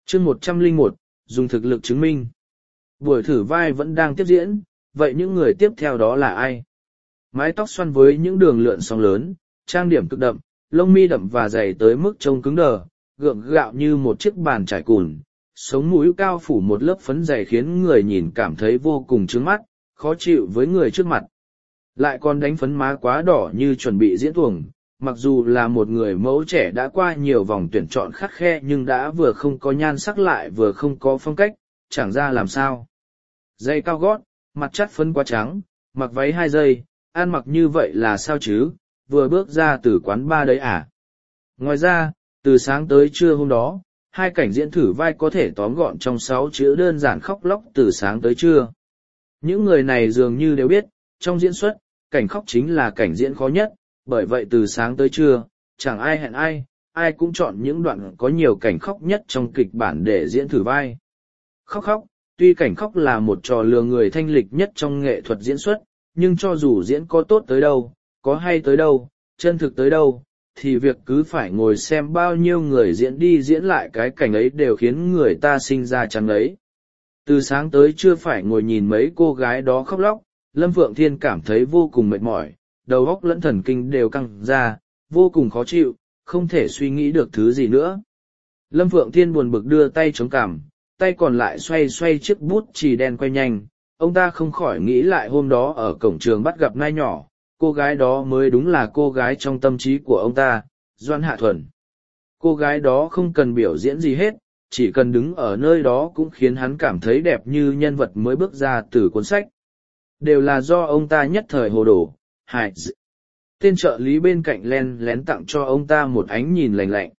Chương 101, dùng thực lực chứng minh. Buổi thử vai vẫn đang tiếp diễn, vậy những người tiếp theo đó là ai? Mái tóc xoăn với những đường lượn sóng lớn, trang điểm cực đậm, lông mi đậm và dày tới mức trông cứng đờ, gượng gạo như một chiếc bàn trải cùn, sống mũi cao phủ một lớp phấn dày khiến người nhìn cảm thấy vô cùng chướng mắt, khó chịu với người trước mặt. Lại còn đánh phấn má quá đỏ như chuẩn bị diễn tuồng, mặc dù là một người mẫu trẻ đã qua nhiều vòng tuyển chọn khắt khe nhưng đã vừa không có nhan sắc lại vừa không có phong cách, chẳng ra làm sao. Giày cao gót, mặt chắt phấn quá trắng, mặc váy 2 giây, ăn mặc như vậy là sao chứ, vừa bước ra từ quán bar đấy à. Ngoài ra, từ sáng tới trưa hôm đó, 2 cảnh diễn thử vai có thể tóm gọn trong 6 chữ đơn giản khóc lóc từ sáng tới trưa. Những người này dường như đều biết, trong diễn xuất, cảnh khóc chính là cảnh diễn khó nhất, bởi vậy từ sáng tới trưa, chẳng ai hẹn ai, ai cũng chọn những đoạn có nhiều cảnh khóc nhất trong kịch bản để diễn thử vai. Khóc khóc, tuy cảnh khóc là một trò lừa người thanh lịch nhất trong nghệ thuật diễn xuất, nhưng cho dù diễn có tốt tới đâu, có hay tới đâu, chân thực tới đâu, thì việc cứ phải ngồi xem bao nhiêu người diễn đi diễn lại cái cảnh ấy đều khiến người ta sinh ra chán ấy. Từ sáng tới trưa phải ngồi nhìn mấy cô gái đó khóc lóc, Lâm Phượng Thiên cảm thấy vô cùng mệt mỏi, đầu óc lẫn thần kinh đều căng ra, vô cùng khó chịu, không thể suy nghĩ được thứ gì nữa. Lâm Phượng Thiên buồn bực đưa tay chống cằm, tay còn lại xoay xoay chiếc bút chì đen quay nhanh, ông ta không khỏi nghĩ lại hôm đó ở cổng trường bắt gặp Nai nhỏ, cô gái đó mới đúng là cô gái trong tâm trí của ông ta, Doãn Hạ Thuần. Cô gái đó không cần biểu diễn gì hết, chỉ cần đứng ở nơi đó cũng khiến hắn cảm thấy đẹp như nhân vật mới bước ra từ cuốn sách. Đều là do ông ta nhất thời hồ đồ, hại. Tên trợ lý bên cạnh len lén tặng cho ông ta một ánh nhìn lạnh lạnh.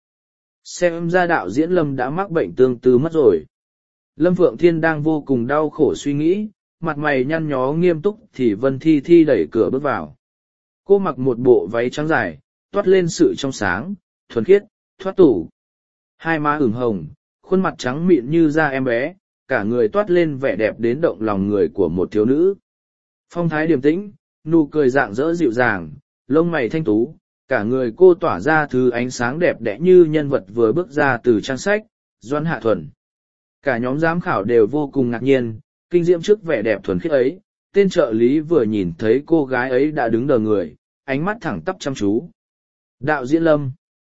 Xem ra đạo diễn Lâm đã mắc bệnh tương tư mất rồi. Lâm Phượng Thiên đang vô cùng đau khổ suy nghĩ, mặt mày nhăn nhó nghiêm túc thì Vân Thi Thi đẩy cửa bước vào. Cô mặc một bộ váy trắng dài, toát lên sự trong sáng, thuần khiết, thoát tục. Hai má ửng hồng, khuôn mặt trắng mịn như da em bé, cả người toát lên vẻ đẹp đến động lòng người của một thiếu nữ. Phong thái điềm tĩnh, nụ cười rạng rỡ dịu dàng, lông mày thanh tú, cả người cô tỏa ra thứ ánh sáng đẹp đẽ như nhân vật vừa bước ra từ trang sách, Doãn Hạ Thuần. Cả nhóm giám khảo đều vô cùng ngạc nhiên, kinh diễm trước vẻ đẹp thuần khiết ấy, tên trợ lý vừa nhìn thấy cô gái ấy đã đứng đờ người, ánh mắt thẳng tắp chăm chú. Đạo diễn Lâm.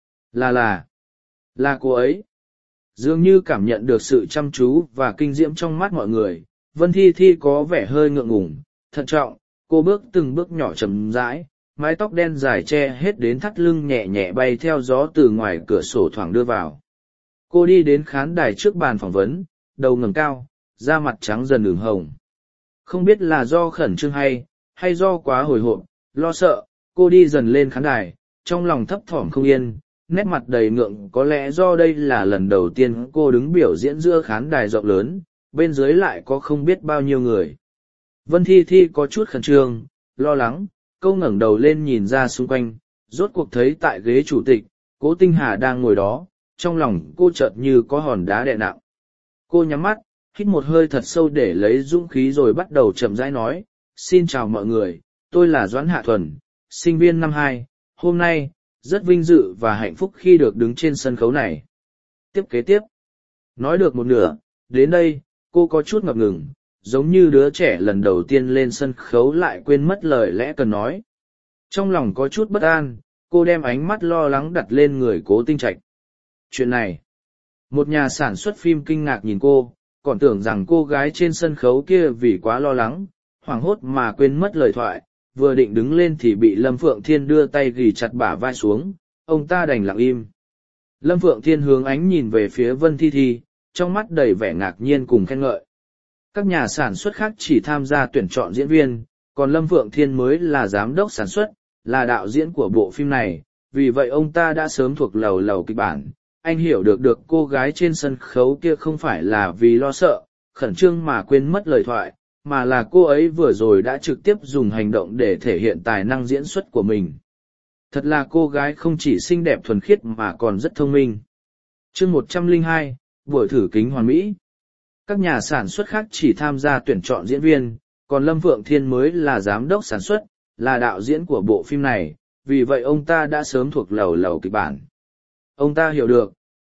Là cô ấy. Dường như cảm nhận được sự chăm chú và kinh diễm trong mắt mọi người, Vân Thi Thi có vẻ hơi ngượng ngùng, thận trọng, cô bước từng bước nhỏ chậm rãi, mái tóc đen dài che hết đến thắt lưng nhẹ nhẹ bay theo gió từ ngoài cửa sổ thoảng đưa vào. Cô đi đến khán đài trước bàn phỏng vấn, đầu ngẩng cao, da mặt trắng dần ửng hồng. Không biết là do khẩn trương hay do quá hồi hộp, lo sợ, cô đi dần lên khán đài, trong lòng thấp thỏm không yên, nét mặt đầy ngượng, có lẽ do đây là lần đầu tiên cô đứng biểu diễn giữa khán đài rộng lớn, bên dưới lại có không biết bao nhiêu người. Vân Thi Thi có chút khẩn trương, lo lắng, cô ngẩng đầu lên nhìn ra xung quanh, rốt cuộc thấy tại ghế chủ tịch, Cố Tinh Hà đang ngồi đó, trong lòng cô chợt như có hòn đá đè nặng. Cô nhắm mắt, hít một hơi thật sâu để lấy dũng khí rồi bắt đầu chậm rãi nói, xin chào mọi người, tôi là Doãn Hạ Thuần, sinh viên năm 2, hôm nay, rất vinh dự và hạnh phúc khi được đứng trên sân khấu này. Kế tiếp. Nói được một nửa, đến đây, cô có chút ngập ngừng, giống như đứa trẻ lần đầu tiên lên sân khấu lại quên mất lời lẽ cần nói. Trong lòng có chút bất an, cô đem ánh mắt lo lắng đặt lên người Cố Tinh Trạch. Chuyện này, một nhà sản xuất phim kinh ngạc nhìn cô, còn tưởng rằng cô gái trên sân khấu kia vì quá lo lắng, hoảng hốt mà quên mất lời thoại, vừa định đứng lên thì bị Lâm Phượng Thiên đưa tay ghì chặt bả vai xuống, ông ta đành lặng im. Lâm Phượng Thiên hướng ánh nhìn về phía Vân Thi Thi, trong mắt đầy vẻ ngạc nhiên cùng khen ngợi. Các nhà sản xuất khác chỉ tham gia tuyển chọn diễn viên, còn Lâm Phượng Thiên mới là giám đốc sản xuất, là đạo diễn của bộ phim này, vì vậy ông ta đã sớm thuộc lầu kịch bản. Anh hiểu được cô gái trên sân khấu kia không phải là vì lo sợ, khẩn trương mà quên mất lời thoại, mà là cô ấy vừa rồi đã trực tiếp dùng hành động để thể hiện tài năng diễn xuất của mình. Thật là cô gái không chỉ xinh đẹp thuần khiết mà còn rất thông minh. Chương 102, buổi thử kính hoàn mỹ. Các nhà sản xuất khác chỉ tham gia tuyển chọn diễn viên, còn Lâm Phượng Thiên mới là giám đốc sản xuất, là đạo diễn của bộ phim này, vì vậy ông ta đã sớm thuộc lầu kịch bản. Ông ta hiểu được,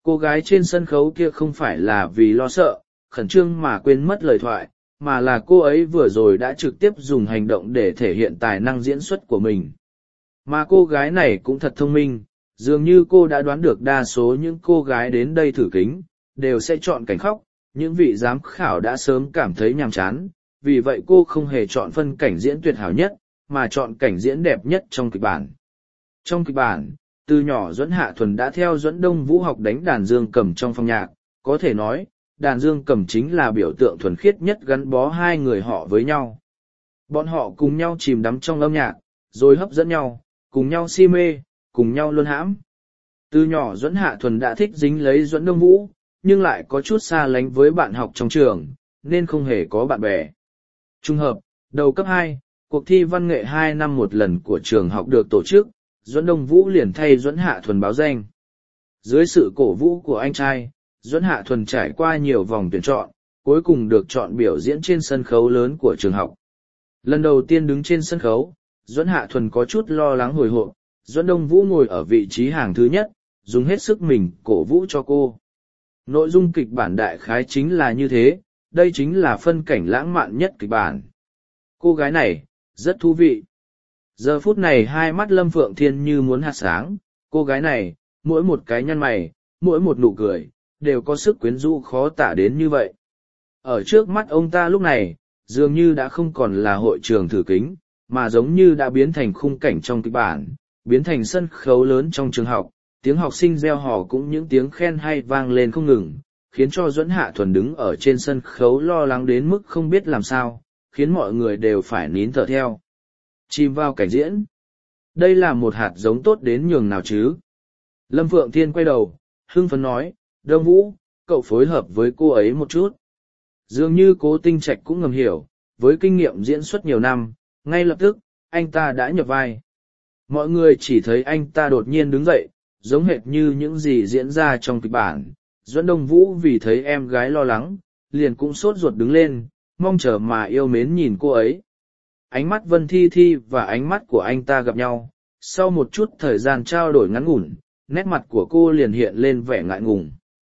Cô gái trên sân khấu kia không phải là vì lo sợ, khẩn trương mà quên mất lời thoại, mà là cô ấy vừa rồi đã trực tiếp dùng hành động để thể hiện tài năng diễn xuất của mình. Mà cô gái này cũng thật thông minh, dường như cô đã đoán được đa số những cô gái đến đây thử kính, đều sẽ chọn cảnh khóc, những vị giám khảo đã sớm cảm thấy nhàm chán, vì vậy cô không hề chọn phân cảnh diễn tuyệt hảo nhất, mà chọn cảnh diễn đẹp nhất trong kịch bản. Trong kịch bản, từ nhỏ Duẫn Hạ Thuần đã theo Duẫn Đông Vũ học đánh đàn dương cầm trong phòng nhạc, có thể nói, đàn dương cầm chính là biểu tượng thuần khiết nhất gắn bó hai người họ với nhau. Bọn họ cùng nhau chìm đắm trong âm nhạc, rồi hấp dẫn nhau, cùng nhau si mê, cùng nhau luân hãm. Từ nhỏ Duẫn Hạ Thuần đã thích dính lấy Duẫn Đông Vũ, nhưng lại có chút xa lánh với bạn học trong trường, nên không hề có bạn bè. Trùng hợp, đầu cấp 2, cuộc thi văn nghệ 2 năm một lần của trường học được tổ chức, Duẫn Đông Vũ liền thay Duẫn Hạ Thuần báo danh. Dưới sự cổ vũ của anh trai, Duẫn Hạ Thuần trải qua nhiều vòng tuyển chọn, cuối cùng được chọn biểu diễn trên sân khấu lớn của trường học. Lần đầu tiên đứng trên sân khấu, Duẫn Hạ Thuần có chút lo lắng hồi hộp, Duẫn Đông Vũ ngồi ở vị trí hàng thứ nhất, dùng hết sức mình cổ vũ cho cô. Nội dung kịch bản đại khái chính là như thế, đây chính là phân cảnh lãng mạn nhất kịch bản. Cô gái này, rất thú vị. Giờ phút này hai mắt Lâm Phượng Thiên như muốn hạt sáng, cô gái này, mỗi một cái nhăn mày, mỗi một nụ cười, đều có sức quyến rũ khó tả đến như vậy. Ở trước mắt ông ta lúc này, dường như đã không còn là hội trường thử kính, mà giống như đã biến thành khung cảnh trong kịch bản, biến thành sân khấu lớn trong trường học, tiếng học sinh reo hò cũng những tiếng khen hay vang lên không ngừng, khiến cho Duẫn Hạ Thuần đứng ở trên sân khấu lo lắng đến mức không biết làm sao, khiến mọi người đều phải nín thở theo. Chìm vào cảnh diễn. Đây là một hạt giống tốt đến nhường nào chứ? Lâm Phượng Thiên quay đầu, hưng phấn nói, Đông Vũ, cậu phối hợp với cô ấy một chút. Dường như Cố Tinh Trạch cũng ngầm hiểu, với kinh nghiệm diễn xuất nhiều năm, ngay lập tức, anh ta đã nhập vai. Mọi người chỉ thấy anh ta đột nhiên đứng dậy, giống hệt như những gì diễn ra trong kịch bản. Duẫn Đông Vũ vì thấy em gái lo lắng, liền cũng sốt ruột đứng lên, mong chờ mà yêu mến nhìn cô ấy. Ánh mắt Vân Thi Thi và ánh mắt của anh ta gặp nhau, sau một chút thời gian trao đổi ngắn ngủn, nét mặt của cô liền hiện lên vẻ ngại ngùng.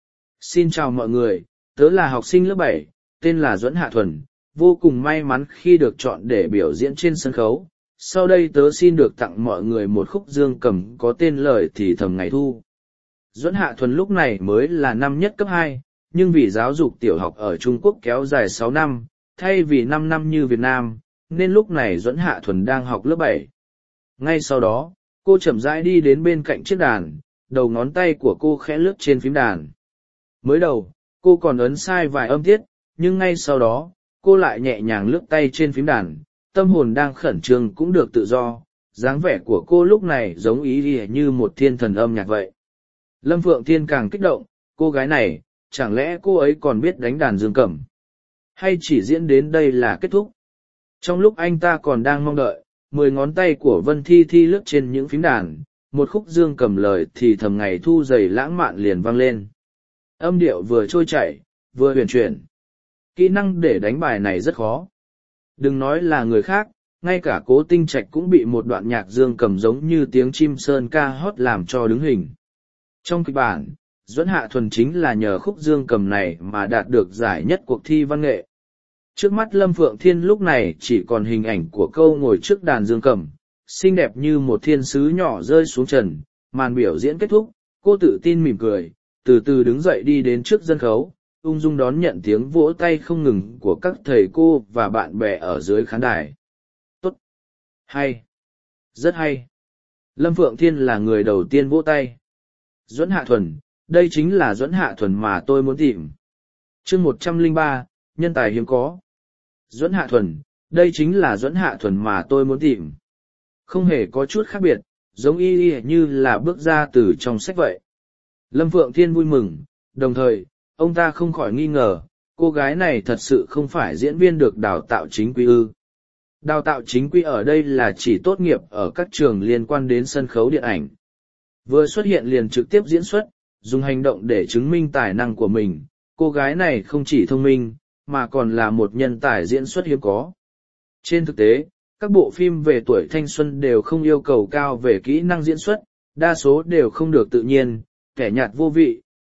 Xin chào mọi người, tớ là học sinh lớp 7, tên là Duẫn Hạ Thuần, vô cùng may mắn khi được chọn để biểu diễn trên sân khấu. Sau đây tớ xin được tặng mọi người một khúc dương cầm có tên lời thì thầm ngày thu. Duẫn Hạ Thuần lúc này mới là năm nhất cấp 2, nhưng vì giáo dục tiểu học ở Trung Quốc kéo dài 6 năm, thay vì 5 năm như Việt Nam, nên lúc này Duẫn Hạ Thuần đang học lớp 7. Ngay sau đó, cô chậm rãi đi đến bên cạnh chiếc đàn, đầu ngón tay của cô khẽ lướt trên phím đàn. Mới đầu, cô còn ấn sai vài âm tiết, nhưng ngay sau đó, cô lại nhẹ nhàng lướt tay trên phím đàn, tâm hồn đang khẩn trương cũng được tự do, dáng vẻ của cô lúc này giống ý như một thiên thần âm nhạc vậy. Lâm Phượng Thiên càng kích động, cô gái này, chẳng lẽ cô ấy còn biết đánh đàn dương cầm? Hay chỉ diễn đến đây là kết thúc? Trong lúc anh ta còn đang mong đợi, 10 ngón tay của Vân Thi Thi lướt trên những phím đàn, một khúc dương cầm lời thì thầm ngày thu dày lãng mạn liền vang lên. Âm điệu vừa trôi chảy, vừa huyền chuyển. Kỹ năng để đánh bài này rất khó. Đừng nói là người khác, ngay cả Cố Tinh Trạch cũng bị một đoạn nhạc dương cầm giống như tiếng chim sơn ca hót làm cho đứng hình. Trong kịch bản, Duẫn Hạ Thuần chính là nhờ khúc dương cầm này mà đạt được giải nhất cuộc thi văn nghệ. Trước mắt Lâm Phượng Thiên lúc này chỉ còn hình ảnh của cô ngồi trước đàn dương cầm, xinh đẹp như một thiên sứ nhỏ rơi xuống trần. Màn biểu diễn kết thúc, cô tự tin mỉm cười, từ từ đứng dậy đi đến trước sân khấu, ung dung đón nhận tiếng vỗ tay không ngừng của các thầy cô và bạn bè ở dưới khán đài. Tốt! Hay! Rất hay! Lâm Phượng Thiên là người đầu tiên vỗ tay. Duẫn Hạ Thuần, đây chính là Duẫn Hạ Thuần mà tôi muốn tìm. Chương 103, nhân tài hiếm có. Duẫn Hạ Thuần, đây chính là Duẫn Hạ Thuần mà tôi muốn tìm. Không hề có chút khác biệt, giống y như là bước ra từ trong sách vậy. Lâm Phượng Thiên vui mừng, đồng thời, ông ta không khỏi nghi ngờ, cô gái này thật sự không phải diễn viên được đào tạo chính quy ư. Đào tạo chính quy ở đây là chỉ tốt nghiệp ở các trường liên quan đến sân khấu điện ảnh. Vừa xuất hiện liền trực tiếp diễn xuất, dùng hành động để chứng minh tài năng của mình, cô gái này không chỉ thông minh, mà còn là một nhân tài diễn xuất hiếm có. Trên thực tế, các bộ phim về tuổi thanh xuân đều không yêu cầu cao về kỹ năng diễn xuất, đa số đều không được tự nhiên, kẻ nhạt vô vị,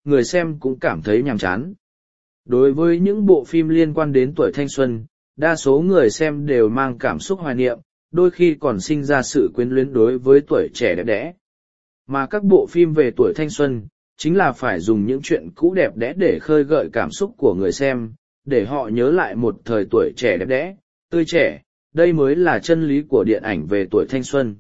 người xem cũng cảm thấy nhàm chán. Đối với những bộ phim liên quan đến tuổi thanh xuân, đa số người xem đều mang cảm xúc hoài niệm, đôi khi còn sinh ra sự quyến luyến đối với tuổi trẻ đẹp đẽ. Mà các bộ phim về tuổi thanh xuân, chính là phải dùng những chuyện cũ đẹp đẽ để khơi gợi cảm xúc của người xem, để họ nhớ lại một thời tuổi trẻ đẹp đẽ, tươi trẻ, đây mới là chân lý của điện ảnh về tuổi thanh xuân.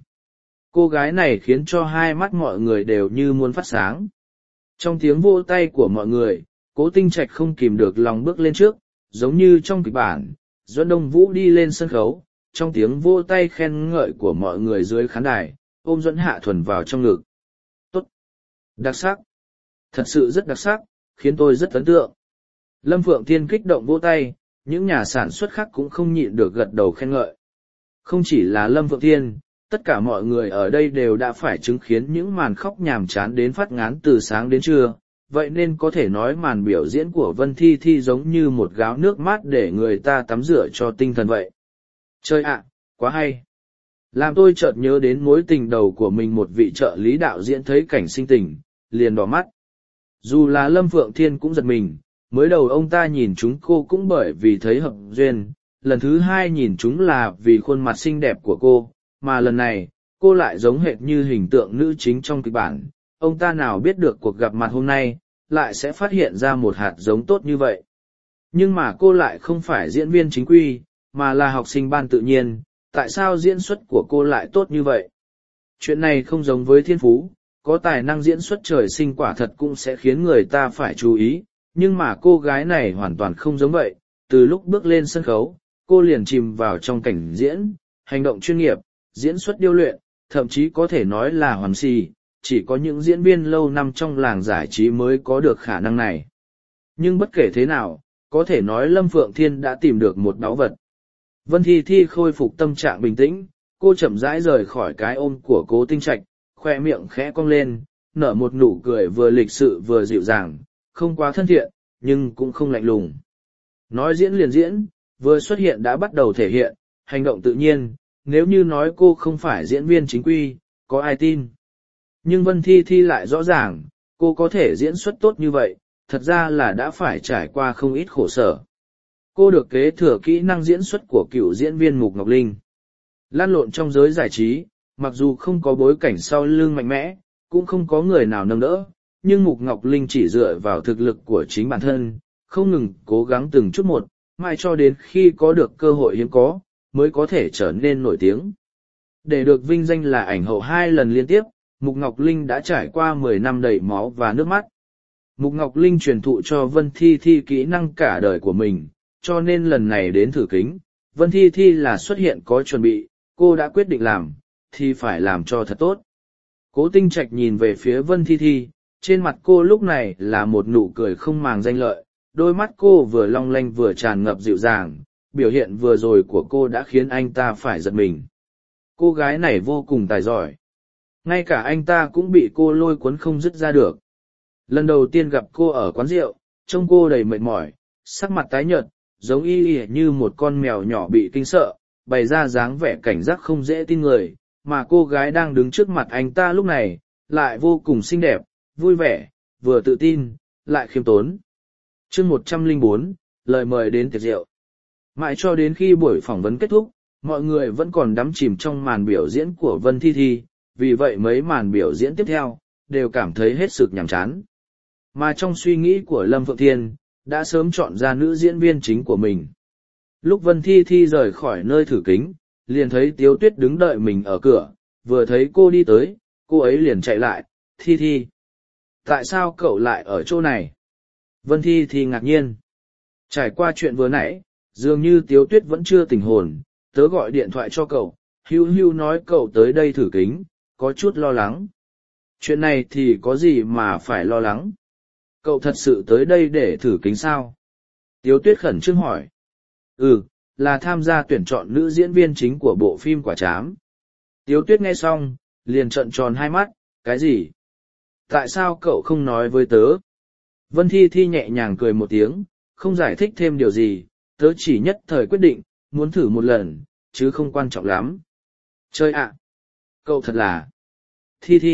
Cô gái này khiến cho hai mắt mọi người đều như muốn phát sáng. Trong tiếng vỗ tay của mọi người, Cố Tinh Trạch không kìm được lòng bước lên trước, giống như trong kịch bản, Duẫn Đông Vũ đi lên sân khấu, trong tiếng vỗ tay khen ngợi của mọi người dưới khán đài, ôm Duẫn Hạ Thuần vào trong ngực. Tốt! Đặc sắc! Thật sự rất đặc sắc, khiến tôi rất ấn tượng. Lâm Phượng Thiên kích động vỗ tay, những nhà sản xuất khác cũng không nhịn được gật đầu khen ngợi. Không chỉ là Lâm Phượng Thiên, tất cả mọi người ở đây đều đã phải chứng kiến những màn khóc nhàm chán đến phát ngán từ sáng đến trưa, vậy nên có thể nói màn biểu diễn của Vân Thi Thi giống như một gáo nước mát để người ta tắm rửa cho tinh thần vậy. Chơi ạ, quá hay! Làm tôi chợt nhớ đến mối tình đầu của mình, một vị trợ lý đạo diễn thấy cảnh sinh tình, liền đỏ mắt. Dù là Lâm Phượng Thiên cũng giật mình, mới đầu ông ta nhìn chúng cô cũng bởi vì thấy hợp duyên, lần thứ hai nhìn chúng là vì khuôn mặt xinh đẹp của cô, mà lần này, cô lại giống hệt như hình tượng nữ chính trong kịch bản. Ông ta nào biết được cuộc gặp mặt hôm nay, lại sẽ phát hiện ra một hạt giống tốt như vậy. Nhưng mà cô lại không phải diễn viên chính quy, mà là học sinh ban tự nhiên, tại sao diễn xuất của cô lại tốt như vậy? Chuyện này không giống với thiên phú, có tài năng diễn xuất trời sinh quả thật cũng sẽ khiến người ta phải chú ý, nhưng mà cô gái này hoàn toàn không giống vậy. Từ lúc bước lên sân khấu, cô liền chìm vào trong cảnh diễn, hành động chuyên nghiệp, diễn xuất điêu luyện, thậm chí có thể nói là hoàn xì, chỉ có những diễn viên lâu năm trong làng giải trí mới có được khả năng này. Nhưng bất kể thế nào, có thể nói Lâm Phượng Thiên đã tìm được một báu vật. Vân Thi Thi khôi phục tâm trạng bình tĩnh, cô chậm rãi rời khỏi cái ôm của Cố Tinh Trạch, khoe miệng khẽ cong lên, nở một nụ cười vừa lịch sự vừa dịu dàng, không quá thân thiện, nhưng cũng không lạnh lùng. Nói diễn liền diễn, vừa xuất hiện đã bắt đầu thể hiện, hành động tự nhiên, nếu như nói cô không phải diễn viên chính quy, có ai tin. Nhưng Vân Thi Thi lại rõ ràng, cô có thể diễn xuất tốt như vậy, thật ra là đã phải trải qua không ít khổ sở. Cô được kế thừa kỹ năng diễn xuất của cựu diễn viên Mục Ngọc Linh. Lan lộn trong giới giải trí, mặc dù không có bối cảnh sau lưng mạnh mẽ, cũng không có người nào nâng đỡ, nhưng Mục Ngọc Linh chỉ dựa vào thực lực của chính bản thân, không ngừng cố gắng từng chút một, mãi cho đến khi có được cơ hội hiếm có, mới có thể trở nên nổi tiếng. Để được vinh danh là ảnh hậu 2 lần liên tiếp, Mục Ngọc Linh đã trải qua 10 năm đầy máu và nước mắt. Mục Ngọc Linh truyền thụ cho Vân Thi Thi kỹ năng cả đời của mình, cho nên lần này đến thử kính, Vân Thi Thi là xuất hiện có chuẩn bị, cô đã quyết định làm, thì phải làm cho thật tốt. Cố Tinh Trạch nhìn về phía Vân Thi Thi, trên mặt cô lúc này là một nụ cười không màng danh lợi, đôi mắt cô vừa long lanh vừa tràn ngập dịu dàng, biểu hiện vừa rồi của cô đã khiến anh ta phải giật mình. Cô gái này vô cùng tài giỏi. Ngay cả anh ta cũng bị cô lôi cuốn không dứt ra được. Lần đầu tiên gặp cô ở quán rượu, trông cô đầy mệt mỏi, sắc mặt tái nhợt, giống y như một con mèo nhỏ bị kinh sợ, bày ra dáng vẻ cảnh giác không dễ tin người, mà cô gái đang đứng trước mặt anh ta lúc này, lại vô cùng xinh đẹp, vui vẻ, vừa tự tin, lại khiêm tốn. Chương 104, lời mời đến tiệc rượu. Mãi cho đến khi buổi phỏng vấn kết thúc, mọi người vẫn còn đắm chìm trong màn biểu diễn của Vân Thi Thi, vì vậy mấy màn biểu diễn tiếp theo, đều cảm thấy hết sức nhàm chán. Mà trong suy nghĩ của Lâm Phượng Thiên, đã sớm chọn ra nữ diễn viên chính của mình. Lúc Vân Thi Thi rời khỏi nơi thử kính, liền thấy Tiếu Tuyết đứng đợi mình ở cửa, vừa thấy cô đi tới, cô ấy liền chạy lại, Thi Thi. Tại sao cậu lại ở chỗ này? Vân Thi Thi ngạc nhiên. Trải qua chuyện vừa nãy, dường như Tiếu Tuyết vẫn chưa tỉnh hồn, tớ gọi điện thoại cho cậu, Hưu nói cậu tới đây thử kính, có chút lo lắng. Chuyện này thì có gì mà phải lo lắng? Cậu thật sự tới đây để thử kính sao? Tiếu Tuyết khẩn trương hỏi. Ừ, là tham gia tuyển chọn nữ diễn viên chính của bộ phim Quả Trám. Tiếu Tuyết nghe xong, liền trợn tròn hai mắt, cái gì? Tại sao cậu không nói với tớ? Vân Thi Thi nhẹ nhàng cười một tiếng, không giải thích thêm điều gì, tớ chỉ nhất thời quyết định, muốn thử một lần, chứ không quan trọng lắm. Chơi ạ! Cậu thật là... Thi Thi,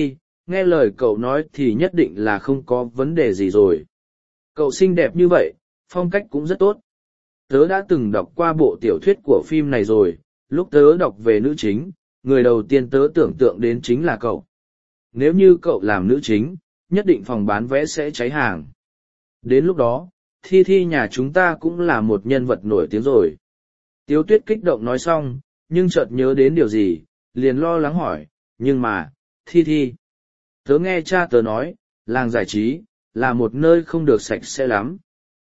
nghe lời cậu nói thì nhất định là không có vấn đề gì rồi. Cậu xinh đẹp như vậy, phong cách cũng rất tốt. Tớ đã từng đọc qua bộ tiểu thuyết của phim này rồi, lúc tớ đọc về nữ chính, người đầu tiên tớ tưởng tượng đến chính là cậu. Nếu như cậu làm nữ chính, nhất định phòng bán vé sẽ cháy hàng. Đến lúc đó, Thi Thi nhà chúng ta cũng là một nhân vật nổi tiếng rồi. Tiếu Tuyết kích động nói xong, nhưng chợt nhớ đến điều gì, liền lo lắng hỏi, nhưng mà, Thi Thi. Tớ nghe cha tớ nói, làng giải trí, là một nơi không được sạch sẽ lắm.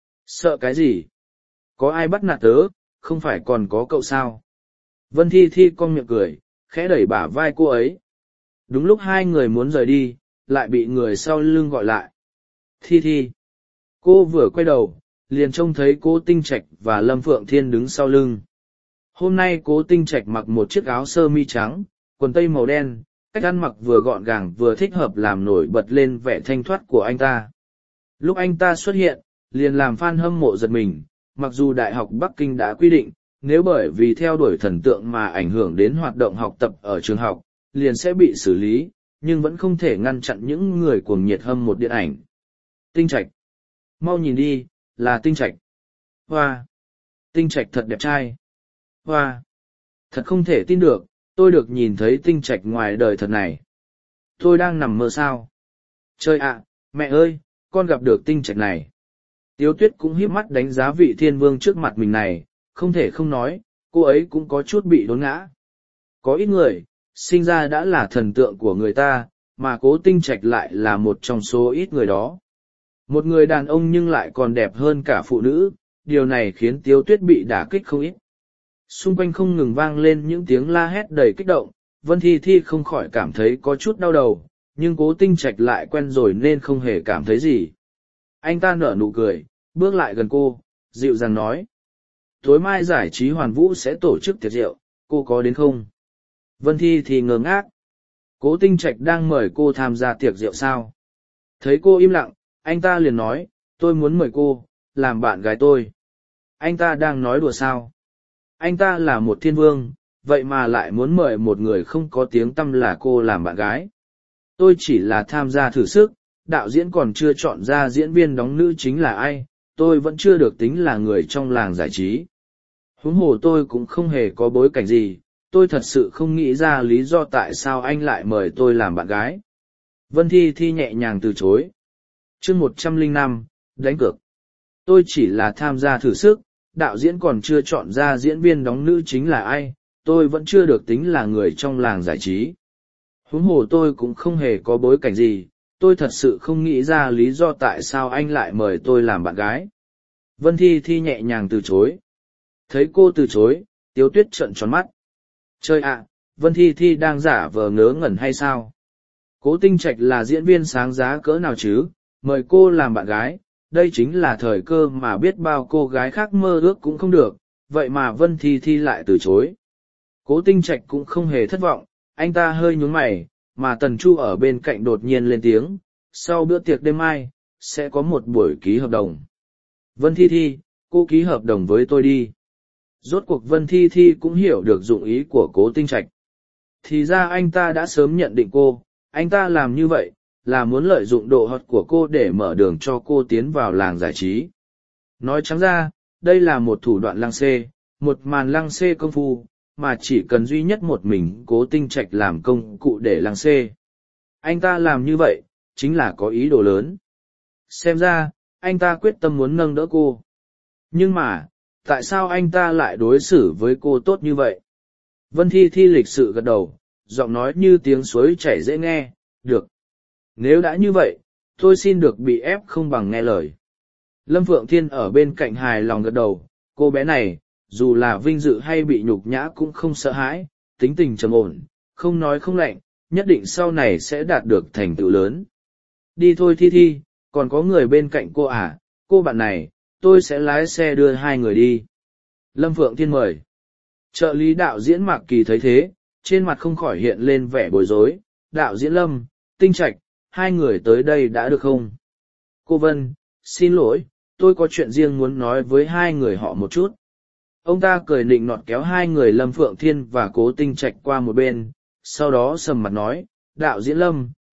Sợ cái gì? Có ai bắt nạt tớ, không phải còn có cậu sao? Vân Thi Thi cong miệng cười, khẽ đẩy bả vai cô ấy. Đúng lúc hai người muốn rời đi, lại bị người sau lưng gọi lại. Thi Thi. Cô vừa quay đầu, liền trông thấy Cố Tinh Trạch và Lâm Phượng Thiên đứng sau lưng. Hôm nay Cố Tinh Trạch mặc một chiếc áo sơ mi trắng, quần tây màu đen, cách ăn mặc vừa gọn gàng vừa thích hợp làm nổi bật lên vẻ thanh thoát của anh ta. Lúc anh ta xuất hiện, liền làm fan hâm mộ giật mình, mặc dù Đại học Bắc Kinh đã quy định, nếu bởi vì theo đuổi thần tượng mà ảnh hưởng đến hoạt động học tập ở trường học, liền sẽ bị xử lý, nhưng vẫn không thể ngăn chặn những người cuồng nhiệt hâm một điện ảnh. Tinh Trạch. Mau nhìn đi, là Tinh Trạch. Hoa! Tinh Trạch thật đẹp trai. Hoa! Thật không thể tin được, tôi được nhìn thấy Tinh Trạch ngoài đời thật này. Tôi đang nằm mơ sao? Trời ạ, mẹ ơi, con gặp được Tinh Trạch này. Tiếu Tuyết cũng híp mắt đánh giá vị thiên vương trước mặt mình này, không thể không nói, cô ấy cũng có chút bị đốn ngã. Có ít người, sinh ra đã là thần tượng của người ta, mà Cố Tinh Trạch lại là một trong số ít người đó. Một người đàn ông nhưng lại còn đẹp hơn cả phụ nữ, điều này khiến Tiếu Tuyết bị đả kích không ít. Xung quanh không ngừng vang lên những tiếng la hét đầy kích động, Vân Thi Thi không khỏi cảm thấy có chút đau đầu, nhưng Cố Tinh Trạch lại quen rồi nên không hề cảm thấy gì. Anh ta nở nụ cười, bước lại gần cô, dịu dàng nói. Tối mai giải trí Hoàn Vũ sẽ tổ chức tiệc rượu, cô có đến không? Vân Thi thì ngơ ngác. Cố Tinh Trạch đang mời cô tham gia tiệc rượu sao? Thấy cô im lặng, anh ta liền nói, tôi muốn mời cô, làm bạn gái tôi. Anh ta đang nói đùa sao? Anh ta là một thiên vương, vậy mà lại muốn mời một người không có tiếng tăm là cô làm bạn gái. Tôi chỉ là tham gia thử sức, đạo diễn còn chưa chọn ra diễn viên đóng nữ chính là ai, tôi vẫn chưa được tính là người trong làng giải trí. Huống hồ tôi cũng không hề có bối cảnh gì, tôi thật sự không nghĩ ra lý do tại sao anh lại mời tôi làm bạn gái. Vân Thi Thi nhẹ nhàng từ chối. Chương 105, đánh cược. Tôi chỉ là tham gia thử sức, đạo diễn còn chưa chọn ra diễn viên đóng nữ chính là ai, tôi vẫn chưa được tính là người trong làng giải trí. Huống hồ tôi cũng không hề có bối cảnh gì, tôi thật sự không nghĩ ra lý do tại sao anh lại mời tôi làm bạn gái. Vân Thi Thi nhẹ nhàng từ chối. Thấy cô từ chối, Tiếu Tuyết trợn tròn mắt. Trời ạ, Vân Thi Thi đang giả vờ ngớ ngẩn hay sao? Cố Tinh Trạch là diễn viên sáng giá cỡ nào chứ, mời cô làm bạn gái, đây chính là thời cơ mà biết bao cô gái khác mơ ước cũng không được, vậy mà Vân Thi Thi lại từ chối. Cố Tinh Trạch cũng không hề thất vọng, anh ta hơi nhún mày, mà Tần Chu ở bên cạnh đột nhiên lên tiếng, sau bữa tiệc đêm mai, sẽ có một buổi ký hợp đồng. Vân Thi Thi, cô ký hợp đồng với tôi đi. Rốt cuộc Vân Thi Thi cũng hiểu được dụng ý của Cố Tinh Trạch. Thì ra anh ta đã sớm nhận định cô, anh ta làm như vậy, là muốn lợi dụng độ hot của cô để mở đường cho cô tiến vào làng giải trí. Nói trắng ra, đây là một thủ đoạn lăng xê, một màn lăng xê công phu, mà chỉ cần duy nhất một mình Cố Tinh Trạch làm công cụ để lăng xê. Anh ta làm như vậy, chính là có ý đồ lớn. Xem ra, anh ta quyết tâm muốn nâng đỡ cô. Nhưng mà, tại sao anh ta lại đối xử với cô tốt như vậy? Vân Thi Thi lịch sự gật đầu, giọng nói như tiếng suối chảy dễ nghe, được. Nếu đã như vậy, tôi xin được bị ép không bằng nghe lời. Lâm Phượng Thiên ở bên cạnh hài lòng gật đầu, cô bé này, dù là vinh dự hay bị nhục nhã cũng không sợ hãi, tính tình trầm ổn, không nói không lạnh, nhất định sau này sẽ đạt được thành tựu lớn. Đi thôi Thi Thi, còn có người bên cạnh cô à, cô bạn này, tôi sẽ lái xe đưa hai người đi. Lâm Phượng Thiên mời. Trợ lý đạo diễn Mạc Kỳ thấy thế, trên mặt không khỏi hiện lên vẻ bối rối, đạo diễn Lâm, Tinh Trạch, hai người tới đây đã được không? Cô Vân, xin lỗi, tôi có chuyện riêng muốn nói với hai người họ một chút. Ông ta cười nịnh nọt kéo hai người Lâm Phượng Thiên và Cố Tinh Trạch qua một bên, sau đó sầm mặt nói, đạo diễn Lâm,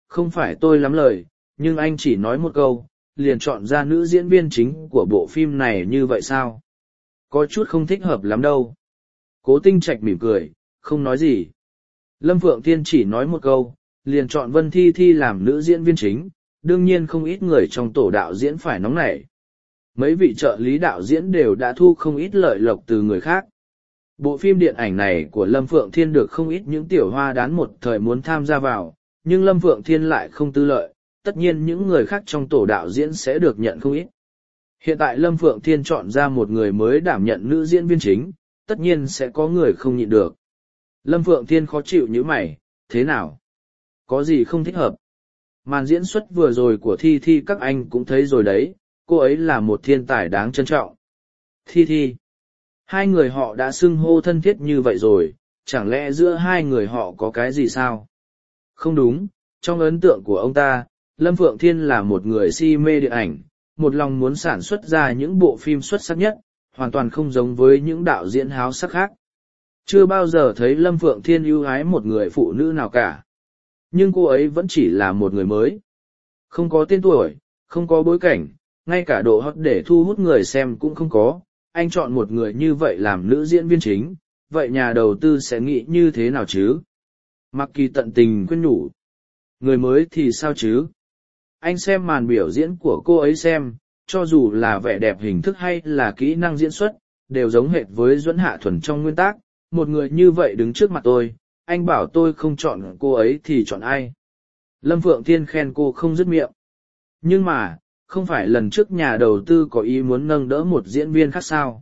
không phải tôi lắm lời, nhưng anh chỉ nói một câu, liền chọn ra nữ diễn viên chính của bộ phim này như vậy sao? Có chút không thích hợp lắm đâu. Cố Tinh Trạch mỉm cười, không nói gì. Lâm Phượng Thiên chỉ nói một câu, liền chọn Vân Thi Thi làm nữ diễn viên chính, đương nhiên không ít người trong tổ đạo diễn phải nóng nảy. Mấy vị trợ lý đạo diễn đều đã thu không ít lợi lộc từ người khác. Bộ phim điện ảnh này của Lâm Phượng Thiên được không ít những tiểu hoa đán một thời muốn tham gia vào, nhưng Lâm Phượng Thiên lại không tư lợi, tất nhiên những người khác trong tổ đạo diễn sẽ được nhận không ít. Hiện tại Lâm Phượng Thiên chọn ra một người mới đảm nhận nữ diễn viên chính, tất nhiên sẽ có người không nhịn được. Lâm Phượng Thiên khó chịu như mày, thế nào? Có gì không thích hợp? Màn diễn xuất vừa rồi của Thi Thi các anh cũng thấy rồi đấy, cô ấy là một thiên tài đáng trân trọng. Thi Thi. Hai người họ đã xưng hô thân thiết như vậy rồi, chẳng lẽ giữa hai người họ có cái gì sao? Không đúng, trong ấn tượng của ông ta, Lâm Phượng Thiên là một người si mê điện ảnh, một lòng muốn sản xuất ra những bộ phim xuất sắc nhất, hoàn toàn không giống với những đạo diễn háo sắc khác. Chưa bao giờ thấy Lâm Phượng Thiên ưu ái một người phụ nữ nào cả. Nhưng cô ấy vẫn chỉ là một người mới. Không có tên tuổi, không có bối cảnh, ngay cả độ hot để thu hút người xem cũng không có. Anh chọn một người như vậy làm nữ diễn viên chính, vậy nhà đầu tư sẽ nghĩ như thế nào chứ? Mạc Kỳ tận tình khuyên nhủ. Người mới thì sao chứ? Anh xem màn biểu diễn của cô ấy xem, cho dù là vẻ đẹp hình thức hay là kỹ năng diễn xuất, đều giống hệt với Duẫn Hạ Thuần trong nguyên tắc. Một người như vậy đứng trước mặt tôi, anh bảo tôi không chọn cô ấy thì chọn ai? Lâm Phượng Thiên khen cô không dứt miệng. Nhưng mà, không phải lần trước nhà đầu tư có ý muốn nâng đỡ một diễn viên khác sao?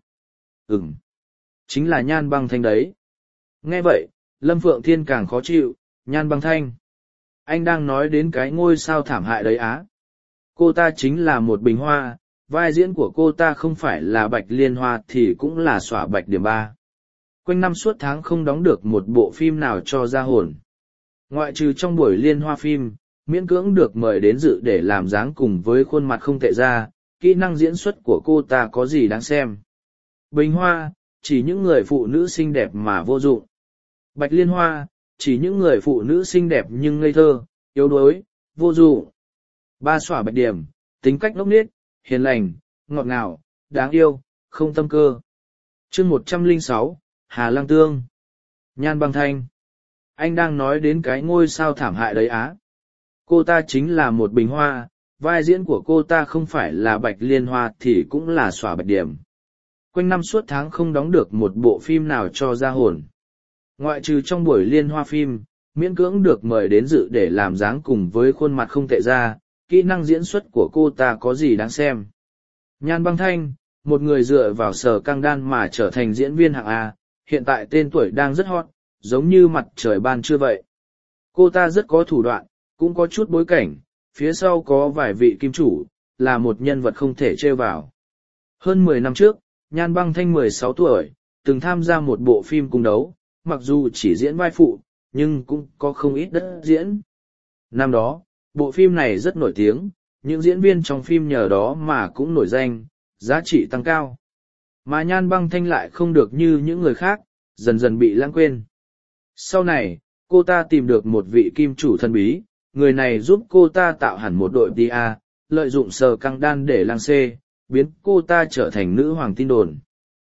Chính là Nhan Băng Thanh đấy. Nghe vậy, Lâm Phượng Thiên càng khó chịu, Nhan Băng Thanh. Anh đang nói đến cái ngôi sao thảm hại đấy á. Cô ta chính là một bình hoa, vai diễn của cô ta không phải là Bạch Liên Hoa thì cũng là xõa Bạch Điểm Ba. Quanh năm suốt tháng không đóng được một bộ phim nào cho ra hồn. Ngoại trừ trong buổi liên hoa phim, miễn cưỡng được mời đến dự để làm dáng cùng với khuôn mặt không tệ ra, kỹ năng diễn xuất của cô ta có gì đáng xem. Bình hoa, chỉ những người phụ nữ xinh đẹp mà vô dụng. Bạch Liên Hoa, chỉ những người phụ nữ xinh đẹp nhưng ngây thơ, yếu đuối, vô dụng. Ba xõa Bạch Điểm, tính cách ngốc nghếch, hiền lành, ngọt ngào, đáng yêu, không tâm cơ. Chương 106, Hà Lăng Tương. Nhan Băng Thanh. Anh đang nói đến cái ngôi sao thảm hại đấy á. Cô ta chính là một bình hoa, vai diễn của cô ta không phải là Bạch Liên Hoa thì cũng là xõa Bạch Điểm. Quanh năm suốt tháng không đóng được một bộ phim nào cho ra hồn. Ngoại trừ trong buổi liên hoa phim, miễn cưỡng được mời đến dự để làm dáng cùng với khuôn mặt không tệ ra, kỹ năng diễn xuất của cô ta có gì đáng xem. Nhan Băng Thanh, một người dựa vào sở căng đan mà trở thành diễn viên hạng A, hiện tại tên tuổi đang rất hot, giống như mặt trời ban trưa vậy. Cô ta rất có thủ đoạn, cũng có chút bối cảnh, phía sau có vài vị kim chủ, là một nhân vật không thể trêu vào. Hơn 10 năm trước, Nhan Băng Thanh 16 tuổi, từng tham gia một bộ phim cung đấu, mặc dù chỉ diễn vai phụ, nhưng cũng có không ít đất diễn. Năm đó, bộ phim này rất nổi tiếng, những diễn viên trong phim nhờ đó mà cũng nổi danh, giá trị tăng cao. Mà Nhan Băng Thanh lại không được như những người khác, dần dần bị lãng quên. Sau này, cô ta tìm được một vị kim chủ thần bí, người này giúp cô ta tạo hẳn một đội PA, lợi dụng sờ căng đan để lang xê, biến cô ta trở thành nữ hoàng tin đồn.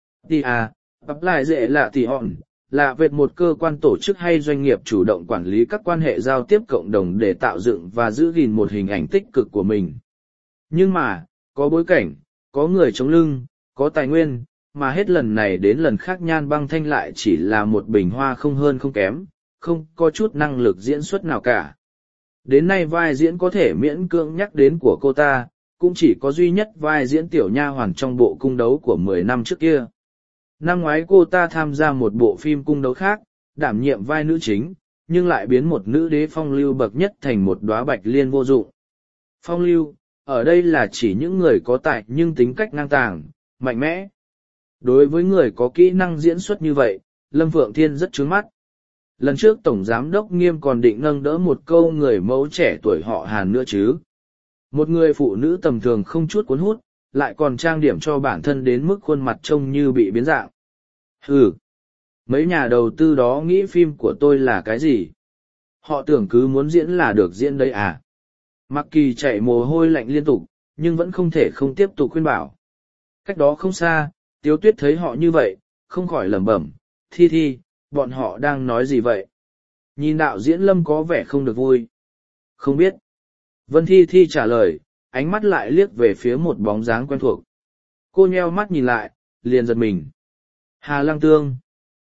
PA, bắp lại dễ lạ tỷ hòn, là về một cơ quan tổ chức hay doanh nghiệp chủ động quản lý các quan hệ giao tiếp cộng đồng để tạo dựng và giữ gìn một hình ảnh tích cực của mình. Nhưng mà, có bối cảnh, có người chống lưng, có tài nguyên, mà hết lần này đến lần khác Nhan Băng Thanh lại chỉ là một bình hoa không hơn không kém, không có chút năng lực diễn xuất nào cả. Đến nay vai diễn có thể miễn cưỡng nhắc đến của cô ta, cũng chỉ có duy nhất vai diễn tiểu nha hoàn trong bộ cung đấu của 10 năm trước kia. Năm ngoái cô ta tham gia một bộ phim cung đấu khác, đảm nhiệm vai nữ chính, nhưng lại biến một nữ đế phong lưu bậc nhất thành một đóa bạch liên vô dụng. Phong lưu, ở đây là chỉ những người có tài nhưng tính cách ngang tàng, mạnh mẽ. Đối với người có kỹ năng diễn xuất như vậy, Lâm Phượng Thiên rất trướng mắt. Lần trước Tổng Giám đốc Nghiêm còn định nâng đỡ một câu người mẫu trẻ tuổi họ Hàn nữa chứ. Một người phụ nữ tầm thường không chút cuốn hút, lại còn trang điểm cho bản thân đến mức khuôn mặt trông như bị biến dạng. Mấy nhà đầu tư đó nghĩ phim của tôi là cái gì? Họ tưởng cứ muốn diễn là được diễn đấy à. Mặc Kỳ chạy mồ hôi lạnh liên tục, nhưng vẫn không thể không tiếp tục khuyên bảo. Cách đó không xa, Tiếu Tuyết thấy họ như vậy, không khỏi lẩm bẩm, Thi Thi, bọn họ đang nói gì vậy? Nhìn đạo diễn Lâm có vẻ không được vui. Không biết. Vân Thi Thi trả lời, ánh mắt lại liếc về phía một bóng dáng quen thuộc. Cô nheo mắt nhìn lại, liền giật mình. Hà Lăng Tương.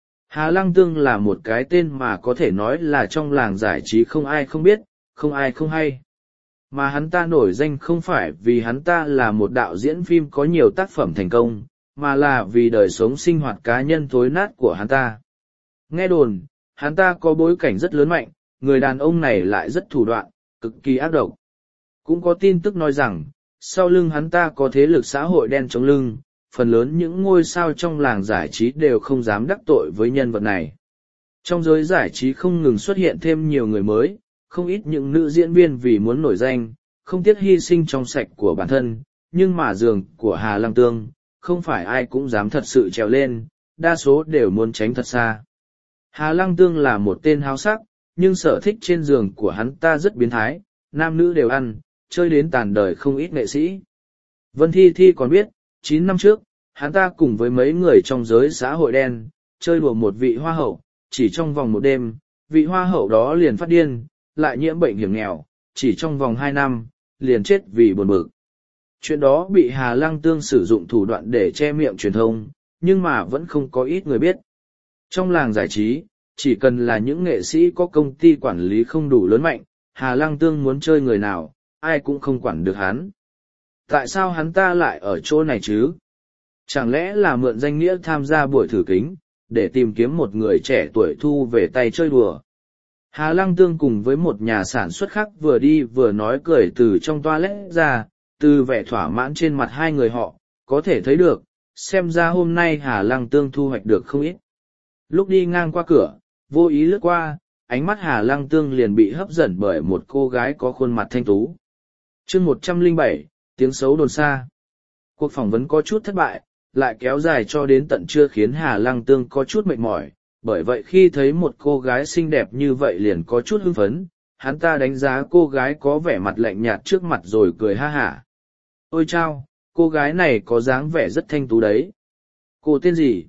Hà Lăng Tương là một cái tên mà có thể nói là trong làng giải trí không ai không biết, không ai không hay. Mà hắn ta nổi danh không phải vì hắn ta là một đạo diễn phim có nhiều tác phẩm thành công, mà là vì đời sống sinh hoạt cá nhân thối nát của hắn ta. Nghe đồn, hắn ta có bối cảnh rất lớn mạnh, người đàn ông này lại rất thủ đoạn, cực kỳ ác độc. Cũng có tin tức nói rằng, sau lưng hắn ta có thế lực xã hội đen chống lưng, phần lớn những ngôi sao trong làng giải trí đều không dám đắc tội với nhân vật này. Trong giới giải trí không ngừng xuất hiện thêm nhiều người mới, không ít những nữ diễn viên vì muốn nổi danh, không tiếc hy sinh trong sạch của bản thân, nhưng mà giường của Hà Lăng Tương, không phải ai cũng dám thật sự trèo lên, đa số đều muốn tránh thật xa. Hà Lăng Tương là một tên háo sắc, nhưng sở thích trên giường của hắn ta rất biến thái, nam nữ đều ăn, chơi đến tàn đời không ít nghệ sĩ. Vân Thi Thi còn biết, 9 năm trước, hắn ta cùng với mấy người trong giới xã hội đen, chơi đùa một vị hoa hậu, chỉ trong vòng một đêm, vị hoa hậu đó liền phát điên, lại nhiễm bệnh hiểm nghèo, chỉ trong vòng 2 năm, liền chết vì buồn bực. Chuyện đó bị Hà Lăng Tương sử dụng thủ đoạn để che miệng truyền thông, nhưng mà vẫn không có ít người biết. Trong làng giải trí, chỉ cần là những nghệ sĩ có công ty quản lý không đủ lớn mạnh, Hà Lăng Tương muốn chơi người nào, ai cũng không quản được hắn. Tại sao hắn ta lại ở chỗ này chứ? Chẳng lẽ là mượn danh nghĩa tham gia buổi thử kính, để tìm kiếm một người trẻ tuổi thu về tay chơi đùa? Hà Lăng Tương cùng với một nhà sản xuất khác vừa đi vừa nói cười từ trong toilet ra, từ vẻ thỏa mãn trên mặt hai người họ, có thể thấy được, xem ra hôm nay Hà Lăng Tương thu hoạch được không ít. Lúc đi ngang qua cửa, vô ý lướt qua, ánh mắt Hà Lăng Tương liền bị hấp dẫn bởi một cô gái có khuôn mặt thanh tú. Chương 107, tiếng xấu đồn xa. Cuộc phỏng vấn có chút thất bại, lại kéo dài cho đến tận trưa khiến Hà Lăng Tương có chút mệt mỏi, bởi vậy khi thấy một cô gái xinh đẹp như vậy liền có chút hưng phấn, hắn ta đánh giá cô gái có vẻ mặt lạnh nhạt trước mặt rồi cười ha hả. Ôi chao, cô gái này có dáng vẻ rất thanh tú đấy. Cô tên gì?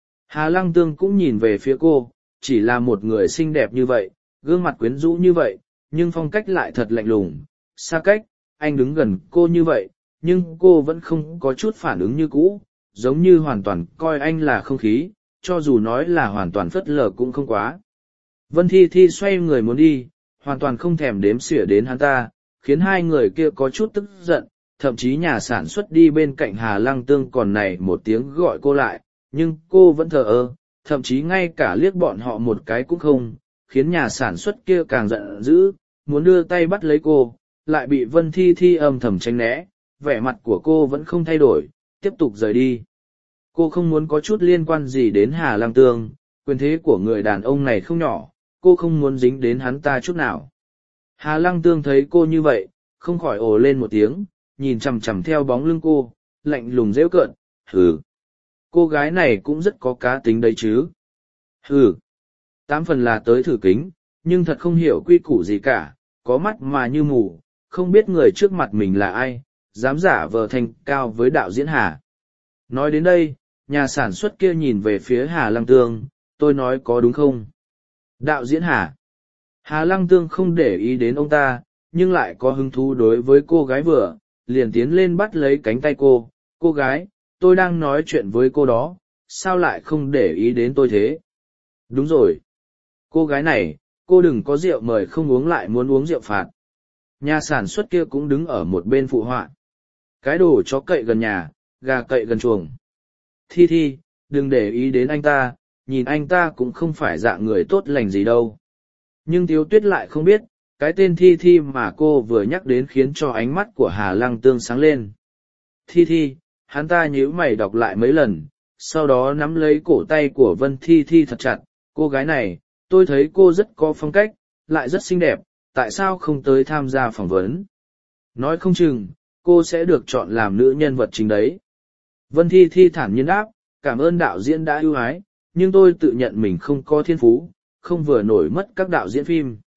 Hà Lăng Tương cũng nhìn về phía cô, chỉ là một người xinh đẹp như vậy, gương mặt quyến rũ như vậy, nhưng phong cách lại thật lạnh lùng, xa cách, anh đứng gần cô như vậy, nhưng cô vẫn không có chút phản ứng như cũ, giống như hoàn toàn coi anh là không khí, cho dù nói là hoàn toàn phớt lờ cũng không quá. Vân Thi Thi xoay người muốn đi, hoàn toàn không thèm đếm xỉa đến hắn ta, khiến hai người kia có chút tức giận, thậm chí nhà sản xuất đi bên cạnh Hà Lăng Tương còn này một tiếng gọi cô lại, nhưng cô vẫn thờ ơ, thậm chí ngay cả liếc bọn họ một cái cũng không, khiến nhà sản xuất kia càng giận dữ, muốn đưa tay bắt lấy cô, lại bị Vân Thi Thi âm thầm tránh né, vẻ mặt của cô vẫn không thay đổi, tiếp tục rời đi. Cô không muốn có chút liên quan gì đến Hà Lăng Tương, quyền thế của người đàn ông này không nhỏ, cô không muốn dính đến hắn ta chút nào. Hà Lăng Tương thấy cô như vậy, không khỏi ồ lên một tiếng, nhìn chằm chằm theo bóng lưng cô, lạnh lùng rêu cợt, hừ. Cô gái này cũng rất có cá tính đấy chứ. Hừ. 8 phần là tới thử kính, nhưng thật không hiểu quy củ gì cả, có mắt mà như mù, không biết người trước mặt mình là ai, dám giả vờ thành cao với đạo diễn Hà. Nói đến đây, nhà sản xuất kia nhìn về phía Hà Lăng Tương, tôi nói có đúng không? Đạo diễn Hà. Hà Lăng Tương không để ý đến ông ta, nhưng lại có hứng thú đối với cô gái vừa, liền tiến lên bắt lấy cánh tay cô gái, tôi đang nói chuyện với cô đó, sao lại không để ý đến tôi thế? Đúng rồi. Cô gái này, cô đừng có rượu mời không uống lại muốn uống rượu phạt. Nhà sản xuất kia cũng đứng ở một bên phụ họa. Cái đồ chó cậy gần nhà, gà cậy gần chuồng. Thi Thi, đừng để ý đến anh ta, nhìn anh ta cũng không phải dạng người tốt lành gì đâu. Nhưng Tiếu Tuyết lại không biết, cái tên Thi Thi mà cô vừa nhắc đến khiến cho ánh mắt của Hà Lăng Tương sáng lên. Thi Thi, hắn ta nhíu mày đọc lại mấy lần, sau đó nắm lấy cổ tay của Vân Thi Thi thật chặt. Cô gái này, tôi thấy cô rất có phong cách, lại rất xinh đẹp, tại sao không tới tham gia phỏng vấn? Nói không chừng, cô sẽ được chọn làm nữ nhân vật chính đấy. Vân Thi Thi thản nhiên đáp, cảm ơn đạo diễn đã ưu ái, nhưng tôi tự nhận mình không có thiên phú, không vừa nổi mất các đạo diễn phim.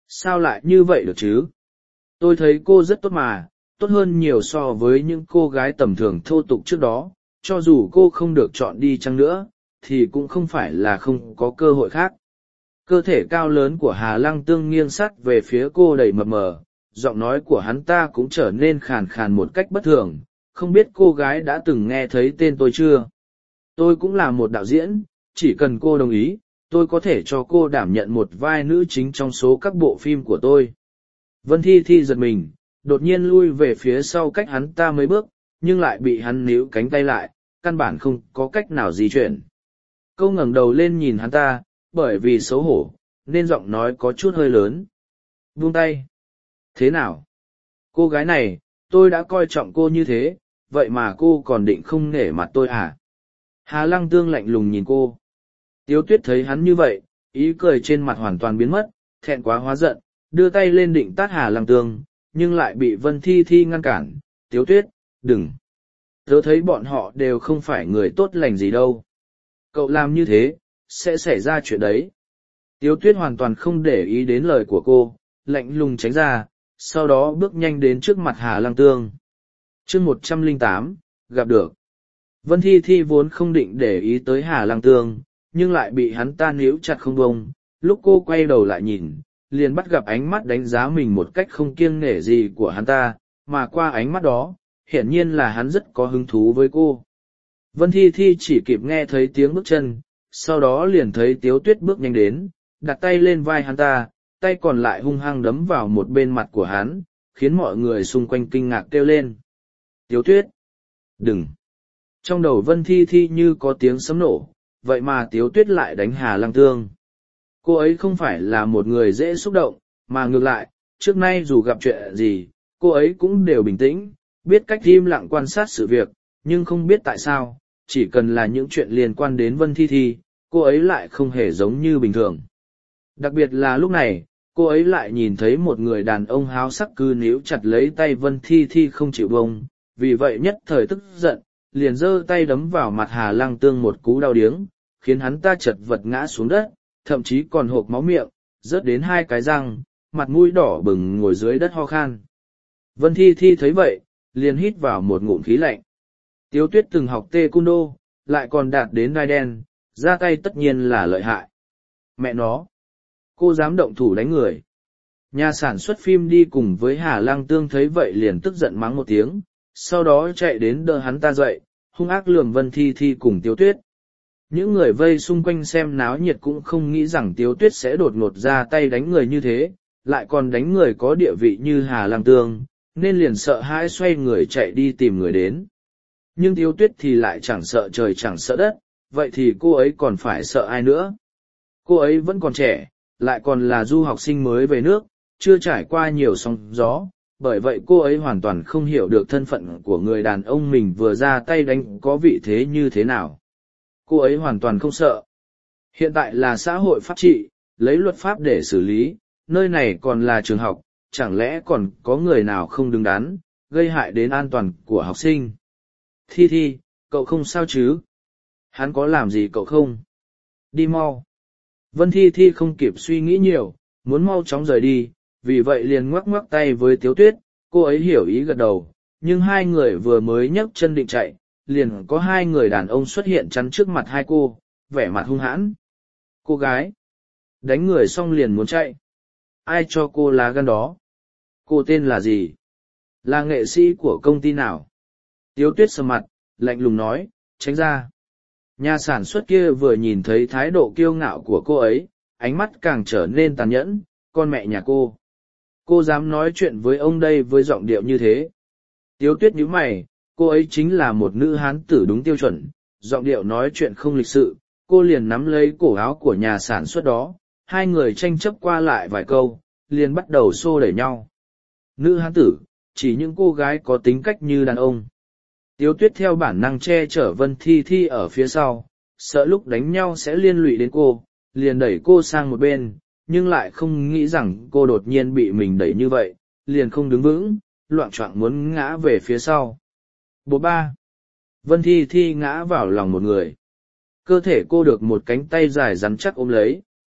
Sao lại như vậy được chứ? Tôi thấy cô rất tốt mà, tốt hơn nhiều so với những cô gái tầm thường thô tục trước đó, cho dù cô không được chọn đi chăng nữa, thì cũng không phải là không có cơ hội khác. Cơ thể cao lớn của Hà Lăng Tương nghiêng sát về phía cô đầy mập mờ, giọng nói của hắn ta cũng trở nên khàn khàn một cách bất thường, không biết cô gái đã từng nghe thấy tên tôi chưa? Tôi cũng là một đạo diễn, chỉ cần cô đồng ý, tôi có thể cho cô đảm nhận một vai nữ chính trong số các bộ phim của tôi. Vân Thi Thi giật mình, đột nhiên lui về phía sau cách hắn ta mấy bước, nhưng lại bị hắn níu cánh tay lại, căn bản không có cách nào di chuyển. Cô ngẩng đầu lên nhìn hắn ta, bởi vì xấu hổ, nên giọng nói có chút hơi lớn. Buông tay. Thế nào? Cô gái này, tôi đã coi trọng cô như thế, vậy mà cô còn định không nể mặt tôi à? Hà Lăng Tương lạnh lùng nhìn cô. Tiếu Tuyết thấy hắn như vậy, ý cười trên mặt hoàn toàn biến mất, thẹn quá hóa giận, đưa tay lên định tát Hà Lăng Tương, nhưng lại bị Vân Thi Thi ngăn cản. Tiếu Tuyết, đừng. Tớ thấy bọn họ đều không phải người tốt lành gì đâu. Cậu làm như thế, sẽ xảy ra chuyện đấy. Tiếu Tuyết hoàn toàn không để ý đến lời của cô, lạnh lùng tránh ra, sau đó bước nhanh đến trước mặt Hà Lăng Tương. chương 108, gặp được. Vân Thi Thi vốn không định để ý tới Hà Lăng Tương, nhưng lại bị hắn ta níu chặt không bông. Lúc cô quay đầu lại nhìn, liền bắt gặp ánh mắt đánh giá mình một cách không kiêng nể gì của hắn ta, mà qua ánh mắt đó, hiển nhiên là hắn rất có hứng thú với cô. Vân Thi Thi chỉ kịp nghe thấy tiếng bước chân, sau đó liền thấy Tiếu Tuyết bước nhanh đến, đặt tay lên vai hắn ta, tay còn lại hung hăng đấm vào một bên mặt của hắn, khiến mọi người xung quanh kinh ngạc kêu lên. Tiếu Tuyết! Đừng! Trong đầu Vân Thi Thi như có tiếng sấm nổ, vậy mà Tiếu Tuyết lại đánh Hà Lăng Tương. Cô ấy không phải là một người dễ xúc động, mà ngược lại, trước nay dù gặp chuyện gì, cô ấy cũng đều bình tĩnh, biết cách im lặng quan sát sự việc, nhưng không biết tại sao, chỉ cần là những chuyện liên quan đến Vân Thi Thi, cô ấy lại không hề giống như bình thường. Đặc biệt là lúc này, cô ấy lại nhìn thấy một người đàn ông háo sắc cứ níu chặt lấy tay Vân Thi Thi không chịu bông, vì vậy nhất thời tức giận, liền giơ tay đấm vào mặt Hà Lăng Tương một cú đau điếng, khiến hắn ta chật vật ngã xuống đất, thậm chí còn hộc máu miệng, rớt đến 2 cái răng, mặt mũi đỏ bừng ngồi dưới đất ho khan. Vân Thi Thi thấy vậy, liền hít vào một ngụm khí lạnh. Tiếu Tuyết từng học taekwondo, lại còn đạt đến đai đen, ra tay tất nhiên là lợi hại. Mẹ nó! Cô dám động thủ đánh người. Nhà sản xuất phim đi cùng với Hà Lăng Tương thấy vậy liền tức giận mắng một tiếng, sau đó chạy đến đỡ hắn ta dậy, hung ác lườm Vân Thi Thi cùng Tiếu Tuyết. Những người vây xung quanh xem náo nhiệt cũng không nghĩ rằng Tiếu Tuyết sẽ đột ngột ra tay đánh người như thế, lại còn đánh người có địa vị như Hà Lăng Tương, nên liền sợ hãi xoay người chạy đi tìm người đến. Nhưng Tiếu Tuyết thì lại chẳng sợ trời chẳng sợ đất, vậy thì cô ấy còn phải sợ ai nữa? Cô ấy vẫn còn trẻ, lại còn là du học sinh mới về nước, chưa trải qua nhiều sóng gió, bởi vậy cô ấy hoàn toàn không hiểu được thân phận của người đàn ông mình vừa ra tay đánh có vị thế như thế nào. Cô ấy hoàn toàn không sợ. Hiện tại là xã hội pháp trị, lấy luật pháp để xử lý, nơi này còn là trường học, chẳng lẽ còn có người nào không đứng đắn, gây hại đến an toàn của học sinh. Thi Thi, cậu không sao chứ? Hắn có làm gì cậu không? Đi mau. Vân Thi Thi không kịp suy nghĩ nhiều, muốn mau chóng rời đi, vì vậy liền ngoắc ngoắc tay với Tiếu Tuyết, cô ấy hiểu ý gật đầu, nhưng hai người vừa mới nhấc chân định chạy, liền có 2 người đàn ông xuất hiện chắn trước mặt hai cô, vẻ mặt hung hãn. Cô gái! Đánh người xong liền muốn chạy. Ai cho cô lá gan đó? Cô tên là gì? Là nghệ sĩ của công ty nào? Tiếu Tuyết sầm mặt, lạnh lùng nói, tránh ra. Nhà sản xuất kia vừa nhìn thấy thái độ kiêu ngạo của cô ấy, ánh mắt càng trở nên tàn nhẫn, con mẹ nhà cô. Cô dám nói chuyện với ông đây với giọng điệu như thế. Tiếu Tuyết nhíu mày, cô ấy chính là một nữ hán tử đúng tiêu chuẩn, giọng điệu nói chuyện không lịch sự, cô liền nắm lấy cổ áo của nhà sản xuất đó, 2 người tranh chấp qua lại vài câu, liền bắt đầu xô đẩy nhau. Nữ hán tử, chỉ những cô gái có tính cách như đàn ông. Tiếu Tuyết theo bản năng che chở Vân Thi Thi ở phía sau, sợ lúc đánh nhau sẽ liên lụy đến cô, liền đẩy cô sang một bên, nhưng lại không nghĩ rằng cô đột nhiên bị mình đẩy như vậy, liền không đứng vững, loạng choạng muốn ngã về phía sau. Bố ba. Vân Thi Thi ngã vào lòng một người. Cơ thể cô được một cánh tay dài rắn chắc ôm lấy.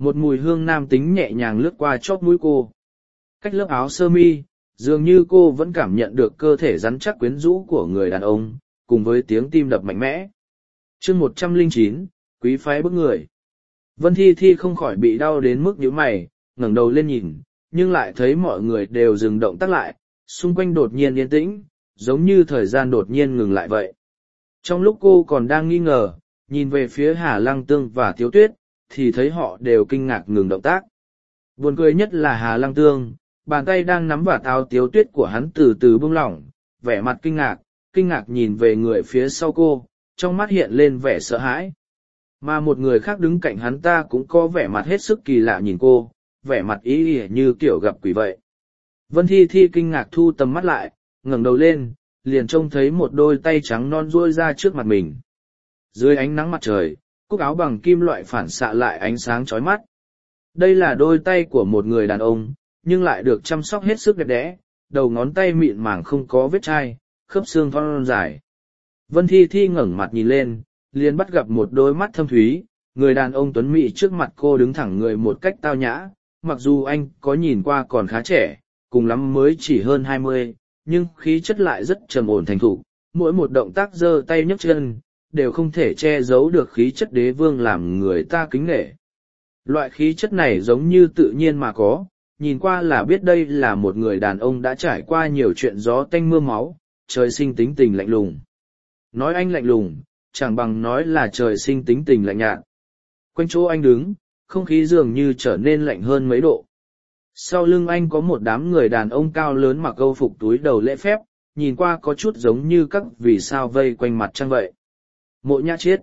Một mùi hương nam tính nhẹ nhàng lướt qua chóp mũi cô. Cách lớp áo sơ mi, dường như cô vẫn cảm nhận được cơ thể rắn chắc quyến rũ của người đàn ông, cùng với tiếng tim đập mạnh mẽ. chương 109, quý phái bức người. Vân Thi Thi không khỏi bị đau đến mức nhíu mày, ngẩng đầu lên nhìn, nhưng lại thấy mọi người đều dừng động tác lại, xung quanh đột nhiên yên tĩnh, giống như thời gian đột nhiên ngừng lại vậy. Trong lúc cô còn đang nghi ngờ, nhìn về phía Hà Lăng Tương và Tiếu Tuyết, thì thấy họ đều kinh ngạc ngừng động tác. Buồn cười nhất là Hà Lăng Tương, bàn tay đang nắm vào áo Tiếu Tuyết của hắn từ từ buông lỏng, vẻ mặt kinh ngạc nhìn về người phía sau cô, trong mắt hiện lên vẻ sợ hãi. Mà một người khác đứng cạnh hắn ta cũng có vẻ mặt hết sức kỳ lạ nhìn cô, vẻ mặt ý ỉa như kiểu gặp quỷ vậy. Vân Thi Thi kinh ngạc thu tầm mắt lại, ngẩng đầu lên, liền trông thấy một đôi tay trắng non duỗi ra trước mặt mình. Dưới ánh nắng mặt trời, cúc áo bằng kim loại phản xạ lại ánh sáng chói mắt. Đây là đôi tay của một người đàn ông, nhưng lại được chăm sóc hết sức đẹp đẽ, đầu ngón tay mịn màng không có vết chai, khớp xương thon dài. Vân Thi Thi ngẩng mặt nhìn lên, liền bắt gặp một đôi mắt thâm thúy, người đàn ông tuấn mỹ trước mặt cô đứng thẳng người một cách tao nhã, mặc dù anh có nhìn qua còn khá trẻ, cùng lắm mới chỉ hơn 20, nhưng khí chất lại rất trầm ổn thành thục, mỗi một động tác giơ tay nhấc chân, đều không thể che giấu được khí chất đế vương làm người ta kính nể. Loại khí chất này giống như tự nhiên mà có, nhìn qua là biết đây là một người đàn ông đã trải qua nhiều chuyện gió tanh mưa máu, trời sinh tính tình lạnh lùng. Nói anh lạnh lùng, chẳng bằng nói là trời sinh tính tình lạnh nhạt. Quanh chỗ anh đứng, không khí dường như trở nên lạnh hơn mấy độ. Sau lưng anh có một đám người đàn ông cao lớn mặc âu phục túi đầu lễ phép, nhìn qua có chút giống như các vì sao vây quanh mặt trăng vậy. Mộ Nhã Chiết.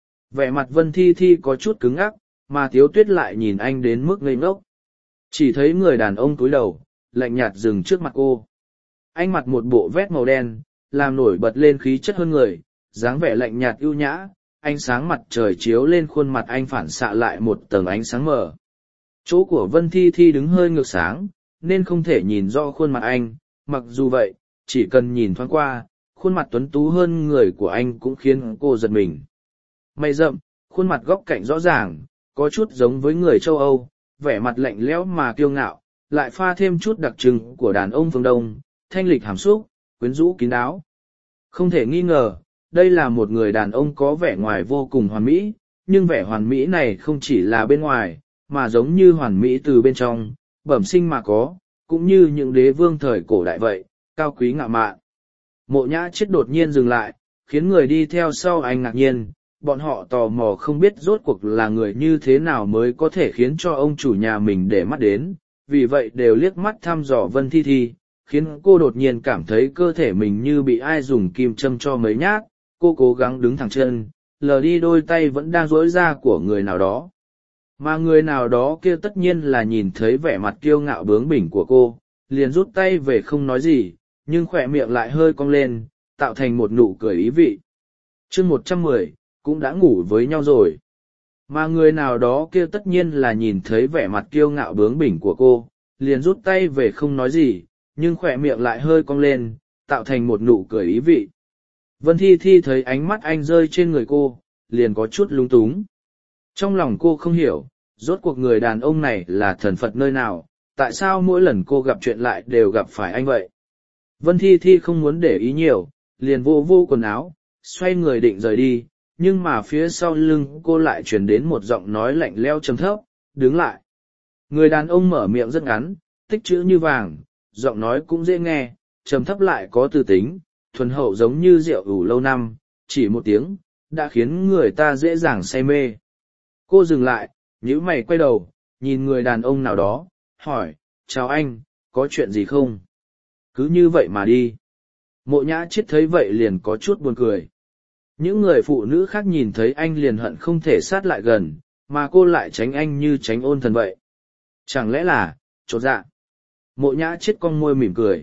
Vẻ mặt Vân Thi Thi có chút cứng ngắc, mà Tiếu Tuyết lại nhìn anh đến mức ngây ngốc. Chỉ thấy người đàn ông túi đầu, lạnh nhạt dừng trước mặt cô. Anh mặc một bộ vest màu đen, làm nổi bật lên khí chất hơn người, dáng vẻ lạnh nhạt ưu nhã, ánh sáng mặt trời chiếu lên khuôn mặt anh phản xạ lại một tầng ánh sáng mờ. Chỗ của Vân Thi Thi đứng hơi ngược sáng, nên không thể nhìn rõ khuôn mặt anh, mặc dù vậy, chỉ cần nhìn thoáng qua, khuôn mặt tuấn tú hơn người của anh cũng khiến cô giật mình. Mày rậm, khuôn mặt góc cạnh rõ ràng, có chút giống với người châu Âu, vẻ mặt lạnh lẽo mà kiêu ngạo, lại pha thêm chút đặc trưng của đàn ông phương Đông, thanh lịch hàm xúc, quyến rũ kín đáo. Không thể nghi ngờ, đây là một người đàn ông có vẻ ngoài vô cùng hoàn mỹ, nhưng vẻ hoàn mỹ này không chỉ là bên ngoài, mà giống như hoàn mỹ từ bên trong, bẩm sinh mà có, cũng như những đế vương thời cổ đại vậy, cao quý ngạo mạn. Mộ Nhã Chiết đột nhiên dừng lại, khiến người đi theo sau anh ngạc nhiên, bọn họ tò mò không biết rốt cuộc là người như thế nào mới có thể khiến cho ông chủ nhà mình để mắt đến, vì vậy đều liếc mắt thăm dò Vân Thi Thi, khiến cô đột nhiên cảm thấy cơ thể mình như bị ai dùng kim châm cho mấy nhát. Cô cố gắng đứng thẳng chân, lờ đi đôi tay vẫn đang duỗi ra của người nào đó. Mà người nào đó kia tất nhiên là nhìn thấy vẻ mặt kiêu ngạo bướng bỉnh của cô, liền rút tay về không nói gì, nhưng khỏe miệng lại hơi cong lên, tạo thành một nụ cười ý vị. chương 110, cũng đã ngủ với nhau rồi. Mà người nào đó kia tất nhiên là nhìn thấy vẻ mặt kiêu ngạo bướng bỉnh của cô, liền rút tay về không nói gì, nhưng khỏe miệng lại hơi cong lên, tạo thành một nụ cười ý vị. Vân Thi Thi thấy ánh mắt anh rơi trên người cô, liền có chút lung túng. Trong lòng cô không hiểu, rốt cuộc người đàn ông này là thần Phật nơi nào, tại sao mỗi lần cô gặp chuyện lại đều gặp phải anh vậy. Vân Thi Thi không muốn để ý nhiều, liền vô vô quần áo, xoay người định rời đi, nhưng mà phía sau lưng cô lại truyền đến một giọng nói lạnh lẽo trầm thấp, đứng lại. Người đàn ông mở miệng rất ngắn, tích chữ như vàng, giọng nói cũng dễ nghe, trầm thấp lại có tư tính, thuần hậu giống như rượu ủ lâu năm, chỉ một tiếng, đã khiến người ta dễ dàng say mê. Cô dừng lại, nhíu mày quay đầu, nhìn người đàn ông nào đó, hỏi, chào anh, có chuyện gì không? Cứ như vậy mà đi. Mộ Nhã Chiết thấy vậy liền có chút buồn cười. Những người phụ nữ khác nhìn thấy anh liền hận không thể sát lại gần, mà cô lại tránh anh như tránh ôn thần vậy. Chẳng lẽ là, chột dạ? Mộ Nhã Chiết cong môi mỉm cười.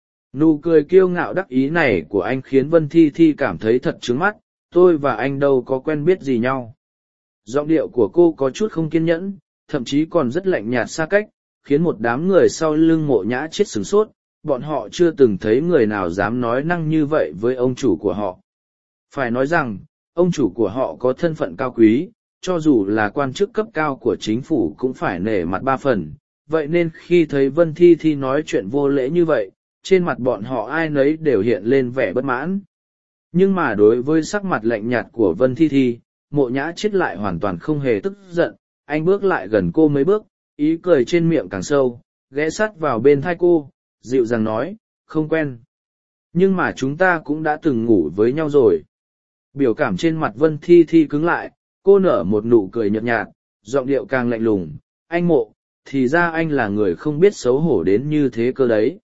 Nụ cười kiêu ngạo đắc ý này của anh khiến Vân Thi Thi cảm thấy thật trướng mắt, tôi và anh đâu có quen biết gì nhau. Giọng điệu của cô có chút không kiên nhẫn, thậm chí còn rất lạnh nhạt xa cách, khiến một đám người sau lưng Mộ Nhã Chiết sửng sốt, bọn họ chưa từng thấy người nào dám nói năng như vậy với ông chủ của họ. Phải nói rằng, ông chủ của họ có thân phận cao quý, cho dù là quan chức cấp cao của chính phủ cũng phải nể mặt ba phần. Vậy nên khi thấy Vân Thi Thi nói chuyện vô lễ như vậy, trên mặt bọn họ ai nấy đều hiện lên vẻ bất mãn. Nhưng mà đối với sắc mặt lạnh nhạt của Vân Thi Thi, Mộ Nhã Chết lại hoàn toàn không hề tức giận. Anh bước lại gần cô mấy bước, ý cười trên miệng càng sâu, ghé sát vào bên thai cô, dịu dàng nói, không quen. Nhưng mà chúng ta cũng đã từng ngủ với nhau rồi. Biểu cảm trên mặt Vân Thi Thi cứng lại, cô nở một nụ cười nhợt nhạt, giọng điệu càng lạnh lùng, anh Mộ, thì ra anh là người không biết xấu hổ đến như thế cơ đấy.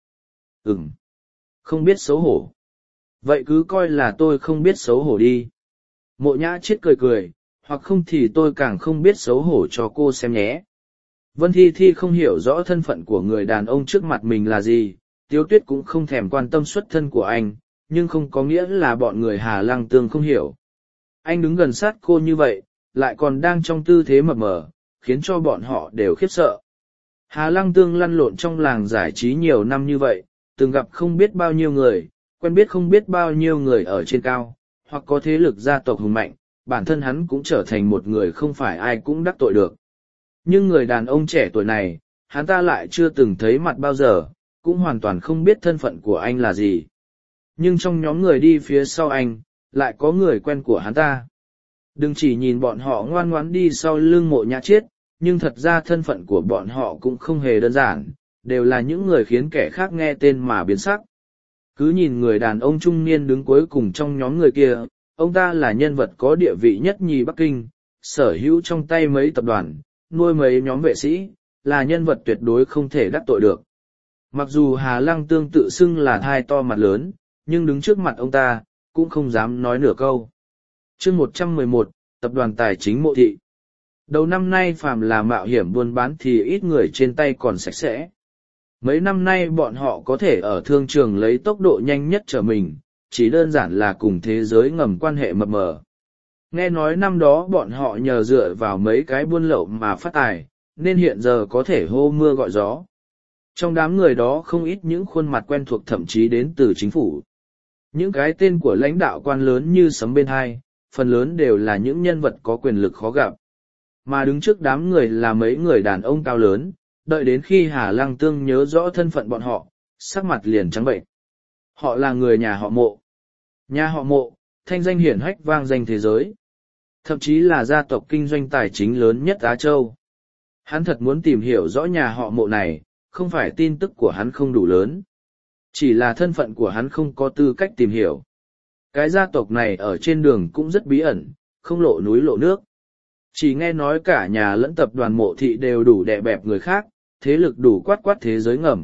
Không biết xấu hổ. Vậy cứ coi là tôi không biết xấu hổ đi. Mộ Nhã Chết cười cười, hoặc không thì tôi càng không biết xấu hổ cho cô xem nhé. Vân Thi Thi không hiểu rõ thân phận của người đàn ông trước mặt mình là gì, Tiếu Tuyết cũng không thèm quan tâm xuất thân của anh, nhưng không có nghĩa là bọn người Hà Lăng Tương không hiểu. Anh đứng gần sát cô như vậy, lại còn đang trong tư thế mập mờ, khiến cho bọn họ đều khiếp sợ. Hà Lăng Tương lăn lộn trong làng giải trí nhiều năm như vậy, từng gặp không biết bao nhiêu người, quen biết không biết bao nhiêu người ở trên cao, hoặc có thế lực gia tộc hùng mạnh, bản thân hắn cũng trở thành một người không phải ai cũng đắc tội được. Nhưng người đàn ông trẻ tuổi này, hắn ta lại chưa từng thấy mặt bao giờ, cũng hoàn toàn không biết thân phận của anh là gì. Nhưng trong nhóm người đi phía sau anh, lại có người quen của hắn ta. Đừng chỉ nhìn bọn họ ngoan ngoãn đi sau lưng Mộ Nhã Chết, nhưng thật ra thân phận của bọn họ cũng không hề đơn giản, đều là những người khiến kẻ khác nghe tên mà biến sắc. Cứ nhìn người đàn ông trung niên đứng cuối cùng trong nhóm người kia, ông ta là nhân vật có địa vị nhất nhì Bắc Kinh, sở hữu trong tay mấy tập đoàn, nuôi mấy nhóm vệ sĩ, là nhân vật tuyệt đối không thể đắc tội được. Mặc dù Hà Lăng Tương tự xưng là thai to mặt lớn, nhưng đứng trước mặt ông ta, cũng không dám nói nửa câu. Chương 111, Tập đoàn Tài chính Mộ Thị. Đầu năm nay phàm là mạo hiểm buôn bán thì ít người trên tay còn sạch sẽ. Mấy năm nay bọn họ có thể ở thương trường lấy tốc độ nhanh nhất trở mình, chỉ đơn giản là cùng thế giới ngầm quan hệ mập mờ. Nghe nói năm đó bọn họ nhờ dựa vào mấy cái buôn lậu mà phát tài, nên hiện giờ có thể hô mưa gọi gió. Trong đám người đó không ít những khuôn mặt quen thuộc thậm chí đến từ chính phủ. Những cái tên của lãnh đạo quan lớn như sấm bên hai, phần lớn đều là những nhân vật có quyền lực khó gặp. Mà đứng trước đám người là mấy người đàn ông cao lớn, đợi đến khi Hà Lăng Tương nhớ rõ thân phận bọn họ, sắc mặt liền trắng bệnh. Họ là người nhà họ Mộ. Nhà họ Mộ, thanh danh hiển hách vang danh thế giới. Thậm chí là gia tộc kinh doanh tài chính lớn nhất Á Châu. Hắn thật muốn tìm hiểu rõ nhà họ Mộ này, không phải tin tức của hắn không đủ lớn. Chỉ là thân phận của hắn không có tư cách tìm hiểu. Cái gia tộc này ở trên đường cũng rất bí ẩn, không lộ núi lộ nước. Chỉ nghe nói cả nhà lẫn tập đoàn Mộ Thị đều đủ đè bẹp người khác, thế lực đủ quát quát thế giới ngầm.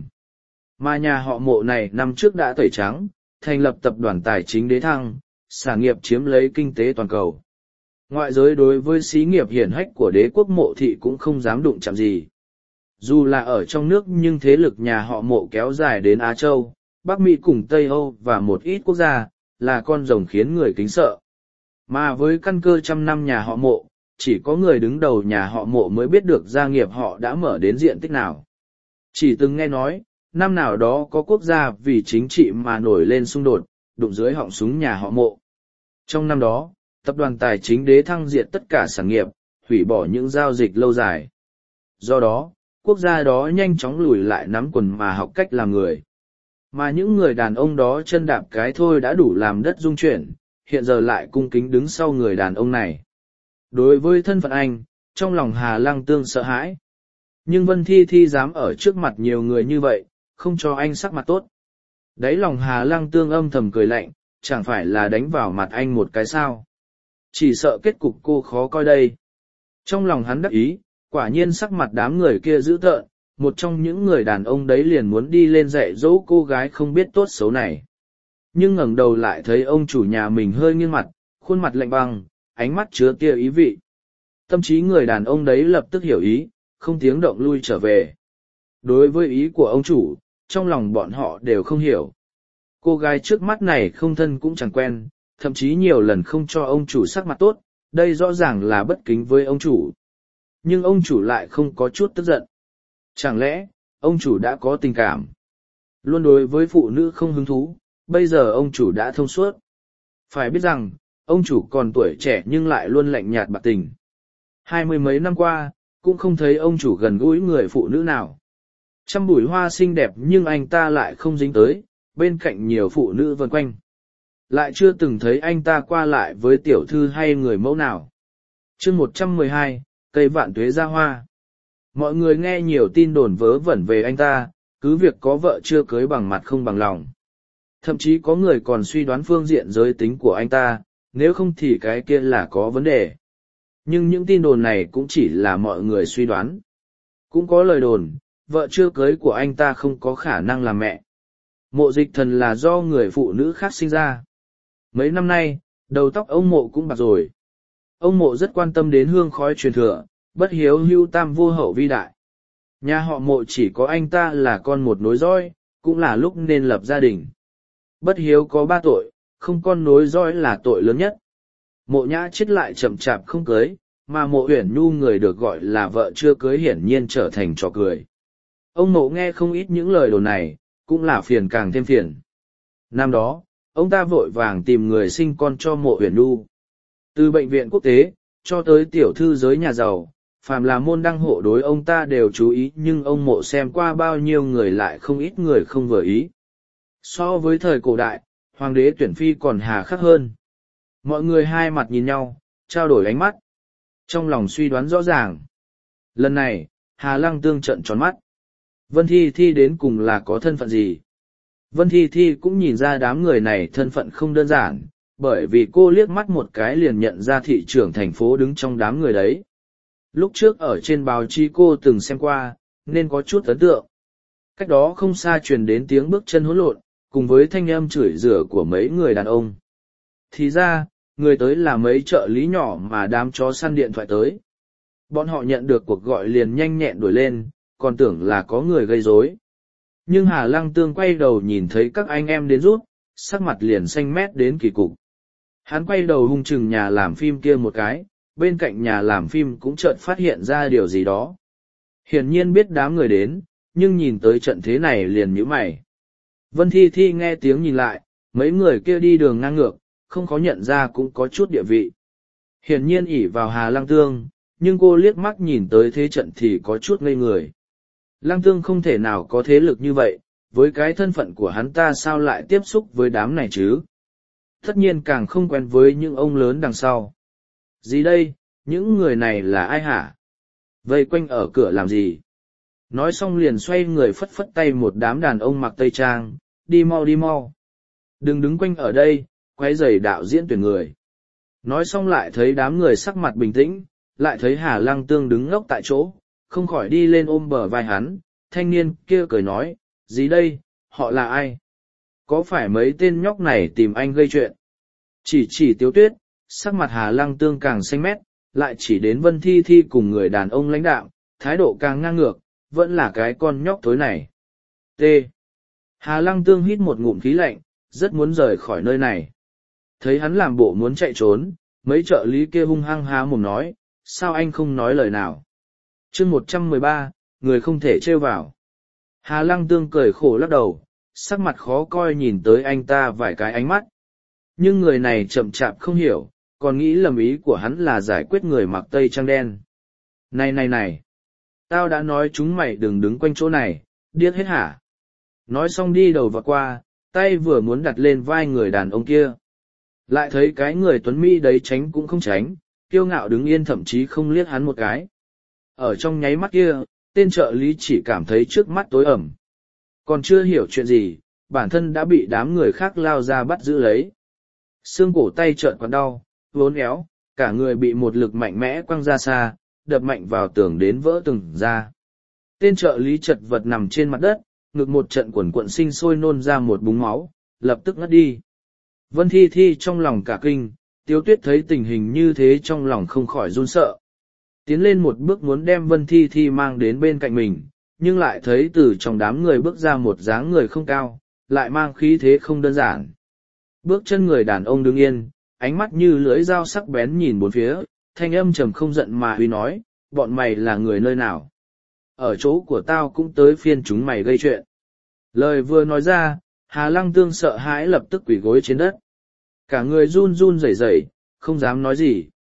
Mà nhà họ Mộ này năm trước đã tẩy trắng, thành lập tập đoàn tài chính Đế Thăng, sản nghiệp chiếm lấy kinh tế toàn cầu. Ngoại giới đối với xí nghiệp hiển hách của đế quốc Mộ Thị cũng không dám đụng chạm gì. Dù là ở trong nước nhưng thế lực nhà họ Mộ kéo dài đến Á Châu, Bắc Mỹ cùng Tây Âu và một ít quốc gia, là con rồng khiến người kính sợ. Mà với căn cơ trăm năm nhà họ Mộ, chỉ có người đứng đầu nhà họ Mộ mới biết được gia nghiệp họ đã mở đến diện tích nào. Chỉ từng nghe nói, năm nào đó có quốc gia vì chính trị mà nổi lên xung đột, đụng dưới họng súng nhà họ Mộ. Trong năm đó, tập đoàn tài chính Đế Thăng diệt tất cả sản nghiệp, hủy bỏ những giao dịch lâu dài. Do đó, quốc gia đó nhanh chóng lùi lại nắm quần mà học cách làm người. Mà những người đàn ông đó chân đạp cái thôi đã đủ làm đất rung chuyển, hiện giờ lại cung kính đứng sau người đàn ông này. Đối với thân phận anh, trong lòng Hà Lăng Tương sợ hãi. Nhưng Vân Thi Thi dám ở trước mặt nhiều người như vậy, không cho anh sắc mặt tốt. Đấy lòng Hà Lăng Tương âm thầm cười lạnh, chẳng phải là đánh vào mặt anh một cái sao. Chỉ sợ kết cục cô khó coi đây. Trong lòng hắn đắc ý, quả nhiên sắc mặt đám người kia dữ tợn, một trong những người đàn ông đấy liền muốn đi lên dạy dỗ cô gái không biết tốt xấu này. Nhưng ngẩng đầu lại thấy ông chủ nhà mình hơi nghiêng mặt, khuôn mặt lạnh băng, ánh mắt chứa tia ý vị. Tâm trí người đàn ông đấy lập tức hiểu ý, không tiếng động lui trở về. Đối với ý của ông chủ, trong lòng bọn họ đều không hiểu. Cô gái trước mắt này không thân cũng chẳng quen, thậm chí nhiều lần không cho ông chủ sắc mặt tốt, đây rõ ràng là bất kính với ông chủ. Nhưng ông chủ lại không có chút tức giận. Chẳng lẽ, ông chủ đã có tình cảm? Luôn đối với phụ nữ không hứng thú, bây giờ ông chủ đã thông suốt. Phải biết rằng, ông chủ còn tuổi trẻ nhưng lại luôn lạnh nhạt bạc tình. 20 mấy năm qua, cũng không thấy ông chủ gần gũi người phụ nữ nào. Trăm bụi hoa xinh đẹp nhưng anh ta lại không dính tới, bên cạnh nhiều phụ nữ vần quanh. Lại chưa từng thấy anh ta qua lại với tiểu thư hay người mẫu nào. chương 112, cây vạn tuế ra hoa. Mọi người nghe nhiều tin đồn vớ vẩn về anh ta, cứ việc có vợ chưa cưới bằng mặt không bằng lòng. Thậm chí có người còn suy đoán phương diện giới tính của anh ta, nếu không thì cái kia là có vấn đề. Nhưng những tin đồn này cũng chỉ là mọi người suy đoán. Cũng có lời đồn, vợ chưa cưới của anh ta không có khả năng làm mẹ. Mộ Dịch Thần là do người phụ nữ khác sinh ra. Mấy năm nay, đầu tóc ông Mộ cũng bạc rồi. Ông Mộ rất quan tâm đến hương khói truyền thừa, bất hiếu hưu tam vô hậu vi đại. Nhà họ Mộ chỉ có anh ta là con một nối dõi, cũng là lúc nên lập gia đình. Bất hiếu có 3 tội, không con nối dõi là tội lớn nhất. Mộ Nhã chết lại chậm chạp không cưới, mà Mộ Uyển Nhu người được gọi là vợ chưa cưới hiển nhiên trở thành trò cười. Ông Mộ nghe không ít những lời đồn này, cũng là phiền càng thêm phiền. Năm đó, ông ta vội vàng tìm người sinh con cho Mộ Uyển Nhu. Từ bệnh viện quốc tế, cho tới tiểu thư giới nhà giàu, phàm là môn đăng hộ đối ông ta đều chú ý, nhưng ông Mộ xem qua bao nhiêu người lại không ít người không vừa ý. So với thời cổ đại, hoàng đế tuyển phi còn hà khắc hơn. Mọi người hai mặt nhìn nhau, trao đổi ánh mắt. Trong lòng suy đoán rõ ràng. Lần này, Hà Lăng Tương trợn tròn mắt. Vân Thi Thi đến cùng là có thân phận gì? Vân Thi Thi cũng nhìn ra đám người này thân phận không đơn giản, bởi vì cô liếc mắt một cái liền nhận ra thị trưởng thành phố đứng trong đám người đấy. Lúc trước ở trên báo chí cô từng xem qua, nên có chút ấn tượng. Cách đó không xa truyền đến tiếng bước chân hỗn lộn, cùng với thanh âm chửi rủa của mấy người đàn ông. Thì ra, người tới là mấy trợ lý nhỏ mà đám chó săn điện thoại tới. Bọn họ nhận được cuộc gọi liền nhanh nhẹn đuổi lên, còn tưởng là có người gây rối. Nhưng Hà Lăng Tương quay đầu nhìn thấy các anh em đến rút, sắc mặt liền xanh mét đến kỳ cục. Hắn quay đầu hung chừng nhà làm phim kia một cái, bên cạnh nhà làm phim cũng chợt phát hiện ra điều gì đó. Hiển nhiên biết đám người đến, nhưng nhìn tới trận thế này liền nhíu mày. Vân Thi Thi nghe tiếng nhìn lại, mấy người kia đi đường ngang ngược, không có nhận ra cũng có chút địa vị. Hiển nhiên ỷ vào Hà Lăng Tương, nhưng cô liếc mắt nhìn tới thế trận thì có chút ngây người. Lăng Tương không thể nào có thế lực như vậy, với cái thân phận của hắn ta sao lại tiếp xúc với đám này chứ? Tất nhiên càng không quen với những ông lớn đằng sau. Gì đây, những người này là ai hả? Vây quanh ở cửa làm gì? Nói xong liền xoay người phất phất tay một đám đàn ông mặc tây trang, đi mau đi mau. Đừng đứng quanh ở đây, quấy rầy đạo diễn tuyển người. Nói xong lại thấy đám người sắc mặt bình tĩnh, lại thấy Hà Lăng Tương đứng ngốc tại chỗ, không khỏi đi lên ôm bờ vai hắn, thanh niên kia cười nói, gì đây, họ là ai? Có phải mấy tên nhóc này tìm anh gây chuyện? Chỉ Tiếu Tuyết, sắc mặt Hà Lăng Tương càng xanh mét, lại chỉ đến Vân Thi Thi cùng người đàn ông lãnh đạo, thái độ càng ngang ngược, vẫn là cái con nhóc thối này. T. Hà Lăng Tương hít một ngụm khí lạnh, rất muốn rời khỏi nơi này. Thấy hắn làm bộ muốn chạy trốn, mấy trợ lý kia hung hăng há mồm nói, sao anh không nói lời nào? chương 113, người không thể trêu vào. Hà Lăng Tương cười khổ lắc đầu, sắc mặt khó coi nhìn tới anh ta vài cái ánh mắt. Nhưng người này chậm chạp không hiểu, còn nghĩ lầm ý của hắn là giải quyết người mặc tây trang đen. Này! Tao đã nói chúng mày đừng đứng quanh chỗ này, điếc hết hả? Nói xong đi đầu vào qua, tay vừa muốn đặt lên vai người đàn ông kia. Lại thấy cái người tuấn mỹ đấy tránh cũng không tránh, kiêu ngạo đứng yên thậm chí không liếc hắn một cái. Ở trong nháy mắt kia, tên trợ lý chỉ cảm thấy trước mắt tối ẩm. Còn chưa hiểu chuyện gì, bản thân đã bị đám người khác lao ra bắt giữ lấy. Xương cổ tay trợn còn đau, vốn éo, cả người bị một lực mạnh mẽ quăng ra xa, đập mạnh vào tường đến vỡ từng ra. Tên trợ lý chật vật nằm trên mặt đất, ngực một trận quần quận sinh sôi nôn ra một búng máu, lập tức ngất đi. Vân Thi Thi trong lòng cả kinh, Tiếu Tuyết thấy tình hình như thế trong lòng không khỏi run sợ. Tiến lên một bước muốn đem Vân Thi Thi mang đến bên cạnh mình, nhưng lại thấy từ trong đám người bước ra một dáng người không cao, lại mang khí thế không đơn giản. Bước chân người đàn ông đứng yên, ánh mắt như lưỡi dao sắc bén nhìn bốn phía, thanh âm trầm không giận mà uy nói, bọn mày là người nơi nào? Ở chỗ của tao cũng tới phiên chúng mày gây chuyện. Lời vừa nói ra, Hà Lăng Tương sợ hãi lập tức quỳ gối trên đất. Cả người run run rẩy rẩy, không dám nói gì.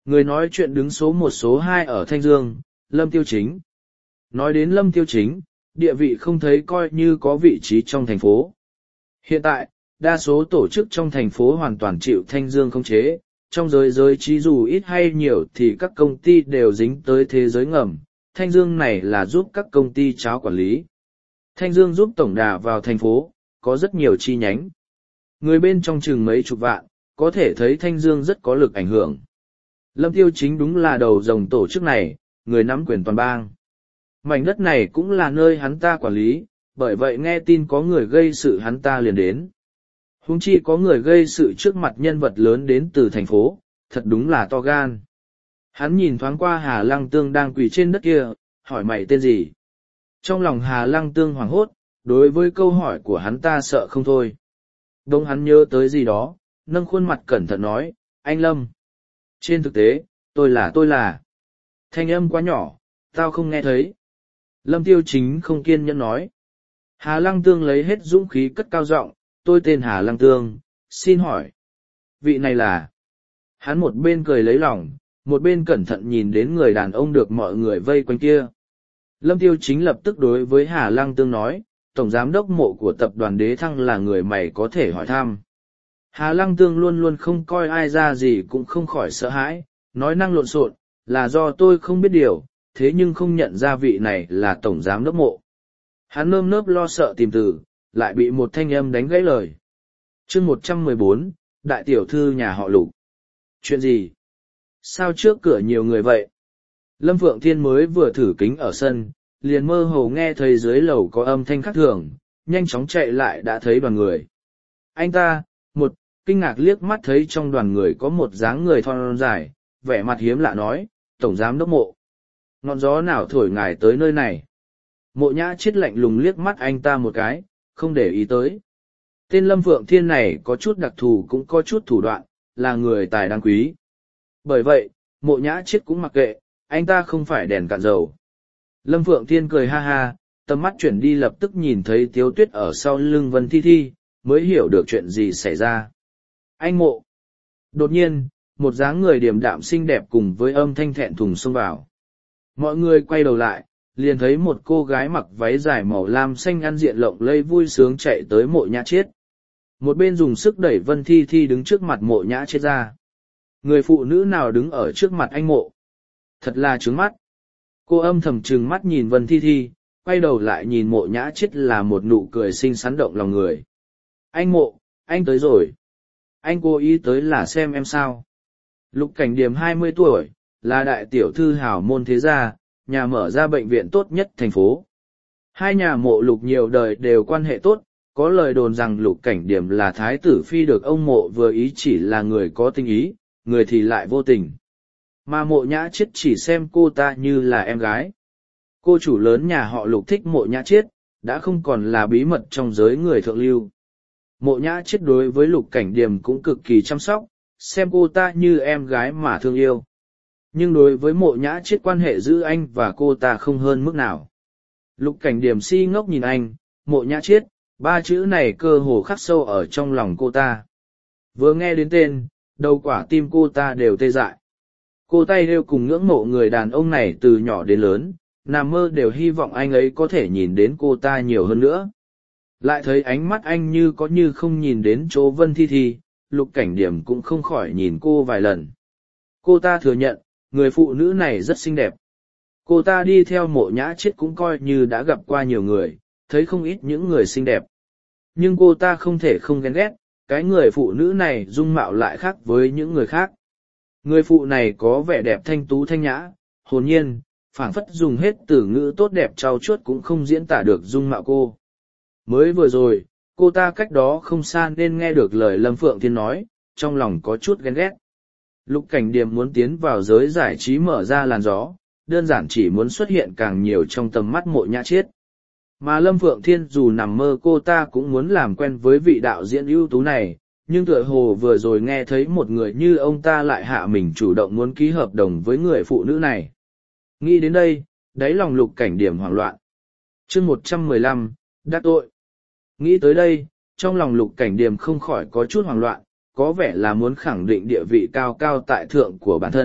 Người nói chuyện đứng số một số hai ở Thanh Dương, Lâm Tiêu Chính. Nói đến Lâm Tiêu Chính, địa vị không thấy coi như có vị trí trong thành phố. Hiện tại, đa số tổ chức trong thành phố hoàn toàn chịu Thanh Dương khống chế, trong giới trí dù ít hay nhiều thì các công ty đều dính tới thế giới ngầm. Thanh Dương này là giúp các công ty cháo quản lý. Thanh Dương giúp tổng đà vào thành phố, có rất nhiều chi nhánh. Người bên trong chừng mấy chục vạn, có thể thấy Thanh Dương rất có lực ảnh hưởng. Lâm Tiêu Chính đúng là đầu rồng tổ chức này, người nắm quyền toàn bang. Mảnh đất này cũng là nơi hắn ta quản lý, bởi vậy nghe tin có người gây sự hắn ta liền đến. Huống chi có người gây sự trước mặt nhân vật lớn đến từ thành phố, thật đúng là to gan. Hắn nhìn thoáng qua Hà Lăng Tương đang quỳ trên đất kia, hỏi mày tên gì? Trong lòng Hà Lăng Tương hoảng hốt, đối với câu hỏi của hắn ta sợ không thôi. Đông hắn nhớ tới gì đó, nâng khuôn mặt cẩn thận nói, anh Lâm. Trên thực tế, tôi là. Thanh âm quá nhỏ, tao không nghe thấy. Lâm Tiêu Chính không kiên nhẫn nói. Hà Lăng Tương lấy hết dũng khí cất cao giọng, tôi tên Hà Lăng Tương, xin hỏi. Vị này là. Hắn một bên cười lấy lòng, một bên cẩn thận nhìn đến người đàn ông được mọi người vây quanh kia. Lâm Tiêu Chính lập tức đối với Hà Lăng Tương nói, tổng giám đốc mộ của tập đoàn Đế Thăng là người mày có thể hỏi thăm. Hà Lăng Tương luôn luôn không coi ai ra gì cũng không khỏi sợ hãi, nói năng lộn xộn, là do tôi không biết điều, thế nhưng không nhận ra vị này là tổng giám đốc mộ. Hắn nơm nớp lo sợ tìm từ, lại bị một thanh âm đánh gãy lời. Chương 114, Đại tiểu thư nhà họ Lục. Chuyện gì? Sao trước cửa nhiều người vậy? Lâm Phượng Thiên mới vừa thử kính ở sân, liền mơ hồ nghe thấy dưới lầu có âm thanh khác thường, nhanh chóng chạy lại đã thấy đoàn người. Anh ta, kinh ngạc liếc mắt thấy trong đoàn người có một dáng người thon dài, vẻ mặt hiếm lạ nói, tổng giám đốc mộ. Ngọn gió nào thổi ngài tới nơi này? Mộ Nhã Chiết lạnh lùng liếc mắt anh ta một cái, không để ý tới. Tên Lâm Phượng Thiên này có chút đặc thù cũng có chút thủ đoạn, là người tài đáng quý. Bởi vậy, Mộ Nhã Chiết cũng mặc kệ, anh ta không phải đèn cạn dầu. Lâm Phượng Thiên cười ha ha, tầm mắt chuyển đi lập tức nhìn thấy Tiếu Tuyết ở sau lưng Vân Thi Thi, mới hiểu được chuyện gì xảy ra. Anh Mộ. Đột nhiên, một dáng người điềm đạm xinh đẹp cùng với âm thanh thẹn thùng xông vào. Mọi người quay đầu lại, liền thấy một cô gái mặc váy dài màu lam xanh ăn diện lộng lây vui sướng chạy tới Mộ Nhã Chiết. Một bên dùng sức đẩy Vân Thi Thi đứng trước mặt Mộ Nhã Chiết ra. Người phụ nữ nào đứng ở trước mặt anh Mộ? Thật là trướng mắt. Cô âm thầm trừng mắt nhìn Vân Thi Thi, quay đầu lại nhìn Mộ Nhã Chiết là một nụ cười xinh xắn động lòng người. Anh Mộ, anh tới rồi. Anh cố ý tới là xem em sao. Lục Cảnh Điềm 20 tuổi, là đại tiểu thư hào môn thế gia, nhà mở ra bệnh viện tốt nhất thành phố. Hai nhà Mộ Lục nhiều đời đều quan hệ tốt, có lời đồn rằng Lục Cảnh Điềm là thái tử phi được ông Mộ vừa ý chỉ là người có tình ý, người thì lại vô tình. Mà Mộ Nhã Chiết chỉ xem cô ta như là em gái. Cô chủ lớn nhà họ Lục thích Mộ Nhã Chiết, đã không còn là bí mật trong giới người thượng lưu. Mộ Nhã Chiết đối với Lục Cảnh Điềm cũng cực kỳ chăm sóc, xem cô ta như em gái mà thương yêu. Nhưng đối với Mộ Nhã Chiết quan hệ giữa anh và cô ta không hơn mức nào. Lục Cảnh Điềm si ngốc nhìn anh, Mộ Nhã Chiết, ba chữ này cơ hồ khắc sâu ở trong lòng cô ta. Vừa nghe đến tên, đầu quả tim cô ta đều tê dại. Cô tay đều cùng ngưỡng mộ người đàn ông này từ nhỏ đến lớn, nằm mơ đều hy vọng anh ấy có thể nhìn đến cô ta nhiều hơn nữa. Lại thấy ánh mắt anh như có như không nhìn đến chỗ Vân Thi Thi, Lục Cảnh Điềm cũng không khỏi nhìn cô vài lần. Cô ta thừa nhận, người phụ nữ này rất xinh đẹp. Cô ta đi theo Mộ Nhã Chiết cũng coi như đã gặp qua nhiều người, thấy không ít những người xinh đẹp. Nhưng cô ta không thể không ghen ghét, cái người phụ nữ này dung mạo lại khác với những người khác. Người phụ này có vẻ đẹp thanh tú thanh nhã, hồn nhiên, phảng phất dùng hết từ ngữ tốt đẹp trau chuốt cũng không diễn tả được dung mạo cô. Mới vừa rồi, cô ta cách đó không xa nên nghe được lời Lâm Phượng Thiên nói, trong lòng có chút ghen ghét. Lục Cảnh Điềm muốn tiến vào giới giải trí mở ra làn gió, đơn giản chỉ muốn xuất hiện càng nhiều trong tầm mắt Mộ Nhã Chiết. Mà Lâm Phượng Thiên dù nằm mơ cô ta cũng muốn làm quen với vị đạo diễn ưu tú này, nhưng tựa hồ vừa rồi nghe thấy một người như ông ta lại hạ mình chủ động muốn ký hợp đồng với người phụ nữ này. Nghĩ đến đây, đáy lòng Lục Cảnh Điềm hoảng loạn. Chương 115, đắc tội. Nghĩ tới đây, trong lòng Lục Cảnh Điềm không khỏi có chút hoảng loạn, có vẻ là muốn khẳng định địa vị cao cao tại thượng của bản thân,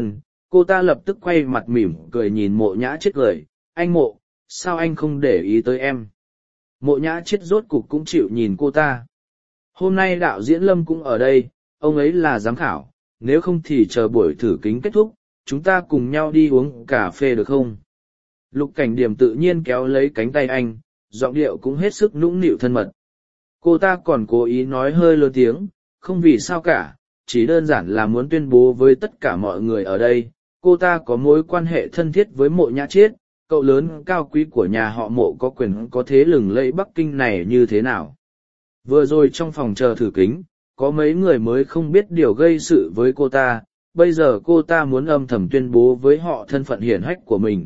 cô ta lập tức quay mặt mỉm cười nhìn Mộ Nhã Chiết cười, anh Mộ, sao anh không để ý tới em? Mộ Nhã Chiết rốt cục cũng chịu nhìn cô ta. Hôm nay đạo diễn Lâm cũng ở đây, ông ấy là giám khảo, nếu không thì chờ buổi thử kính kết thúc, chúng ta cùng nhau đi uống cà phê được không? Lục Cảnh Điểm tự nhiên kéo lấy cánh tay anh, giọng điệu cũng hết sức nũng nịu thân mật. Cô ta còn cố ý nói hơi lớn tiếng, không vì sao cả, chỉ đơn giản là muốn tuyên bố với tất cả mọi người ở đây, cô ta có mối quan hệ thân thiết với Mộ Nhã Chiết, cậu lớn cao quý của nhà họ Mộ có quyền có thế lừng lẫy Bắc Kinh này như thế nào. Vừa rồi trong phòng chờ thử kính, có mấy người mới không biết điều gây sự với cô ta, bây giờ cô ta muốn âm thầm tuyên bố với họ thân phận hiển hách của mình.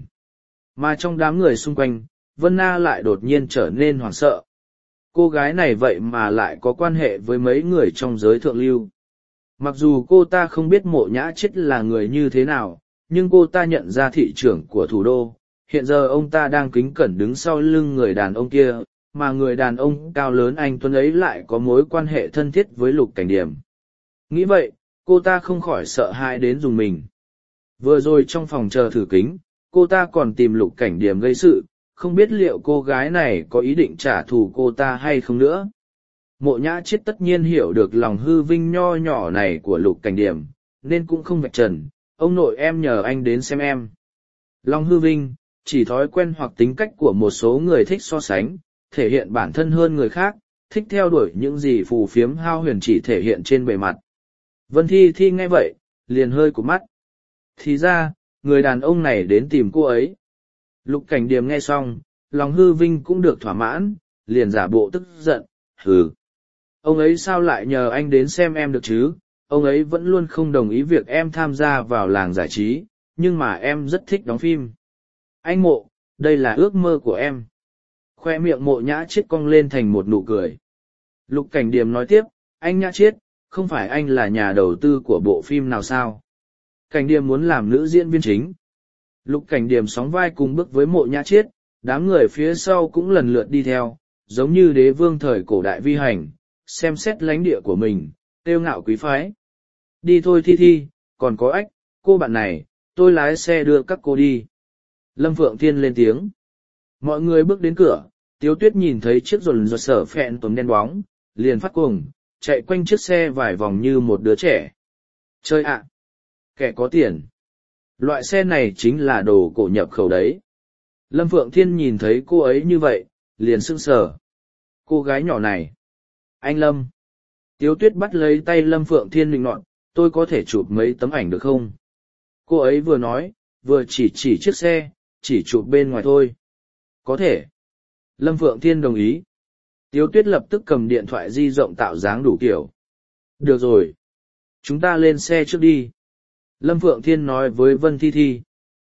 Mà trong đám người xung quanh, Vân Na lại đột nhiên trở nên hoảng sợ. Cô gái này vậy mà lại có quan hệ với mấy người trong giới thượng lưu. Mặc dù cô ta không biết Mộ Nhã Chiết là người như thế nào, nhưng cô ta nhận ra thị trưởng của thủ đô. Hiện giờ ông ta đang kính cẩn đứng sau lưng người đàn ông kia, mà người đàn ông cao lớn anh tuấn ấy lại có mối quan hệ thân thiết với Lục Cảnh Điểm. Nghĩ vậy, cô ta không khỏi sợ hãi đến dùng mình. Vừa rồi trong phòng chờ thử kính, cô ta còn tìm Lục Cảnh Điểm gây sự, không biết liệu cô gái này có ý định trả thù cô ta hay không nữa. Mộ Nhã Chiết tất nhiên hiểu được lòng hư vinh nho nhỏ này của Lục Cảnh Điểm, nên cũng không vạch trần, ông nội em nhờ anh đến xem em. Lòng hư vinh, chỉ thói quen hoặc tính cách của một số người thích so sánh, thể hiện bản thân hơn người khác, thích theo đuổi những gì phù phiếm hao huyền chỉ thể hiện trên bề mặt. Vân Thi Thi nghe vậy, liền hơi cụp mắt. Thì ra, người đàn ông này đến tìm cô ấy. Lục Cảnh Điểm nghe xong, lòng hư vinh cũng được thỏa mãn, liền giả bộ tức giận, hừ. Ông ấy sao lại nhờ anh đến xem em được chứ, ông ấy vẫn luôn không đồng ý việc em tham gia vào làng giải trí, nhưng mà em rất thích đóng phim. Anh Mộ, đây là ước mơ của em. Khoe miệng Mộ Nhã Chiết cong lên thành một nụ cười. Lục Cảnh Điểm nói tiếp, anh Nhã Chiết, không phải anh là nhà đầu tư của bộ phim nào sao? Cảnh Điểm muốn làm nữ diễn viên chính. Lục Cảnh Điểm sóng vai cùng bước với Mộ Nhã Chiết, đám người phía sau cũng lần lượt đi theo, giống như đế vương thời cổ đại vi hành, xem xét lãnh địa của mình, tiêu ngạo quý phái. Đi thôi Thi Thi, còn có Ách, cô bạn này, tôi lái xe đưa các cô đi. Lâm Phượng Thiên lên tiếng. Mọi người bước đến cửa, Tiếu Tuyết nhìn thấy chiếc rồn rột sở phẹn tốn đen bóng, liền phát cuồng, chạy quanh chiếc xe vài vòng như một đứa trẻ. Chơi ạ! Kẻ có tiền! Loại xe này chính là đồ cổ nhập khẩu đấy. Lâm Phượng Thiên nhìn thấy cô ấy như vậy, liền sững sờ. Cô gái nhỏ này. Anh Lâm. Tiếu Tuyết bắt lấy tay Lâm Phượng Thiên nịnh nọt, tôi có thể chụp mấy tấm ảnh được không? Cô ấy vừa nói, vừa chỉ chiếc xe, chỉ chụp bên ngoài thôi. Có thể. Lâm Phượng Thiên đồng ý. Tiếu Tuyết lập tức cầm điện thoại di động tạo dáng đủ kiểu. Được rồi. Chúng ta lên xe trước đi. Lâm Phượng Thiên nói với Vân Thi Thi.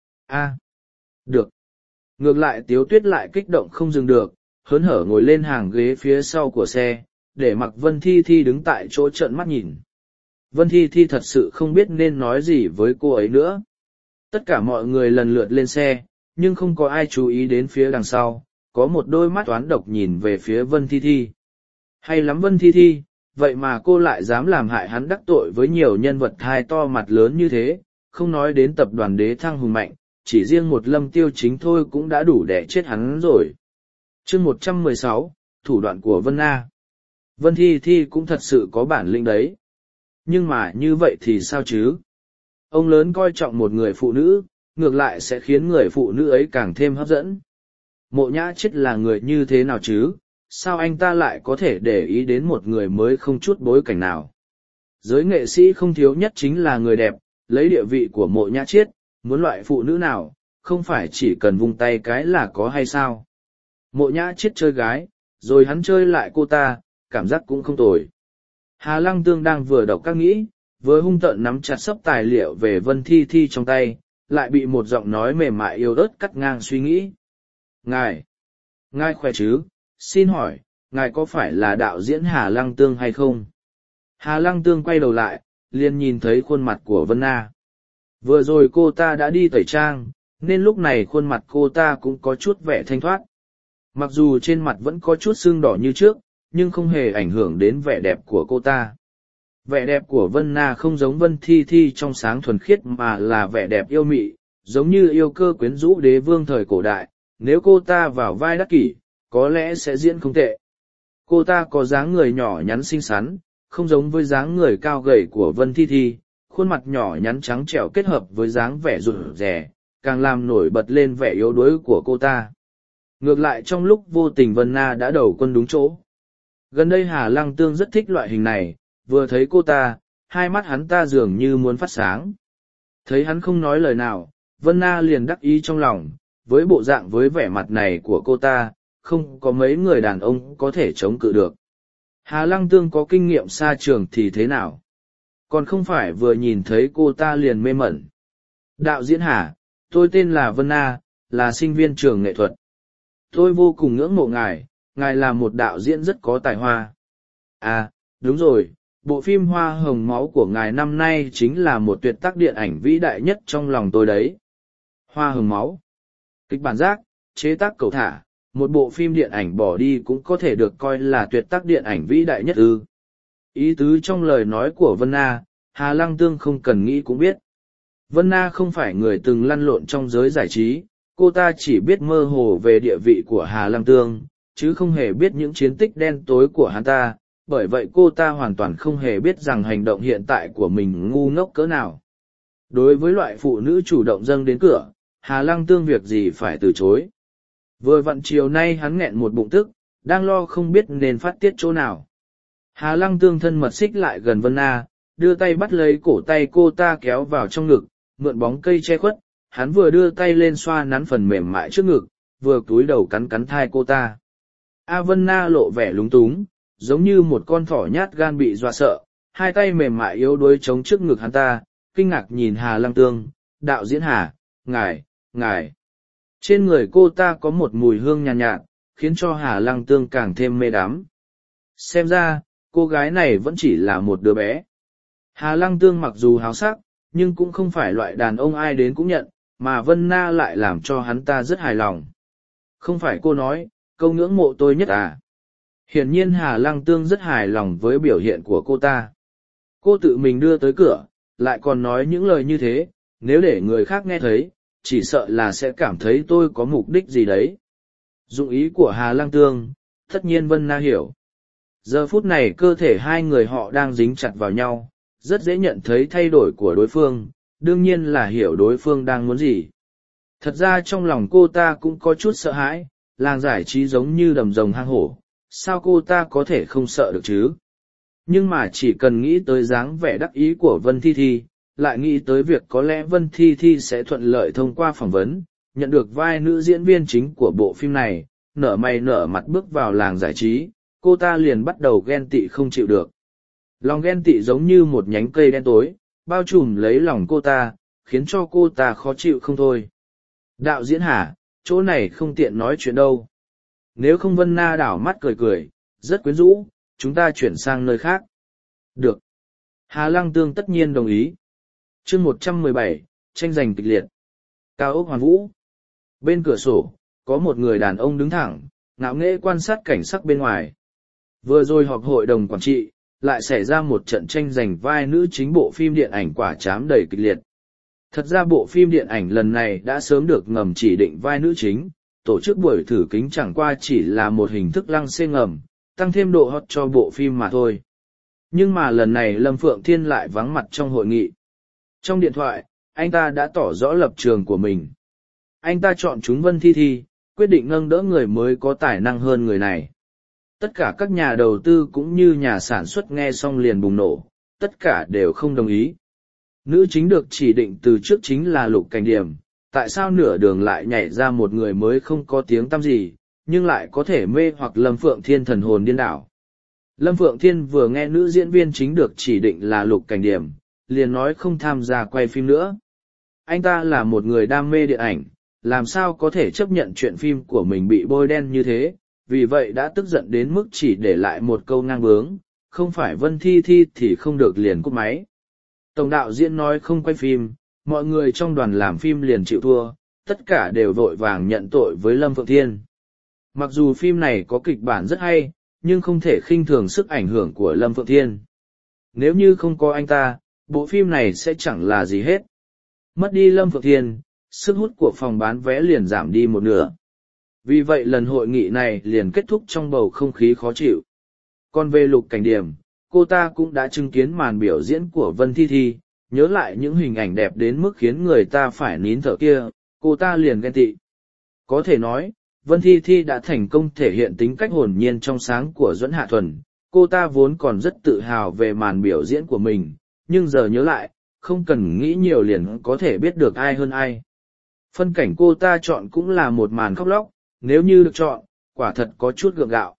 Được. Ngược lại Tiếu Tuyết lại kích động không dừng được, hớn hở ngồi lên hàng ghế phía sau của xe, để mặc Vân Thi Thi đứng tại chỗ trợn mắt nhìn. Vân Thi Thi thật sự không biết nên nói gì với cô ấy nữa. Tất cả mọi người lần lượt lên xe, nhưng không có ai chú ý đến phía đằng sau, có một đôi mắt toán độc nhìn về phía Vân Thi Thi. Hay lắm Vân Thi Thi, vậy mà cô lại dám làm hại hắn đắc tội với nhiều nhân vật hai to mặt lớn như thế, không nói đến tập đoàn Đế Thăng hùng mạnh, chỉ riêng một Lâm Tiêu Chính thôi cũng đã đủ để chết hắn rồi. Chương 116, thủ đoạn của Vân Na. Vân Thi Thi cũng thật sự có bản lĩnh đấy. Nhưng mà như vậy thì sao chứ? Ông lớn coi trọng một người phụ nữ, ngược lại sẽ khiến người phụ nữ ấy càng thêm hấp dẫn. Mộ Nhã Chiết là người như thế nào chứ? Sao anh ta lại có thể để ý đến một người mới không chút bối cảnh nào? Giới nghệ sĩ không thiếu nhất chính là người đẹp, lấy địa vị của Mộ Nhã Chiết, muốn loại phụ nữ nào, không phải chỉ cần vung tay cái là có hay sao? Mộ Nhã Chiết chơi gái, rồi hắn chơi lại cô ta, cảm giác cũng không tồi. Hà Lăng Tương đang vừa đọc các nghĩ, vừa hung tợn nắm chặt sấp tài liệu về Vân Thi Thi trong tay, lại bị một giọng nói mềm mại yếu ớt cắt ngang suy nghĩ. Ngài khỏe chứ, xin hỏi, ngài có phải là đạo diễn Hà Lăng Tương hay không? Hà Lăng Tương quay đầu lại, liền nhìn thấy khuôn mặt của Vân Na. Vừa rồi cô ta đã đi tẩy trang, nên lúc này khuôn mặt cô ta cũng có chút vẻ thanh thoát. Mặc dù trên mặt vẫn có chút sưng đỏ như trước, nhưng không hề ảnh hưởng đến vẻ đẹp của cô ta. Vẻ đẹp của Vân Na không giống Vân Thi Thi trong sáng thuần khiết mà là vẻ đẹp yêu mị, giống như yêu cơ quyến rũ đế vương thời cổ đại. Nếu cô ta vào vai đắc kỷ, có lẽ sẽ diễn không tệ. Cô ta có dáng người nhỏ nhắn xinh xắn, không giống với dáng người cao gầy của Vân Thi Thi, khuôn mặt nhỏ nhắn trắng trẻo kết hợp với dáng vẻ rụt rè, càng làm nổi bật lên vẻ yếu đuối của cô ta. Ngược lại trong lúc vô tình Vân Na đã đầu quân đúng chỗ. Gần đây Hà Lăng Tương rất thích loại hình này, vừa thấy cô ta, hai mắt hắn ta dường như muốn phát sáng. Thấy hắn không nói lời nào, Vân Na liền đắc ý trong lòng, với bộ dạng với vẻ mặt này của cô ta, không có mấy người đàn ông có thể chống cự được. Hà Lăng Tương có kinh nghiệm xa trường thì thế nào? Còn không phải vừa nhìn thấy cô ta liền mê mẩn. Đạo diễn Hà, tôi tên là Vân Na, là sinh viên trường nghệ thuật. Tôi vô cùng ngưỡng mộ ngài, ngài là một đạo diễn rất có tài hoa. À, đúng rồi, bộ phim Hoa Hồng Máu của ngài năm nay chính là một tuyệt tác điện ảnh vĩ đại nhất trong lòng tôi đấy. Hoa Hồng Máu. Kịch bản giác, chế tác cầu thả, một bộ phim điện ảnh bỏ đi cũng có thể được coi là tuyệt tác điện ảnh vĩ đại nhất ư. Ý tứ trong lời nói của Vân Na, Hà Lăng Tương không cần nghĩ cũng biết. Vân Na không phải người từng lăn lộn trong giới giải trí, cô ta chỉ biết mơ hồ về địa vị của Hà Lăng Tương, chứ không hề biết những chiến tích đen tối của hắn ta, bởi vậy cô ta hoàn toàn không hề biết rằng hành động hiện tại của mình ngu ngốc cỡ nào. Đối với loại phụ nữ chủ động dâng đến cửa, Hà Lăng Tương việc gì phải từ chối. Vừa vặn chiều nay hắn nghẹn một bụng tức, đang lo không biết nên phát tiết chỗ nào. Hà Lăng Tương thân mật xích lại gần Vân Na, đưa tay bắt lấy cổ tay cô ta kéo vào trong ngực, mượn bóng cây che khuất, hắn vừa đưa tay lên xoa nắn phần mềm mại trước ngực, vừa cúi đầu cắn cắn thai cô ta. A Vân Na lộ vẻ lúng túng, giống như một con thỏ nhát gan bị dọa sợ, hai tay mềm mại yếu đuối chống trước ngực hắn ta, kinh ngạc nhìn Hà Lăng Tương, đạo diễn Hà, ngài. Trên người cô ta có một mùi hương nhàn nhạt, khiến cho Hà Lăng Tương càng thêm mê đắm. Xem ra, cô gái này vẫn chỉ là một đứa bé. Hà Lăng Tương mặc dù háo sắc, nhưng cũng không phải loại đàn ông ai đến cũng nhận, mà Vân Na lại làm cho hắn ta rất hài lòng. Không phải cô nói, câu ngưỡng mộ tôi nhất à? Hiển nhiên Hà Lăng Tương rất hài lòng với biểu hiện của cô ta. Cô tự mình đưa tới cửa, lại còn nói những lời như thế, nếu để người khác nghe thấy, chỉ sợ là sẽ cảm thấy tôi có mục đích gì đấy. Dụng ý của Hà Lăng Tương, tất nhiên Vân Na hiểu. Giờ phút này cơ thể hai người họ đang dính chặt vào nhau, rất dễ nhận thấy thay đổi của đối phương, đương nhiên là hiểu đối phương đang muốn gì. Thật ra trong lòng cô ta cũng có chút sợ hãi, làng giải trí giống như đầm rồng hang hổ, sao cô ta có thể không sợ được chứ? Nhưng mà chỉ cần nghĩ tới dáng vẻ đắc ý của Vân Thi Thi, lại nghĩ tới việc có lẽ Vân Thi Thi sẽ thuận lợi thông qua phỏng vấn, nhận được vai nữ diễn viên chính của bộ phim này, nở mày nở mặt bước vào làng giải trí, cô ta liền bắt đầu ghen tị không chịu được. Lòng ghen tị giống như một nhánh cây đen tối, bao trùm lấy lòng cô ta, khiến cho cô ta khó chịu không thôi. Đạo diễn Hà, chỗ này không tiện nói chuyện đâu. Nếu không Vân Na đảo mắt cười cười, rất quyến rũ, chúng ta chuyển sang nơi khác. Được. Hà Lăng Tương tất nhiên đồng ý. Chương 117, tranh giành kịch liệt. Cao ốc Hoàn Vũ. Bên cửa sổ, có một người đàn ông đứng thẳng, ngạo nghễ quan sát cảnh sắc bên ngoài. Vừa rồi họp hội đồng quản trị, lại xảy ra một trận tranh giành vai nữ chính bộ phim điện ảnh Quả Trám đầy kịch liệt. Thật ra bộ phim điện ảnh lần này đã sớm được ngầm chỉ định vai nữ chính, tổ chức buổi thử kính chẳng qua chỉ là một hình thức lăng xê ngầm, tăng thêm độ hot cho bộ phim mà thôi. Nhưng mà lần này Lâm Phượng Thiên lại vắng mặt trong hội nghị. Trong điện thoại, anh ta đã tỏ rõ lập trường của mình. Anh ta chọn chúng Vân Thi Thi, quyết định nâng đỡ người mới có tài năng hơn người này. Tất cả các nhà đầu tư cũng như nhà sản xuất nghe xong liền bùng nổ, tất cả đều không đồng ý. Nữ chính được chỉ định từ trước chính là Lục Cảnh Điểm, tại sao nửa đường lại nhảy ra một người mới không có tiếng tăm gì, nhưng lại có thể mê hoặc Lâm Phượng Thiên thần hồn điên đảo. Lâm Phượng Thiên vừa nghe nữ diễn viên chính được chỉ định là Lục Cảnh Điểm, liền nói không tham gia quay phim nữa. Anh ta là một người đam mê điện ảnh, làm sao có thể chấp nhận chuyện phim của mình bị bôi đen như thế, vì vậy đã tức giận đến mức chỉ để lại một câu ngang bướng, không phải Vân Thi Thi thì không được liền cúp máy. Tổng đạo diễn nói không quay phim, mọi người trong đoàn làm phim liền chịu thua, tất cả đều vội vàng nhận tội với Lâm Phượng Thiên. Mặc dù phim này có kịch bản rất hay, nhưng không thể khinh thường sức ảnh hưởng của Lâm Phượng Thiên. Nếu như không có anh ta, bộ phim này sẽ chẳng là gì hết. Mất đi Lâm Phượng Thiên, sức hút của phòng bán vé liền giảm đi một nửa. Vì vậy lần hội nghị này liền kết thúc trong bầu không khí khó chịu. Còn về Lục Cảnh Điểm, cô ta cũng đã chứng kiến màn biểu diễn của Vân Thi Thi, nhớ lại những hình ảnh đẹp đến mức khiến người ta phải nín thở kia, cô ta liền ghen tị. Có thể nói, Vân Thi Thi đã thành công thể hiện tính cách hồn nhiên trong sáng của Duẫn Hạ Thuần, cô ta vốn còn rất tự hào về màn biểu diễn của mình, nhưng giờ nhớ lại, không cần nghĩ nhiều liền có thể biết được ai hơn ai. Phân cảnh cô ta chọn cũng là một màn khóc lóc, nếu như được chọn, quả thật có chút gượng gạo.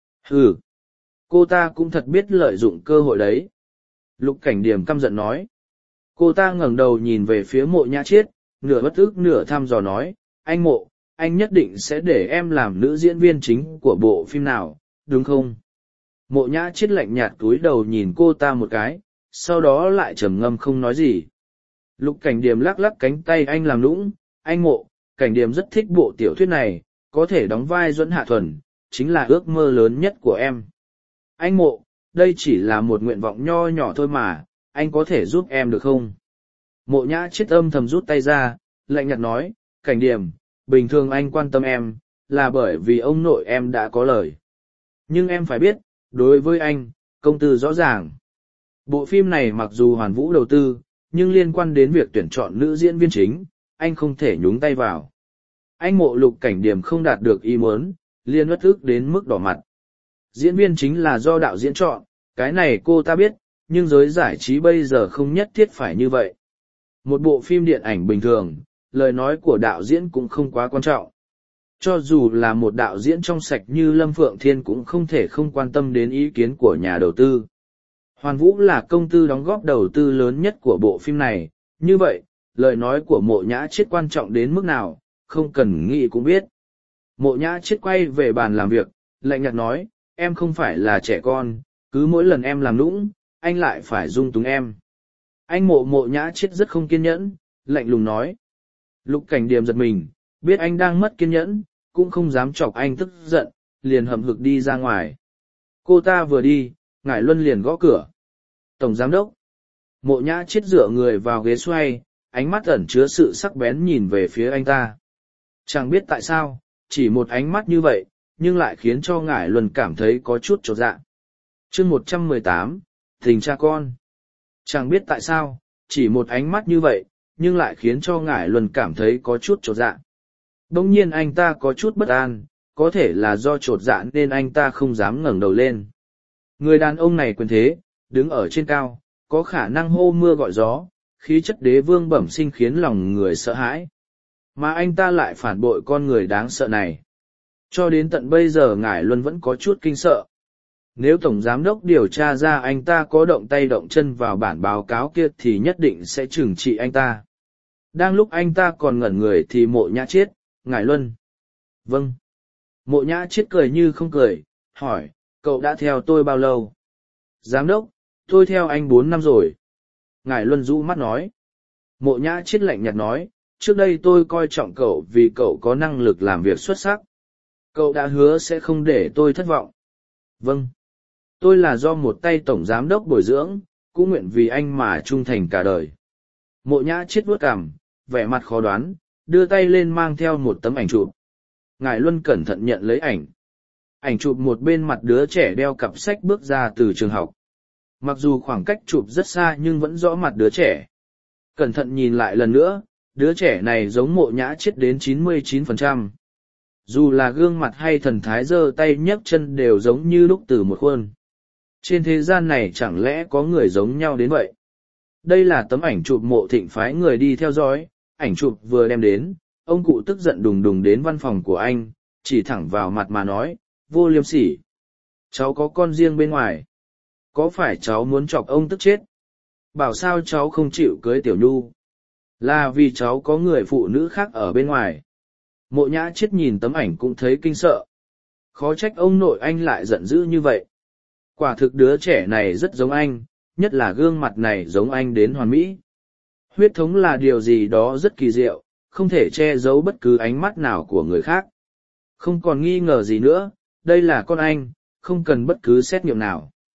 Ừ, cô ta cũng thật biết lợi dụng cơ hội đấy. Lục Cảnh Điểm căm giận nói. Cô ta ngẩng đầu nhìn về phía Mộ Nhã Chiết, nửa bất ức nửa thăm dò nói, anh Mộ, anh nhất định sẽ để em làm nữ diễn viên chính của bộ phim nào, đúng không? Mộ Nhã Chiết lạnh nhạt cúi đầu nhìn cô ta một cái, sau đó lại trầm ngâm không nói gì. Lục Cảnh Điểm lắc lắc cánh tay anh làm nũng, anh Mộ, Cảnh Điểm rất thích bộ tiểu thuyết này, có thể đóng vai Duẫn Hạ Thuần, chính là ước mơ lớn nhất của em. Anh Mộ, đây chỉ là một nguyện vọng nho nhỏ thôi mà, anh có thể giúp em được không? Mộ Nhã Chiết âm thầm rút tay ra, lạnh nhạt nói, Cảnh Điểm, bình thường anh quan tâm em, là bởi vì ông nội em đã có lời. Nhưng em phải biết, đối với anh, công tư rõ ràng. Bộ phim này mặc dù Hoàn Vũ đầu tư, nhưng liên quan đến việc tuyển chọn nữ diễn viên chính, anh không thể nhúng tay vào. Anh Mộ Lục Cảnh Điểm không đạt được ý muốn, liền uất ức đến mức đỏ mặt. Diễn viên chính là do đạo diễn chọn, cái này cô ta biết, nhưng giới giải trí bây giờ không nhất thiết phải như vậy. Một bộ phim điện ảnh bình thường, lời nói của đạo diễn cũng không quá quan trọng. Cho dù là một đạo diễn trong sạch như Lâm Phượng Thiên cũng không thể không quan tâm đến ý kiến của nhà đầu tư. Hoàn Vũ là công ty đóng góp đầu tư lớn nhất của bộ phim này, như vậy, lời nói của Mộ Nhã Chiết quan trọng đến mức nào, không cần nghĩ cũng biết. Mộ Nhã Chiết quay về bàn làm việc, lạnh nhạt nói, em không phải là trẻ con, cứ mỗi lần em làm nũng, anh lại phải dung túng em. Anh Mộ Nhã Chiết rất không kiên nhẫn, lạnh lùng nói. Lục Cảnh Điểm giật mình, biết anh đang mất kiên nhẫn, cũng không dám chọc anh tức giận, liền hậm hực đi ra ngoài. Cô ta vừa đi, Ngải Luân liền gõ cửa. Tổng giám đốc. Mộ Nhã Chiết dựa người vào ghế xoay, ánh mắt ẩn chứa sự sắc bén nhìn về phía anh ta. Chẳng biết tại sao, chỉ một ánh mắt như vậy, nhưng lại khiến cho Ngải Luân cảm thấy có chút chột dạ. Chương 118, tình cha con. Chẳng biết tại sao, chỉ một ánh mắt như vậy, nhưng lại khiến cho Ngải Luân cảm thấy có chút chột dạ. Bỗng nhiên anh ta có chút bất an, có thể là do chột dạ nên anh ta không dám ngẩng đầu lên. Người đàn ông này quyền thế, đứng ở trên cao, có khả năng hô mưa gọi gió, khí chất đế vương bẩm sinh khiến lòng người sợ hãi. Mà anh ta lại phản bội con người đáng sợ này. Cho đến tận bây giờ Ngải Luân vẫn có chút kinh sợ. Nếu Tổng Giám đốc điều tra ra anh ta có động tay động chân vào bản báo cáo kia thì nhất định sẽ trừng trị anh ta. Đang lúc anh ta còn ngẩn người thì Mộ Nhã Chiết, Ngải Luân. Vâng. Mộ Nhã Chiết cười như không cười, hỏi, cậu đã theo tôi bao lâu? Giám đốc, tôi theo anh 4 năm rồi. Ngải Luân rũ mắt nói. Mộ Nhã Chiết lạnh nhạt nói, trước đây tôi coi trọng cậu vì cậu có năng lực làm việc xuất sắc. Cậu đã hứa sẽ không để tôi thất vọng. Vâng. Tôi là do một tay tổng giám đốc bồi dưỡng, cũng nguyện vì anh mà trung thành cả đời. Mộ Nhã Chiết vuốt cằm, vẻ mặt khó đoán, đưa tay lên mang theo một tấm ảnh chụp. Ngải Luân cẩn thận nhận lấy ảnh. Ảnh chụp một bên mặt đứa trẻ đeo cặp sách bước ra từ trường học. Mặc dù khoảng cách chụp rất xa nhưng vẫn rõ mặt đứa trẻ. Cẩn thận nhìn lại lần nữa, đứa trẻ này giống Mộ Nhã Chiết đến 99%. Dù là gương mặt hay thần thái giơ tay nhấc chân đều giống như lúc từ một khuôn. Trên thế gian này chẳng lẽ có người giống nhau đến vậy? Đây là tấm ảnh chụp Mộ Thịnh phái người đi theo dõi, ảnh chụp vừa đem đến, ông cụ tức giận đùng đùng đến văn phòng của anh, chỉ thẳng vào mặt mà nói, vô liêm sỉ. Cháu có con riêng bên ngoài. Có phải cháu muốn chọc ông tức chết? Bảo sao cháu không chịu cưới Tiểu Nhu? Là vì cháu có người phụ nữ khác ở bên ngoài. Mộ Nhã Chiết nhìn tấm ảnh cũng thấy kinh sợ. Khó trách ông nội anh lại giận dữ như vậy. Quả thực đứa trẻ này rất giống anh, nhất là gương mặt này giống anh đến hoàn mỹ. Huyết thống là điều gì đó rất kỳ diệu, không thể che giấu bất cứ ánh mắt nào của người khác. Không còn nghi ngờ gì nữa, đây là con anh, không cần bất cứ xét nghiệm nào.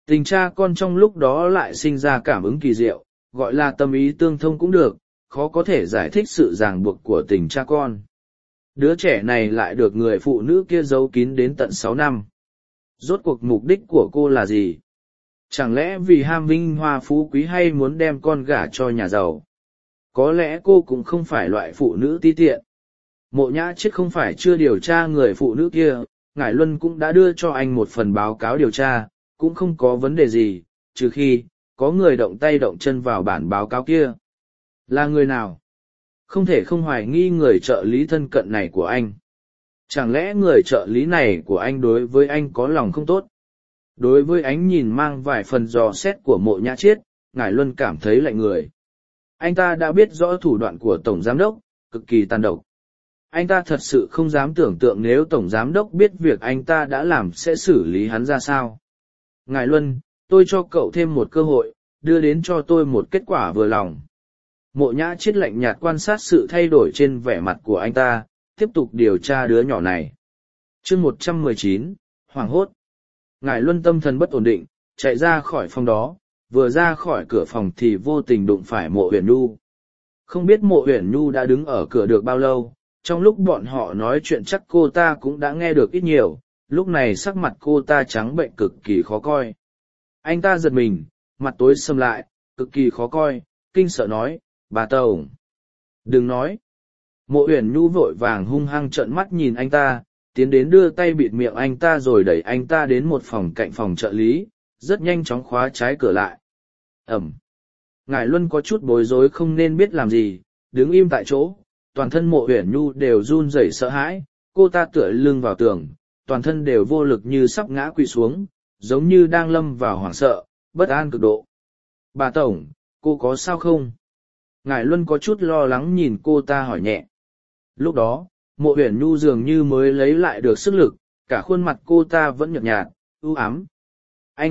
Tình cha con trong lúc đó lại sinh ra cảm ứng kỳ diệu, gọi là tâm ý tương thông cũng được, khó có thể giải thích sự ràng buộc của tình cha con. Đứa trẻ này lại được người phụ nữ kia giấu kín đến tận 6 năm. Rốt cuộc mục đích của cô là gì? Chẳng lẽ vì ham vinh hoa phú quý hay muốn đem con gả cho nhà giàu? Có lẽ cô cũng không phải loại phụ nữ ti tiện. Mộ Nhã Chiết không phải chưa điều tra người phụ nữ kia, Ngải Luân cũng đã đưa cho anh một phần báo cáo điều tra, cũng không có vấn đề gì, trừ khi có người động tay động chân vào bản báo cáo kia. Là người nào? Không thể không hoài nghi người trợ lý thân cận này của anh. Chẳng lẽ người trợ lý này của anh đối với anh có lòng không tốt? Đối với ánh nhìn mang vài phần dò xét của Mộ Nhã Chiết, Ngải Luân cảm thấy lạnh người. Anh ta đã biết rõ thủ đoạn của Tổng Giám đốc, cực kỳ tàn độc. Anh ta thật sự không dám tưởng tượng nếu Tổng Giám đốc biết việc anh ta đã làm sẽ xử lý hắn ra sao. Ngải Luân, tôi cho cậu thêm một cơ hội, đưa đến cho tôi một kết quả vừa lòng. Mộ Nhã Chiết lạnh nhạt quan sát sự thay đổi trên vẻ mặt của anh ta, tiếp tục điều tra đứa nhỏ này. Chương 119, hoảng hốt. Ngải Luân tâm thần bất ổn định, chạy ra khỏi phòng đó, vừa ra khỏi cửa phòng thì vô tình đụng phải Mộ Uyển Nhu. Không biết Mộ Uyển Nhu đã đứng ở cửa được bao lâu, trong lúc bọn họ nói chuyện chắc cô ta cũng đã nghe được ít nhiều, lúc này sắc mặt cô ta trắng bệnh cực kỳ khó coi. Anh ta giật mình, mặt tối sầm lại, cực kỳ khó coi, kinh sợ nói, bà Tổng. Đừng nói. Mộ Uyển Nhu vội vàng hung hăng trợn mắt nhìn anh ta, tiến đến đưa tay bịt miệng anh ta rồi đẩy anh ta đến một phòng cạnh phòng trợ lý, rất nhanh chóng khóa trái cửa lại. Ẩm. Ngải Luân có chút bối rối không nên biết làm gì, đứng im tại chỗ, toàn thân Mộ Uyển Nhu đều run rẩy sợ hãi, cô ta tựa lưng vào tường, toàn thân đều vô lực như sắp ngã quỵ xuống, giống như đang lâm vào hoảng sợ, bất an cực độ. Bà Tổng, cô có sao không? Ngải Luân có chút lo lắng nhìn cô ta hỏi nhẹ. Lúc đó, Mộ Uyển Nhu dường như mới lấy lại được sức lực, cả khuôn mặt cô ta vẫn nhợt nhạt, u ám. Anh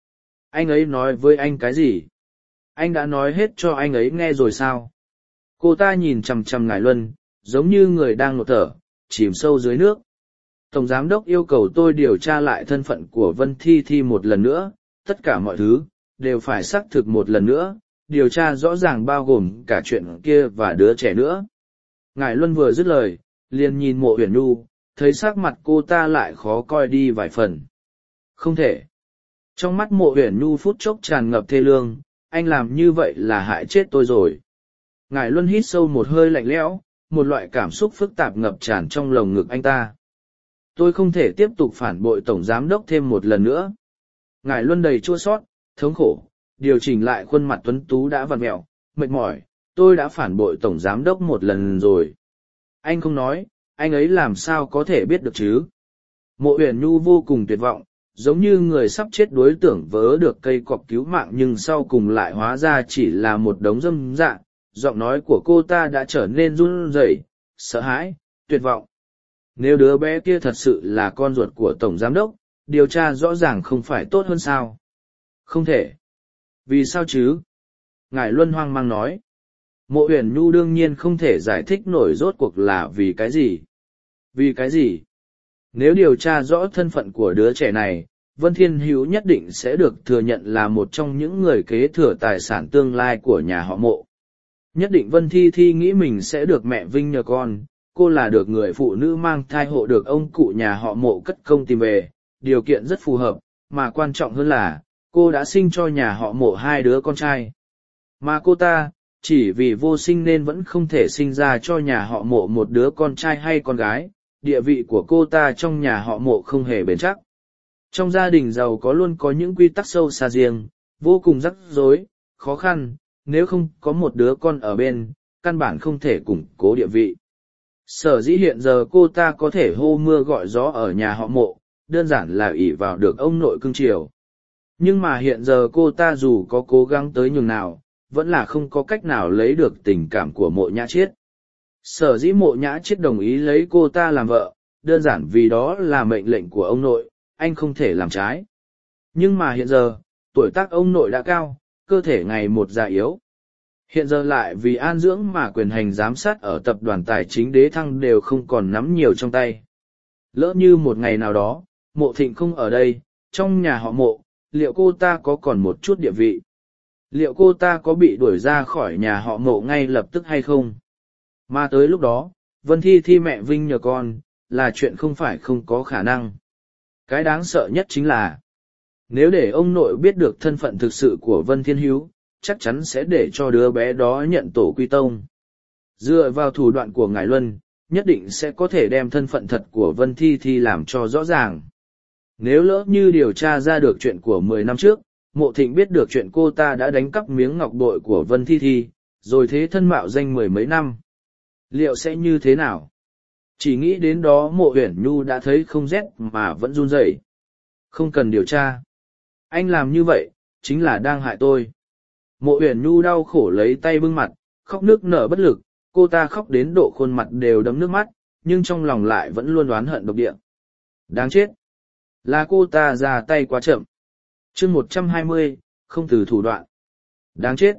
ấy nói với anh cái gì? Anh đã nói hết cho anh ấy nghe rồi sao? Cô ta nhìn chằm chằm Ngải Luân, giống như người đang ngột thở, chìm sâu dưới nước. Tổng Giám đốc yêu cầu tôi điều tra lại thân phận của Vân Thi Thi một lần nữa, tất cả mọi thứ, đều phải xác thực một lần nữa, điều tra rõ ràng bao gồm cả chuyện kia và đứa trẻ nữa. Ngải Luân vừa dứt lời, liền nhìn Mộ Uyển Nhu, thấy sắc mặt cô ta lại khó coi đi vài phần. Không thể. Trong mắt Mộ Uyển Nhu phút chốc tràn ngập thê lương, anh làm như vậy là hại chết tôi rồi. Ngải Luân hít sâu một hơi lạnh lẽo, một loại cảm xúc phức tạp ngập tràn trong lồng ngực anh ta. Tôi không thể tiếp tục phản bội Tổng Giám đốc thêm một lần nữa. Ngải Luân đầy chua xót, thống khổ, điều chỉnh lại khuôn mặt tuấn tú đã vặn mẹo, mệt mỏi, tôi đã phản bội Tổng Giám đốc một lần rồi. Anh không nói, anh ấy làm sao có thể biết được chứ? Mộ Uyển Nhu vô cùng tuyệt vọng, giống như người sắp chết đối tưởng vớ được cây cọp cứu mạng nhưng sau cùng lại hóa ra chỉ là một đống dâm dạ. Giọng nói của cô ta đã trở nên run rẩy, sợ hãi, tuyệt vọng. Nếu đứa bé kia thật sự là con ruột của Tổng Giám đốc, điều tra rõ ràng không phải tốt hơn sao? Không thể. Vì sao chứ? Ngải Luân hoang mang nói. Mộ Uyển Nhu đương nhiên không thể giải thích nổi rốt cuộc là vì cái gì. Vì cái gì? Nếu điều tra rõ thân phận của đứa trẻ này, Vân Thiên Hữu nhất định sẽ được thừa nhận là một trong những người kế thừa tài sản tương lai của nhà họ Mộ. Nhất định Vân Thi Thi nghĩ mình sẽ được mẹ vinh nhờ con, cô là được người phụ nữ mang thai hộ được ông cụ nhà họ Mộ cất công tìm về, điều kiện rất phù hợp, mà quan trọng hơn là, cô đã sinh cho nhà họ Mộ 2 đứa con trai. Mà cô ta, chỉ vì vô sinh nên vẫn không thể sinh ra cho nhà họ Mộ một đứa con trai hay con gái, địa vị của cô ta trong nhà họ Mộ không hề bền chắc. Trong gia đình giàu có luôn có những quy tắc sâu xa riêng, vô cùng rắc rối, khó khăn, nếu không có một đứa con ở bên, căn bản không thể củng cố địa vị. Sở dĩ hiện giờ cô ta có thể hô mưa gọi gió ở nhà họ Mộ, đơn giản là ỷ vào được ông nội cưng chiều. Nhưng mà hiện giờ cô ta dù có cố gắng tới nhường nào, vẫn là không có cách nào lấy được tình cảm của Mộ Nhã Chiết. Sở dĩ Mộ Nhã Chiết đồng ý lấy cô ta làm vợ, đơn giản vì đó là mệnh lệnh của ông nội, anh không thể làm trái. Nhưng mà hiện giờ, tuổi tác ông nội đã cao, cơ thể ngày một già yếu. Hiện giờ lại vì an dưỡng mà quyền hành giám sát ở tập đoàn tài chính Đế Thăng đều không còn nắm nhiều trong tay. Lỡ như một ngày nào đó, Mộ Thịnh không ở đây, trong nhà họ Mộ, liệu cô ta có còn một chút địa vị? Liệu cô ta có bị đuổi ra khỏi nhà họ Mộ ngay lập tức hay không? Mà tới lúc đó, Vân Thi Thi mẹ Vinh nhờ con, là chuyện không phải không có khả năng. Cái đáng sợ nhất chính là, nếu để ông nội biết được thân phận thực sự của Vân Thiên Hữu, chắc chắn sẽ để cho đứa bé đó nhận tổ quy tông. Dựa vào thủ đoạn của Ngải Luân, nhất định sẽ có thể đem thân phận thật của Vân Thi Thi làm cho rõ ràng. Nếu lỡ như điều tra ra được chuyện của 10 năm trước, Mộ Thịnh biết được chuyện cô ta đã đánh cắp miếng ngọc bội của Vân Thi Thi, rồi thế thân mạo danh 10 mấy năm. Liệu sẽ như thế nào? Chỉ nghĩ đến đó Mộ Uyển Nhu đã thấy không rét mà vẫn run rẩy. Không cần điều tra. Anh làm như vậy, chính là đang hại tôi. Mộ Uyển Nhu đau khổ lấy tay bưng mặt, khóc nức nở bất lực, cô ta khóc đến độ khuôn mặt đều đẫm nước mắt, nhưng trong lòng lại vẫn luôn oán hận độc địa. Đáng chết! Là cô ta ra tay quá chậm. chương 120, không từ thủ đoạn. Đáng chết!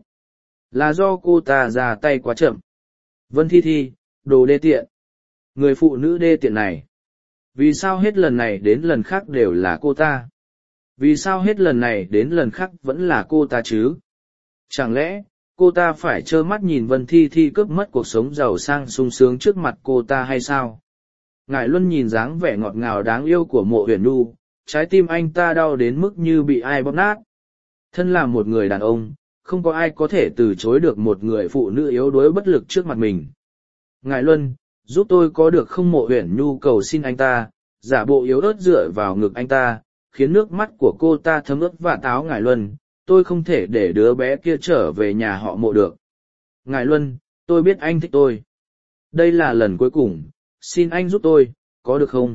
Là do cô ta ra tay quá chậm. Vân Thi Thi, đồ đê tiện. Người phụ nữ đê tiện này. Vì sao hết lần này đến lần khác đều là cô ta? Vì sao hết lần này đến lần khác vẫn là cô ta chứ? Chẳng lẽ, cô ta phải trơ mắt nhìn Vân Thi Thi cướp mất cuộc sống giàu sang sung sướng trước mặt cô ta hay sao? Ngải Luân nhìn dáng vẻ ngọt ngào đáng yêu của Mộ Uyển Nhu, trái tim anh ta đau đến mức như bị ai bóp nát. Thân là một người đàn ông, không có ai có thể từ chối được một người phụ nữ yếu đuối bất lực trước mặt mình. Ngải Luân, giúp tôi có được không? Mộ Uyển Nhu cầu xin anh ta, giả bộ yếu ớt dựa vào ngực anh ta, khiến nước mắt của cô ta thấm ướt vạt áo Ngải Luân. Tôi không thể để đứa bé kia trở về nhà họ Mộ được. Ngải Luân, tôi biết anh thích tôi. Đây là lần cuối cùng, xin anh giúp tôi, có được không?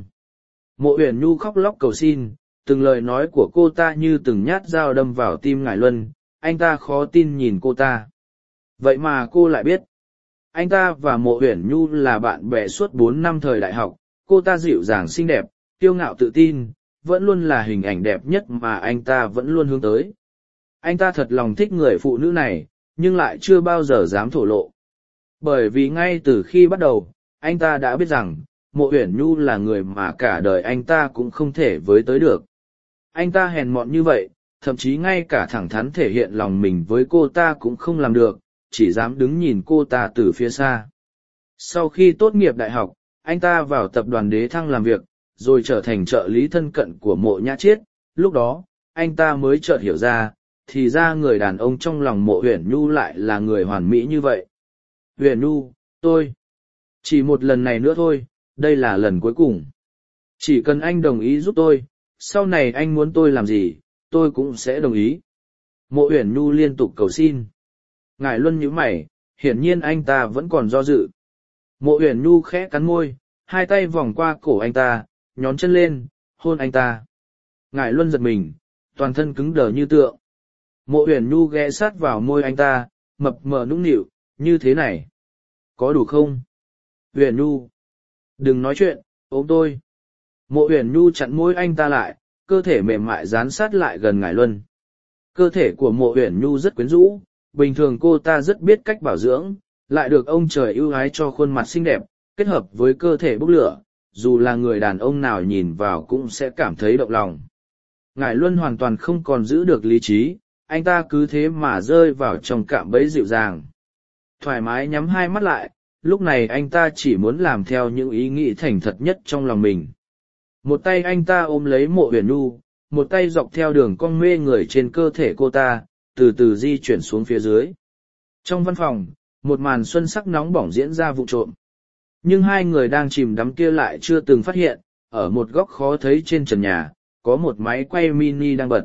Mộ Uyển Nhu khóc lóc cầu xin, từng lời nói của cô ta như từng nhát dao đâm vào tim Ngải Luân, anh ta khó tin nhìn cô ta. Vậy mà cô lại biết. Anh ta và Mộ Uyển Nhu là bạn bè suốt 4 năm thời đại học, cô ta dịu dàng xinh đẹp, kiêu ngạo tự tin, vẫn luôn là hình ảnh đẹp nhất mà anh ta vẫn luôn hướng tới. Anh ta thật lòng thích người phụ nữ này, nhưng lại chưa bao giờ dám thổ lộ. Bởi vì ngay từ khi bắt đầu, anh ta đã biết rằng, Mộ Uyển Nhu là người mà cả đời anh ta cũng không thể với tới được. Anh ta hèn mọn như vậy, thậm chí ngay cả thẳng thắn thể hiện lòng mình với cô ta cũng không làm được, chỉ dám đứng nhìn cô ta từ phía xa. Sau khi tốt nghiệp đại học, anh ta vào tập đoàn Đế Thăng làm việc, rồi trở thành trợ lý thân cận của Mộ Nhã Chiết. Lúc đó, anh ta mới chợt hiểu ra, thì ra người đàn ông trong lòng Mộ Uyển Nhu lại là người hoàn mỹ như vậy. Uyển Nhu, tôi chỉ một lần này nữa thôi, đây là lần cuối cùng. Chỉ cần anh đồng ý giúp tôi, sau này anh muốn tôi làm gì, tôi cũng sẽ đồng ý. Mộ Uyển Nhu liên tục cầu xin. Ngải Luân nhíu mày, hiển nhiên anh ta vẫn còn do dự. Mộ Uyển Nhu khẽ cắn môi, hai tay vòng qua cổ anh ta, nhón chân lên, hôn anh ta. Ngải Luân giật mình, toàn thân cứng đờ như tượng. Mộ Uyển Nhu ghé sát vào môi anh ta, mập mờ nũng nịu, như thế này. Có đủ không? Uyển Nhu. Đừng nói chuyện, ôm tôi. Mộ Uyển Nhu chặn môi anh ta lại, cơ thể mềm mại dán sát lại gần Ngải Luân. Cơ thể của Mộ Uyển Nhu rất quyến rũ, bình thường cô ta rất biết cách bảo dưỡng, lại được ông trời ưu ái cho khuôn mặt xinh đẹp, kết hợp với cơ thể bốc lửa, dù là người đàn ông nào nhìn vào cũng sẽ cảm thấy động lòng. Ngải Luân hoàn toàn không còn giữ được lý trí, anh ta cứ thế mà rơi vào trong cạm bẫy dịu dàng. Thoải mái nhắm hai mắt lại, lúc này anh ta chỉ muốn làm theo những ý nghĩ thành thật nhất trong lòng mình. Một tay anh ta ôm lấy Mộ Uyển Nhu, một tay dọc theo đường cong mê người trên cơ thể cô ta, từ từ di chuyển xuống phía dưới. Trong văn phòng, một màn xuân sắc nóng bỏng diễn ra vụng trộm. Nhưng hai người đang chìm đắm kia lại chưa từng phát hiện, ở một góc khó thấy trên trần nhà, có một máy quay mini đang bật.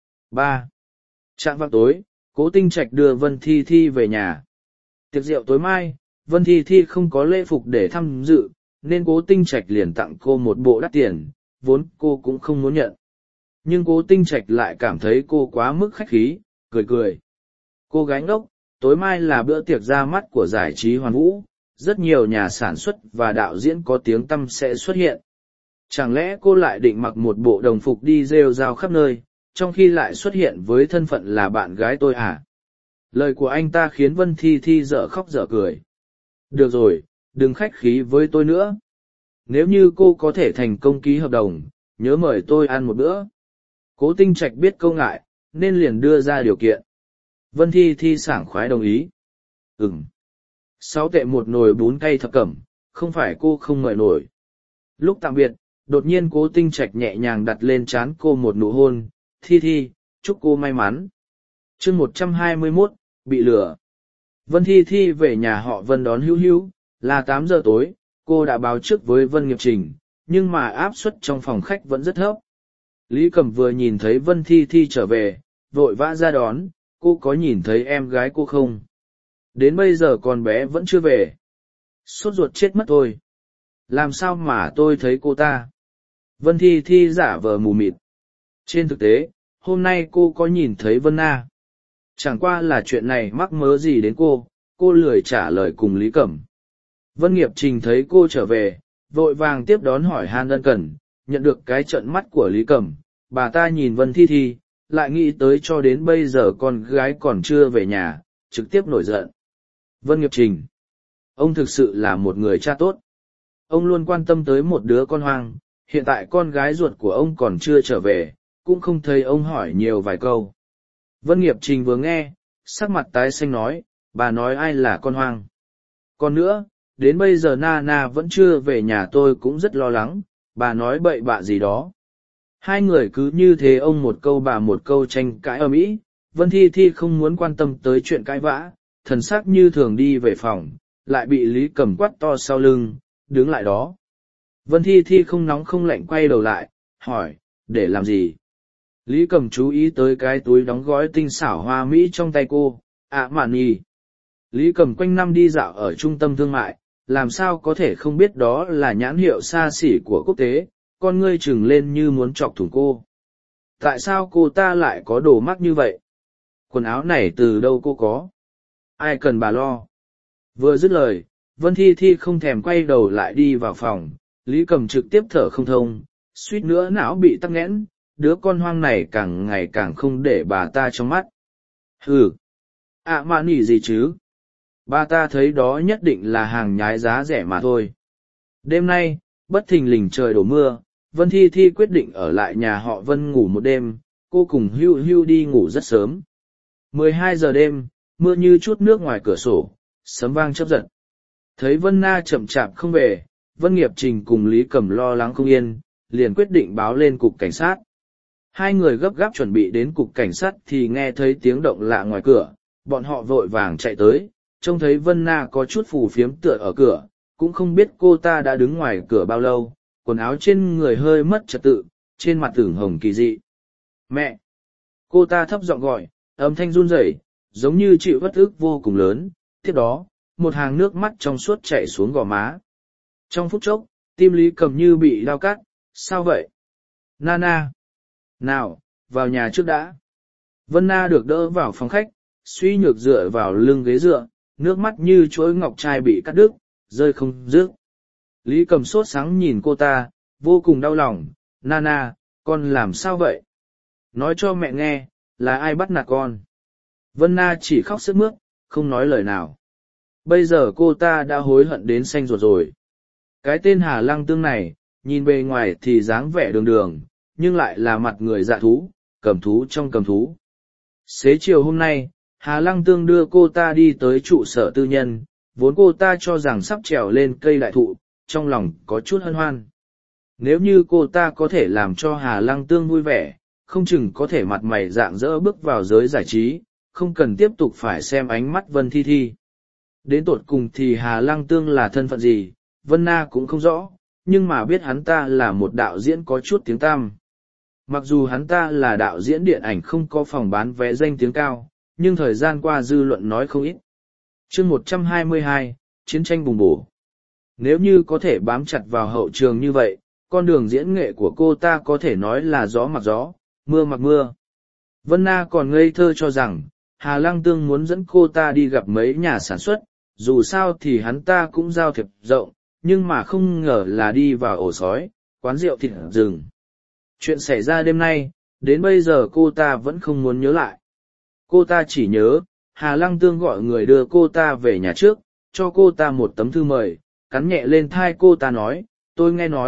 3. Trạng vạng tối, Cố Tinh Trạch đưa Vân Thi Thi về nhà. Tiệc rượu tối mai, Vân Thi Thi không có lễ phục để tham dự, nên Cố Tinh Trạch liền tặng cô một bộ đắt tiền, vốn cô cũng không muốn nhận. Nhưng Cố Tinh Trạch lại cảm thấy cô quá mức khách khí, cười cười. Cô gái ngốc, tối mai là bữa tiệc ra mắt của giải trí Hoàn Vũ, rất nhiều nhà sản xuất và đạo diễn có tiếng tăm sẽ xuất hiện. Chẳng lẽ cô lại định mặc một bộ đồng phục đi rêu rao khắp nơi, trong khi lại xuất hiện với thân phận là bạn gái tôi à? Lời của anh ta khiến Vân Thi Thi dở khóc dở cười. Được rồi, đừng khách khí với tôi nữa. Nếu như cô có thể thành công ký hợp đồng, nhớ mời tôi ăn một bữa. Cố Tinh Trạch biết câu ngại, nên liền đưa ra điều kiện. Vân Thi Thi sảng khoái đồng ý. 6 tệ một nồi bún cay thập cẩm, không phải cô không mời nổi. Lúc tạm biệt, đột nhiên Cố Tinh Trạch nhẹ nhàng đặt lên trán cô một nụ hôn. Thi Thi, chúc cô may mắn. chương 121, bị lừa. Vân Thi Thi về nhà họ Vân đón Hữu Hữu, là 8 giờ tối, cô đã báo trước với Vân Nghiệp Trình, nhưng mà áp suất trong phòng khách vẫn rất thấp. Lý Cẩm vừa nhìn thấy Vân Thi Thi trở về, vội vã ra đón. Cô có nhìn thấy em gái cô không? Đến bây giờ con bé vẫn chưa về. Sốt ruột chết mất thôi. Làm sao mà tôi thấy cô ta? Vân Thi Thi giả vờ mù mịt. Trên thực tế, hôm nay cô có nhìn thấy Vân Na. Chẳng qua là chuyện này mắc mớ gì đến cô lười trả lời cùng Lý Cẩm. Vân Nghiệp Trình thấy cô trở về, vội vàng tiếp đón hỏi han ân cần, nhận được cái trợn mắt của Lý Cẩm, bà ta nhìn Vân Thi Thi, lại nghĩ tới cho đến bây giờ con gái còn chưa về nhà, trực tiếp nổi giận. Vân Nghiệp Trình, ông thực sự là một người cha tốt. Ông luôn quan tâm tới một đứa con hoang, hiện tại con gái ruột của ông còn chưa trở về, cũng không thấy ông hỏi nhiều vài câu. Vân Nghiệp Trình vừa nghe, sắc mặt tái xanh nói, bà nói ai là con hoang. Còn nữa, đến bây giờ Nana vẫn chưa về nhà tôi cũng rất lo lắng, bà nói bậy bạ gì đó. Hai người cứ như thế ông một câu bà một câu tranh cãi ầm ĩ. Vân Thi Thi không muốn quan tâm tới chuyện cãi vã, thần sắc như thường đi về phòng, lại bị Lý Cẩm quát to sau lưng, đứng lại đó. Vân Thi Thi không nóng không lạnh quay đầu lại, hỏi, để làm gì? Lý Cẩm chú ý tới cái túi đóng gói tinh xảo hoa mỹ trong tay cô, mạn nhi. Lý Cẩm quanh năm đi dạo ở trung tâm thương mại, làm sao có thể không biết đó là nhãn hiệu xa xỉ của quốc tế, con ngươi trừng lên như muốn chọc thủng cô. Tại sao cô ta lại có đồ mắc như vậy? Quần áo này từ đâu cô có? Ai cần bà lo? Vừa dứt lời, Vân Thi Thi không thèm quay đầu lại đi vào phòng, Lý Cẩm trực tiếp thở không thông, suýt nữa não bị tắc nghẽn, đứa con hoang này càng ngày càng không để bà ta trong mắt. Hừ! Mạn nỉ gì chứ? Bà ta thấy đó nhất định là hàng nhái giá rẻ mà thôi. Đêm nay, bất thình lình trời đổ mưa, Vân Thi Thi quyết định ở lại nhà họ Vân ngủ một đêm, cô cùng Hưu Hưu đi ngủ rất sớm. 12 giờ đêm, mưa như chút nước ngoài cửa sổ, sấm vang chớp giật. Thấy Vân Na chậm chạp không về, Vân Nghiệp Trình cùng Lý Cẩm lo lắng không yên, liền quyết định báo lên cục cảnh sát. Hai người gấp gáp chuẩn bị đến cục cảnh sát thì nghe thấy tiếng động lạ ngoài cửa, bọn họ vội vàng chạy tới, trông thấy Vân Na có chút phù phiếm tựa ở cửa, cũng không biết cô ta đã đứng ngoài cửa bao lâu, quần áo trên người hơi mất trật tự, trên mặt ửng hồng kỳ dị. Mẹ! Cô ta thấp giọng gọi, âm thanh run rẩy, giống như chịu bất ức vô cùng lớn, tiếp đó, một hàng nước mắt trong suốt chảy xuống gò má. Trong phút chốc, tim Lý Cẩm như bị đau cắt, sao vậy? Nana! Nào, vào nhà trước đã. Vân Na được đỡ vào phòng khách, suy nhược dựa vào lưng ghế dựa, nước mắt như chuỗi ngọc trai bị cắt đứt, rơi không dứt. Lý Cẩm sốt sáng nhìn cô ta, vô cùng đau lòng, Nana, con làm sao vậy? Nói cho mẹ nghe, là ai bắt nạt con? Vân Na chỉ khóc sướt mướt, không nói lời nào. Bây giờ cô ta đã hối hận đến xanh ruột rồi. Cái tên Hà Lăng Tương này, nhìn bề ngoài thì dáng vẻ đường đường, nhưng lại là mặt người dạ thú, cầm thú trong cầm thú. Xế chiều hôm nay, Hà Lăng Tương đưa cô ta đi tới trụ sở tư nhân, vốn cô ta cho rằng sắp trèo lên cây đại thụ, trong lòng có chút hân hoan. Nếu như cô ta có thể làm cho Hà Lăng Tương vui vẻ, không chừng có thể mặt mày rạng rỡ bước vào giới giải trí, không cần tiếp tục phải xem ánh mắt Vân Thi Thi. Đến tột cùng thì Hà Lăng Tương là thân phận gì, Vân Na cũng không rõ, nhưng mà biết hắn ta là một đạo diễn có chút tiếng tăm. Mặc dù hắn ta là đạo diễn điện ảnh không có phòng bán vé danh tiếng cao, nhưng thời gian qua dư luận nói không ít. chương 122, chiến tranh bùng bổ. Nếu như có thể bám chặt vào hậu trường như vậy, con đường diễn nghệ của cô ta có thể nói là gió mặc gió, mưa mặc mưa. Vân Na còn ngây thơ cho rằng, Hà Lăng Tương muốn dẫn cô ta đi gặp mấy nhà sản xuất, dù sao thì hắn ta cũng giao thiệp rộng, nhưng mà không ngờ là đi vào ổ sói, quán rượu thịt rừng. Chuyện xảy ra đêm nay, đến bây giờ cô ta vẫn không muốn nhớ lại. Cô ta chỉ nhớ, Hà Lăng Tương gọi người đưa cô ta về nhà trước, cho cô ta một tấm thư mời, cắn nhẹ lên thai cô ta nói, tôi nghe nói,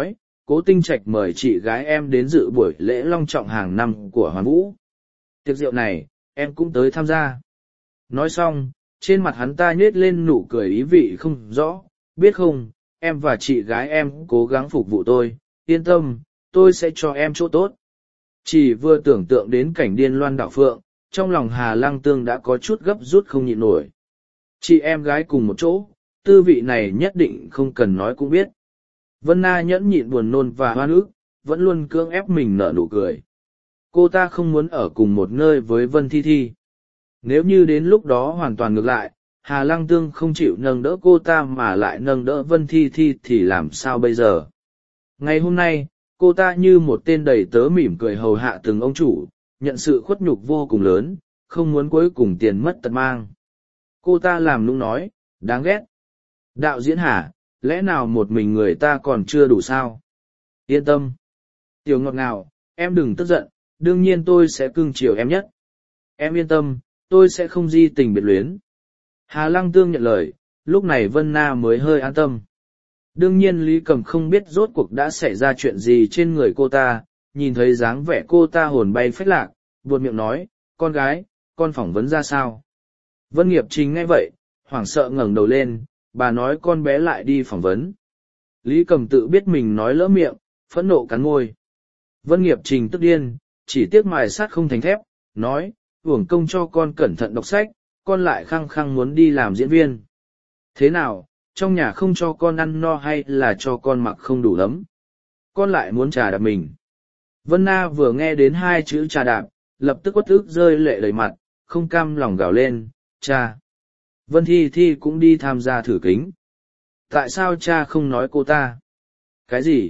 Cố Tinh Trạch mời chị gái em đến dự buổi lễ long trọng hàng năm của Hoàn Vũ. Tiệc rượu này, em cũng tới tham gia. Nói xong, trên mặt hắn ta nhếch lên nụ cười ý vị không rõ, biết không, em và chị gái em cố gắng phục vụ tôi, yên tâm, tôi sẽ cho em chỗ tốt. Chỉ vừa tưởng tượng đến cảnh điên loan đảo phượng, trong lòng Hà Lăng Tương đã có chút gấp rút không nhịn nổi. Chị em gái cùng một chỗ, tư vị này nhất định không cần nói cũng biết. Vân Na nhẫn nhịn buồn nôn và hoan ức, vẫn luôn cưỡng ép mình nở nụ cười. Cô ta không muốn ở cùng một nơi với Vân Thi Thi. Nếu như đến lúc đó hoàn toàn ngược lại, Hà Lăng Tương không chịu nâng đỡ cô ta mà lại nâng đỡ Vân Thi Thi thì làm sao bây giờ? Ngày hôm nay, cô ta như một tên đầy tớ mỉm cười hầu hạ từng ông chủ, nhận sự khuất nhục vô cùng lớn, không muốn cuối cùng tiền mất tật mang. Cô ta làm nũng nói, đáng ghét. Đạo diễn hả, lẽ nào một mình người ta còn chưa đủ sao? Yên tâm. Tiểu ngọt ngào, em đừng tức giận, đương nhiên tôi sẽ cưng chiều em nhất. Em yên tâm, tôi sẽ không di tình biệt luyến. Hà Lăng Tương nhận lời, lúc này Vân Na mới hơi an tâm. Đương nhiên Lý Cầm không biết rốt cuộc đã xảy ra chuyện gì trên người cô ta, nhìn thấy dáng vẻ cô ta hồn bay phách lạc, buột miệng nói, con gái, con phỏng vấn ra sao? Vân Nghiệp Trình nghe vậy, hoảng sợ ngẩng đầu lên, bà nói con bé lại đi phỏng vấn. Lý Cầm tự biết mình nói lỡ miệng, phẫn nộ cắn môi. Vân Nghiệp Trình tức điên, chỉ tiếc mài sắt không thành thép, nói, uổng công cho con cẩn thận đọc sách, con lại khăng khăng muốn đi làm diễn viên. Thế nào, trong nhà không cho con ăn no hay là cho con mặc không đủ ấm? Con lại muốn trà đạp mình. Vân Na vừa nghe đến hai chữ trà đạp, lập tức uất ức rơi lệ đầy mặt, không cam lòng gào lên, cha. Vân Thi Thi cũng đi tham gia thử kính. Tại sao cha không nói cô ta? Cái gì?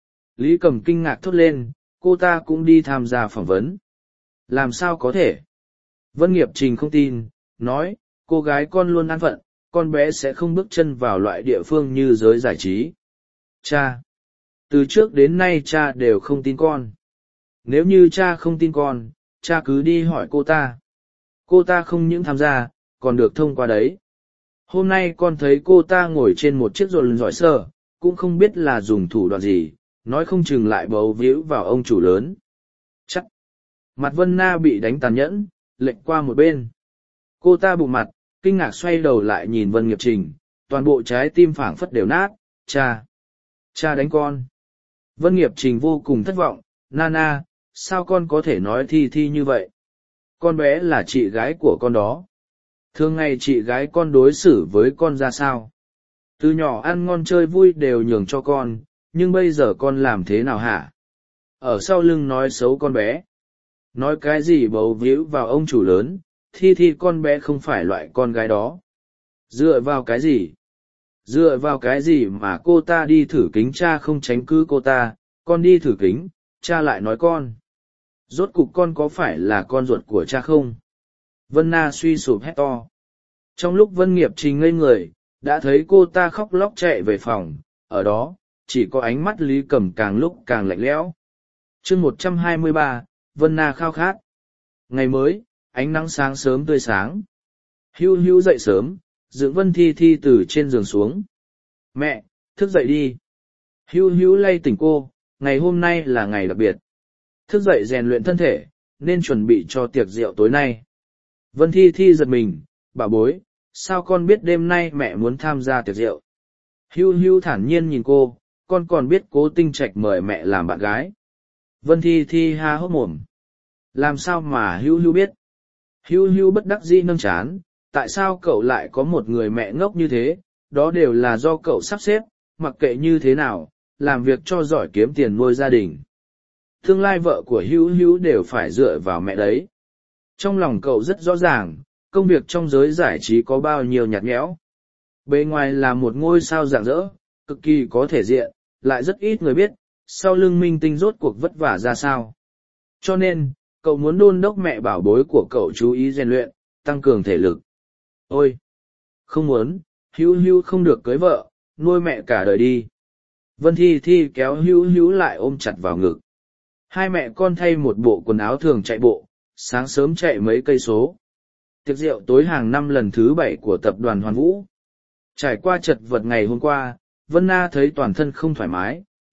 Lý Cầm kinh ngạc thốt lên, cô ta cũng đi tham gia phỏng vấn. Làm sao có thể? Vân Nghiệp Trình không tin, nói, cô gái con luôn an phận, con bé sẽ không bước chân vào loại địa phương như giới giải trí. Cha! Từ trước đến nay cha đều không tin con. Nếu như cha không tin con, cha cứ đi hỏi cô ta. Cô ta không những tham gia, còn được thông qua đấy. Hôm nay con thấy cô ta ngồi trên một chiếc rồn giỏi sơ, cũng không biết là dùng thủ đoạn gì, nói không chừng lại bấu víu vào ông chủ lớn. Chắc. Mặt Vân Na bị đánh tàn nhẫn, lệch qua một bên. Cô ta bụng mặt, kinh ngạc xoay đầu lại nhìn Vân Nghiệp Trình, toàn bộ trái tim phảng phất đều nát, cha. Cha đánh con. Vân Nghiệp Trình vô cùng thất vọng, Nana, sao con có thể nói Thi Thi như vậy? Con bé là chị gái của con đó. Thường ngày chị gái con đối xử với con ra sao? Từ nhỏ ăn ngon chơi vui đều nhường cho con, nhưng bây giờ con làm thế nào hả? Ở sau lưng nói xấu con bé. Nói cái gì bấu víu vào ông chủ lớn, Thi Thi con bé không phải loại con gái đó. Dựa vào cái gì? Dựa vào cái gì mà cô ta đi thử kính cha không tránh cứ cô ta, con đi thử kính, cha lại nói con. Rốt cục con có phải là con ruột của cha không? Vân Na suy sụp hét to. Trong lúc Vân Nghiệp Trình ngây người, đã thấy cô ta khóc lóc chạy về phòng, ở đó, chỉ có ánh mắt Lý Cầm càng lúc càng lạnh lẽo. Chương 123, Vân Na khao khát. Ngày mới, ánh nắng sáng sớm tươi sáng. Hưu Hưu dậy sớm, dựng Vân Thi Thi từ trên giường xuống. Mẹ, thức dậy đi. Hưu Hưu lay tỉnh cô, ngày hôm nay là ngày đặc biệt. Thức dậy rèn luyện thân thể, nên chuẩn bị cho tiệc rượu tối nay. Vân Thi Thi giật mình, bà bối, sao con biết đêm nay mẹ muốn tham gia tiệc rượu? Hưu Hưu thản nhiên nhìn cô, con còn biết Cố Tinh Trạch mời mẹ làm bạn gái. Vân Thi Thi ha hốc mồm. Làm sao mà Hưu Hưu biết? Hưu Hưu bất đắc dĩ nâng chán, tại sao cậu lại có một người mẹ ngốc như thế, đó đều là do cậu sắp xếp, mặc kệ như thế nào, làm việc cho giỏi kiếm tiền nuôi gia đình. Tương lai vợ của Hưu Hưu đều phải dựa vào mẹ đấy. Trong lòng cậu rất rõ ràng, công việc trong giới giải trí có bao nhiêu nhạt nhẽo. Bề ngoài là một ngôi sao rạng rỡ, cực kỳ có thể diện, lại rất ít người biết, sau lưng minh tinh rốt cuộc vất vả ra sao. Cho nên, cậu muốn đôn đốc mẹ bảo bối của cậu chú ý rèn luyện, tăng cường thể lực. Ôi! Không muốn, Hưu Hưu không được cưới vợ, nuôi mẹ cả đời đi. Vân Thi Thi kéo Hưu Hưu lại ôm chặt vào ngực. Hai mẹ con thay một bộ quần áo thường chạy bộ, sáng sớm chạy mấy cây số. Tiệc rượu tối hàng năm lần thứ 7 của tập đoàn Hoàn Vũ. Trải qua chật vật ngày hôm qua, Vân Na thấy toàn thân không thoải mái,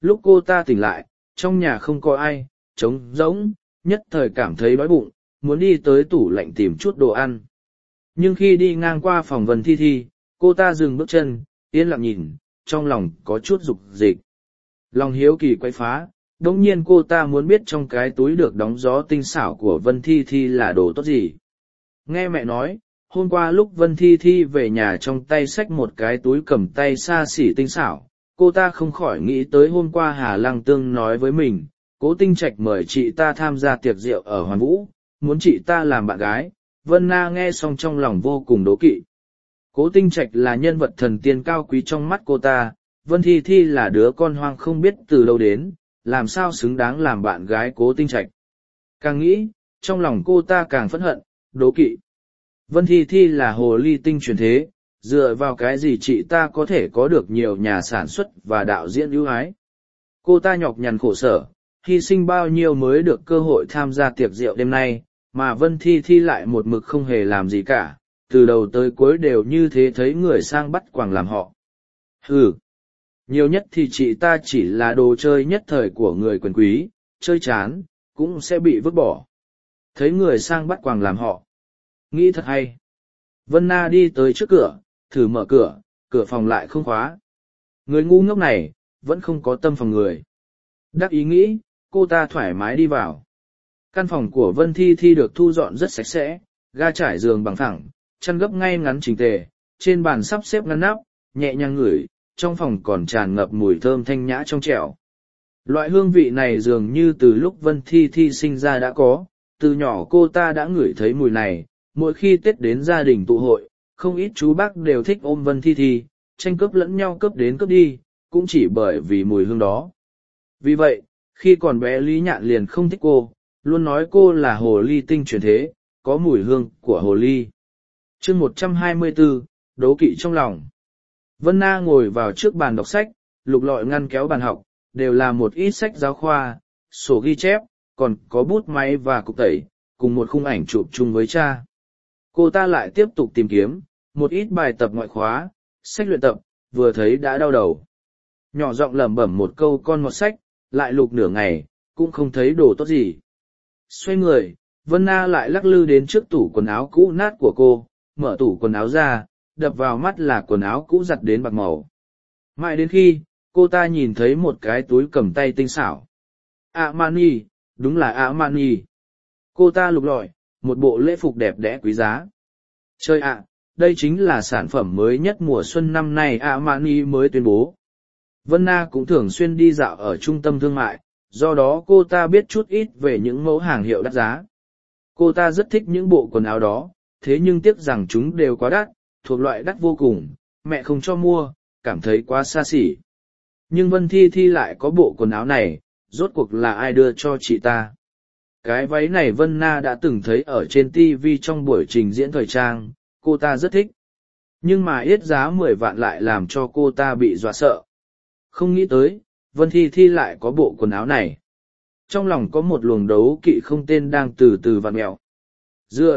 Lúc cô ta tỉnh lại, trong nhà không có ai, trống rỗng, nhất thời cảm thấy đói bụng, muốn đi tới tủ lạnh tìm chút đồ ăn. Nhưng khi đi ngang qua phòng Vân Thi Thi, cô ta dừng bước chân, yên lặng nhìn, trong lòng có chút dục dịch. Lòng hiếu kỳ quay phá, đồng nhiên cô ta muốn biết trong cái túi được đóng gió tinh xảo của Vân Thi Thi là đồ tốt gì. Nghe mẹ nói, hôm qua lúc Vân Thi Thi về nhà trong tay xách một cái túi cầm tay xa xỉ tinh xảo, cô ta không khỏi nghĩ tới hôm qua Hà Lăng Tương nói với mình, Cố Tinh Trạch mời chị ta tham gia tiệc rượu ở Hoàn Vũ, muốn chị ta làm bạn gái. Vân Na nghe xong trong lòng vô cùng đố kỵ. Cố Tinh Trạch là nhân vật thần tiên cao quý trong mắt cô ta, Vân Thi Thi là đứa con hoang không biết từ đâu đến, làm sao xứng đáng làm bạn gái Cố Tinh Trạch. Càng nghĩ, trong lòng cô ta càng phẫn hận, đố kỵ. Vân Thi Thi là hồ ly tinh truyền thế, dựa vào cái gì chị ta có thể có được nhiều nhà sản xuất và đạo diễn ưu ái. Cô ta nhọc nhằn khổ sở, hy sinh bao nhiêu mới được cơ hội tham gia tiệc rượu đêm nay, mà Vân Thi Thi lại một mực không hề làm gì cả, từ đầu tới cuối đều như thế thấy người sang bắt quàng làm họ. Hừ, nhiều nhất thì chị ta chỉ là đồ chơi nhất thời của người quyền quý, chơi chán, cũng sẽ bị vứt bỏ. Thấy người sang bắt quàng làm họ. Nghĩ thật hay. Vân Na đi tới trước cửa, thử mở cửa, cửa phòng lại không khóa. Người ngu ngốc này, vẫn không có tâm phòng người. Đắc ý nghĩ, cô ta thoải mái đi vào. Căn phòng của Vân Thi Thi được thu dọn rất sạch sẽ, ga trải giường bằng phẳng, chăn gấp ngay ngắn chỉnh tề, trên bàn sắp xếp ngăn nắp, nhẹ nhàng ngửi, trong phòng còn tràn ngập mùi thơm thanh nhã trong trẻo. Loại hương vị này dường như từ lúc Vân Thi Thi sinh ra đã có, từ nhỏ cô ta đã ngửi thấy mùi này, mỗi khi Tết đến gia đình tụ hội, không ít chú bác đều thích ôm Vân Thi Thi, tranh cướp lẫn nhau cướp đến cướp đi, cũng chỉ bởi vì mùi hương đó. Vì vậy, khi còn bé Lý Nhạn liền không thích cô, luôn nói cô là hồ ly tinh truyền thế, có mùi hương của hồ ly. Chương 124, đố kỵ trong lòng. Vân Na ngồi vào trước bàn đọc sách, lục lọi ngăn kéo bàn học, đều là một ít sách giáo khoa, sổ ghi chép, còn có bút máy và cục tẩy, cùng một khung ảnh chụp chung với cha. Cô ta lại tiếp tục tìm kiếm, một ít bài tập ngoại khóa, sách luyện tập, vừa thấy đã đau đầu. Nhỏ giọng lẩm bẩm một câu con một sách, lại lục nửa ngày, cũng không thấy đồ tốt gì. Xoay người, Vân Na lại lắc lư đến trước tủ quần áo cũ nát của cô, mở tủ quần áo ra, đập vào mắt là quần áo cũ giặt đến bạc màu. Mãi đến khi, cô ta nhìn thấy một cái túi cầm tay tinh xảo. Armani, đúng là Armani. Cô ta lục lọi, một bộ lễ phục đẹp đẽ quý giá. Trời ạ, đây chính là sản phẩm mới nhất mùa xuân năm nay Armani mới tuyên bố. Vân Na cũng thường xuyên đi dạo ở trung tâm thương mại, do đó cô ta biết chút ít về những mẫu hàng hiệu đắt giá. Cô ta rất thích những bộ quần áo đó, thế nhưng tiếc rằng chúng đều quá đắt, thuộc loại đắt vô cùng, mẹ không cho mua, cảm thấy quá xa xỉ. Nhưng Vân Thi Thi lại có bộ quần áo này, rốt cuộc là ai đưa cho chị ta? Cái váy này Vân Na đã từng thấy ở trên TV trong buổi trình diễn thời trang, cô ta rất thích. Nhưng mà yết giá 10 vạn lại làm cho cô ta bị dọa sợ. Không nghĩ tới, Vân Thi Thi lại có bộ quần áo này. Trong lòng có một luồng đấu kỵ không tên đang từ từ vặn mẹo. Dựa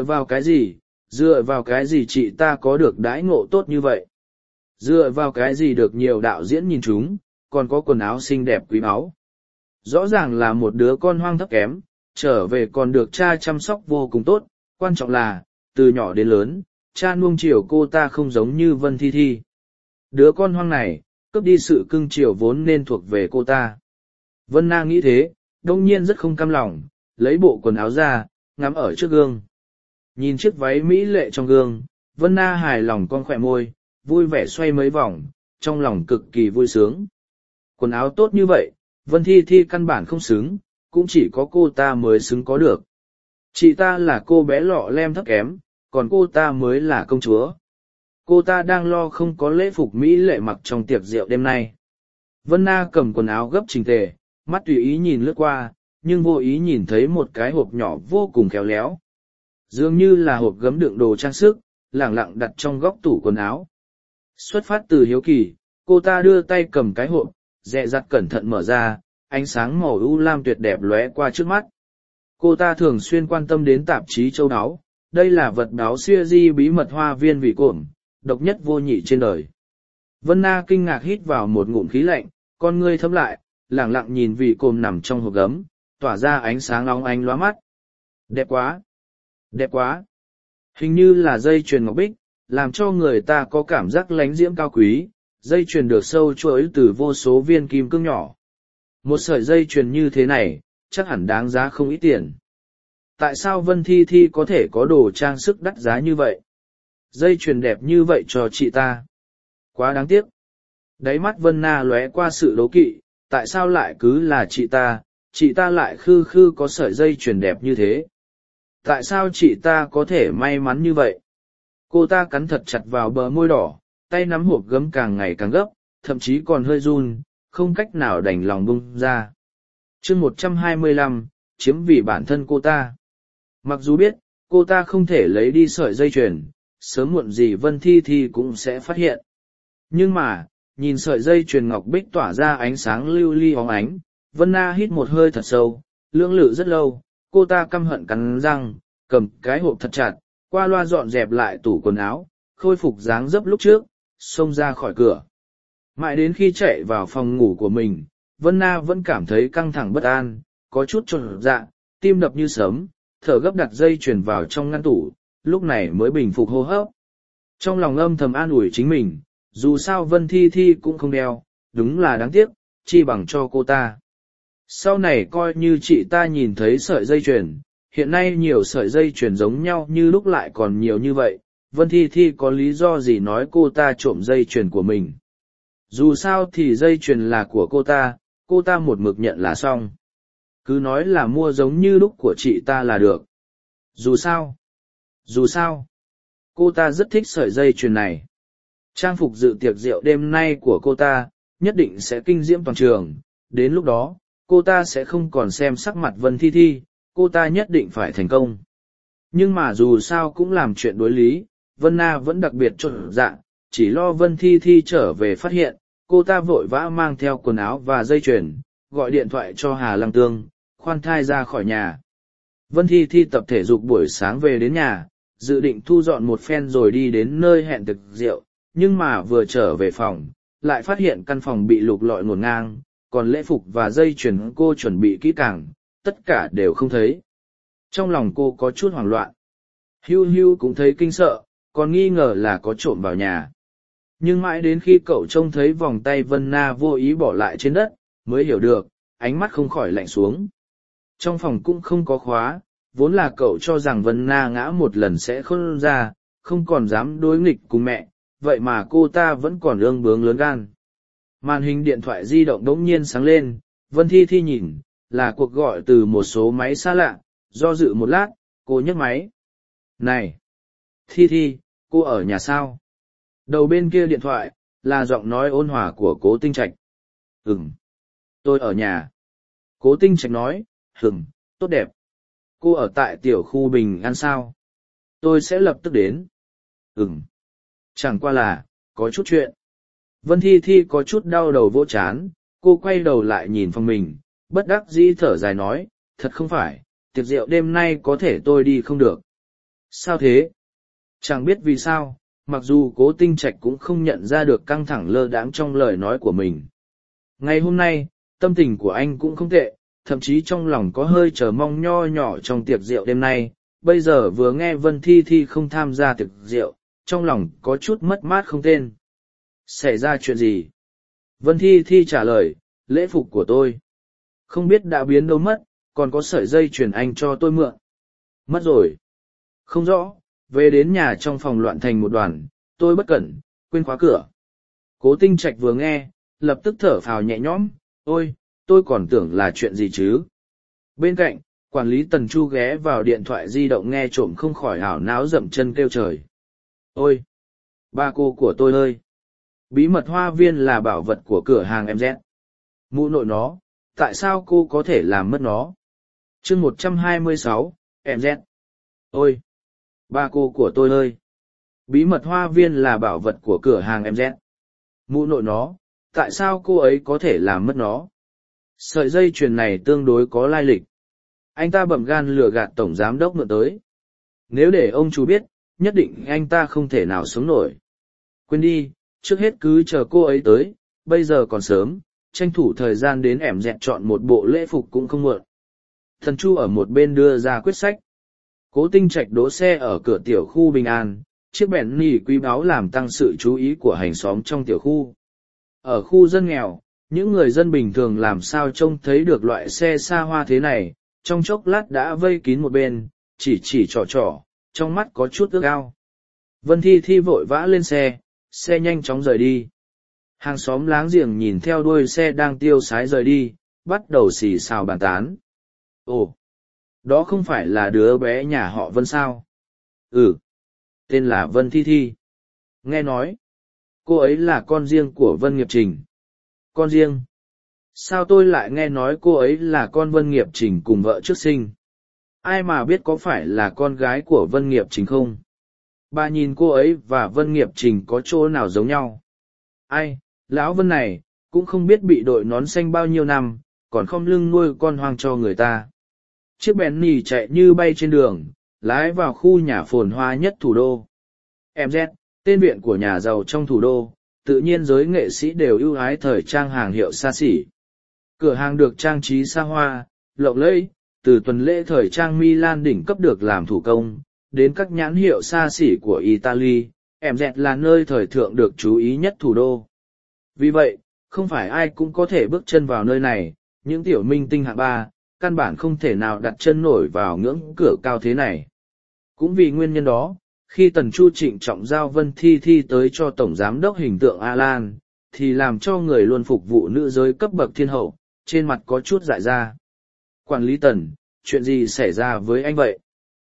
vào cái gì chị ta có được đãi ngộ tốt như vậy? Dựa vào cái gì được nhiều đạo diễn nhìn chúng, còn có quần áo xinh đẹp quý báu? Rõ ràng là một đứa con hoang thấp kém, trở về còn được cha chăm sóc vô cùng tốt, quan trọng là, từ nhỏ đến lớn, cha nuông chiều cô ta không giống như Vân Thi Thi. Đứa con hoang này, cướp đi sự cưng chiều vốn nên thuộc về cô ta. Vân Na nghĩ thế, đông nhiên rất không cam lòng, lấy bộ quần áo ra, ngắm ở trước gương. Nhìn chiếc váy mỹ lệ trong gương, Vân Na hài lòng con khỏe môi, vui vẻ xoay mấy vòng, trong lòng cực kỳ vui sướng. Quần áo tốt như vậy, Vân Thi Thi căn bản không xứng, cũng chỉ có cô ta mới xứng có được. Chị ta là cô bé lọ lem thấp kém, còn cô ta mới là công chúa. Cô ta đang lo không có lễ phục mỹ lệ mặc trong tiệc rượu đêm nay. Vân Na cầm quần áo gấp chỉnh tề, mắt tùy ý nhìn lướt qua, nhưng vô ý nhìn thấy một cái hộp nhỏ vô cùng khéo léo. Dường như là hộp gấm đựng đồ trang sức, lẳng lặng đặt trong góc tủ quần áo. Xuất phát từ hiếu kỳ, cô ta đưa tay cầm cái hộp, dè dặt cẩn thận mở ra, ánh sáng màu u lam tuyệt đẹp lóe qua trước mắt. Cô ta thường xuyên quan tâm đến tạp chí châu đáo, đây là vật đáo siêu di bí mật hoa viên vị cổm, độc nhất vô nhị trên đời. Vân Na kinh ngạc hít vào một ngụm khí lạnh, con ngươi thấm lại, lẳng lặng nhìn vị cồm nằm trong hộp gấm, tỏa ra ánh sáng óng ánh lóa mắt. Đẹp quá! Đẹp quá! Hình như là dây chuyền ngọc bích, làm cho người ta có cảm giác lánh diễm cao quý, dây chuyền được sâu chuỗi từ vô số viên kim cương nhỏ. Một sợi dây chuyền như thế này, chắc hẳn đáng giá không ít tiền. Tại sao Vân Thi Thi có thể có đồ trang sức đắt giá như vậy? Dây chuyền đẹp như vậy cho chị ta. Quá đáng tiếc. Đáy mắt Vân Na lóe qua sự đố kỵ, tại sao lại cứ là chị ta lại khư khư có sợi dây chuyền đẹp như thế. Tại sao chị ta có thể may mắn như vậy? Cô ta cắn thật chặt vào bờ môi đỏ, tay nắm hộp gấm càng ngày càng gấp, thậm chí còn hơi run, không cách nào đành lòng bung ra. chương 125, chiếm vì bản thân cô ta. Mặc dù biết, cô ta không thể lấy đi sợi dây chuyền, sớm muộn gì Vân Thi Thi cũng sẽ phát hiện. Nhưng mà, nhìn sợi dây chuyền ngọc bích tỏa ra ánh sáng lưu ly óng ánh, Vân Na hít một hơi thật sâu, lưỡng lự rất lâu, cô ta căm hận cắn răng, cầm cái hộp thật chặt, qua loa dọn dẹp lại tủ quần áo, khôi phục dáng dấp lúc trước, xông ra khỏi cửa. Mãi đến khi chạy vào phòng ngủ của mình, Vân Na vẫn cảm thấy căng thẳng bất an, có chút chột dạ, tim đập như sớm, thở gấp đặt dây chuyền vào trong ngăn tủ, lúc này mới bình phục hô hấp. Trong lòng âm thầm an ủi chính mình, dù sao Vân Thi Thi cũng không đeo, đúng là đáng tiếc, chi bằng cho cô ta. Sau này coi như chị ta nhìn thấy sợi dây chuyền, hiện nay nhiều sợi dây chuyền giống nhau như lúc lại còn nhiều như vậy, Vân Thi Thi có lý do gì nói cô ta trộm dây chuyền của mình. Dù sao thì dây chuyền là của cô ta một mực nhận là xong. Cứ nói là mua giống như lúc của chị ta là được. Dù sao, cô ta rất thích sợi dây chuyền này. Trang phục dự tiệc rượu đêm nay của cô ta, nhất định sẽ kinh diễm toàn trường, đến lúc đó, cô ta sẽ không còn xem sắc mặt Vân Thi Thi, cô ta nhất định phải thành công. Nhưng mà dù sao cũng làm chuyện đối lý, Vân Na vẫn đặc biệt chột dạ, chỉ lo Vân Thi Thi trở về phát hiện, cô ta vội vã mang theo quần áo và dây chuyền, gọi điện thoại cho Hà Lăng Tương, khoan thai ra khỏi nhà. Vân Thi Thi tập thể dục buổi sáng về đến nhà, dự định thu dọn một phen rồi đi đến nơi hẹn tiệc rượu, nhưng mà vừa trở về phòng, lại phát hiện căn phòng bị lục lọi ngổn ngang, còn lễ phục và dây chuyền cô chuẩn bị kỹ càng, tất cả đều không thấy. Trong lòng cô có chút hoảng loạn. Hưu Hưu cũng thấy kinh sợ, còn nghi ngờ là có trộm vào nhà. Nhưng mãi đến khi cậu trông thấy vòng tay Vân Na vô ý bỏ lại trên đất, mới hiểu được, ánh mắt không khỏi lạnh xuống. Trong phòng cũng không có khóa, vốn là cậu cho rằng Vân Na ngã một lần sẽ không ra, không còn dám đối nghịch cùng mẹ, vậy mà cô ta vẫn còn ương bướng lớn gan. Màn hình điện thoại di động đống nhiên sáng lên, Vân Thi Thi nhìn, là cuộc gọi từ một số máy xa lạ, do dự một lát, cô nhấc máy. Này! Thi Thi, cô ở nhà sao? Đầu bên kia điện thoại, là giọng nói ôn hòa của Cố Tinh Trạch. Tôi ở nhà. Cố Tinh Trạch nói, tốt đẹp. Cô ở tại tiểu khu Bình An sao? Tôi sẽ lập tức đến. Chẳng qua là, có chút chuyện. Vân Thi Thi có chút đau đầu vỗ chán, cô quay đầu lại nhìn phòng mình, bất đắc dĩ thở dài nói, thật không phải, tiệc rượu đêm nay có thể tôi đi không được. Sao thế? Chẳng biết vì sao, mặc dù Cố Tinh Trạch cũng không nhận ra được căng thẳng lơ đãng trong lời nói của mình. Ngày hôm nay, tâm tình của anh cũng không tệ, thậm chí trong lòng có hơi chờ mong nho nhỏ trong tiệc rượu đêm nay, bây giờ vừa nghe Vân Thi Thi không tham gia tiệc rượu, trong lòng có chút mất mát không tên. Xảy ra chuyện gì? Vân Thi Thi trả lời, lễ phục của tôi. Không biết đã biến đâu mất, còn có sợi dây chuyền anh cho tôi mượn. Mất rồi. Không rõ, về đến nhà trong phòng loạn thành một đoàn, tôi bất cẩn, quên khóa cửa. Cố Tinh Trạch vừa nghe, lập tức thở phào nhẹ nhõm, ôi, tôi còn tưởng là chuyện gì chứ. Bên cạnh, quản lý Tần Chu ghé vào điện thoại di động nghe trộm không khỏi ảo não dậm chân kêu trời. Ôi, ba cô của tôi ơi! Bí mật hoa viên là bảo vật của cửa hàng MZ. Mụ nội nó, tại sao cô có thể làm mất nó? chương 126, MZ. Ôi! Ba cô của tôi ơi! Bí mật hoa viên là bảo vật của cửa hàng MZ. Mụ nội nó, tại sao cô ấy có thể làm mất nó? Sợi dây chuyền này tương đối có lai lịch. Anh ta bậm gan lừa gạt tổng giám đốc mượn tới. Nếu để ông chú biết, nhất định anh ta không thể nào sống nổi. Quên đi, trước hết cứ chờ cô ấy tới, bây giờ còn sớm, tranh thủ thời gian đến ẻm dẹt chọn một bộ lễ phục cũng không muộn. Thần Chu ở một bên đưa ra quyết sách. Cố Tinh Trạch đỗ xe ở cửa tiểu khu Bình An, chiếc bẹn nỉ quý báu làm tăng sự chú ý của hàng xóm trong tiểu khu. Ở khu dân nghèo, những người dân bình thường làm sao trông thấy được loại xe xa hoa thế này, trong chốc lát đã vây kín một bên, chỉ trỏ, trong mắt có chút ước ao. Vân Thi Thi vội vã lên xe nhanh chóng rời đi. Hàng xóm láng giềng nhìn theo đuôi xe đang tiêu sái rời đi, bắt đầu xì xào bàn tán. Ồ, đó không phải là đứa bé nhà họ Vân sao? Ừ, tên là Vân Thi Thi. Nghe nói, cô ấy là con riêng của Vân Nghiệp Trình. Con riêng? Sao tôi lại nghe nói cô ấy là con Vân Nghiệp Trình cùng vợ trước sinh? Ai mà biết có phải là con gái của Vân Nghiệp Trình không? Bà nhìn cô ấy và Vân Nghiệp Trình có chỗ nào giống nhau? Ai, lão Vân này, cũng không biết bị đội nón xanh bao nhiêu năm, còn không lưng nuôi con hoang cho người ta. Chiếc bèn nỉ chạy như bay trên đường, lái vào khu nhà phồn hoa nhất thủ đô. MZ, tên viện của nhà giàu trong thủ đô, tự nhiên giới nghệ sĩ đều ưu ái thời trang hàng hiệu xa xỉ. Cửa hàng được trang trí xa hoa, lộng lẫy, từ tuần lễ thời trang Milan đỉnh cấp được làm thủ công, đến các nhãn hiệu xa xỉ của Italy, MZ là nơi thời thượng được chú ý nhất thủ đô. Vì vậy, không phải ai cũng có thể bước chân vào nơi này, những tiểu minh tinh hạng ba, căn bản không thể nào đặt chân nổi vào ngưỡng cửa cao thế này. Cũng vì nguyên nhân đó, khi Tần Chu trịnh trọng giao Vân Thi Thi tới cho Tổng Giám đốc hình tượng Alan, thì làm cho người luôn phục vụ nữ giới cấp bậc thiên hậu, trên mặt có chút dại ra. Quản lý Tần, chuyện gì xảy ra với anh vậy?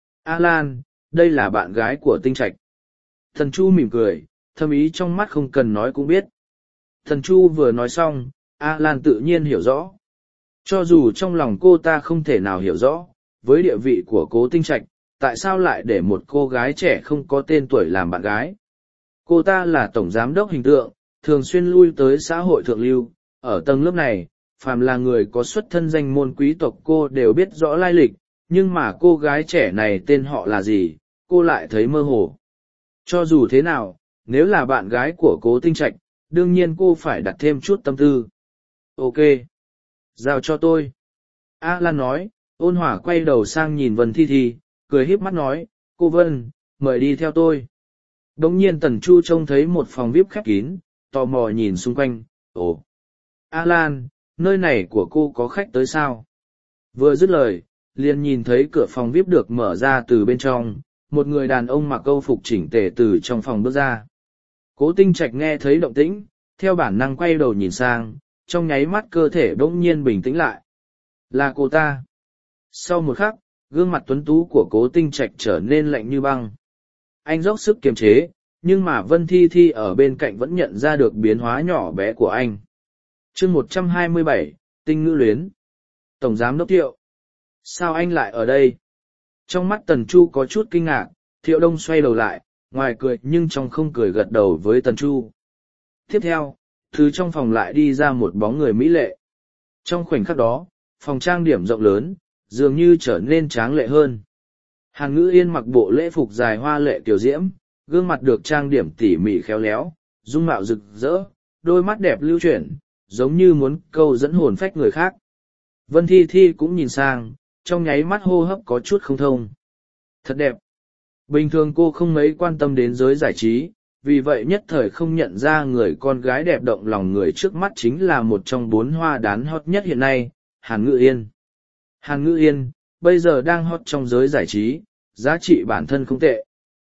Alan, đây là bạn gái của Tinh Trạch. Tần Chu mỉm cười, thâm ý trong mắt không cần nói cũng biết. Tần Chu vừa nói xong, Alan tự nhiên hiểu rõ. Cho dù trong lòng cô ta không thể nào hiểu rõ, với địa vị của Cố Tinh Trạch, tại sao lại để một cô gái trẻ không có tên tuổi làm bạn gái? Cô ta là tổng giám đốc hình tượng, thường xuyên lui tới xã hội thượng lưu. Ở tầng lớp này, phàm là người có xuất thân danh môn quý tộc cô đều biết rõ lai lịch, nhưng mà cô gái trẻ này tên họ là gì, cô lại thấy mơ hồ. Cho dù thế nào, nếu là bạn gái của Cố Tinh Trạch, đương nhiên cô phải đặt thêm chút tâm tư. Ok. Giao cho tôi. Lan nói, ôn hòa quay đầu sang nhìn Vân Thi Thi, cười híp mắt nói, cô Vân, mời đi theo tôi. Đống nhiên Tần Chu trông thấy một phòng VIP khép kín, tò mò nhìn xung quanh, ồ. Lan, nơi này của cô có khách tới sao? Vừa dứt lời, liền nhìn thấy cửa phòng VIP được mở ra từ bên trong, một người đàn ông mặc câu phục chỉnh tề từ trong phòng bước ra. Cố Tinh Trạch nghe thấy động tĩnh, theo bản năng quay đầu nhìn sang, trong nháy mắt cơ thể bỗng nhiên bình tĩnh lại. Là cô ta. Sau một khắc, gương mặt tuấn tú của Cố Tinh Trạch trở nên lạnh như băng. Anh dốc sức kiềm chế, nhưng mà Vân Thi Thi ở bên cạnh vẫn nhận ra được biến hóa nhỏ bé của anh. Chương 127, Tinh ngữ luyến. Tổng giám đốc Thiệu. Sao anh lại ở đây? Trong mắt Tần Chu có chút kinh ngạc, Thiệu Đông xoay đầu lại, ngoài cười nhưng trong không cười gật đầu với Tần Chu. Tiếp theo, từ trong phòng lại đi ra một bóng người mỹ lệ. Trong khoảnh khắc đó, phòng trang điểm rộng lớn, dường như trở nên tráng lệ hơn. Hàn Ngữ Yên mặc bộ lễ phục dài hoa lệ tiểu diễm, gương mặt được trang điểm tỉ mỉ khéo léo, dung mạo rực rỡ, đôi mắt đẹp lưu chuyển, giống như muốn câu dẫn hồn phách người khác. Vân Thi Thi cũng nhìn sang, trong nháy mắt hô hấp có chút không thông. Thật đẹp. Bình thường cô không mấy quan tâm đến giới giải trí, vì vậy nhất thời không nhận ra người con gái đẹp động lòng người trước mắt chính là một trong 4 hoa đán hot nhất hiện nay, Hàn Ngữ Yên. Hàn Ngữ Yên, bây giờ đang hot trong giới giải trí, giá trị bản thân không tệ.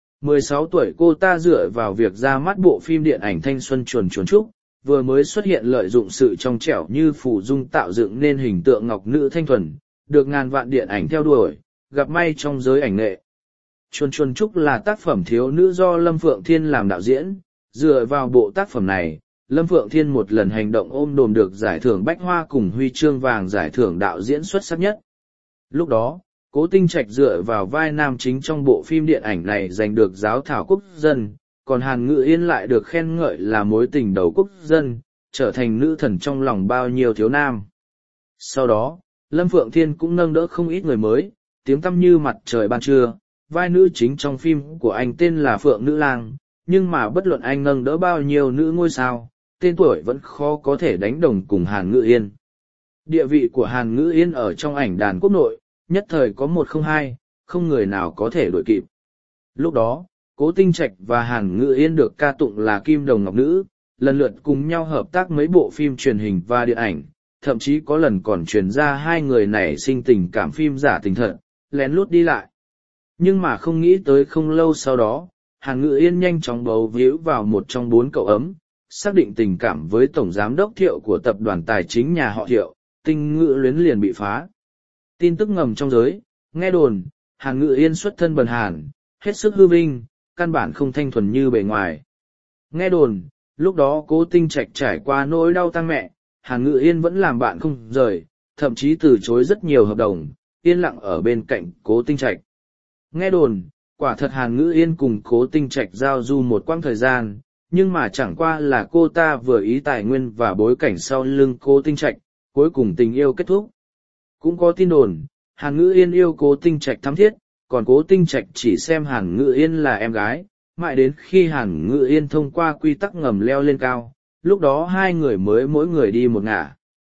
16 tuổi cô ta dựa vào việc ra mắt bộ phim điện ảnh thanh xuân chuồn chuồn trúc, vừa mới xuất hiện lợi dụng sự trong trẻo như phù dung tạo dựng nên hình tượng ngọc nữ thanh thuần, được ngàn vạn điện ảnh theo đuổi, gặp may trong giới ảnh nghệ. Chuồn chuồn trúc là tác phẩm thiếu nữ do Lâm Phượng Thiên làm đạo diễn, dựa vào bộ tác phẩm này, Lâm Phượng Thiên một lần hành động ôm đồm được giải thưởng Bách Hoa cùng huy chương vàng giải thưởng đạo diễn xuất sắc nhất. Lúc đó, Cố Tinh Trạch dựa vào vai nam chính trong bộ phim điện ảnh này giành được giáo thảo quốc dân, còn Hàn Ngữ Yên lại được khen ngợi là mối tình đầu quốc dân, trở thành nữ thần trong lòng bao nhiêu thiếu nam. Sau đó, Lâm Phượng Thiên cũng nâng đỡ không ít người mới, tiếng tăm như mặt trời ban trưa, vai nữ chính trong phim của anh tên là Phượng Nữ Lang, nhưng mà bất luận anh nâng đỡ bao nhiêu nữ ngôi sao, tên tuổi vẫn khó có thể đánh đồng cùng Hàn Ngự Yên. Địa vị của Hàn Ngự Yên ở trong ảnh đàn quốc nội, nhất thời có một không hai, không người nào có thể đuổi kịp. Lúc đó, Cố Tinh Trạch và Hàn Ngự Yên được ca tụng là kim đồng ngọc nữ, lần lượt cùng nhau hợp tác mấy bộ phim truyền hình và điện ảnh, thậm chí có lần còn truyền ra hai người này sinh tình cảm phim giả tình thật, lén lút đi lại. Nhưng mà không nghĩ tới không lâu sau đó, Hàn Ngự Yên nhanh chóng bấu víu vào một trong 4 cậu ấm, xác định tình cảm với tổng giám đốc Thiệu của tập đoàn tài chính nhà họ Thiệu, Tinh Ngự Luyến liền bị phá. Tin tức ngầm trong giới, nghe đồn, Hàn Ngự Yên xuất thân bần hàn, hết sức hư vinh, căn bản không thanh thuần như bề ngoài. Nghe đồn, lúc đó Cố Tinh Trạch trải qua nỗi đau tang mẹ, Hàn Ngự Yên vẫn làm bạn không rời, thậm chí từ chối rất nhiều hợp đồng, yên lặng ở bên cạnh Cố Tinh Trạch. Nghe đồn, quả thật Hàn Ngự Yên cùng Cố Tinh Trạch giao du một quãng thời gian, nhưng mà chẳng qua là cô ta vừa ý tài nguyên và bối cảnh sau lưng Cố Tinh Trạch, cuối cùng tình yêu kết thúc. Cũng có tin đồn, Hàn Ngự Yên yêu Cố Tinh Trạch thắm thiết, còn Cố Tinh Trạch chỉ xem Hàn Ngự Yên là em gái, mãi đến khi Hàn Ngự Yên thông qua quy tắc ngầm leo lên cao, lúc đó hai người mới mỗi người đi một ngả.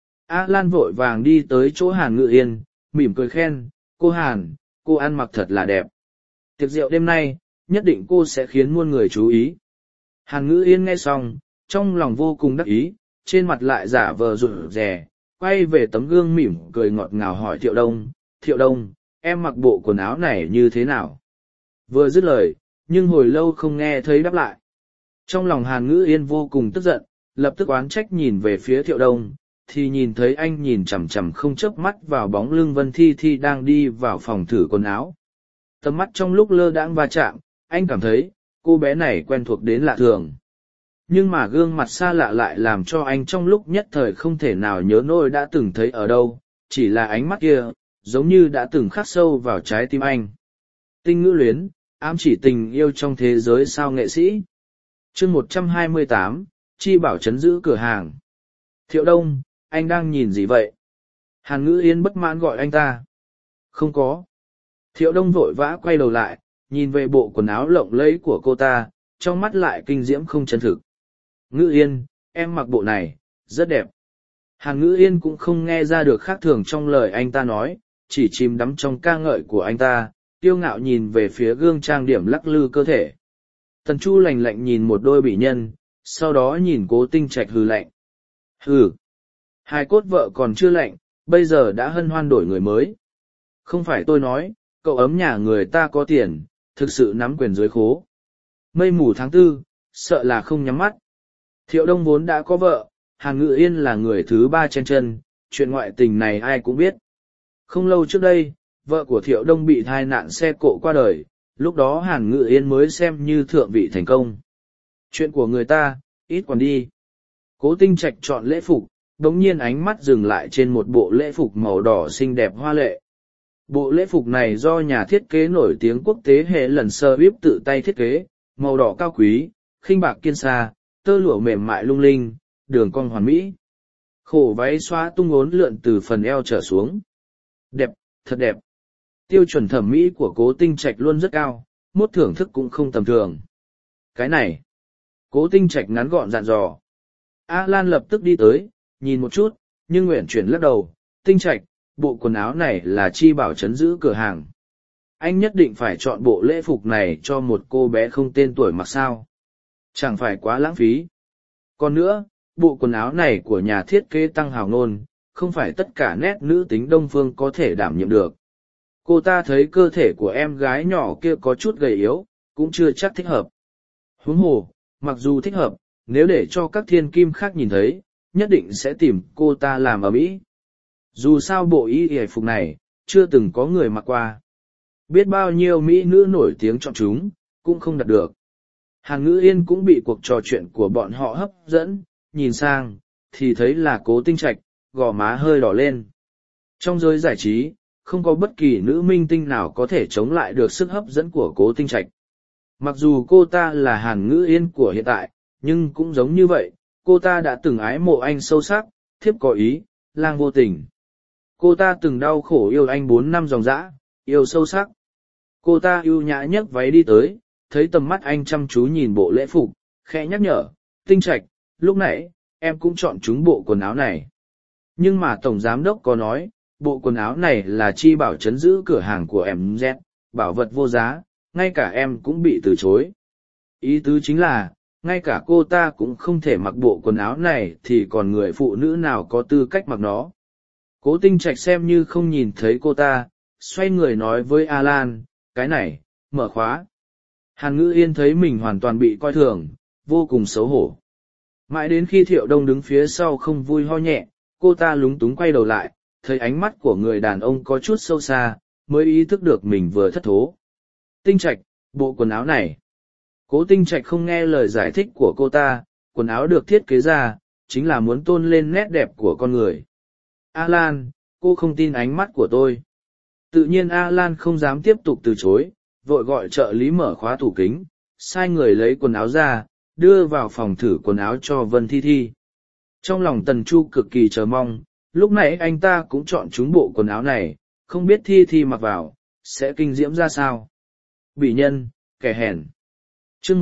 A Lan vội vàng đi tới chỗ Hàn Ngự Yên, mỉm cười khen, cô Hàn, cô ăn mặc thật là đẹp. Tiệc rượu đêm nay, nhất định cô sẽ khiến muôn người chú ý. Hàn Ngự Yên nghe xong, trong lòng vô cùng đắc ý, trên mặt lại giả vờ rụt rè, quay về tấm gương mỉm cười ngọt ngào hỏi Thiệu Đông, em mặc bộ quần áo này như thế nào? Vừa dứt lời, nhưng hồi lâu không nghe thấy đáp lại. Trong lòng Hàn Ngự Yên vô cùng tức giận, lập tức oán trách nhìn về phía Thiệu Đông, thì nhìn thấy anh nhìn chằm chằm không chớp mắt vào bóng lưng Vân Thi Thi đang đi vào phòng thử quần áo. Tầm mắt trong lúc lơ đãng va chạm, anh cảm thấy, cô bé này quen thuộc đến lạ thường. Nhưng mà gương mặt xa lạ lại làm cho anh trong lúc nhất thời không thể nào nhớ nổi đã từng thấy ở đâu, chỉ là ánh mắt kia, giống như đã từng khắc sâu vào trái tim anh. Tinh Ngữ Luyến, ám chỉ tình yêu trong thế giới sao nghệ sĩ. Chương 128, Chi Bảo trấn giữ cửa hàng. Thiệu Đông, anh đang nhìn gì vậy? Hàn Ngự Yên bất mãn gọi anh ta. Không có. Thiệu Đông vội vã quay đầu lại, nhìn về bộ quần áo lộng lẫy của cô ta, trong mắt lại kinh diễm không chân thực. Ngự Yên, em mặc bộ này, rất đẹp. Hàn Ngự Yên cũng không nghe ra được khác thường trong lời anh ta nói, chỉ chìm đắm trong ca ngợi của anh ta, kiêu ngạo nhìn về phía gương trang điểm lắc lư cơ thể. Tần Chu lạnh lạnh nhìn một đôi bỉ nhân, sau đó nhìn Cố Tinh Trạch hừ lạnh. Hừ, hai cốt vợ còn chưa lạnh, bây giờ đã hân hoan đổi người mới. Không phải tôi nói, cậu ấm nhà người ta có tiền, thực sự nắm quyền dưới khố. Mây mù tháng 4, sợ là không nhắm mắt. Thiệu Đông vốn đã có vợ, Hàn Ngự Yên là người thứ 3 trên chân, chuyện ngoại tình này ai cũng biết. Không lâu trước đây, vợ của Thiệu Đông bị tai nạn xe cộ qua đời, lúc đó Hàn Ngự Yên mới xem như thượng vị thành công. Chuyện của người ta, ít quản đi. Cố Tinh Trạch chọn lễ phục, đống nhiên ánh mắt dừng lại trên một bộ lễ phục màu đỏ xinh đẹp hoa lệ. Bộ lễ phục này do nhà thiết kế nổi tiếng quốc tế hệ lần sơ bíp tự tay thiết kế, màu đỏ cao quý, khinh bạc kiên xa, tơ lụa mềm mại lung linh, đường cong hoàn mỹ. Khổ váy xóa tung ốn lượn từ phần eo trở xuống. Đẹp, thật đẹp. Tiêu chuẩn thẩm mỹ của Cố Tinh Trạch luôn rất cao, mốt thưởng thức cũng không tầm thường. Cái này, Cố Tinh Trạch ngắn gọn dặn dò. A Lan lập tức đi tới, nhìn một chút, nhưng nguyện chuyển lắc đầu. Tinh Trạch, bộ quần áo này là Chi Bảo trấn giữ cửa hàng. Anh nhất định phải chọn bộ lễ phục này cho một cô bé không tên tuổi mặc sao. Chẳng phải quá lãng phí. Còn nữa, bộ quần áo này của nhà thiết kế Tăng Hào Nôn, không phải tất cả nét nữ tính Đông Phương có thể đảm nhiệm được. Cô ta thấy cơ thể của em gái nhỏ kia có chút gầy yếu, cũng chưa chắc thích hợp. Huống hồ, mặc dù thích hợp, nếu để cho các thiên kim khác nhìn thấy, nhất định sẽ tìm cô ta làm ở mỹ. Dù sao bộ y y phục này, chưa từng có người mặc qua. Biết bao nhiêu mỹ nữ nổi tiếng chọn chúng, cũng không đạt được. Hàn Ngự Yên cũng bị cuộc trò chuyện của bọn họ hấp dẫn, nhìn sang, thì thấy là Cố Tinh Trạch, gò má hơi đỏ lên. Trong giới giải trí, không có bất kỳ nữ minh tinh nào có thể chống lại được sức hấp dẫn của Cố Tinh Trạch. Mặc dù cô ta là Hàn Ngự Yên của hiện tại, nhưng cũng giống như vậy, cô ta đã từng ái mộ anh sâu sắc, thiếp có ý, lang vô tình. Cô ta từng đau khổ yêu anh 4 năm dòng dã, yêu sâu sắc. Cô ta ưu nhã nhấc váy đi tới, thấy tầm mắt anh chăm chú nhìn bộ lễ phục, khẽ nhắc nhở, Tinh Trạch, lúc nãy, em cũng chọn chúng bộ quần áo này. Nhưng mà Tổng Giám Đốc có nói, bộ quần áo này là chi bảo trấn giữ cửa hàng của em Z, bảo vật vô giá, ngay cả em cũng bị từ chối. Ý tứ chính là, ngay cả cô ta cũng không thể mặc bộ quần áo này thì còn người phụ nữ nào có tư cách mặc nó. Cố Tinh Trạch xem như không nhìn thấy cô ta, xoay người nói với Alan, cái này, mở khóa. Hàn Ngữ Yên thấy mình hoàn toàn bị coi thường, vô cùng xấu hổ. Mãi đến khi Thiệu Đông đứng phía sau không vui ho nhẹ, cô ta lúng túng quay đầu lại, thấy ánh mắt của người đàn ông có chút sâu xa, mới ý thức được mình vừa thất thố. Tinh Trạch, bộ quần áo này. Cố Tinh Trạch không nghe lời giải thích của cô ta, quần áo được thiết kế ra, chính là muốn tôn lên nét đẹp của con người. Alan, cô không tin ánh mắt của tôi. Tự nhiên Alan không dám tiếp tục từ chối, vội gọi trợ lý mở khóa tủ kính, sai người lấy quần áo ra, đưa vào phòng thử quần áo cho Vân Thi Thi. Trong lòng Tần Chu cực kỳ chờ mong, lúc nãy anh ta cũng chọn chúng bộ quần áo này, không biết Thi Thi mặc vào, sẽ kinh diễm ra sao. Bỉ nhân, kẻ hèn. Chương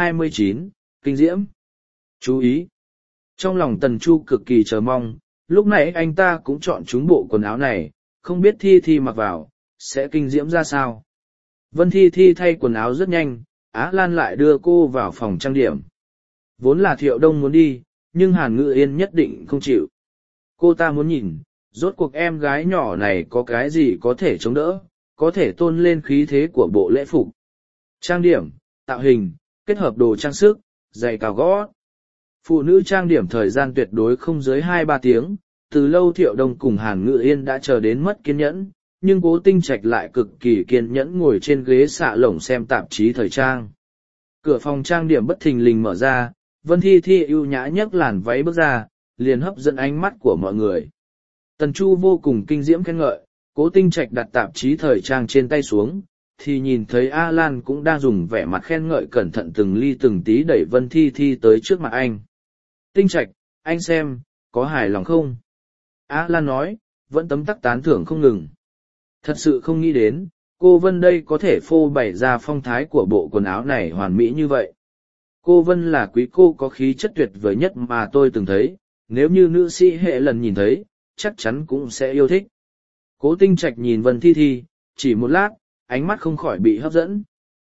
129, kinh diễm. Chú ý! Trong lòng Tần Chu cực kỳ chờ mong, lúc nãy anh ta cũng chọn chúng bộ quần áo này, không biết Thi Thi mặc vào, sẽ kinh diễm ra sao. Vân Thi Thi thay quần áo rất nhanh, Á Lan lại đưa cô vào phòng trang điểm. Vốn là Thiệu Đông muốn đi, nhưng Hàn Ngữ Yên nhất định không chịu. Cô ta muốn nhìn, rốt cuộc em gái nhỏ này có cái gì có thể chống đỡ, có thể tôn lên khí thế của bộ lễ phục. Trang điểm, tạo hình, kết hợp đồ trang sức, giày cao gót. Phụ nữ trang điểm thời gian tuyệt đối không dưới 2-3 tiếng, từ lâu Thiệu Đông cùng Hàn Ngữ Yên đã chờ đến mất kiên nhẫn, nhưng Cố Tinh Trạch lại cực kỳ kiên nhẫn ngồi trên ghế xạ lồng xem tạp chí thời trang. Cửa phòng trang điểm bất thình lình mở ra, Vân Thi Thi ưu nhã nhấc làn váy bước ra, liền hấp dẫn ánh mắt của mọi người. Tần Chu vô cùng kinh diễm khen ngợi, Cố Tinh Trạch đặt tạp chí thời trang trên tay xuống, thì nhìn thấy Alan cũng đang dùng vẻ mặt khen ngợi cẩn thận từng ly từng tí đẩy Vân Thi Thi tới trước mặt anh. Tinh Trạch, anh xem, có hài lòng không? Alan nói, vẫn tấm tắc tán thưởng không ngừng. Thật sự không nghĩ đến, cô Vân đây có thể phô bày ra phong thái của bộ quần áo này hoàn mỹ như vậy. Cô Vân là quý cô có khí chất tuyệt vời nhất mà tôi từng thấy, nếu như nữ sĩ hệ lần nhìn thấy, chắc chắn cũng sẽ yêu thích. Cố Tinh Trạch nhìn Vân Thi Thi, chỉ một lát, ánh mắt không khỏi bị hấp dẫn.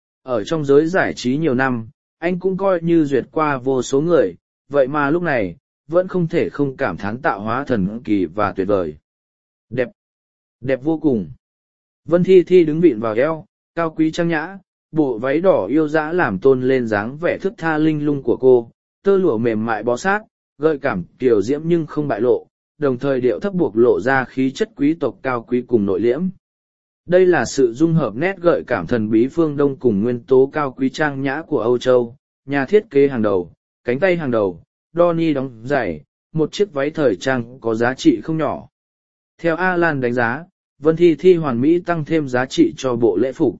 Ở trong giới giải trí nhiều năm, anh cũng coi như duyệt qua vô số người, vậy mà lúc này, vẫn không thể không cảm thán tạo hóa thần kỳ và tuyệt vời. Đẹp, đẹp vô cùng. Vân Thi Thi đứng vịn vào eo, cao quý trang nhã, bộ váy đỏ yêu dã làm tôn lên dáng vẻ thức tha linh lung của cô, tơ lụa mềm mại bó sát, gợi cảm kiều diễm nhưng không bại lộ, đồng thời điệu thấp buộc lộ ra khí chất quý tộc cao quý cùng nội liễm. Đây là sự dung hợp nét gợi cảm thần bí phương Đông cùng nguyên tố cao quý trang nhã của Âu Châu, nhà thiết kế hàng đầu, cánh tay hàng đầu, Donny đóng giày, một chiếc váy thời trang có giá trị không nhỏ. Theo Alan đánh giá, Vân Thi Thi hoàn mỹ tăng thêm giá trị cho bộ lễ phục.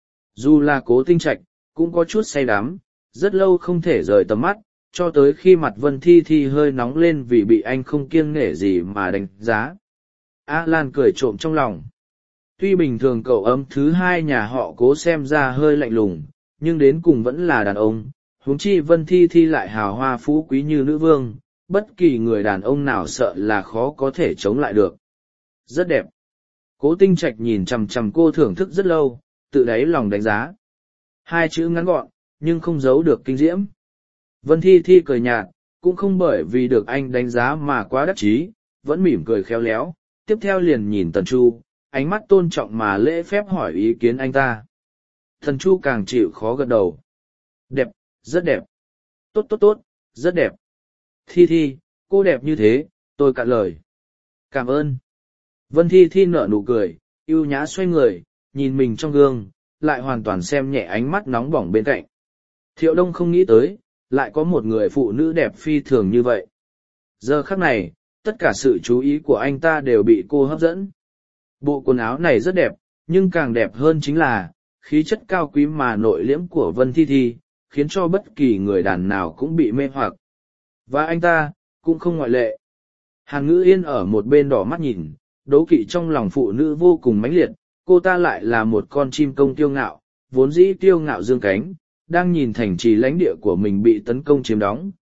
Dù là Cố Tinh Trạch, cũng có chút say đắm, rất lâu không thể rời tầm mắt, cho tới khi mặt Vân Thi Thi hơi nóng lên vì bị anh không kiêng nể gì mà đánh giá. Alan cười trộm trong lòng. Tuy bình thường cậu ấm thứ hai nhà họ Cố xem ra hơi lạnh lùng, nhưng đến cùng vẫn là đàn ông, huống chi Vân Thi Thi lại hào hoa phú quý như nữ vương, bất kỳ người đàn ông nào sợ là khó có thể chống lại được. Rất đẹp. Cố Tinh Trạch nhìn chằm chằm cô thưởng thức rất lâu, tự đáy lòng đánh giá. Hai chữ ngắn gọn, nhưng không giấu được kinh diễm. Vân Thi Thi cười nhạt, cũng không bởi vì được anh đánh giá mà quá đắc chí, vẫn mỉm cười khéo léo, tiếp theo liền nhìn Tần Chu, ánh mắt tôn trọng mà lễ phép hỏi ý kiến anh ta. Tần Chu càng chịu khó gật đầu. Đẹp, rất đẹp. Tốt tốt tốt, rất đẹp. Thi Thi, cô đẹp như thế, tôi cạn lời. Cảm ơn. Vân Thi Thi nở nụ cười, ưu nhã xoay người, nhìn mình trong gương, lại hoàn toàn xem nhẹ ánh mắt nóng bỏng bên cạnh. Thiệu Đông không nghĩ tới, lại có một người phụ nữ đẹp phi thường như vậy. Giờ khắc này, tất cả sự chú ý của anh ta đều bị cô hấp dẫn. Bộ quần áo này rất đẹp, nhưng càng đẹp hơn chính là, khí chất cao quý mà nội liễm của Vân Thi Thi, khiến cho bất kỳ người đàn nào cũng bị mê hoặc. Và anh ta, cũng không ngoại lệ. Hàn Ngữ Yên ở một bên đỏ mắt nhìn, đố kỵ trong lòng phụ nữ vô cùng mãnh liệt, cô ta lại là một con chim công kiêu ngạo, vốn dĩ kiêu ngạo dương cánh, đang nhìn thành trì lãnh địa của mình bị tấn công chiếm đóng,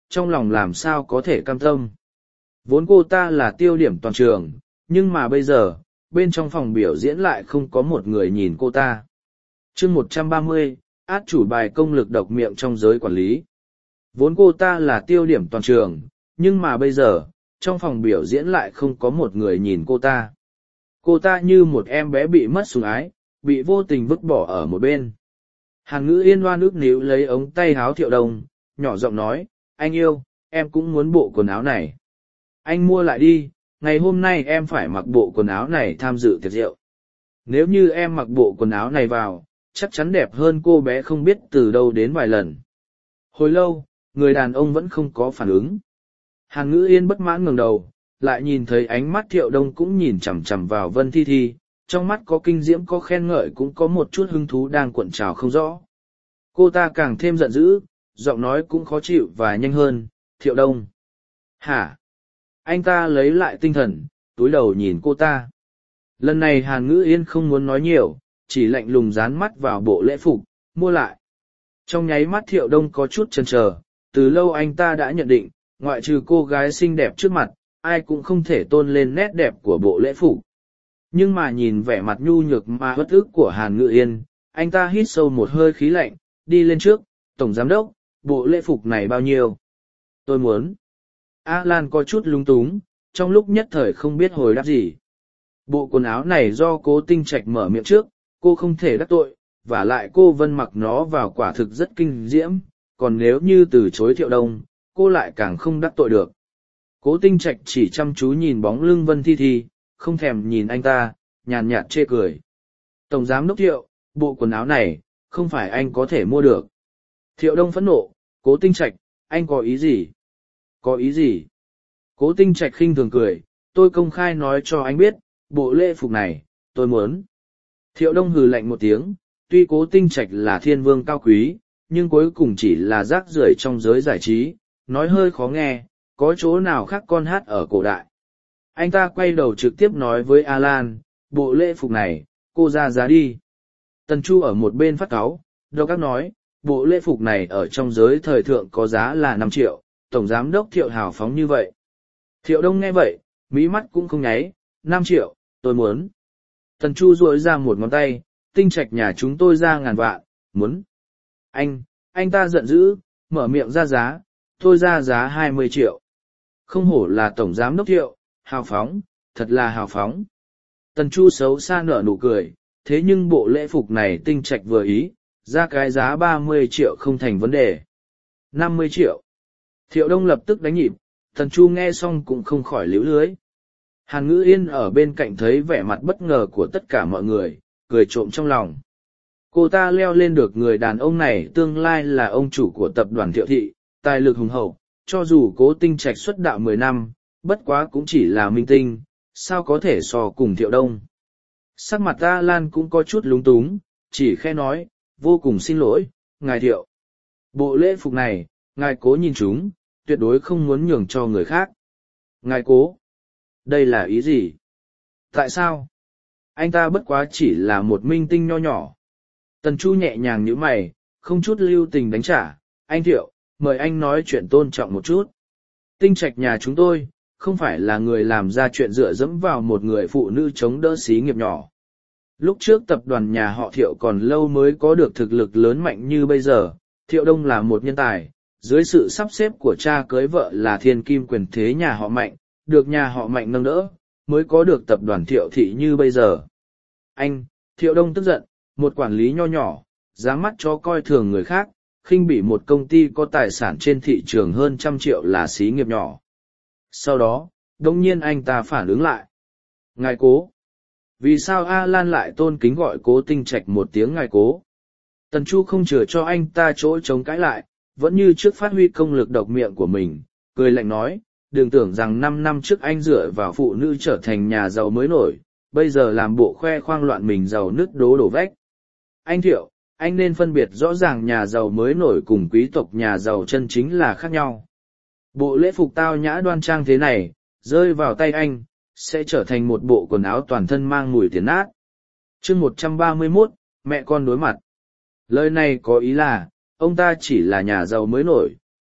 trong lòng làm sao có thể cam tâm. Vốn cô ta là tiêu điểm toàn trường, nhưng mà bây giờ, bên trong phòng biểu diễn lại không có một người nhìn cô ta. chương 130, át chủ bài công lực độc miệng trong giới quản lý. Vốn cô ta là tiêu điểm toàn trường, nhưng mà bây giờ, trong phòng biểu diễn lại không có một người nhìn cô ta. Cô ta như một em bé bị mất sủng ái, bị vô tình vứt bỏ ở một bên. Hàn Ngữ Yên oan ức níu lấy ống tay háo Thiệu Đông, nhỏ giọng nói, anh yêu, em cũng muốn bộ quần áo này. Anh mua lại đi, ngày hôm nay em phải mặc bộ quần áo này tham dự tiệc rượu. Nếu như em mặc bộ quần áo này vào, chắc chắn đẹp hơn cô bé không biết từ đâu đến vài lần. Hồi lâu, người đàn ông vẫn không có phản ứng. Hàn Ngữ Yên bất mãn ngẩng đầu, lại nhìn thấy ánh mắt Thiệu Đông cũng nhìn chằm chằm vào Vân Thi Thi, trong mắt có kinh diễm có khen ngợi cũng có một chút hứng thú đang cuộn trào không rõ. Cô ta càng thêm giận dữ, giọng nói cũng khó chịu và nhanh hơn, Thiệu Đông. Hả? Anh ta lấy lại tinh thần, túi đầu nhìn cô ta. Lần này Hàn Ngữ Yên không muốn nói nhiều, chỉ lạnh lùng dán mắt vào bộ lễ phục, mua lại. Trong nháy mắt Thiệu Đông có chút chần chờ, từ lâu anh ta đã nhận định, ngoại trừ cô gái xinh đẹp trước mặt, ai cũng không thể tôn lên nét đẹp của bộ lễ phục. Nhưng mà nhìn vẻ mặt nhu nhược mà bất ức của Hàn Ngữ Yên, anh ta hít sâu một hơi khí lạnh, đi lên trước, Tổng Giám đốc, bộ lễ phục này bao nhiêu? Tôi muốn. A Lan có chút lung túng, trong lúc nhất thời không biết hồi đáp gì. Bộ quần áo này do Cố Tinh Trạch mở miệng trước, cô không thể đắc tội, vả lại cô Vân mặc nó vào quả thực rất kinh diễm, còn nếu như từ chối Thiệu Đông, cô lại càng không đắc tội được. Cố Tinh Trạch chỉ chăm chú nhìn bóng lưng Vân Thi Thi, không thèm nhìn anh ta, nhàn nhạt chê cười. Tổng Giám đốc Thiệu, bộ quần áo này, không phải anh có thể mua được. Thiệu Đông phẫn nộ, Cố Tinh Trạch, anh có ý gì? Có ý gì? Cố Tinh Trạch khinh thường cười, tôi công khai nói cho anh biết, bộ lễ phục này, tôi muốn. Thiệu Đông hừ lạnh một tiếng, tuy Cố Tinh Trạch là thiên vương cao quý, nhưng cuối cùng chỉ là rác rưởi trong giới giải trí, nói hơi khó nghe, có chỗ nào khác con hát ở cổ đại. Anh ta quay đầu trực tiếp nói với Alan, bộ lễ phục này, cô ra giá đi. Tần Chu ở một bên phát cáu, độc ác nói, bộ lễ phục này ở trong giới thời thượng có giá là 5 triệu, Tổng Giám đốc Thiệu hào phóng như vậy. Thiệu Đông nghe vậy, mí mắt cũng không nháy, 5 triệu, tôi muốn. Tần Chu duỗi ra một ngón tay, Tinh Trạch nhà chúng tôi ra ngàn vạn, muốn. Anh ta giận dữ, mở miệng ra giá, tôi ra giá 20 triệu. Không hổ là Tổng Giám đốc Thiệu, hào phóng, thật là hào phóng. Tần Chu xấu xa nở nụ cười, thế nhưng bộ lễ phục này Tinh Trạch vừa ý, ra cái giá 30 triệu không thành vấn đề. 50 triệu. Thiệu Đông lập tức đánh nhịp, Tần Chu nghe xong cũng không khỏi líu lưới. Hàn Ngữ Yên ở bên cạnh thấy vẻ mặt bất ngờ của tất cả mọi người, cười trộm trong lòng. Cô ta leo lên được người đàn ông này tương lai là ông chủ của tập đoàn Thiệu Thị, tài lực hùng hậu, cho dù Cố Tinh Trạch xuất đạo 10 năm, bất quá cũng chỉ là minh tinh, sao có thể so cùng Thiệu Đông. Sắc mặt A Lan cũng có chút lúng túng, chỉ khẽ nói, vô cùng xin lỗi, ngài Thiệu. Bộ lễ phục này, ngài Cố nhìn chúng, tuyệt đối không muốn nhường cho người khác. Ngài Cố, đây là ý gì? Tại sao? Anh ta bất quá chỉ là một minh tinh nho nhỏ. Tần Chu nhẹ nhàng nhíu mày, không chút lưu tình đánh trả, anh Thiệu, mời anh nói chuyện tôn trọng một chút. Tinh Trạch nhà chúng tôi, không phải là người làm ra chuyện dựa dẫm vào một người phụ nữ chống đỡ xí nghiệp nhỏ. Lúc trước tập đoàn nhà họ Thiệu còn lâu mới có được thực lực lớn mạnh như bây giờ, Thiệu Đông là một nhân tài, dưới sự sắp xếp của cha cưới vợ là thiên kim quyền thế nhà họ Mạnh, được nhà họ Mạnh nâng đỡ, mới có được tập đoàn Thiệu Thị như bây giờ. Anh, Thiệu Đông tức giận, một quản lý nho nhỏ, dáng mắt cho coi thường người khác, khinh bỉ một công ty có tài sản trên thị trường hơn 100 triệu là xí nghiệp nhỏ. Sau đó, đông nhiên anh ta phản ứng lại. Ngài Cố. Vì sao A Lan lại tôn kính gọi Cố Tinh Trạch một tiếng ngài Cố? Tần Chu không chừa cho anh ta chỗ chống cãi lại, vẫn như trước phát huy công lực độc miệng của mình, cười lạnh nói, đừng tưởng rằng 5 năm trước anh dựa vào phụ nữ trở thành nhà giàu mới nổi, bây giờ làm bộ khoe khoang loạn mình giàu nứt đổ vách. Anh Thiệu, anh nên phân biệt rõ ràng nhà giàu mới nổi cùng quý tộc nhà giàu chân chính là khác nhau. Bộ lễ phục tao nhã đoan trang thế này, rơi vào tay anh, sẽ trở thành một bộ quần áo toàn thân mang mùi tiền nát. chương 131, mẹ con đối mặt. Lời này có ý là, ông ta chỉ là nhà giàu mới nổi,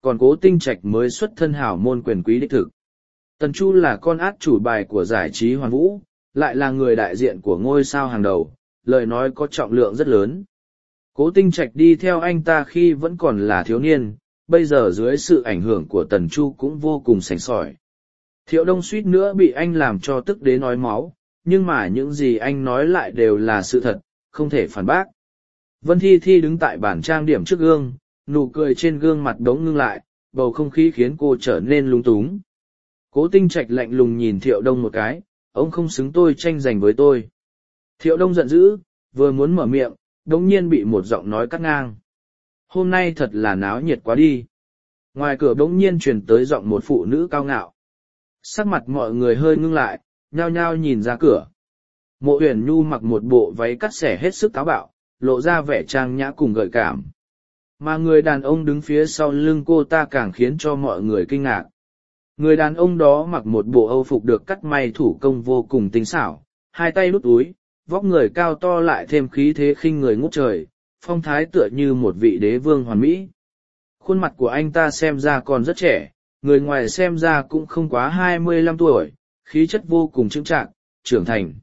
còn Cố Tinh Trạch mới xuất thân hảo môn quyền quý đích thực. Tần Chu là con át chủ bài của giải trí hoàn vũ, lại là người đại diện của ngôi sao hàng đầu, lời nói có trọng lượng rất lớn. Cố Tinh Trạch đi theo anh ta khi vẫn còn là thiếu niên, bây giờ dưới sự ảnh hưởng của Tần Chu cũng vô cùng sành sỏi. Thiệu Đông suýt nữa bị anh làm cho tức đến nói máu, nhưng mà những gì anh nói lại đều là sự thật, không thể phản bác. Vân Thi Thi đứng tại bàn trang điểm trước gương, nụ cười trên gương mặt đống ngưng lại, bầu không khí khiến cô trở nên lung túng. Cố Tinh Trạch lạnh lùng nhìn Thiệu Đông một cái, ông không xứng tôi tranh giành với tôi. Thiệu Đông giận dữ, vừa muốn mở miệng, đống nhiên bị một giọng nói cắt ngang. Hôm nay thật là náo nhiệt quá đi. Ngoài cửa đống nhiên truyền tới giọng một phụ nữ cao ngạo. Sắc mặt mọi người hơi ngưng lại, nhao nhao nhìn ra cửa. Mộ Uyển Nhu mặc một bộ váy cắt xẻ hết sức táo bạo, lộ ra vẻ trang nhã cùng gợi cảm. Mà người đàn ông đứng phía sau lưng cô ta càng khiến cho mọi người kinh ngạc. Người đàn ông đó mặc một bộ âu phục được cắt may thủ công vô cùng tinh xảo, hai tay đút túi, vóc người cao to lại thêm khí thế khinh người ngút trời, phong thái tựa như một vị đế vương hoàn mỹ. Khuôn mặt của anh ta xem ra còn rất trẻ, người ngoài xem ra cũng không quá 25 tuổi, khí chất vô cùng chững chạc, trưởng thành.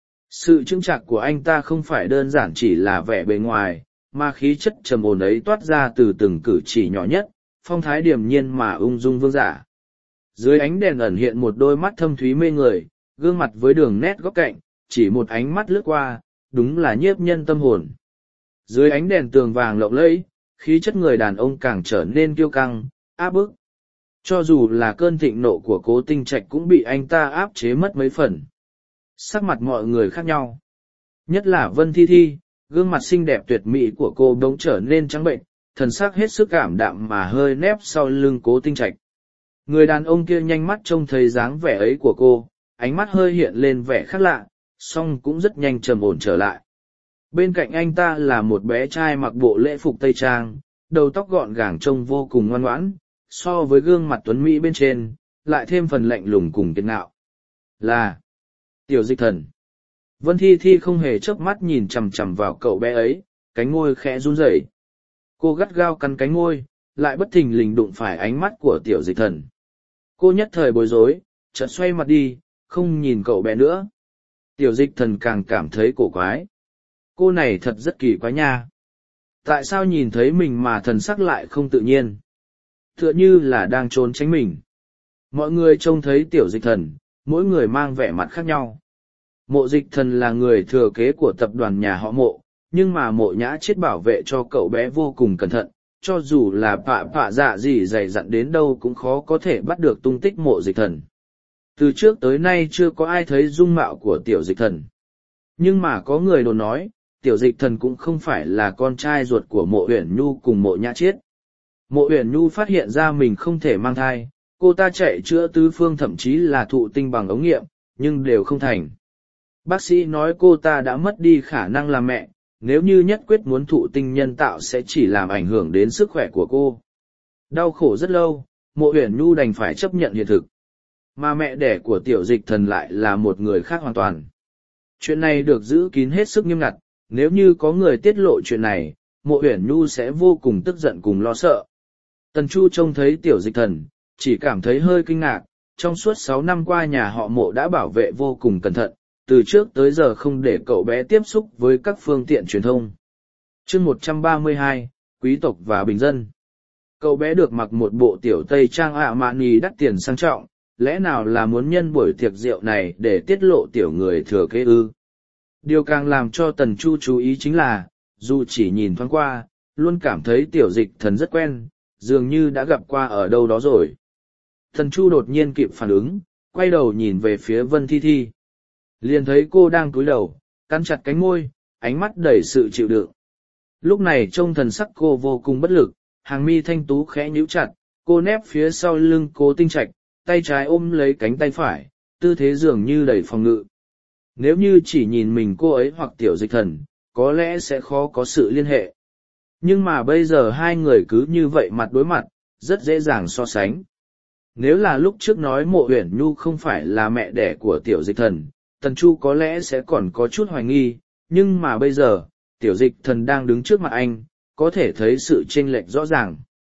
Sự chững chạc của anh ta không phải đơn giản chỉ là vẻ bề ngoài, mà khí chất trầm ổn ấy toát ra từ từng cử chỉ nhỏ nhất, phong thái điềm nhiên mà ung dung vương giả. Dưới ánh đèn ẩn hiện một đôi mắt thâm thúy mê người, gương mặt với đường nét góc cạnh, chỉ một ánh mắt lướt qua, đúng là nhiếp nhân tâm hồn. Dưới ánh đèn tường vàng lộng lẫy, khí chất người đàn ông càng trở nên kiêu căng, áp bức. Cho dù là cơn thịnh nộ của Cố Tinh Trạch cũng bị anh ta áp chế mất mấy phần. Sắc mặt mọi người khác nhau. Nhất là Vân Thi Thi, gương mặt xinh đẹp tuyệt mỹ của cô bỗng trở nên trắng bệnh, thần sắc hết sức cảm đạm mà hơi nép sau lưng Cố Tinh Trạch. Người đàn ông kia nhanh mắt trông thấy dáng vẻ ấy của cô, ánh mắt hơi hiện lên vẻ khác lạ, song cũng rất nhanh trầm ổn trở lại. Bên cạnh anh ta là một bé trai mặc bộ lễ phục Tây Trang, đầu tóc gọn gàng trông vô cùng ngoan ngoãn, so với gương mặt tuấn mỹ bên trên, lại thêm phần lạnh lùng cùng kiệt ngạo. Là Tiểu Dịch Thần. Vân Thi Thi không hề chớp mắt nhìn chằm chằm vào cậu bé ấy, cánh môi khẽ run rẩy. Cô gắt gao cắn cánh môi, lại bất thình lình đụng phải ánh mắt của Tiểu Dịch Thần. Cô nhất thời bối rối, chợt xoay mặt đi, không nhìn cậu bé nữa. Tiểu Dịch Thần càng cảm thấy cổ quái. Cô này thật rất kỳ quái nha. Tại sao nhìn thấy mình mà thần sắc lại không tự nhiên? Tựa như là đang trốn tránh mình. Mọi người trông thấy Tiểu Dịch Thần, mỗi người mang vẻ mặt khác nhau. Mộ Dịch Thần là người thừa kế của tập đoàn nhà họ Mộ, nhưng mà Mộ Nhã Chiết bảo vệ cho cậu bé vô cùng cẩn thận, cho dù là phạ dạ gì dày dặn đến đâu cũng khó có thể bắt được tung tích Mộ Dịch Thần. Từ trước tới nay chưa có ai thấy dung mạo của Tiểu Dịch Thần. Nhưng mà có người đồn nói, Tiểu Dịch Thần cũng không phải là con trai ruột của Mộ Uyển Nhu cùng Mộ Nhã Chiết. Mộ Uyển Nhu phát hiện ra mình không thể mang thai, cô ta chạy chữa tứ phương thậm chí là thụ tinh bằng ống nghiệm, nhưng đều không thành. Bác sĩ nói cô ta đã mất đi khả năng làm mẹ, nếu như nhất quyết muốn thụ tinh nhân tạo sẽ chỉ làm ảnh hưởng đến sức khỏe của cô. Đau khổ rất lâu, Mộ Uyển Nhu đành phải chấp nhận hiện thực. Mà mẹ đẻ của Tiểu Dịch Thần lại là một người khác hoàn toàn. Chuyện này được giữ kín hết sức nghiêm ngặt, nếu như có người tiết lộ chuyện này, Mộ Uyển Nhu sẽ vô cùng tức giận cùng lo sợ. Tần Chu trông thấy Tiểu Dịch Thần, chỉ cảm thấy hơi kinh ngạc, trong suốt 6 năm qua nhà họ Mộ đã bảo vệ vô cùng cẩn thận, từ trước tới giờ không để cậu bé tiếp xúc với các phương tiện truyền thông. Chương 132, Quý tộc và bình dân. Cậu bé được mặc một bộ tiểu Tây Trang Armani đắt tiền sang trọng, lẽ nào là muốn nhân buổi tiệc rượu này để tiết lộ tiểu người thừa kế ư? Điều càng làm cho Tần Chu chú ý chính là, dù chỉ nhìn thoáng qua, luôn cảm thấy Tiểu Dịch Thần rất quen, dường như đã gặp qua ở đâu đó rồi. Tần Chu đột nhiên kịp phản ứng, quay đầu nhìn về phía Vân Thi Thi. Liền thấy cô đang cúi đầu, cắn chặt cánh môi, ánh mắt đầy sự chịu đựng. Lúc này trông thần sắc cô vô cùng bất lực, hàng mi thanh tú khẽ nhíu chặt, cô nép phía sau lưng Cố Tinh Trạch, tay trái ôm lấy cánh tay phải, tư thế dường như đầy phòng ngự. Nếu như chỉ nhìn mình cô ấy hoặc Tiểu Dịch Thần, có lẽ sẽ khó có sự liên hệ. Nhưng mà bây giờ hai người cứ như vậy mặt đối mặt, rất dễ dàng so sánh. Nếu là lúc trước nói Mộ Uyển Nhu không phải là mẹ đẻ của Tiểu Dịch Thần, Tần Chu có lẽ sẽ còn có chút hoài nghi, nhưng mà bây giờ, Tiểu Dịch Thần đang đứng trước mặt anh, có thể thấy sự chênh lệch rõ ràng.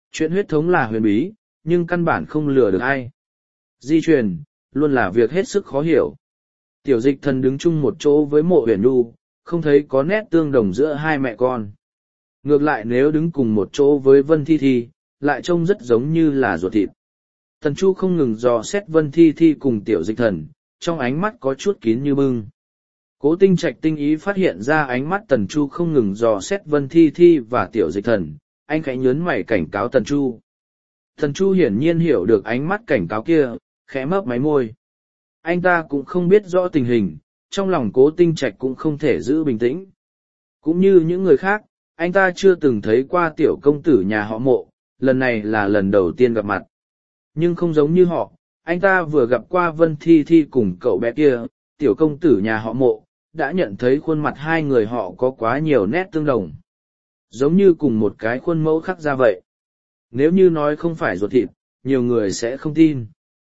Chuyện huyết thống là huyền bí, nhưng căn bản không lừa được ai. Di truyền, luôn là việc hết sức khó hiểu. Tiểu Dịch Thần đứng chung một chỗ với Mộ Huyền Nhu, không thấy có nét tương đồng giữa hai mẹ con. Ngược lại nếu đứng cùng một chỗ với Vân Thi Thi, lại trông rất giống như là ruột thịt. Tần Chu không ngừng dò xét Vân Thi Thi cùng Tiểu Dịch Thần, trong ánh mắt có chút kín như bưng. Cố Tinh Trạch tinh ý phát hiện ra ánh mắt Tần Chu không ngừng dò xét Vân Thi Thi và Tiểu Dịch Thần, anh khẽ nhớn mày cảnh cáo Tần Chu. Tần Chu hiển nhiên hiểu được ánh mắt cảnh cáo kia, khẽ mấp máy môi. Anh ta cũng không biết rõ tình hình, trong lòng Cố Tinh Trạch cũng không thể giữ bình tĩnh. Cũng như những người khác, anh ta chưa từng thấy qua tiểu công tử nhà họ Mộ, lần này là lần đầu tiên gặp mặt. Nhưng không giống như họ, anh ta vừa gặp qua Vân Thi Thi cùng cậu bé kia, tiểu công tử nhà họ Mộ, đã nhận thấy khuôn mặt hai người họ có quá nhiều nét tương đồng. Giống như cùng một cái khuôn mẫu khắc ra vậy. Nếu như nói không phải ruột thịt, nhiều người sẽ không tin.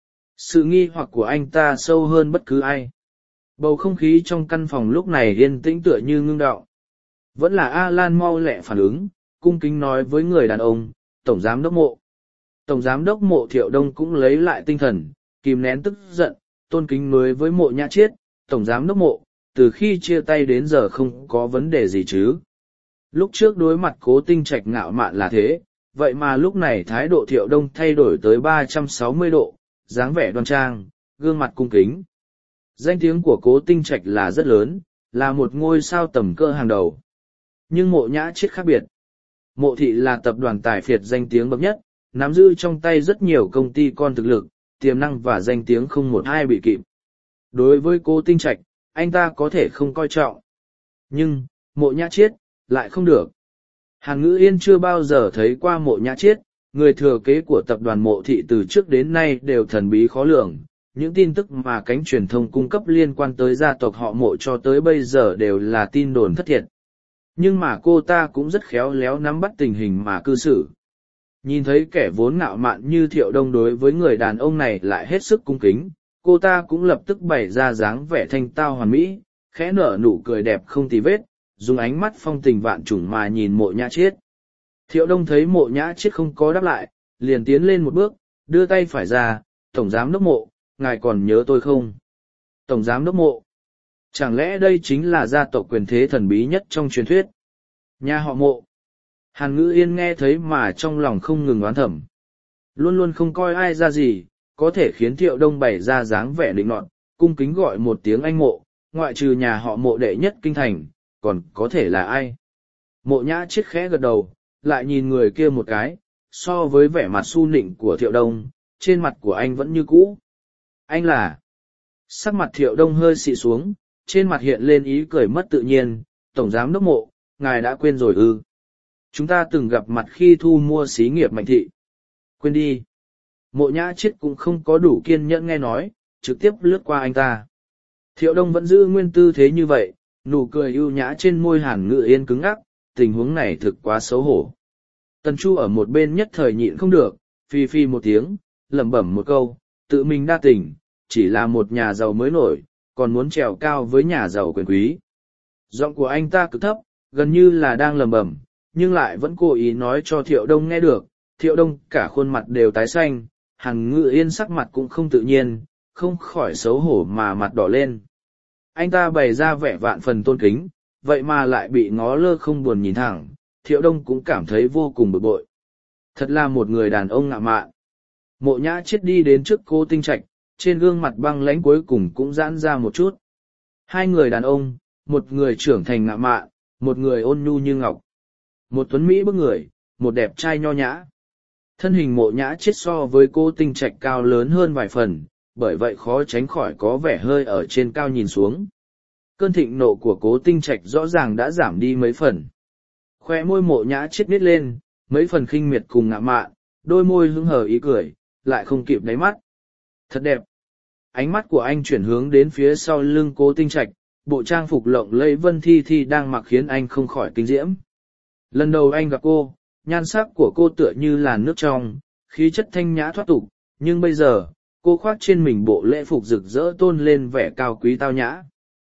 Sự nghi hoặc của anh ta sâu hơn bất cứ ai. Bầu không khí trong căn phòng lúc này yên tĩnh tựa như ngưng đọng. Vẫn là Alan mau lẹ phản ứng, cung kính nói với người đàn ông, Tổng Giám Đốc Mộ. Tổng Giám Đốc Mộ Thiệu Đông cũng lấy lại tinh thần, kìm nén tức giận, tôn kính nói với Mộ Nhã Chiết, Tổng Giám Đốc Mộ, từ khi chia tay đến giờ không có vấn đề gì chứ. Lúc trước đối mặt Cố Tinh Trạch ngạo mạn là thế, vậy mà lúc này thái độ Thiệu Đông thay đổi tới 360 độ, dáng vẻ đoan trang, gương mặt cung kính. Danh tiếng của Cố Tinh Trạch là rất lớn, là một ngôi sao tầm cỡ hàng đầu. Nhưng Mộ Nhã Chiết khác biệt. Mộ thị là tập đoàn tài phiệt danh tiếng bậc nhất, nắm giữ trong tay rất nhiều công ty con thực lực, tiềm năng và danh tiếng không một ai bị kịp. Đối với Cố Tinh Trạch, anh ta có thể không coi trọng. Nhưng, Mộ Nhã Chiết, lại không được. Hàn Ngữ Yên chưa bao giờ thấy qua Mộ Nhã Chiết, người thừa kế của tập đoàn Mộ thị từ trước đến nay đều thần bí khó lường. Những tin tức mà cánh truyền thông cung cấp liên quan tới gia tộc họ Mộ cho tới bây giờ đều là tin đồn thất thiệt. Nhưng mà cô ta cũng rất khéo léo nắm bắt tình hình mà cư xử. Nhìn thấy kẻ vốn ngạo mạn như Thiệu Đông đối với người đàn ông này lại hết sức cung kính, cô ta cũng lập tức bày ra dáng vẻ thanh tao hoàn mỹ, khẽ nở nụ cười đẹp không tì vết, dùng ánh mắt phong tình vạn trùng mà nhìn Mộ Nhã Chiết. Thiệu Đông thấy Mộ Nhã Chiết không có đáp lại, liền tiến lên một bước, đưa tay phải ra, Tổng Giám Đốc Mộ, ngài còn nhớ tôi không? Tổng Giám Đốc Mộ. Chẳng lẽ đây chính là gia tộc quyền thế thần bí nhất trong truyền thuyết? Nhà họ Mộ. Hàn Ngữ Yên nghe thấy mà trong lòng không ngừng oán thầm. Luôn luôn không coi ai ra gì, có thể khiến Thiệu Đông bày ra dáng vẻ định nọt, cung kính gọi một tiếng anh Mộ, ngoại trừ nhà họ Mộ đệ nhất kinh thành, còn có thể là ai? Mộ Nhã Chiết khẽ gật đầu, lại nhìn người kia một cái, so với vẻ mặt su nịnh của Thiệu Đông, trên mặt của anh vẫn như cũ. Anh là... Sắc mặt Thiệu Đông hơi xị xuống, trên mặt hiện lên ý cười mất tự nhiên, Tổng Giám Đốc Mộ, ngài đã quên rồi ư? Chúng ta từng gặp mặt khi thu mua xí nghiệp Mạnh Thị. Quên đi. Mộ Nhã Chiết cũng không có đủ kiên nhẫn nghe nói, trực tiếp lướt qua anh ta. Thiệu Đông vẫn giữ nguyên tư thế như vậy, nụ cười ưu nhã trên môi Hàn Ngữ Yên cứng ngắc, tình huống này thực quá xấu hổ. Tần Chu ở một bên nhất thời nhịn không được, phi phi một tiếng, lẩm bẩm một câu, tự mình đa tình, chỉ là một nhà giàu mới nổi, còn muốn trèo cao với nhà giàu quyền quý. Giọng của anh ta cực thấp, gần như là đang lẩm bẩm, nhưng lại vẫn cố ý nói cho Thiệu Đông nghe được. Thiệu Đông cả khuôn mặt đều tái xanh, Hàn Ngữ Yên sắc mặt cũng không tự nhiên, không khỏi xấu hổ mà mặt đỏ lên. Anh ta bày ra vẻ vạn phần tôn kính, vậy mà lại bị ngó lơ không buồn nhìn thẳng, Thiệu Đông cũng cảm thấy vô cùng bực bội. Thật là một người đàn ông ngạo mạn. Mộ Nhã Chiết đi đến trước Cố Tinh Trạch, trên gương mặt băng lãnh cuối cùng cũng giãn ra một chút. Hai người đàn ông, một người trưởng thành ngạo mạn, một người ôn nhu như ngọc. Một tuấn Mỹ bức người, một đẹp trai nho nhã. Thân hình Mộ Nhã Chiết so với Cố Tinh Trạch cao lớn hơn vài phần, bởi vậy khó tránh khỏi có vẻ hơi ở trên cao nhìn xuống. Cơn thịnh nộ của Cố Tinh Trạch rõ ràng đã giảm đi mấy phần. Khoe môi Mộ Nhã Chiết nít lên, mấy phần khinh miệt cùng ngạo mạn, đôi môi hứng hờ ý cười, lại không kịp đáy mắt. Thật đẹp. Ánh mắt của anh chuyển hướng đến phía sau lưng Cố Tinh Trạch, bộ trang phục lộng lẫy Vân Thi Thi đang mặc khiến anh không khỏi kinh diễm. Lần đầu anh gặp cô, nhan sắc của cô tựa như làn nước trong, khí chất thanh nhã thoát tục, nhưng bây giờ, cô khoác trên mình bộ lễ phục rực rỡ tôn lên vẻ cao quý tao nhã.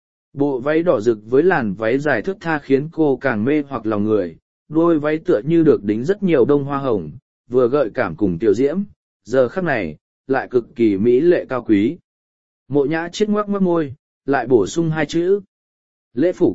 Bộ váy đỏ rực với làn váy dài thướt tha khiến cô càng mê hoặc lòng người, đôi váy tựa như được đính rất nhiều bông hoa hồng, vừa gợi cảm cùng tiểu diễm, giờ khắc này, lại cực kỳ mỹ lệ cao quý. Mộ nhã chết ngoắc ngoắc môi, lại bổ sung hai chữ. Lễ phục.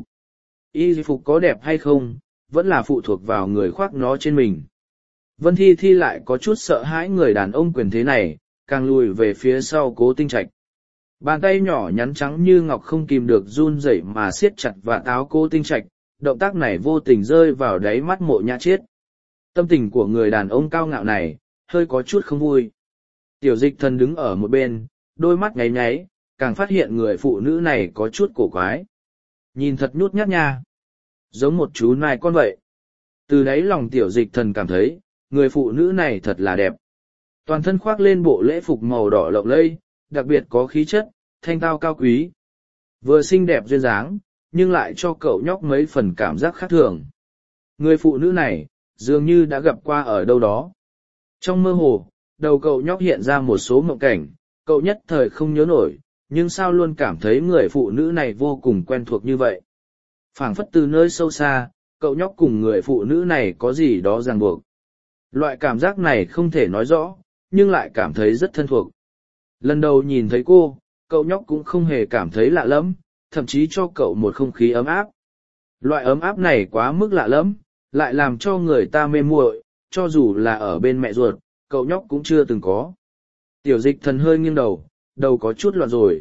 Y phục có đẹp hay không, vẫn là phụ thuộc vào người khoác nó trên mình. Vân Thi Thi lại có chút sợ hãi người đàn ông quyền thế này, càng lùi về phía sau Cố Tinh Trạch. Bàn tay nhỏ nhắn trắng như ngọc không kìm được run rẩy mà siết chặt và áo Cố Tinh Trạch, động tác này vô tình rơi vào đáy mắt Mộ Nhã Chiết. Tâm tình của người đàn ông cao ngạo này, hơi có chút không vui. Tiểu Dịch Thần đứng ở một bên, đôi mắt nháy nháy, càng phát hiện người phụ nữ này có chút cổ quái. Nhìn thật nhút nhát nha. Giống một chú nai con vậy. Từ đáy lòng Tiểu Dịch Thần cảm thấy, người phụ nữ này thật là đẹp. Toàn thân khoác lên bộ lễ phục màu đỏ lộng lẫy, đặc biệt có khí chất, thanh tao cao quý. Vừa xinh đẹp duyên dáng, nhưng lại cho cậu nhóc mấy phần cảm giác khác thường. Người phụ nữ này, dường như đã gặp qua ở đâu đó. Trong mơ hồ, đầu cậu nhóc hiện ra một số mộng cảnh, cậu nhất thời không nhớ nổi, nhưng sao luôn cảm thấy người phụ nữ này vô cùng quen thuộc như vậy. Phảng phất từ nơi sâu xa, cậu nhóc cùng người phụ nữ này có gì đó ràng buộc. Loại cảm giác này không thể nói rõ, nhưng lại cảm thấy rất thân thuộc. Lần đầu nhìn thấy cô, cậu nhóc cũng không hề cảm thấy lạ lẫm, thậm chí cho cậu một không khí ấm áp. Loại ấm áp này quá mức lạ lẫm, lại làm cho người ta mê muội, cho dù là ở bên mẹ ruột, cậu nhóc cũng chưa từng có. Tiểu Dịch Thần hơi nghiêng đầu, đầu có chút loạn rồi.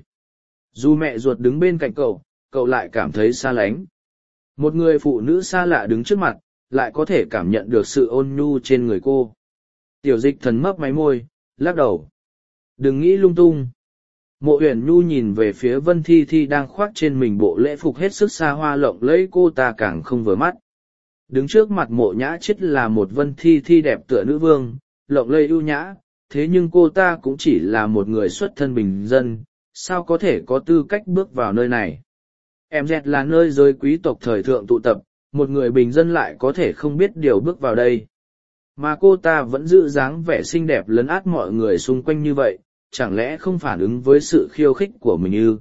Dù mẹ ruột đứng bên cạnh cậu lại cảm thấy xa lánh. Một người phụ nữ xa lạ đứng trước mặt, lại có thể cảm nhận được sự ôn nhu trên người cô. Tiểu Dịch Thần mấp máy môi, lắc đầu. Đừng nghĩ lung tung. Mộ Uyển Nhu nhìn về phía Vân Thi Thi đang khoác trên mình bộ lễ phục hết sức xa hoa lộng lẫy, cô ta càng không vừa mắt. Đứng trước mặt Mộ Nhã Chiết là một Vân Thi Thi đẹp tựa nữ vương, lộng lẫy ưu nhã, thế nhưng cô ta cũng chỉ là một người xuất thân bình dân, sao có thể có tư cách bước vào nơi này. Em dẹt là nơi giới quý tộc thời thượng tụ tập, một người bình dân lại có thể không biết điều bước vào đây. Mà cô ta vẫn giữ dáng vẻ xinh đẹp lấn át mọi người xung quanh như vậy, chẳng lẽ không phản ứng với sự khiêu khích của mình ư?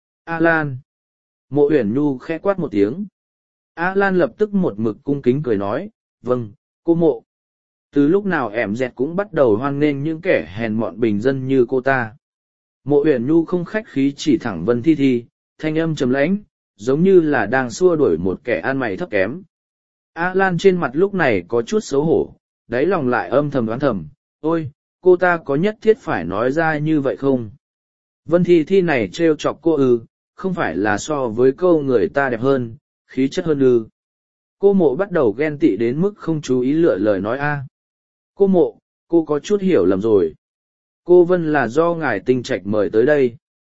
A Lan. Mộ Uyển Nhu khẽ quát một tiếng. A Lan lập tức một mực cung kính cười nói, vâng, cô Mộ. Từ lúc nào ẻm dẹt cũng bắt đầu hoan nghênh những kẻ hèn mọn bình dân như cô ta. Mộ Uyển Nhu không khách khí chỉ thẳng Vân Thi Thi, thanh âm trầm lãnh, giống như là đang xua đuổi một kẻ ăn mày thấp kém. A Lan trên mặt lúc này có chút xấu hổ, đáy lòng lại âm thầm đoán thầm, ôi, cô ta có nhất thiết phải nói ra như vậy không? Vân Thi Thi này trêu chọc cô ư, không phải là so với câu người ta đẹp hơn, khí chất hơn ư. Cô Mộ bắt đầu ghen tị đến mức không chú ý lựa lời nói a. Cô Mộ, cô có chút hiểu lầm rồi. Cô Vân là do ngài Tinh Trạch mời tới đây.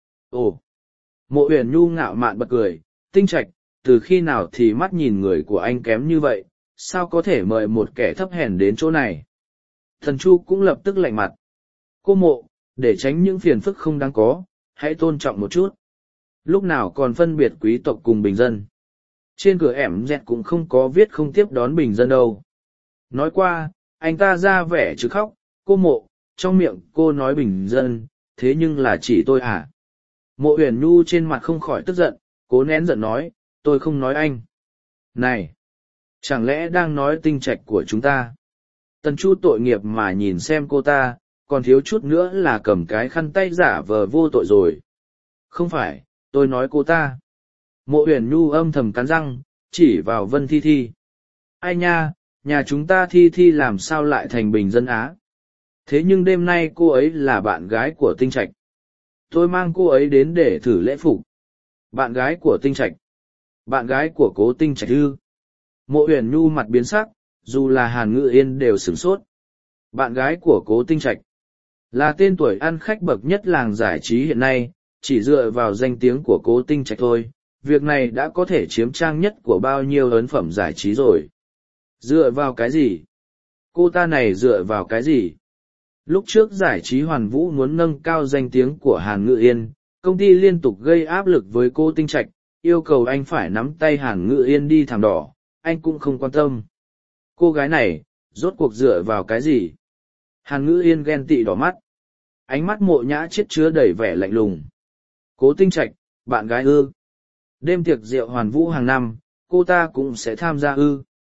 Ồ. Mộ Uyển Nhu ngạo mạn bật cười, Tinh Trạch, từ khi nào thì mắt nhìn người của anh kém như vậy, sao có thể mời một kẻ thấp hèn đến chỗ này? Thần Chu cũng lập tức lạnh mặt. Cô Mộ, để tránh những phiền phức không đáng có, hãy tôn trọng một chút. Lúc nào còn phân biệt quý tộc cùng bình dân. Trên cửa ẻm dẹt cũng không có viết không tiếp đón bình dân đâu. Nói qua, anh ta ra vẻ chứ khóc, cô Mộ, trong miệng cô nói bình dân, thế nhưng là chỉ tôi à? Mộ Uyển Nhu trên mặt không khỏi tức giận, cố nén giận nói, tôi không nói anh. Này! Chẳng lẽ đang nói Tinh Trạch của chúng ta? Tần Chu tội nghiệp mà nhìn xem cô ta, còn thiếu chút nữa là cầm cái khăn tay giả vờ vô tội rồi. Không phải, tôi nói cô ta. Mộ Uyển Nhu âm thầm cắn răng, chỉ vào Vân Thi Thi. Ai nha, nhà chúng ta Thi Thi làm sao lại thành bình dân á? Thế nhưng đêm nay cô ấy là bạn gái của Tinh Trạch. Tôi mang cô ấy đến để thử lễ phục. Bạn gái của Tinh Trạch. Bạn gái của Cố Tinh Trạch ư? Mộ Uyển Nhu mặt biến sắc, dù là Hàn Ngự Yên đều sửng sốt. Bạn gái của Cố Tinh Trạch là tên tuổi ăn khách bậc nhất làng giải trí hiện nay, chỉ dựa vào danh tiếng của Cố Tinh Trạch thôi, việc này đã có thể chiếm trang nhất của bao nhiêu ấn phẩm giải trí rồi. Dựa vào cái gì? Cô ta này dựa vào cái gì? Lúc trước giải trí Hoàn Vũ muốn nâng cao danh tiếng của Hàn Ngự Yên, công ty liên tục gây áp lực với Cố Tinh Trạch, yêu cầu anh phải nắm tay Hàn Ngự Yên đi thảm đỏ, anh cũng không quan tâm. Cô gái này, rốt cuộc dựa vào cái gì? Hàn Ngự Yên ghen tị đỏ mắt. Ánh mắt Mộ Nhã Chiết chứa đầy vẻ lạnh lùng. Cố Tinh Trạch, bạn gái ư? Đêm tiệc rượu Hoàn Vũ hàng năm, cô ta cũng sẽ tham gia ư?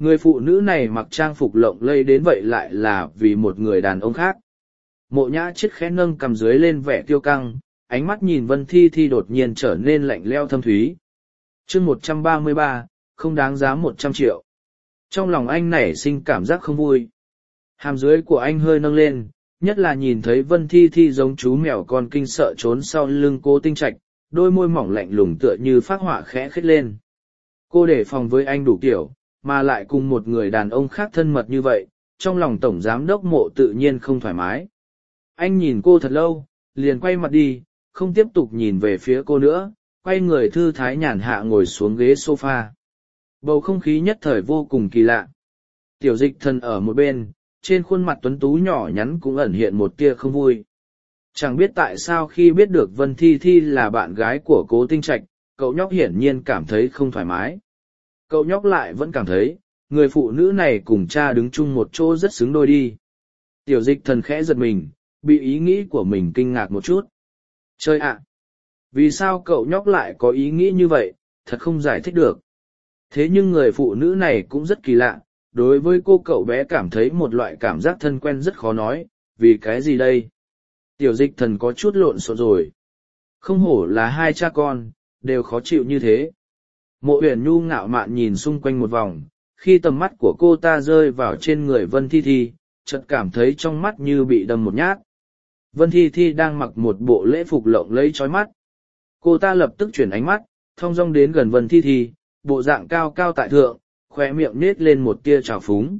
Người phụ nữ này mặc trang phục lộng lẫy đến vậy lại là vì một người đàn ông khác. Mộ Nhã Chiết khẽ nâng cằm dưới lên vẻ kiêu căng, ánh mắt nhìn Vân Thi Thi đột nhiên trở nên lạnh lẽo thâm thúy. Chương 133, không đáng giá 100 triệu. Trong lòng anh nảy sinh cảm giác không vui. Hàm dưới của anh hơi nâng lên, nhất là nhìn thấy Vân Thi Thi giống chú mèo con kinh sợ trốn sau lưng Cố Tinh Trạch, đôi môi mỏng lạnh lùng tựa như phác họa khẽ khết lên. Cô đề phòng với anh đủ kiểu, mà lại cùng một người đàn ông khác thân mật như vậy, trong lòng tổng giám đốc Mộ tự nhiên không thoải mái. Anh nhìn cô thật lâu, liền quay mặt đi, không tiếp tục nhìn về phía cô nữa, quay người thư thái nhàn hạ ngồi xuống ghế sofa. Bầu không khí nhất thời vô cùng kỳ lạ. Tiểu Dịch Thần ở một bên, trên khuôn mặt tuấn tú nhỏ nhắn cũng ẩn hiện một tia không vui. Chẳng biết tại sao khi biết được Vân Thi Thi là bạn gái của Cố Tinh Trạch, cậu nhóc hiển nhiên cảm thấy không thoải mái. Cậu nhóc lại vẫn cảm thấy, người phụ nữ này cùng cha đứng chung một chỗ rất xứng đôi đi. Tiểu Dịch Thần khẽ giật mình, bị ý nghĩ của mình kinh ngạc một chút. Chơi ạ! Vì sao cậu nhóc lại có ý nghĩ như vậy, thật không giải thích được. Thế nhưng người phụ nữ này cũng rất kỳ lạ, đối với cô cậu bé cảm thấy một loại cảm giác thân quen rất khó nói, vì cái gì đây? Tiểu Dịch Thần có chút lộn xộn rồi. Không hổ là hai cha con, đều khó chịu như thế. Mộ Uyển Nhu ngạo mạn nhìn xung quanh một vòng, khi tầm mắt của cô ta rơi vào trên người Vân Thi Thi, chợt cảm thấy trong mắt như bị đâm một nhát. Vân Thi Thi đang mặc một bộ lễ phục lộng lẫy chói mắt. Cô ta lập tức chuyển ánh mắt, thong dong đến gần Vân Thi Thi, bộ dạng cao cao tại thượng, khóe miệng nết lên một tia trào phúng.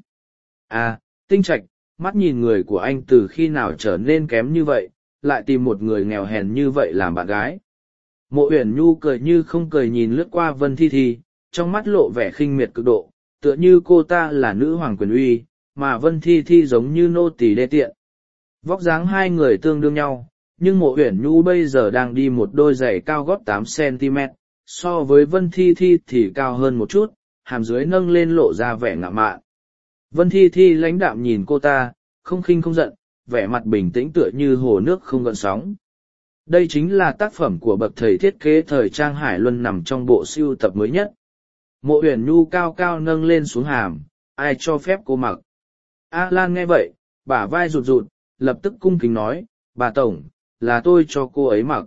À, Tinh Trạch, mắt nhìn người của anh từ khi nào trở nên kém như vậy, lại tìm một người nghèo hèn như vậy làm bạn gái. Mộ Uyển Nhu cười như không cười nhìn lướt qua Vân Thi Thi, trong mắt lộ vẻ khinh miệt cực độ, tựa như cô ta là nữ hoàng quyền uy, mà Vân Thi Thi giống như nô tỳ đê tiện. Vóc dáng hai người tương đương nhau, nhưng Mộ Uyển Nhu bây giờ đang đi một đôi giày cao gót 8 cm, so với Vân Thi Thi thì cao hơn một chút, hàm dưới nâng lên lộ ra vẻ ngạo mạn. Vân Thi Thi lãnh đạm nhìn cô ta, không khinh không giận, vẻ mặt bình tĩnh tựa như hồ nước không gợn sóng. Đây chính là tác phẩm của bậc thầy thiết kế thời trang Hải Luân nằm trong bộ sưu tập mới nhất. Mộ Uyển Nhu cao cao nâng lên xuống hàm, ai cho phép cô mặc. A Lan nghe vậy, bả vai rụt rụt, lập tức cung kính nói, bà Tổng, là tôi cho cô ấy mặc.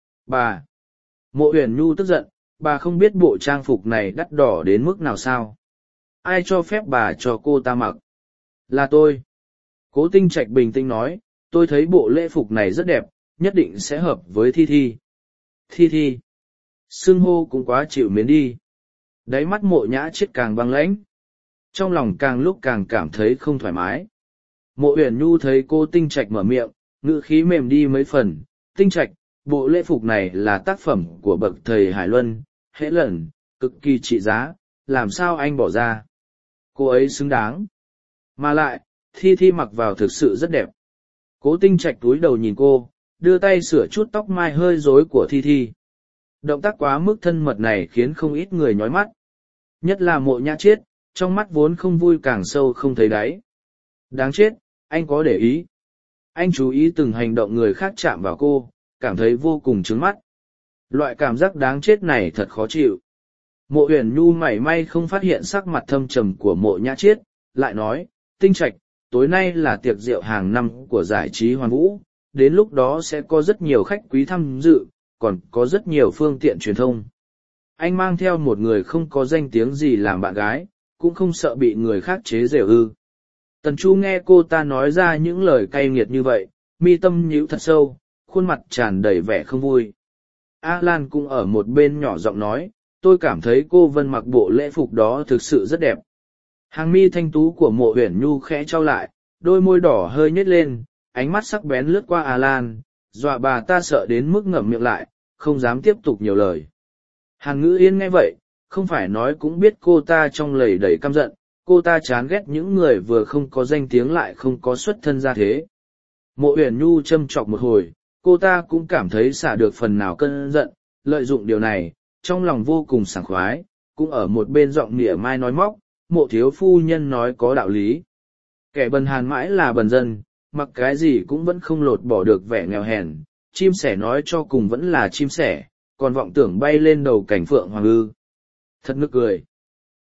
Bà! Mộ Uyển Nhu tức giận, bà không biết bộ trang phục này đắt đỏ đến mức nào sao. Ai cho phép bà cho cô ta mặc? Là tôi. Cố Tinh Trạch bình tĩnh nói, tôi thấy bộ lễ phục này rất đẹp, nhất định sẽ hợp với Thi Thi. Thi Thi! Xưng hô cũng quá chịu mến đi. Đáy mắt Mộ Nhã Chiết càng băng lãnh. Trong lòng càng lúc càng cảm thấy không thoải mái. Mộ Uyển Nhu thấy cô Tinh Trạch mở miệng, ngữ khí mềm đi mấy phần. Tinh Trạch, bộ lễ phục này là tác phẩm của bậc thầy Hải Luân, hễ lần, cực kỳ trị giá, làm sao anh bỏ ra? Cô ấy xứng đáng. Mà lại, Thi Thi mặc vào thực sự rất đẹp. Cố Tinh Trạch cúi đầu nhìn cô, đưa tay sửa chút tóc mai hơi rối của Thi Thi. Động tác quá mức thân mật này khiến không ít người nhói mắt. Nhất là Mộ Nhã Chiết, trong mắt vốn không vui càng sâu không thấy đáy. Đáng chết, anh có để ý. Anh chú ý từng hành động người khác chạm vào cô, cảm thấy vô cùng trướng mắt. Loại cảm giác đáng chết này thật khó chịu. Mộ Uyển Nhu mảy may không phát hiện sắc mặt thâm trầm của Mộ Nhã Chiết, lại nói, Tinh Trạch, tối nay là tiệc rượu hàng năm của giải trí Hoàn Vũ, đến lúc đó sẽ có rất nhiều khách quý tham dự, còn có rất nhiều phương tiện truyền thông. Anh mang theo một người không có danh tiếng gì làm bạn gái, cũng không sợ bị người khác chế giễu ư? Tần Chu nghe cô ta nói ra những lời cay nghiệt như vậy, mi tâm nhíu thật sâu, khuôn mặt tràn đầy vẻ không vui. A Lan cũng ở một bên nhỏ giọng nói, tôi cảm thấy cô Vân mặc bộ lễ phục đó thực sự rất đẹp. Hàng mi thanh tú của Mộ Uyển Nhu khẽ trao lại, đôi môi đỏ hơi nhếch lên, ánh mắt sắc bén lướt qua A Lan, dọa bà ta sợ đến mức ngậm miệng lại, không dám tiếp tục nhiều lời. Hàn Ngữ Yên nghe vậy, không phải nói cũng biết cô ta trong lầy đầy căm giận, cô ta chán ghét những người vừa không có danh tiếng lại không có xuất thân ra thế. Mộ Uyển Nhu châm chọc một hồi, cô ta cũng cảm thấy xả được phần nào cơn giận, lợi dụng điều này, trong lòng vô cùng sảng khoái, cũng ở một bên giọng mỉa mai nói móc, Mộ thiếu phu nhân nói có đạo lý. Kẻ bần hàn mãi là bần dân, mặc cái gì cũng vẫn không lột bỏ được vẻ nghèo hèn, chim sẻ nói cho cùng vẫn là chim sẻ, còn vọng tưởng bay lên đầu cảnh phượng hoàng ư. Thật nực cười.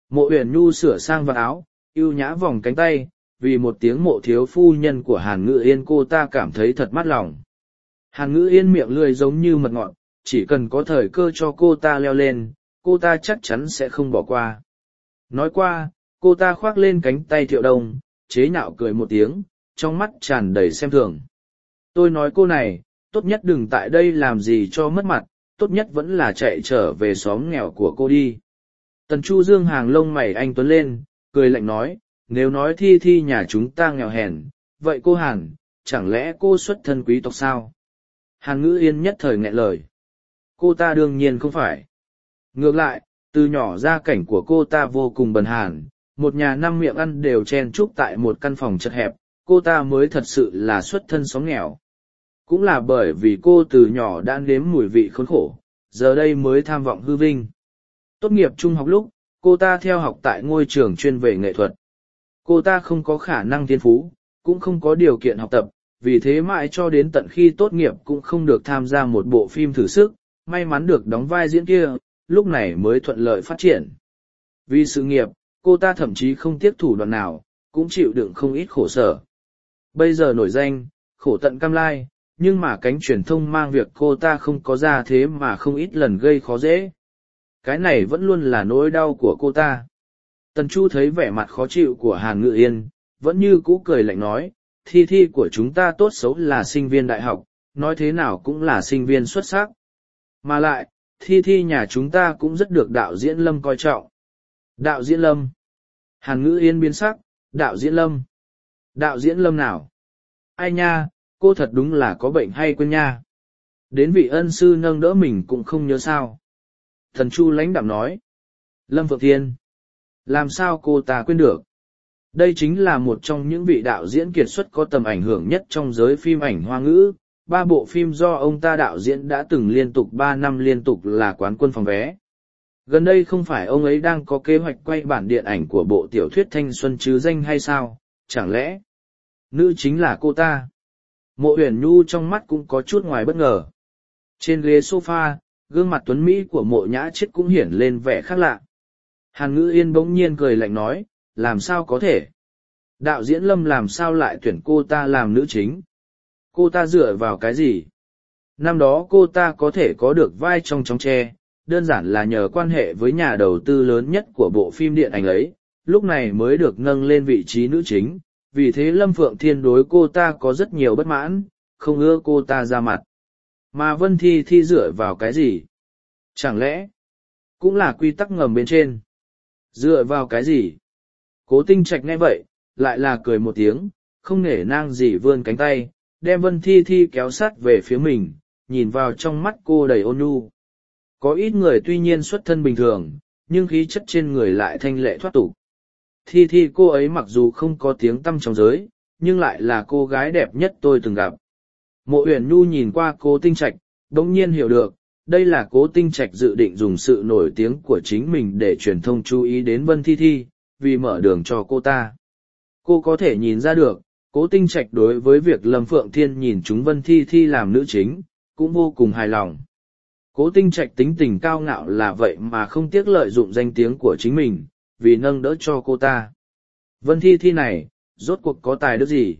Mộ Uyển Nhu sửa sang vạt áo, ưu nhã vòng cánh tay, vì một tiếng mộ thiếu phu nhân của Hàn Ngự Yên cô ta cảm thấy thật mát lòng. Hàn Ngự Yên miệng lươi giống như mật ngọt, chỉ cần có thời cơ cho cô ta leo lên, cô ta chắc chắn sẽ không bỏ qua. Nói qua, cô ta khoác lên cánh tay Thiệu Đông, chế nhạo cười một tiếng, trong mắt tràn đầy xem thường. Tôi nói cô này, tốt nhất đừng tại đây làm gì cho mất mặt, tốt nhất vẫn là chạy trở về xóm nghèo của cô đi. Tần Chu Dương hàng lông mày anh tuấn lên, cười lạnh nói, nếu nói Thi Thi nhà chúng ta nghèo hèn, vậy cô Hàn, chẳng lẽ cô xuất thân quý tộc sao? Hàn Ngữ Yên nhất thời nghẹn lời. Cô ta đương nhiên không phải. Ngược lại, từ nhỏ gia cảnh của cô ta vô cùng bần hàn, một nhà năm miệng ăn đều chen chúc tại một căn phòng chật hẹp, cô ta mới thật sự là xuất thân xóm nghèo. Cũng là bởi vì cô từ nhỏ đã nếm mùi vị khốn khổ, giờ đây mới tham vọng hư vinh. Tốt nghiệp trung học lúc, cô ta theo học tại ngôi trường chuyên về nghệ thuật. Cô ta không có khả năng thiên phú, cũng không có điều kiện học tập, vì thế mãi cho đến tận khi tốt nghiệp cũng không được tham gia một bộ phim thử sức, may mắn được đóng vai diễn kia, lúc này mới thuận lợi phát triển. Vì sự nghiệp, cô ta thậm chí không tiếc thủ đoạn nào, cũng chịu đựng không ít khổ sở. Bây giờ nổi danh, khổ tận cam lai, nhưng mà cánh truyền thông mang việc cô ta không có ra thế mà không ít lần gây khó dễ. Cái này vẫn luôn là nỗi đau của cô ta. Tần Chu thấy vẻ mặt khó chịu của Hàn Ngự Yên, vẫn như cũ cười lạnh nói, Thi Thi của chúng ta tốt xấu là sinh viên đại học, nói thế nào cũng là sinh viên xuất sắc. Mà lại, Thi Thi nhà chúng ta cũng rất được đạo diễn Lâm coi trọng. Đạo diễn Lâm. Hàn Ngữ Yên biến sắc, đạo diễn Lâm. Đạo diễn Lâm nào? Ai nha, cô thật đúng là có bệnh hay quên nha. Đến vị ân sư nâng đỡ mình cũng không nhớ sao. Thần Chu lãnh đạm nói. Lâm Phượng Thiên. Làm sao cô ta quên được? Đây chính là một trong những vị đạo diễn kiệt xuất có tầm ảnh hưởng nhất trong giới phim ảnh Hoa ngữ. 3 bộ phim do ông ta đạo diễn đã từng liên tục 3 năm liên tục là quán quân phòng vé. Gần đây không phải ông ấy đang có kế hoạch quay bản điện ảnh của bộ tiểu thuyết Thanh Xuân chứ danh hay sao? Chẳng lẽ nữ chính là cô ta? Mộ Uyển Nhu trong mắt cũng có chút ngoài bất ngờ. Trên ghế sofa, gương mặt tuấn Mỹ của Mộ Nhã Chiết cũng hiển lên vẻ khác lạ. Hàn Ngữ Yên bỗng nhiên cười lạnh nói, làm sao có thể? Đạo diễn Lâm làm sao lại tuyển cô ta làm nữ chính? Cô ta dựa vào cái gì? Năm đó cô ta có thể có được vai trong chóng tre, đơn giản là nhờ quan hệ với nhà đầu tư lớn nhất của bộ phim điện ảnh ấy, lúc này mới được nâng lên vị trí nữ chính, vì thế Lâm Phượng Thiên đối cô ta có rất nhiều bất mãn, không ưa cô ta ra mặt. Mà Vân Thi Thi dựa vào cái gì? Chẳng lẽ cũng là quy tắc ngầm bên trên? Dựa vào cái gì? Cố Tinh Trạch nghe vậy, lại là cười một tiếng, không nể nang gì vươn cánh tay, đem Vân Thi Thi kéo sát về phía mình, nhìn vào trong mắt cô đầy ôn nhu. Có ít người tuy nhiên xuất thân bình thường, nhưng khí chất trên người lại thanh lệ thoát tục. Thi Thi cô ấy mặc dù không có tiếng tăm trong giới, nhưng lại là cô gái đẹp nhất tôi từng gặp. Mộ Uyển Nhu nhìn qua Cố Tinh Trạch, đống nhiên hiểu được, đây là Cố Tinh Trạch dự định dùng sự nổi tiếng của chính mình để truyền thông chú ý đến Vân Thi Thi, vì mở đường cho cô ta. Cô có thể nhìn ra được, Cố Tinh Trạch đối với việc Lâm Phượng Thiên nhìn chúng Vân Thi Thi làm nữ chính, cũng vô cùng hài lòng. Cố Tinh Trạch tính tình cao ngạo là vậy mà không tiếc lợi dụng danh tiếng của chính mình, vì nâng đỡ cho cô ta. Vân Thi Thi này, rốt cuộc có tài đức gì?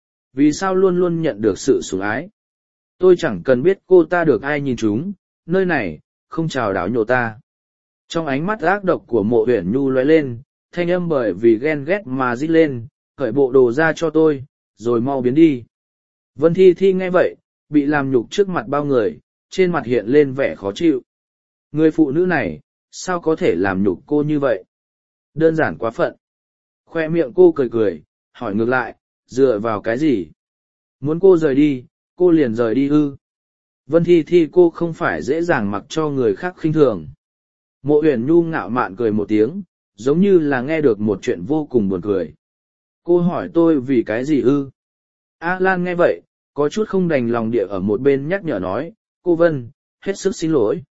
Vì sao luôn luôn nhận được sự sủng ái? Tôi chẳng cần biết cô ta được ai nhìn chúng, nơi này, không chào đảo nhộ ta. Trong ánh mắt ác độc của Mộ Uyển Nhu lóe lên, thanh âm bởi vì ghen ghét mà rít lên, cởi bộ đồ ra cho tôi, rồi mau biến đi. Vân Thi Thi nghe vậy, bị làm nhục trước mặt bao người, trên mặt hiện lên vẻ khó chịu. Người phụ nữ này, sao có thể làm nhục cô như vậy? Đơn giản quá phận. Khoe miệng cô cười cười, hỏi ngược lại, dựa vào cái gì? Muốn cô rời đi, cô liền rời đi ư? Vân Thi Thi cô không phải dễ dàng mặc cho người khác khinh thường. Mộ Uyển Nhu ngạo mạn cười một tiếng, giống như là nghe được một chuyện vô cùng buồn cười. Cô hỏi tôi vì cái gì ư? A Lan nghe vậy, có chút không đành lòng địa ở một bên nhắc nhở nói, cô Vân, hết sức xin lỗi.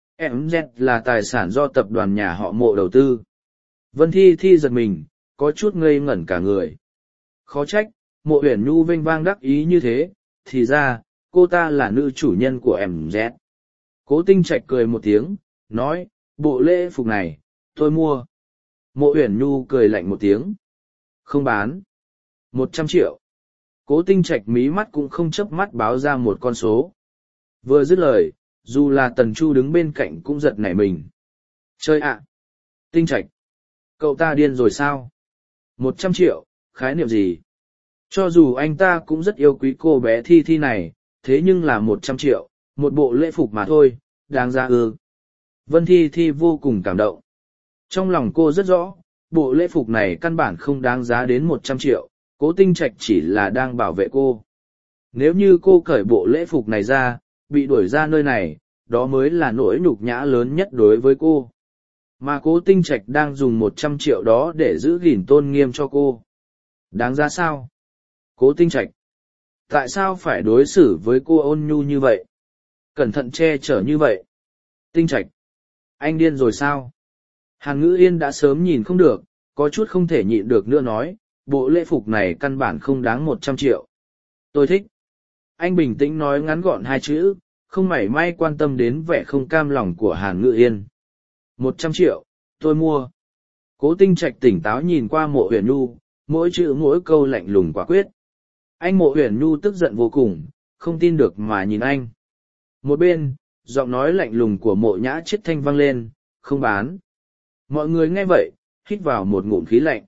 MZ là tài sản do tập đoàn nhà họ Mộ đầu tư. Vân Thi Thi giật mình, có chút ngây ngẩn cả người. Khó trách, Mộ Uyển Nhu vênh vang đắc ý như thế, thì ra, cô ta là nữ chủ nhân của MZ. Cố Tinh Trạch cười một tiếng, nói, bộ lễ phục này, tôi mua. Mộ Uyển Nhu cười lạnh một tiếng. Không bán. 100 triệu. Cố Tinh Trạch mí mắt cũng không chớp mắt báo ra một con số. Vừa dứt lời, dù là Tần Chu đứng bên cạnh cũng giật nảy mình. Chơi ạ! Tinh Trạch! Cậu ta điên rồi sao? 100 triệu, khái niệm gì? Cho dù anh ta cũng rất yêu quý cô bé Thi Thi này, thế nhưng là 100 triệu, một bộ lễ phục mà thôi, đáng ra ư. Vân Thi Thi vô cùng cảm động. Trong lòng cô rất rõ, bộ lễ phục này căn bản không đáng giá đến 100 triệu, Cố Tinh Trạch chỉ là đang bảo vệ cô. Nếu như cô cởi bộ lễ phục này ra, bị đuổi ra nơi này, đó mới là nỗi nhục nhã lớn nhất đối với cô. Mà Cố Tinh Trạch đang dùng 100 triệu đó để giữ gìn tôn nghiêm cho cô. Đáng giá sao? Cố Tinh Trạch, tại sao phải đối xử với cô ôn nhu như vậy? Cẩn thận che chở như vậy? Tinh Trạch, anh điên rồi sao? Hàn Ngữ Yên đã sớm nhìn không được, có chút không thể nhịn được nữa nói, bộ lễ phục này căn bản không đáng 100 triệu. Tôi thích. Anh bình tĩnh nói ngắn gọn hai chữ, không mảy may quan tâm đến vẻ không cam lòng của Hàn Ngữ Yên. 100 triệu, tôi mua. Cố Tinh Trạch tỉnh táo nhìn qua Mộ Uyển Nhu, mỗi chữ mỗi câu lạnh lùng quả quyết. Anh Mộ Uyển Nhu tức giận vô cùng, không tin được mà nhìn anh. Một bên, giọng nói lạnh lùng của Mộ Nhã Chiết thanh vang lên, không bán. Mọi người nghe vậy, hít vào một ngụm khí lạnh.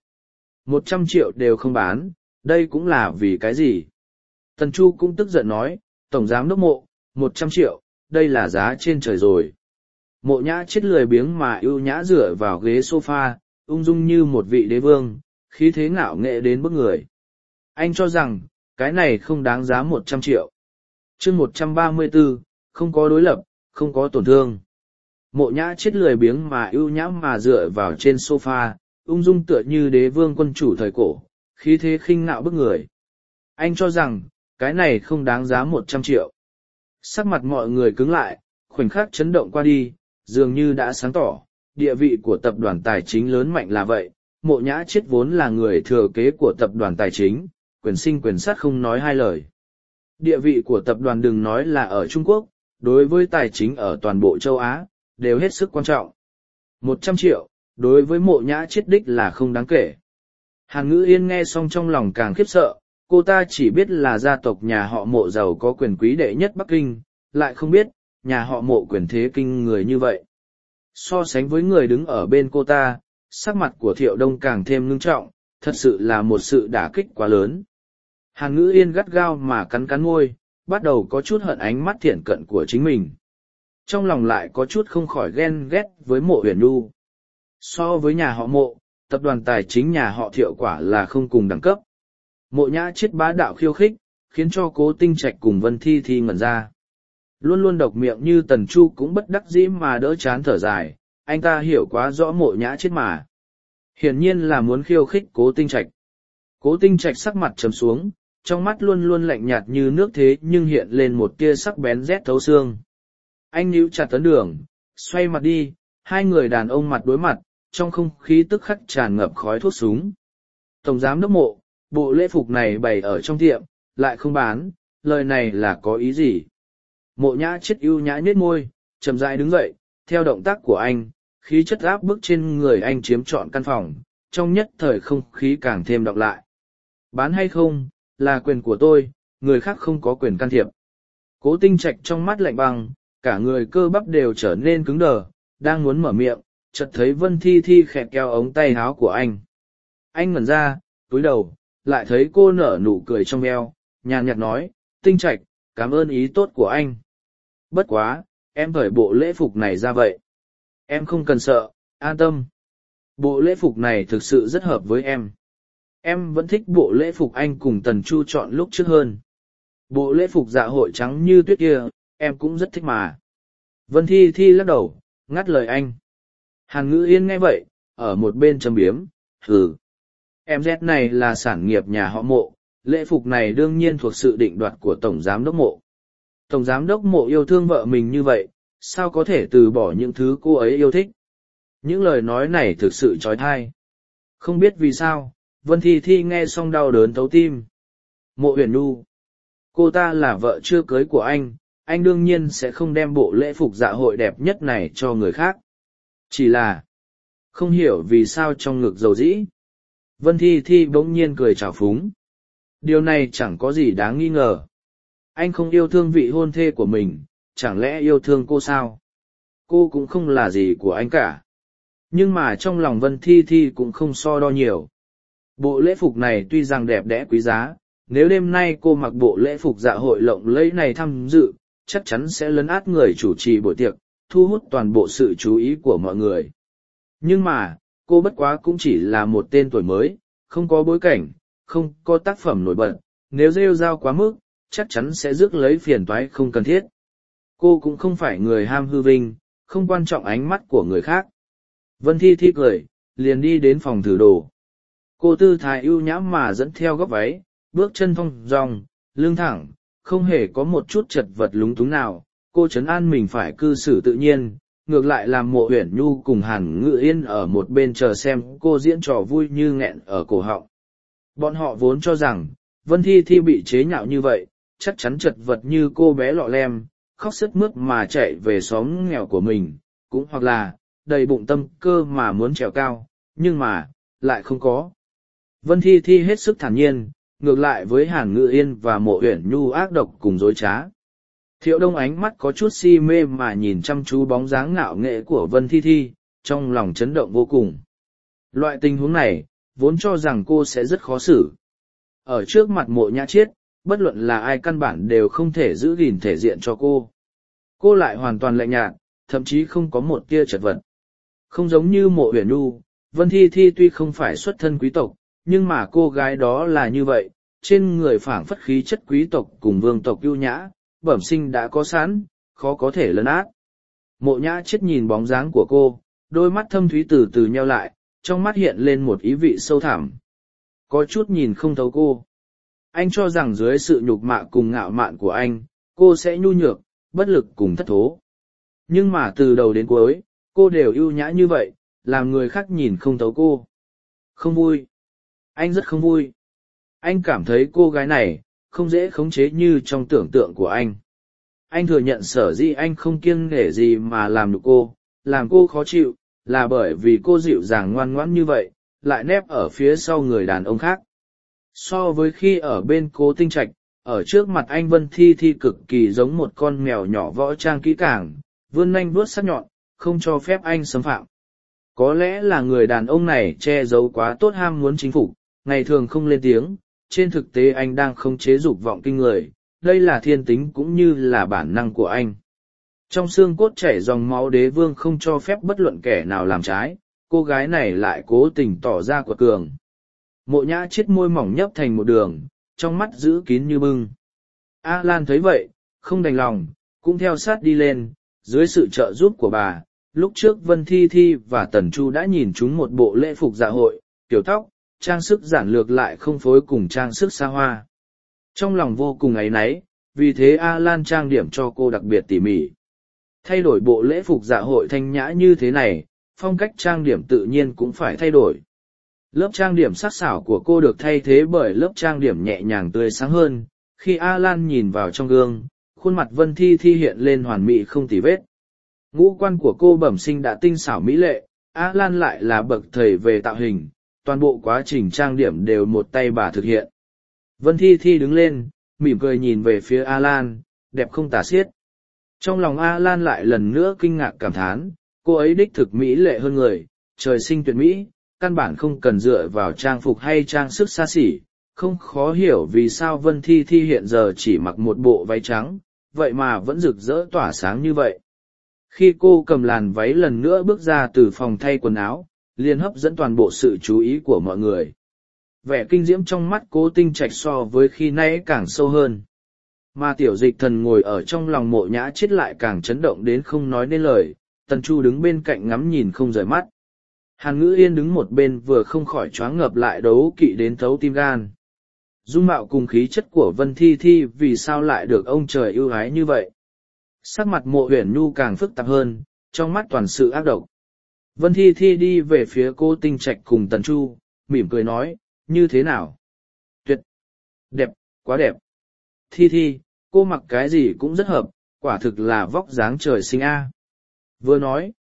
100 triệu đều không bán, đây cũng là vì cái gì? Tần Chu cũng tức giận nói, Tổng Giám Đốc Mộ, 100 triệu, đây là giá trên trời rồi. Mộ Nhã Chiết lười biếng mà ưu nhã dựa vào ghế sofa, ung dung như một vị đế vương, khí thế ngạo nghệ đến bức người. Anh cho rằng, cái này không đáng giá 100 triệu. Chương 134, không có đối lập, không có tổn thương. Mộ Nhã Chiết lười biếng mà ưu nhã mà dựa vào trên sofa, ung dung tựa như đế vương quân chủ thời cổ, khí thế khinh ngạo bức người. Anh cho rằng, cái này không đáng giá 100 triệu. Sắc mặt mọi người cứng lại, khoảnh khắc chấn động qua đi, dường như đã sáng tỏ, địa vị của tập đoàn tài chính lớn mạnh là vậy. Mộ Nhã Chiết vốn là người thừa kế của tập đoàn tài chính, quyền sinh quyền sát không nói hai lời. Địa vị của tập đoàn đừng nói là ở Trung Quốc, đối với tài chính ở toàn bộ châu Á, đều hết sức quan trọng. 100 triệu, đối với Mộ Nhã Chiết đích là không đáng kể. Hàn Ngữ Yên nghe xong trong lòng càng khiếp sợ, cô ta chỉ biết là gia tộc nhà họ Mộ giàu có quyền quý đệ nhất Bắc Kinh, lại không biết, nhà họ Mộ quyền thế kinh người như vậy. So sánh với người đứng ở bên cô ta, sắc mặt của Thiệu Đông càng thêm ngưng trọng, thật sự là một sự đả kích quá lớn. Hàn Ngữ Yên gắt gao mà cắn cắn môi, bắt đầu có chút hận ánh mắt thiện cận của chính mình. Trong lòng lại có chút không khỏi ghen ghét với Mộ Uyển Nhu. So với nhà họ Mộ, tập đoàn tài chính nhà họ Thiệu quả là không cùng đẳng cấp. Mộ Nhã Chiết bá đạo khiêu khích, khiến cho Cố Tinh Trạch cùng Vân Thi Thi ngẩn ra. Luôn luôn độc miệng như Tần Chu cũng bất đắc dĩ mà đỡ chán thở dài, anh ta hiểu quá rõ Mộ Nhã Chiết mà. Hiển nhiên là muốn khiêu khích Cố Tinh Trạch. Cố Tinh Trạch sắc mặt trầm xuống, trong mắt luôn luôn lạnh nhạt như nước thế nhưng hiện lên một tia sắc bén rét thấu xương. Anh níu chặt tấn đường, xoay mặt đi, hai người đàn ông mặt đối mặt, trong không khí tức khắc tràn ngập khói thuốc súng. Tổng Giám Đốc Mộ, bộ lễ phục này bày ở trong tiệm, lại không bán, lời này là có ý gì? Mộ Nhã Chiết ưu nhã nhếch môi, chậm rãi đứng dậy, theo động tác của anh, khí chất áp bức trên người anh chiếm trọn căn phòng, trong nhất thời không khí càng thêm đọc lại. Bán hay không, là quyền của tôi, người khác không có quyền can thiệp. Cố Tinh Trạch trong mắt lạnh băng, cả người cơ bắp đều trở nên cứng đờ, đang muốn mở miệng, chợt thấy Vân Thi Thi khẽ kéo ống tay áo của anh. Anh ngẩn ra, cúi đầu, lại thấy cô nở nụ cười trong veo, nhàn nhạt nói, Tinh Trạch, cảm ơn ý tốt của anh. Bất quá, em cởi bộ lễ phục này ra vậy. Em không cần sợ, an tâm. Bộ lễ phục này thực sự rất hợp với em. Em vẫn thích bộ lễ phục anh cùng Tần Chu chọn lúc trước hơn. Bộ lễ phục dạ hội trắng như tuyết kia, em cũng rất thích mà. Vân Thi Thi lắc đầu, ngắt lời anh. Hàn Ngữ Yên nghe vậy, ở một bên châm biếm, hừ. Em Z này là sản nghiệp nhà họ Mộ, lễ phục này đương nhiên thuộc sự định đoạt của Tổng Giám Đốc Mộ. Tổng Giám Đốc Mộ yêu thương vợ mình như vậy, sao có thể từ bỏ những thứ cô ấy yêu thích. Những lời nói này thực sự trói thai. Không biết vì sao, Vân Thi Thi nghe xong đau đớn thấu tim. Mộ Uyển Nhu, cô ta là vợ chưa cưới của anh đương nhiên sẽ không đem bộ lễ phục dạ hội đẹp nhất này cho người khác. Chỉ là, không hiểu vì sao trong ngực dầu dĩ. Vân Thi Thi bỗng nhiên cười trào phúng. Điều này chẳng có gì đáng nghi ngờ. Anh không yêu thương vị hôn thê của mình, chẳng lẽ yêu thương cô sao? Cô cũng không là gì của anh cả. Nhưng mà trong lòng Vân Thi Thi cũng không so đo nhiều. Bộ lễ phục này tuy rằng đẹp đẽ quý giá, nếu đêm nay cô mặc bộ lễ phục dạ hội lộng lẫy này tham dự, chắc chắn sẽ lấn át người chủ trì buổi tiệc, thu hút toàn bộ sự chú ý của mọi người. Nhưng mà, cô bất quá cũng chỉ là một tên tuổi mới, không có bối cảnh, không có tác phẩm nổi bật, nếu rêu rao quá mức, chắc chắn sẽ rước lấy phiền toái không cần thiết. Cô cũng không phải người ham hư vinh, không quan trọng ánh mắt của người khác. Vân Thi Thi cười, liền đi đến phòng thử đồ. Cô tư thái ưu nhã mà dẫn theo góc váy, bước chân thong dong, lưng thẳng, không hề có một chút chật vật lúng túng nào. Cô trấn an mình phải cư xử tự nhiên, ngược lại làm Mộ Uyển Nhu cùng Hàn Ngự Yên ở một bên chờ xem cô diễn trò vui như nghẹn ở cổ họng. Bọn họ vốn cho rằng, Vân Thi Thi bị chế nhạo như vậy, chắc chắn chật vật như cô bé lọ lem, khóc sướt mướt mà chạy về xóm nghèo của mình, cũng hoặc là, đầy bụng tâm cơ mà muốn trèo cao, nhưng mà, lại không có. Vân Thi Thi hết sức thản nhiên, ngược lại với Hàn Ngự Yên và Mộ Uyển Nhu ác độc cùng dối trá. Thiệu Đông ánh mắt có chút si mê mà nhìn chăm chú bóng dáng ngạo nghệ của Vân Thi Thi, trong lòng chấn động vô cùng. Loại tình huống này, vốn cho rằng cô sẽ rất khó xử. Ở trước mặt Mộ Nhã Chiết, bất luận là ai căn bản đều không thể giữ gìn thể diện cho cô. Cô lại hoàn toàn lạnh nhạt, thậm chí không có một tia chật vật. Không giống như Mộ Uyển Nhu, Vân Thi Thi tuy không phải xuất thân quý tộc, nhưng mà cô gái đó là như vậy, trên người phảng phất khí chất quý tộc cùng vương tộc ưu nhã, bẩm sinh đã có sẵn, khó có thể lấn át. Mộ Nhã Chiết nhìn bóng dáng của cô, đôi mắt thâm thúy từ từ nheo lại, trong mắt hiện lên một ý vị sâu thẳm. Có chút nhìn không thấu cô. Anh cho rằng dưới sự nhục mạ cùng ngạo mạn của anh, cô sẽ nhu nhược, bất lực cùng thất thố. Nhưng mà từ đầu đến cuối, cô đều ưu nhã như vậy, làm người khác nhìn không thấu cô. Không vui. Anh rất không vui. Anh cảm thấy cô gái này, không dễ khống chế như trong tưởng tượng của anh. Anh thừa nhận sở dĩ anh không kiêng nể gì mà làm cô, làm cô khó chịu, là bởi vì cô dịu dàng ngoan ngoãn như vậy, lại nép ở phía sau người đàn ông khác. So với khi ở bên Cố Tinh Trạch, ở trước mặt anh Vân Thi Thi cực kỳ giống một con mèo nhỏ võ trang kỹ càng, vươn nanh vuốt sắc nhọn, không cho phép anh xâm phạm. Có lẽ là người đàn ông này che giấu quá tốt ham muốn chính phục, ngày thường không lên tiếng, trên thực tế anh đang khống chế dục vọng kinh người, đây là thiên tính cũng như là bản năng của anh. Trong xương cốt chảy dòng máu đế vương không cho phép bất luận kẻ nào làm trái, cô gái này lại cố tình tỏ ra quật cường. Mộ Nhã Chiết môi mỏng nhấp thành một đường, trong mắt giữ kín như bưng. A Lan thấy vậy, không đành lòng, cũng theo sát đi lên, dưới sự trợ giúp của bà. Lúc trước Vân Thi Thi và Tần Chu đã nhìn chúng một bộ lễ phục dạ hội, kiểu tóc, trang sức giản lược lại không phối cùng trang sức xa hoa. Trong lòng vô cùng áy náy, vì thế A Lan trang điểm cho cô đặc biệt tỉ mỉ. Thay đổi bộ lễ phục dạ hội thanh nhã như thế này, phong cách trang điểm tự nhiên cũng phải thay đổi. Lớp trang điểm sắc sảo của cô được thay thế bởi lớp trang điểm nhẹ nhàng tươi sáng hơn. Khi A Lan nhìn vào trong gương, khuôn mặt Vân Thi Thi hiện lên hoàn mỹ không tì vết. Ngũ quan của cô bẩm sinh đã tinh xảo mỹ lệ, A Lan lại là bậc thầy về tạo hình, toàn bộ quá trình trang điểm đều một tay bà thực hiện. Vân Thi Thi đứng lên, mỉm cười nhìn về phía A Lan, đẹp không tả xiết. Trong lòng A Lan lại lần nữa kinh ngạc cảm thán, cô ấy đích thực mỹ lệ hơn người, trời sinh tuyệt mỹ, căn bản không cần dựa vào trang phục hay trang sức xa xỉ, không khó hiểu vì sao Vân Thi Thi hiện giờ chỉ mặc một bộ váy trắng, vậy mà vẫn rực rỡ tỏa sáng như vậy. Khi cô cầm làn váy lần nữa bước ra từ phòng thay quần áo, liền hấp dẫn toàn bộ sự chú ý của mọi người. Vẻ kinh diễm trong mắt Cố Tinh Trạch so với khi nãy càng sâu hơn. Mà Tiểu Dịch Thần ngồi ở trong lòng Mộ Nhã Chiết lại càng chấn động đến không nói nên lời, Tần Chu đứng bên cạnh ngắm nhìn không rời mắt. Hàn Ngữ Yên đứng một bên vừa không khỏi choáng ngợp lại đấu kỵ đến thấu tim gan. Dung mạo cùng khí chất của Vân Thi Thi vì sao lại được ông trời ưu ái như vậy? Sắc mặt Mộ Uyển Nhu càng phức tạp hơn, trong mắt toàn sự ác độc. Vân Thi Thi đi về phía Cố Tinh Trạch cùng Tần Chu, mỉm cười nói, như thế nào? Tuyệt! Đẹp, quá đẹp! Thi Thi, cô mặc cái gì cũng rất hợp, quả thực là vóc dáng trời sinh a. Vừa nói,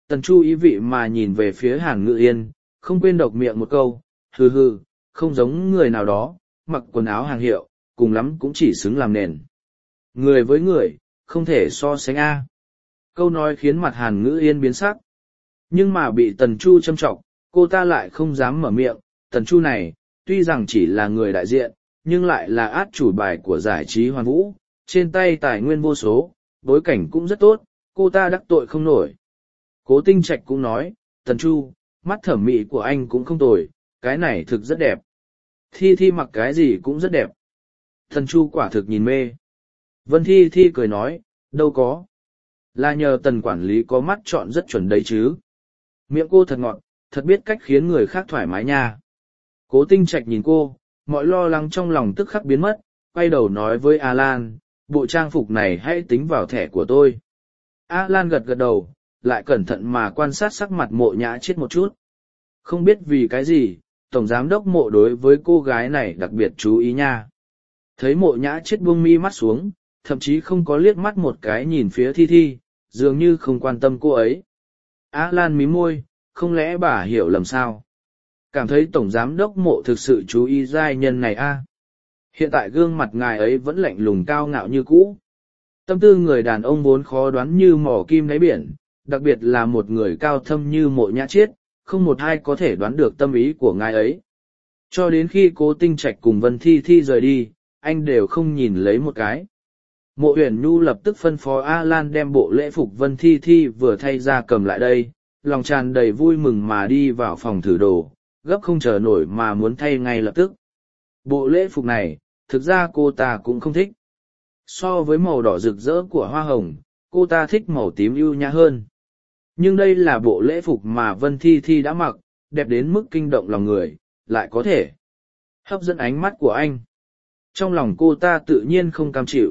Tần Chu ý vị mà nhìn về phía Hàn Ngự Yên, không quên độc miệng một câu, hừ hừ, không giống người nào đó, mặc quần áo hàng hiệu, cùng lắm cũng chỉ xứng làm nền. Người với người, không thể so sánh a. Câu nói khiến mặt Hàn Ngữ Yên biến sắc. Nhưng mà bị Tần Chu châm chọc, cô ta lại không dám mở miệng. Tần Chu này, tuy rằng chỉ là người đại diện, nhưng lại là át chủ bài của giải trí hoàn vũ, trên tay tài nguyên vô số, bối cảnh cũng rất tốt, cô ta đắc tội không nổi. Cố Tinh Trạch cũng nói, Tần Chu, mắt thẩm mỹ của anh cũng không tồi, cái này thực rất đẹp. Thi Thi mặc cái gì cũng rất đẹp. Tần Chu quả thực nhìn mê. Vân Thi Thi cười nói, đâu có. Là nhờ Tần quản lý có mắt chọn rất chuẩn đấy chứ. Miệng cô thật ngọt, thật biết cách khiến người khác thoải mái nha. Cố Tinh Trạch nhìn cô, mọi lo lắng trong lòng tức khắc biến mất, quay đầu nói với Alan, bộ trang phục này hãy tính vào thẻ của tôi. Alan gật gật đầu, lại cẩn thận mà quan sát sắc mặt Mộ Nhã Chiết một chút. Không biết vì cái gì, Tổng Giám đốc Mộ đối với cô gái này đặc biệt chú ý nha. Thấy Mộ Nhã Chiết buông mi mắt xuống, thậm chí không có liếc mắt một cái nhìn phía Thi Thi, dường như không quan tâm cô ấy. Alan mím môi, không lẽ bà hiểu lầm sao? Cảm thấy Tổng Giám đốc Mộ thực sự chú ý giai nhân này a. Hiện tại gương mặt ngài ấy vẫn lạnh lùng cao ngạo như cũ. Tâm tư người đàn ông vốn khó đoán như mỏ kim đáy biển, đặc biệt là một người cao thâm như Mộ Nhã Chiết, không một ai có thể đoán được tâm ý của ngài ấy. Cho đến khi Cố Tinh Trạch cùng Vân Thi Thi rời đi, anh đều không nhìn lấy một cái. Mộ Uyển Nhu lập tức phân phó Alan đem bộ lễ phục Vân Thi Thi vừa thay ra cầm lại đây, lòng tràn đầy vui mừng mà đi vào phòng thử đồ, gấp không chờ nổi mà muốn thay ngay lập tức. Bộ lễ phục này, thực ra cô ta cũng không thích. So với màu đỏ rực rỡ của hoa hồng, cô ta thích màu tím ưu nhã hơn. Nhưng đây là bộ lễ phục mà Vân Thi Thi đã mặc, đẹp đến mức kinh động lòng người, lại có thể hấp dẫn ánh mắt của anh. Trong lòng cô ta tự nhiên không cam chịu.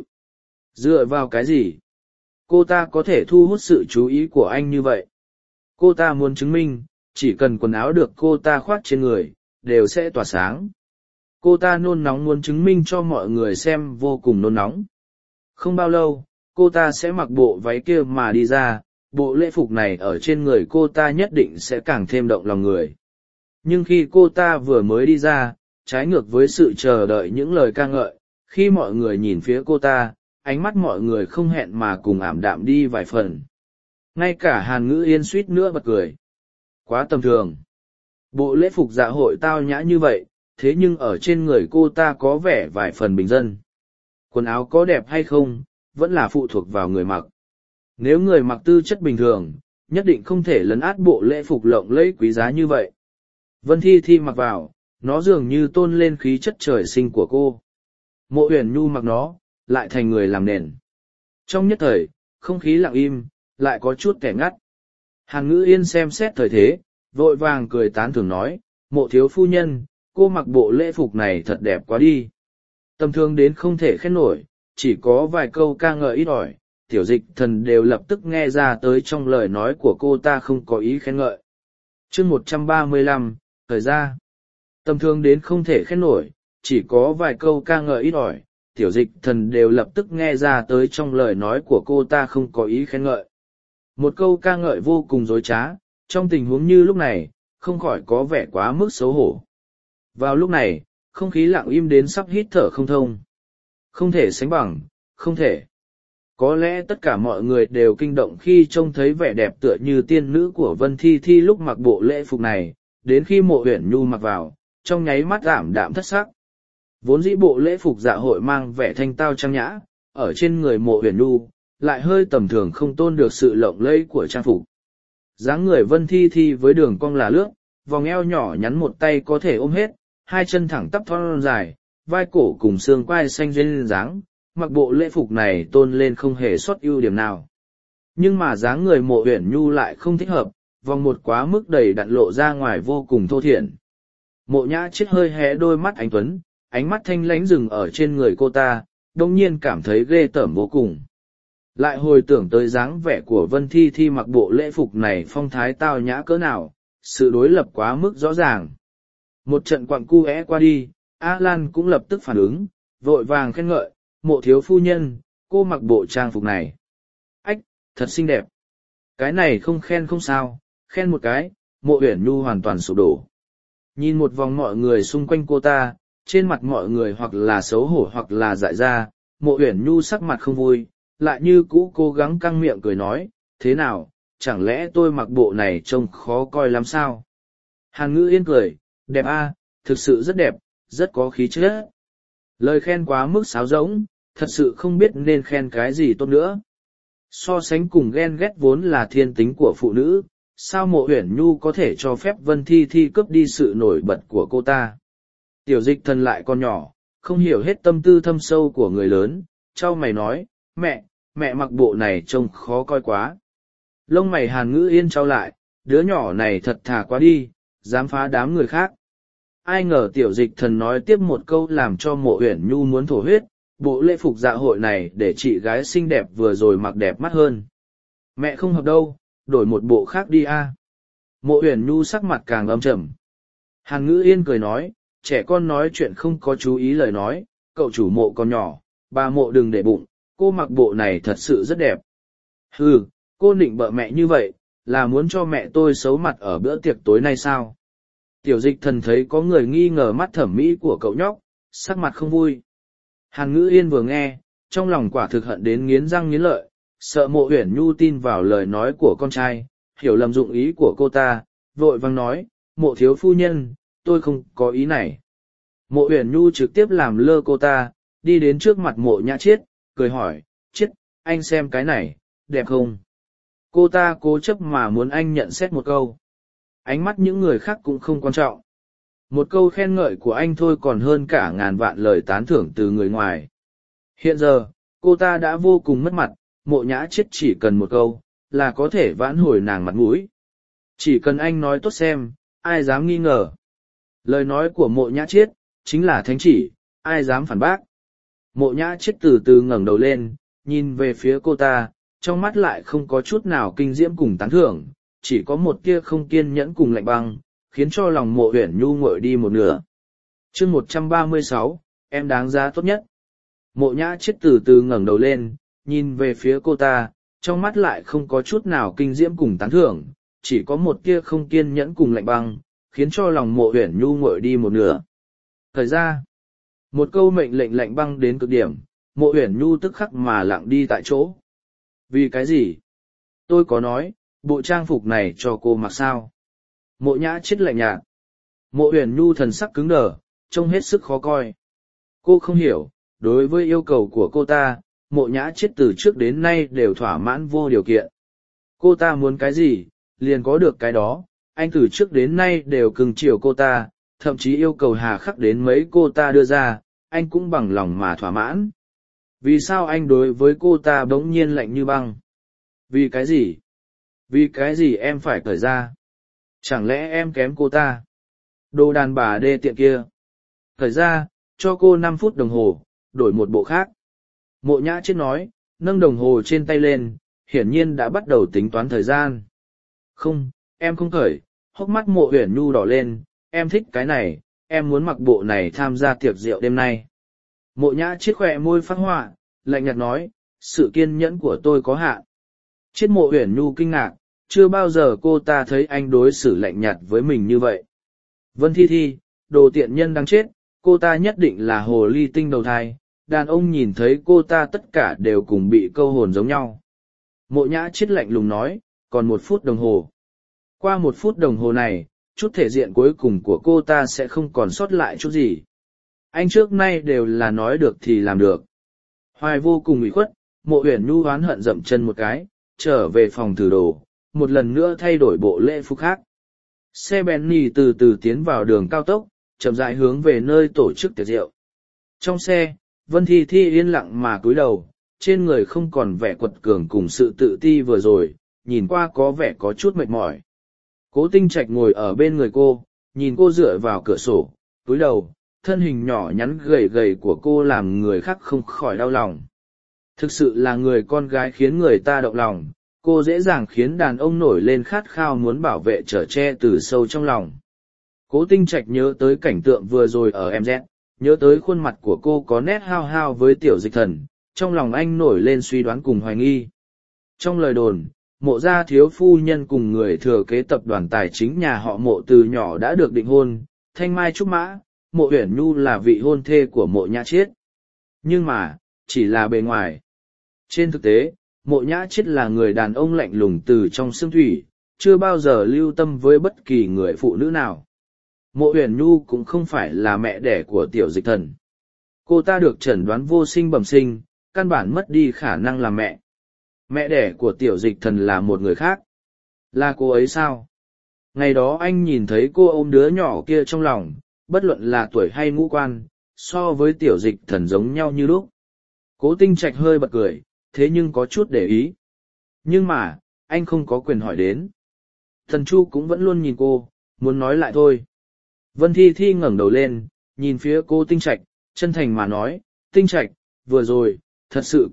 Dựa vào cái gì? Cô ta có thể thu hút sự chú ý của anh như vậy. Cô ta muốn chứng minh, chỉ cần quần áo được cô ta khoác trên người, đều sẽ tỏa sáng. Cô ta nôn nóng muốn chứng minh cho mọi người xem vô cùng nôn nóng. Không bao lâu, cô ta sẽ mặc bộ váy kia mà đi ra, bộ lễ phục này ở trên người cô ta nhất định sẽ càng thêm động lòng người. Nhưng khi cô ta vừa mới đi ra, trái ngược với sự chờ đợi những lời ca ngợi, khi mọi người nhìn phía cô ta, ánh mắt mọi người không hẹn mà cùng ảm đạm đi vài phần. Ngay cả Hàn Ngữ Yên suýt nữa bật cười. Quá tầm thường. Bộ lễ phục dạ hội tao nhã như vậy, thế nhưng ở trên người cô ta có vẻ vài phần bình dân. Quần áo có đẹp hay không, vẫn là phụ thuộc vào người mặc. Nếu người mặc tư chất bình thường, nhất định không thể lấn át bộ lễ phục lộng lẫy quý giá như vậy. Vân Thi Thi mặc vào, nó dường như tôn lên khí chất trời sinh của cô. Mộ Uyển Nhu mặc nó, lại thành người làm nền. Trong nhất thời, không khí lặng im, lại có chút kẻ ngắt. Hàn Ngữ Yên xem xét thời thế, vội vàng cười tán thưởng nói, Mộ thiếu phu nhân, cô mặc bộ lễ phục này thật đẹp quá đi. Tầm thường đến không thể khen nổi, chỉ có vài câu ca ngợi ít ỏi, tiểu dịch thần đều lập tức nghe ra tới trong lời nói của cô ta không có ý khen ngợi. chương 135, thời ra. Tầm thường đến không thể khen nổi, chỉ có vài câu ca ngợi ít ỏi, tiểu dịch thần đều lập tức nghe ra tới trong lời nói của cô ta không có ý khen ngợi. Một câu ca ngợi vô cùng dối trá, trong tình huống như lúc này, không khỏi có vẻ quá mức xấu hổ. Vào lúc này, không khí lặng im đến sắp hít thở không thông. Không thể sánh bằng, không thể. Có lẽ tất cả mọi người đều kinh động khi trông thấy vẻ đẹp tựa như tiên nữ của Vân Thi Thi lúc mặc bộ lễ phục này, đến khi Mộ Uyển Nhu mặc vào, trong nháy mắt ảm đạm thất sắc. Vốn dĩ bộ lễ phục dạ hội mang vẻ thanh tao trang nhã, ở trên người Mộ Uyển Nhu, lại hơi tầm thường không tôn được sự lộng lẫy của trang phục. Dáng người Vân Thi Thi với đường cong là lướt, vòng eo nhỏ nhắn một tay có thể ôm hết, hai chân thẳng tắp thon dài, vai cổ cùng xương quai xanh duyên dáng, mặc bộ lễ phục này tôn lên không hề sót ưu điểm nào. Nhưng mà dáng người Mộ Uyển Nhu lại không thích hợp, vòng một quá mức đầy đặn lộ ra ngoài vô cùng thô thiển. Mộ Nhã Chiết hơi hé đôi mắt anh tuấn, ánh mắt thanh lãnh dừng ở trên người cô ta, đông nhiên cảm thấy ghê tởm vô cùng. Lại hồi tưởng tới dáng vẻ của Vân Thi Thi mặc bộ lễ phục này phong thái tao nhã cỡ nào, sự đối lập quá mức rõ ràng. Một trận quặng cu é qua đi, Alan cũng lập tức phản ứng, vội vàng khen ngợi, Mộ thiếu phu nhân, cô mặc bộ trang phục này. Ách, thật xinh đẹp. Cái này không khen không sao, khen một cái, Mộ Uyển Nhu hoàn toàn sụp đổ. Nhìn một vòng mọi người xung quanh cô ta, trên mặt mọi người hoặc là xấu hổ hoặc là dại ra, Mộ Uyển Nhu sắc mặt không vui, lại như cũ cố gắng căng miệng cười nói, thế nào, chẳng lẽ tôi mặc bộ này trông khó coi lắm sao? Hàn Ngữ Yên cười, đẹp a, thực sự rất đẹp, rất có khí chất. Lời khen quá mức sáo rỗng, thật sự không biết nên khen cái gì tốt nữa. So sánh cùng ghen ghét vốn là thiên tính của phụ nữ, sao Mộ Uyển Nhu có thể cho phép Vân Thi Thi cướp đi sự nổi bật của cô ta? Tiểu Dịch Thần lại còn nhỏ, không hiểu hết tâm tư thâm sâu của người lớn, trao mày nói, mẹ mặc bộ này trông khó coi quá. Lông mày Hàn Ngữ Yên trao lại, đứa nhỏ này thật thà quá đi, dám phá đám người khác. Ai ngờ Tiểu Dịch Thần nói tiếp một câu làm cho Mộ Uyển Nhu muốn thổ huyết, bộ lễ phục dạ hội này để chị gái xinh đẹp vừa rồi mặc đẹp mắt hơn. Mẹ không hợp đâu, đổi một bộ khác đi a. Mộ Uyển Nhu sắc mặt càng âm trầm. Hàn Ngữ Yên cười nói, trẻ con nói chuyện không có chú ý lời nói, cậu chủ Mộ còn nhỏ, bà Mộ đừng để bụng, cô mặc bộ này thật sự rất đẹp. Hừ, cô nịnh bợ mẹ như vậy, là muốn cho mẹ tôi xấu mặt ở bữa tiệc tối nay sao? Tiểu Dịch Thần thấy có người nghi ngờ mắt thẩm mỹ của cậu nhóc, sắc mặt không vui. Hàn Ngữ Yên vừa nghe, trong lòng quả thực hận đến nghiến răng nghiến lợi, sợ Mộ Uyển Nhu tin vào lời nói của con trai, hiểu lầm dụng ý của cô ta, vội vang nói, Mộ thiếu phu nhân, tôi không có ý này. Mộ Uyển Nhu trực tiếp làm lơ cô ta, đi đến trước mặt Mộ Nhã Chiết, cười hỏi, Chiết, anh xem cái này, đẹp không? Cô ta cố chấp mà muốn anh nhận xét một câu. Ánh mắt những người khác cũng không quan trọng. Một câu khen ngợi của anh thôi còn hơn cả ngàn vạn lời tán thưởng từ người ngoài. Hiện giờ, cô ta đã vô cùng mất mặt, Mộ Nhã Chiết chỉ cần một câu, là có thể vãn hồi nàng mặt mũi. Chỉ cần anh nói tốt xem, ai dám nghi ngờ. Lời nói của Mộ Nhã Chiết, chính là thánh chỉ, ai dám phản bác. Mộ Nhã Chiết từ từ ngẩng đầu lên, nhìn về phía cô ta, trong mắt lại không có chút nào kinh diễm cùng tán thưởng, chỉ có một tia không kiên nhẫn cùng lạnh băng, khiến cho lòng Mộ Uyển Nhu nguội đi một nửa. Chương 136, em đáng giá tốt nhất. Mộ Nhã Chiết từ từ ngẩng đầu lên, nhìn về phía cô ta, trong mắt lại không có chút nào kinh diễm cùng tán thưởng, chỉ có một tia không kiên nhẫn cùng lạnh băng, khiến cho lòng Mộ Uyển Nhu nguội đi một nửa. Thời ra, một câu mệnh lệnh lạnh băng đến cực điểm, Mộ Uyển Nhu tức khắc mà lặng đi tại chỗ. Vì cái gì? Tôi có nói, bộ trang phục này cho cô mặc sao? Mộ Nhã Chiết lạnh nhạt. Mộ Uyển Nhu thần sắc cứng đờ, trông hết sức khó coi. Cô không hiểu, đối với yêu cầu của cô ta, Mộ Nhã Chiết từ trước đến nay đều thỏa mãn vô điều kiện. Cô ta muốn cái gì, liền có được cái đó, anh từ trước đến nay đều cưng chiều cô ta, thậm chí yêu cầu hà khắc đến mấy cô ta đưa ra, anh cũng bằng lòng mà thỏa mãn. Vì sao anh đối với cô ta bỗng nhiên lạnh như băng? Vì cái gì? Vì cái gì em phải cởi ra? Chẳng lẽ em kém cô ta? Đồ đàn bà đê tiện kia. Cởi ra, cho cô 5 phút đồng hồ, đổi một bộ khác. Mộ Nhã Chiết nói, nâng đồng hồ trên tay lên, hiển nhiên đã bắt đầu tính toán thời gian. Không, em không cởi, hốc mắt Mộ Uyển Nhu đỏ lên, em thích cái này, em muốn mặc bộ này tham gia tiệc rượu đêm nay. Mộ Nhã Chiết khỏe môi phát họa, lạnh nhạt nói, sự kiên nhẫn của tôi có hạn. Chiết Mộ Uyển Nhu kinh ngạc, chưa bao giờ cô ta thấy anh đối xử lạnh nhạt với mình như vậy. Vân Thi Thi, đồ tiện nhân đáng chết, cô ta nhất định là hồ ly tinh đầu thai, đàn ông nhìn thấy cô ta tất cả đều cùng bị câu hồn giống nhau. Mộ Nhã Chiết lạnh lùng nói, còn 1 phút đồng hồ. Qua 1 phút đồng hồ này, chút thể diện cuối cùng của cô ta sẽ không còn sót lại chút gì. Anh trước nay đều là nói được thì làm được. Hoài vô cùng ủy khuất, Mộ Uyển Nhu oán hận dậm chân một cái, trở về phòng thử đồ, một lần nữa thay đổi bộ lễ phục khác. Xe Bentley từ từ tiến vào đường cao tốc, chậm rãi hướng về nơi tổ chức tiệc rượu. Trong xe, Vân Thi Thi yên lặng mà cúi đầu, trên người không còn vẻ quật cường cùng sự tự ti vừa rồi, nhìn qua có vẻ có chút mệt mỏi. Cố Tinh Trạch ngồi ở bên người cô, nhìn cô dựa vào cửa sổ, cúi đầu, thân hình nhỏ nhắn gầy gầy của cô làm người khác không khỏi đau lòng. Thực sự là người con gái khiến người ta động lòng, cô dễ dàng khiến đàn ông nổi lên khát khao muốn bảo vệ chở che từ sâu trong lòng. Cố Tinh Trạch nhớ tới cảnh tượng vừa rồi ở MZ, nhớ tới khuôn mặt của cô có nét hao hao với Tiểu Dịch Thần, trong lòng anh nổi lên suy đoán cùng hoài nghi. Trong lời đồn, Mộ gia thiếu phu nhân cùng người thừa kế tập đoàn tài chính nhà họ Mộ từ nhỏ đã được định hôn, thanh mai trúc mã, Mộ Uyển Nhu là vị hôn thê của Mộ Nhã Chiết. Nhưng mà, chỉ là bề ngoài. Trên thực tế, Mộ Nhã Chiết là người đàn ông lạnh lùng từ trong xương thủy, chưa bao giờ lưu tâm với bất kỳ người phụ nữ nào. Mộ Uyển Nhu cũng không phải là mẹ đẻ của Tiểu Dịch Thần. Cô ta được chẩn đoán vô sinh bẩm sinh, căn bản mất đi khả năng làm mẹ. Mẹ đẻ của Tiểu Dịch Thần là một người khác. Là cô ấy sao? Ngày đó anh nhìn thấy cô ôm đứa nhỏ kia trong lòng, bất luận là tuổi hay ngũ quan, so với Tiểu Dịch Thần giống nhau như lúc. Cố Tinh Trạch hơi bật cười, thế nhưng có chút để ý. Nhưng mà, anh không có quyền hỏi đến. Thần Chu cũng vẫn luôn nhìn cô, muốn nói lại thôi. Vân Thi Thi ngẩng đầu lên, nhìn phía cô Tinh Trạch, chân thành mà nói, Tinh Trạch, vừa rồi, thật sự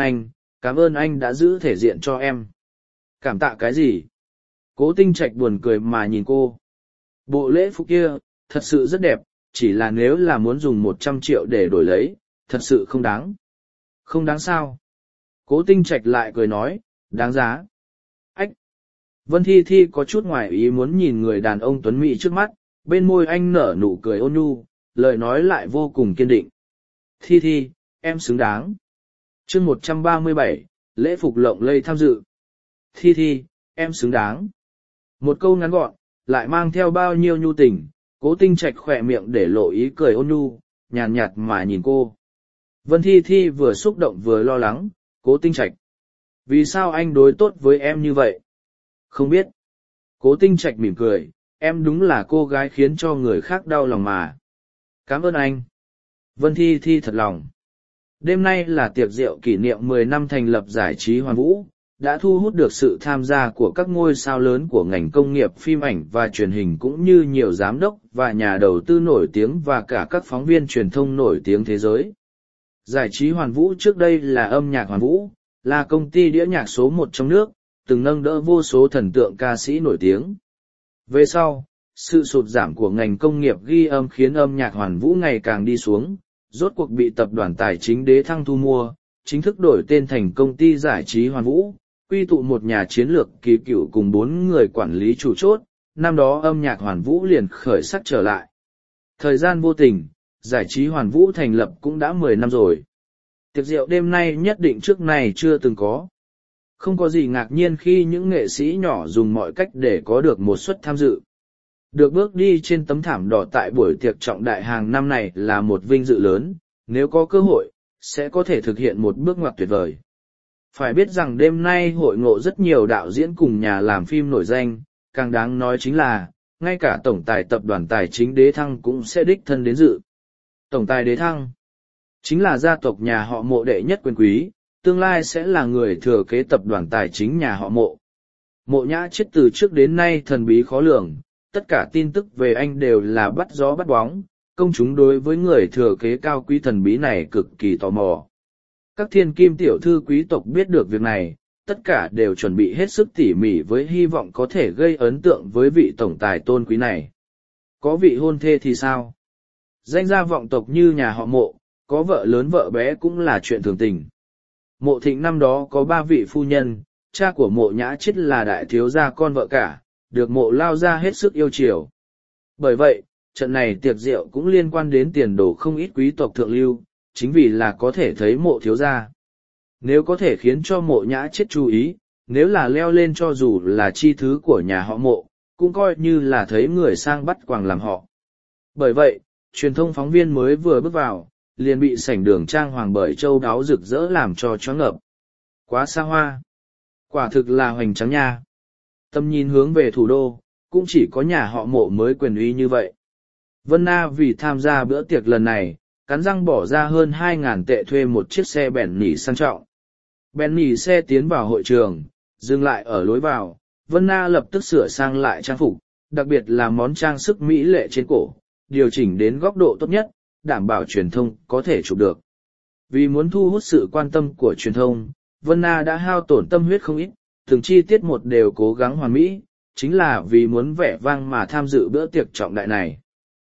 cảm ơn anh đã giữ thể diện cho em. Cảm tạ cái gì? Cố Tinh Trạch buồn cười mà nhìn cô. Bộ lễ phục kia, thật sự rất đẹp, chỉ là nếu là muốn dùng 100 triệu để đổi lấy, thật sự không đáng. Không đáng sao? Cố Tinh Trạch lại cười nói, đáng giá. Ách! Vân Thi Thi có chút ngoài ý muốn nhìn người đàn ông tuấn mỹ trước mắt, bên môi anh nở nụ cười ôn nhu, lời nói lại vô cùng kiên định. Thi Thi, em xứng đáng. Chương 137, lễ phục lộng lây tham dự. Thi Thi, em xứng đáng. Một câu ngắn gọn, lại mang theo bao nhiêu nhu tình, Cố Tinh Trạch khỏe miệng để lộ ý cười ôn nhu, nhàn nhạt mà nhìn cô. Vân Thi Thi vừa xúc động vừa lo lắng, Cố Tinh Trạch. Vì sao anh đối tốt với em như vậy? Không biết. Cố Tinh Trạch mỉm cười, em đúng là cô gái khiến cho người khác đau lòng mà. Cảm ơn anh. Vân Thi Thi thật lòng. Đêm nay là tiệc rượu kỷ niệm 10 năm thành lập giải trí Hoàn Vũ, đã thu hút được sự tham gia của các ngôi sao lớn của ngành công nghiệp phim ảnh và truyền hình cũng như nhiều giám đốc và nhà đầu tư nổi tiếng và cả các phóng viên truyền thông nổi tiếng thế giới. Giải trí Hoàn Vũ trước đây là âm nhạc Hoàn Vũ, là công ty đĩa nhạc số 1 trong nước, từng nâng đỡ vô số thần tượng ca sĩ nổi tiếng. Về sau, sự sụt giảm của ngành công nghiệp ghi âm khiến âm nhạc Hoàn Vũ ngày càng đi xuống, rốt cuộc bị tập đoàn tài chính Đế Thăng thu mua, chính thức đổi tên thành công ty giải trí Hoàn Vũ, quy tụ một nhà chiến lược kỳ cựu cùng 4 người quản lý chủ chốt, năm đó âm nhạc Hoàn Vũ liền khởi sắc trở lại. Thời gian vô tình, giải trí Hoàn Vũ thành lập cũng đã 10 năm rồi. Tiệc rượu đêm nay nhất định trước này chưa từng có. Không có gì ngạc nhiên khi những nghệ sĩ nhỏ dùng mọi cách để có được một suất tham dự. Được bước đi trên tấm thảm đỏ tại buổi tiệc trọng đại hàng năm này là một vinh dự lớn, nếu có cơ hội, sẽ có thể thực hiện một bước ngoặt tuyệt vời. Phải biết rằng đêm nay hội ngộ rất nhiều đạo diễn cùng nhà làm phim nổi danh, càng đáng nói chính là, ngay cả tổng tài tập đoàn tài chính Đế Thăng cũng sẽ đích thân đến dự. Tổng tài Đế Thăng chính là gia tộc nhà họ Mộ đệ nhất quyền quý, tương lai sẽ là người thừa kế tập đoàn tài chính nhà họ Mộ. Mộ Nhã Chiết từ trước đến nay thần bí khó lường, tất cả tin tức về anh đều là bắt gió bắt bóng, công chúng đối với người thừa kế cao quý thần bí này cực kỳ tò mò. Các thiên kim tiểu thư quý tộc biết được việc này, tất cả đều chuẩn bị hết sức tỉ mỉ với hy vọng có thể gây ấn tượng với vị tổng tài tôn quý này. Có vị hôn thê thì sao? Danh gia vọng tộc như nhà họ Mộ, có vợ lớn vợ bé cũng là chuyện thường tình. Mộ Thịnh năm đó có 3 vị phu nhân, cha của Mộ Nhã Chiết là đại thiếu gia con vợ cả, được Mộ Lao gia hết sức yêu chiều. Bởi vậy, trận này tiệc rượu cũng liên quan đến tiền đồ không ít quý tộc thượng lưu, chính vì là có thể thấy Mộ thiếu gia. Nếu có thể khiến cho Mộ Nhã Chiết chú ý, nếu là leo lên cho dù là chi thứ của nhà họ Mộ, cũng coi như là thấy người sang bắt quàng làm họ. Bởi vậy, truyền thông phóng viên mới vừa bước vào, liền bị sảnh đường trang hoàng bởi châu đáo rực rỡ làm cho choáng ngợp. Quá xa hoa. Quả thực là hoành tráng nha. Tầm nhìn hướng về thủ đô, cũng chỉ có nhà họ Mộ mới quyền uy như vậy. Vân Na vì tham gia bữa tiệc lần này, cắn răng bỏ ra hơn 2.000 tệ thuê một chiếc xe bèn nỉ sang trọng. Bèn nỉ xe tiến vào hội trường, dừng lại ở lối vào, Vân Na lập tức sửa sang lại trang phục, đặc biệt là món trang sức mỹ lệ trên cổ, điều chỉnh đến góc độ tốt nhất, đảm bảo truyền thông có thể chụp được. Vì muốn thu hút sự quan tâm của truyền thông, Vân Na đã hao tổn tâm huyết không ít, từng chi tiết một đều cố gắng hoàn mỹ, chính là vì muốn vẻ vang mà tham dự bữa tiệc trọng đại này.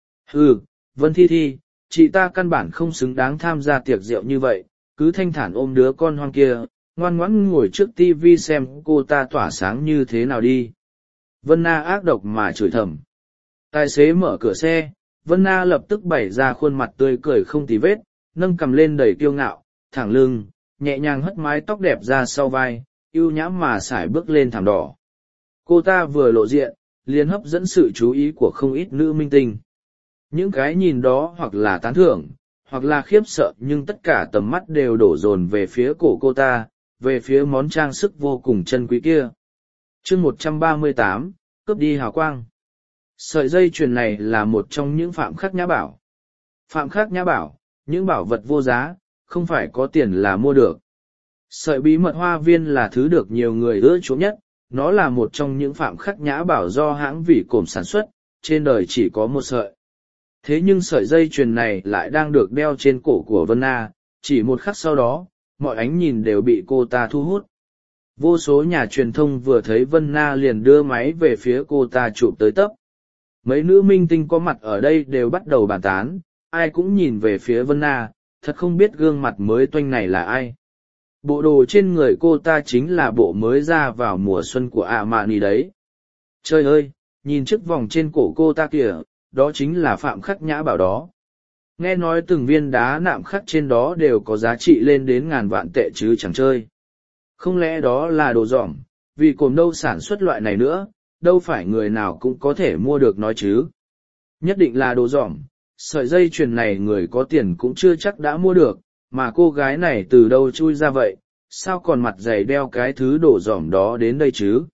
Vân Thi Thi, chị ta căn bản không xứng đáng tham gia tiệc rượu như vậy, cứ thanh thản ôm đứa con hoang kia, ngoan ngoãn ngồi trước tivi xem cô ta tỏa sáng như thế nào đi. Vân Na ác độc mà chửi thầm. Tài xế mở cửa xe, Vân Na lập tức bày ra khuôn mặt tươi cười không tì vết, nâng cằm lên đầy kiêu ngạo, thẳng lưng, nhẹ nhàng hất mái tóc đẹp ra sau vai, ưu nhã mà sải bước lên thảm đỏ. Cô ta vừa lộ diện, liền hấp dẫn sự chú ý của không ít nữ minh tinh. Những cái nhìn đó hoặc là tán thưởng, hoặc là khiếp sợ, nhưng tất cả tầm mắt đều đổ dồn về phía cổ cô ta, về phía món trang sức vô cùng chân quý kia. Chương 138, cướp đi hào quang. Sợi dây chuyền này là một trong những phạm khắc nhã bảo. Phạm khắc nhã bảo, những bảo vật vô giá, không phải có tiền là mua được. Sợi bí mật hoa viên là thứ được nhiều người ưa chuộng nhất, nó là một trong những phạm khắc nhã bảo do hãng Vĩ Cổm sản xuất, trên đời chỉ có một sợi. Thế nhưng sợi dây chuyền này lại đang được đeo trên cổ của Vân Na, chỉ một khắc sau đó, mọi ánh nhìn đều bị cô ta thu hút. Vô số nhà truyền thông vừa thấy Vân Na liền đưa máy về phía cô ta chụp tới tấp. Mấy nữ minh tinh có mặt ở đây đều bắt đầu bàn tán, ai cũng nhìn về phía Vân Na, thật không biết gương mặt mới toanh này là ai. Bộ đồ trên người cô ta chính là bộ mới ra vào mùa xuân của Armani đấy. Trời ơi, nhìn chiếc vòng trên cổ cô ta kìa, đó chính là phạm khắc nhã bảo đó. Nghe nói từng viên đá nạm khắc trên đó đều có giá trị lên đến ngàn vạn tệ chứ chẳng chơi. Không lẽ đó là đồ dỏm, vì Cổm đâu sản xuất loại này nữa, đâu phải người nào cũng có thể mua được nói chứ. Nhất định là đồ dỏm, sợi dây chuyền này người có tiền cũng chưa chắc đã mua được, mà cô gái này từ đâu chui ra vậy, sao còn mặt dày đeo cái thứ đồ dỏm đó đến đây chứ?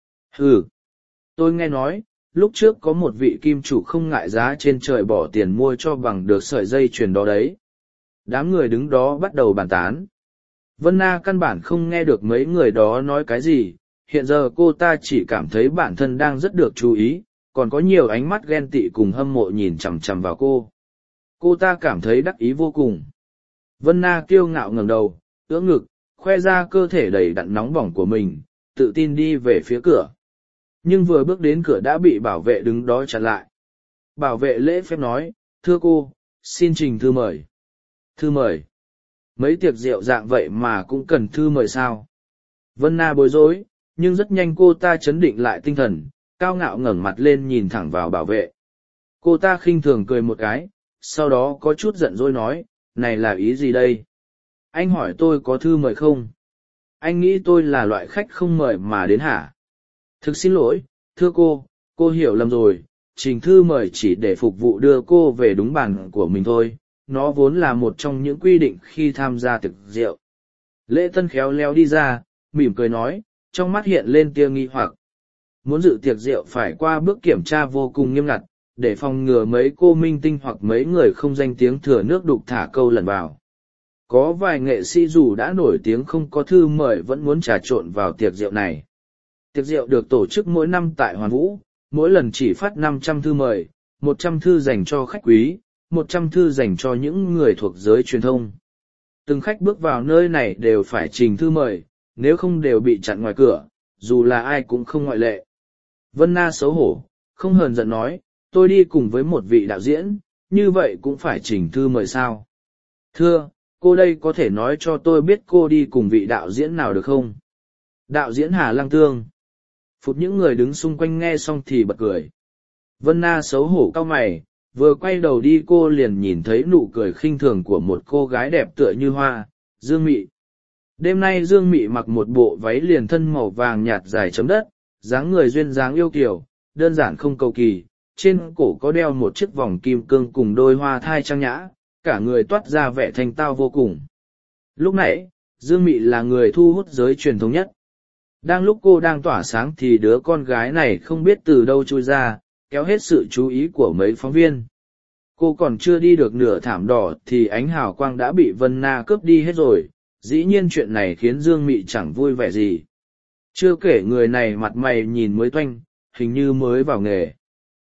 Tôi nghe nói, lúc trước có một vị kim chủ không ngại giá trên trời bỏ tiền mua cho bằng được sợi dây chuyền đó đấy. Đám người đứng đó bắt đầu bàn tán. Vân Na căn bản không nghe được mấy người đó nói cái gì, hiện giờ cô ta chỉ cảm thấy bản thân đang rất được chú ý, còn có nhiều ánh mắt ghen tị cùng hâm mộ nhìn chằm chằm vào cô. Cô ta cảm thấy đắc ý vô cùng. Vân Na kiêu ngạo ngẩng đầu, ưỡn ngực, khoe ra cơ thể đầy đặn nóng bỏng của mình, tự tin đi về phía cửa. Nhưng vừa bước đến cửa đã bị bảo vệ đứng đó chặn lại. Bảo vệ lễ phép nói, thưa cô, xin trình thư mời. Thư mời? Mấy tiệc rượu dạng vậy mà cũng cần thư mời sao? Vân Na bối rối, nhưng rất nhanh cô ta chấn định lại tinh thần, cao ngạo ngẩng mặt lên nhìn thẳng vào bảo vệ. Cô ta khinh thường cười một cái, sau đó có chút giận dỗi nói, này là ý gì đây? Anh hỏi tôi có thư mời không? Anh nghĩ tôi là loại khách không mời mà đến hả? Thực xin lỗi, thưa cô hiểu lầm rồi, trình thư mời chỉ để phục vụ đưa cô về đúng bàn của mình thôi, nó vốn là một trong những quy định khi tham gia tiệc rượu. Lễ tân khéo léo đi ra, mỉm cười nói, trong mắt hiện lên tia nghi hoặc. Muốn dự tiệc rượu phải qua bước kiểm tra vô cùng nghiêm ngặt, để phòng ngừa mấy cô minh tinh hoặc mấy người không danh tiếng thừa nước đục thả câu lẩn vào. Có vài nghệ sĩ dù đã nổi tiếng không có thư mời vẫn muốn trà trộn vào tiệc rượu này. Tiệc rượu được tổ chức mỗi năm tại Hoàn Vũ, mỗi lần chỉ phát 500 thư mời, 100 thư dành cho khách quý, 100 thư dành cho những người thuộc giới truyền thông. Từng khách bước vào nơi này đều phải trình thư mời, nếu không đều bị chặn ngoài cửa, dù là ai cũng không ngoại lệ. Vân Na xấu hổ, không hờn giận nói, tôi đi cùng với một vị đạo diễn, như vậy cũng phải trình thư mời sao? Thưa, cô đây có thể nói cho tôi biết cô đi cùng vị đạo diễn nào được không? Đạo diễn Hà Lăng Tương. Phụt, những người đứng xung quanh nghe xong thì bật cười. Vân Na xấu hổ cau mày, vừa quay đầu đi cô liền nhìn thấy nụ cười khinh thường của một cô gái đẹp tựa như hoa, Dương Mị. Đêm nay Dương Mị mặc một bộ váy liền thân màu vàng nhạt dài chấm đất, dáng người duyên dáng yêu kiều, đơn giản không cầu kỳ, trên cổ có đeo một chiếc vòng kim cương cùng đôi hoa thai trang nhã, cả người toát ra vẻ thanh tao vô cùng. Lúc nãy, Dương Mị là người thu hút giới truyền thống nhất. Đang lúc cô đang tỏa sáng thì đứa con gái này không biết từ đâu trôi ra, kéo hết sự chú ý của mấy phóng viên. Cô còn chưa đi được nửa thảm đỏ thì ánh hào quang đã bị Vân Na cướp đi hết rồi, dĩ nhiên chuyện này khiến Dương Mị chẳng vui vẻ gì. Chưa kể người này mặt mày nhìn mới toanh, hình như mới vào nghề.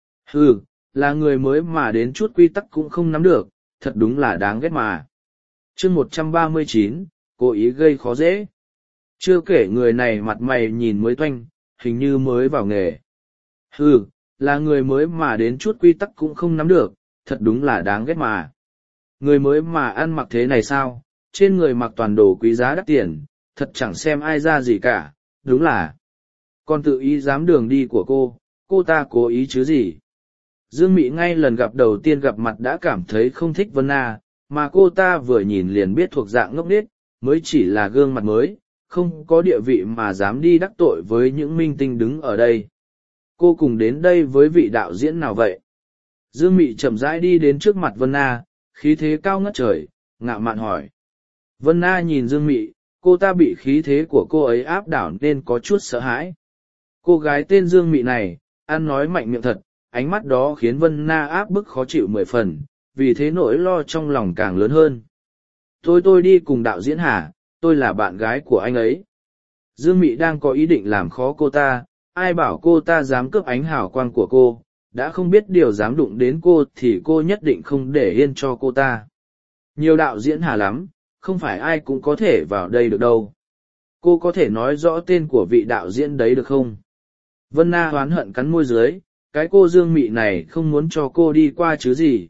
Là người mới mà đến chút quy tắc cũng không nắm được, thật đúng là đáng ghét mà. Chương 139, cố ý gây khó dễ. Chưa kể người này mặt mày nhìn mới toanh, hình như mới vào nghề. Là người mới mà đến chút quy tắc cũng không nắm được, thật đúng là đáng ghét mà. Người mới mà ăn mặc thế này sao, trên người mặc toàn đồ quý giá đắt tiền, thật chẳng xem ai ra gì cả, đúng là. Còn tự ý dám đường đi của cô ta cố ý chứ gì. Dương Mị ngay lần gặp đầu tiên gặp mặt đã cảm thấy không thích Vân Na, mà cô ta vừa nhìn liền biết thuộc dạng ngốc nghếch, mới chỉ là gương mặt mới, không có địa vị mà dám đi đắc tội với những minh tinh đứng ở đây. Cô cùng đến đây với vị đạo diễn nào vậy? Dương Mị chậm rãi đi đến trước mặt Vân Na, khí thế cao ngất trời, ngạo mạn hỏi. Vân Na nhìn Dương Mị, cô ta bị khí thế của cô ấy áp đảo nên có chút sợ hãi. Cô gái tên Dương Mị này, ăn nói mạnh miệng thật, ánh mắt đó khiến Vân Na áp bức khó chịu 10 phần, vì thế nỗi lo trong lòng càng lớn hơn. Tôi đi cùng đạo diễn Hà, tôi là bạn gái của anh ấy. Dương Mị đang có ý định làm khó cô ta, ai bảo cô ta dám cướp ánh hào quang của cô, đã không biết điều dám đụng đến cô thì cô nhất định không để yên cho cô ta. Nhiều đạo diễn Hà lắm, không phải ai cũng có thể vào đây được đâu. Cô có thể nói rõ tên của vị đạo diễn đấy được không? Vân Na oán hận cắn môi dưới, cái cô Dương Mị này không muốn cho cô đi qua chứ gì.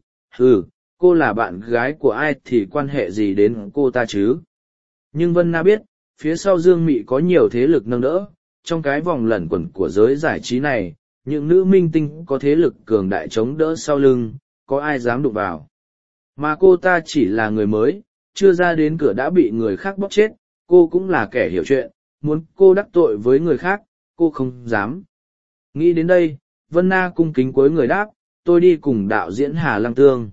Cô là bạn gái của ai thì quan hệ gì đến cô ta chứ? Nhưng Vân Na biết, phía sau Dương Mị có nhiều thế lực nâng đỡ, trong cái vòng lẩn quẩn của giới giải trí này, những nữ minh tinh có thế lực cường đại chống đỡ sau lưng, có ai dám đụng vào. Mà cô ta chỉ là người mới, chưa ra đến cửa đã bị người khác bóp chết, cô cũng là kẻ hiểu chuyện, muốn cô đắc tội với người khác, cô không dám. Nghĩ đến đây, Vân Na cung kính cúi người đáp, tôi đi cùng đạo diễn Hà Lăng Tương.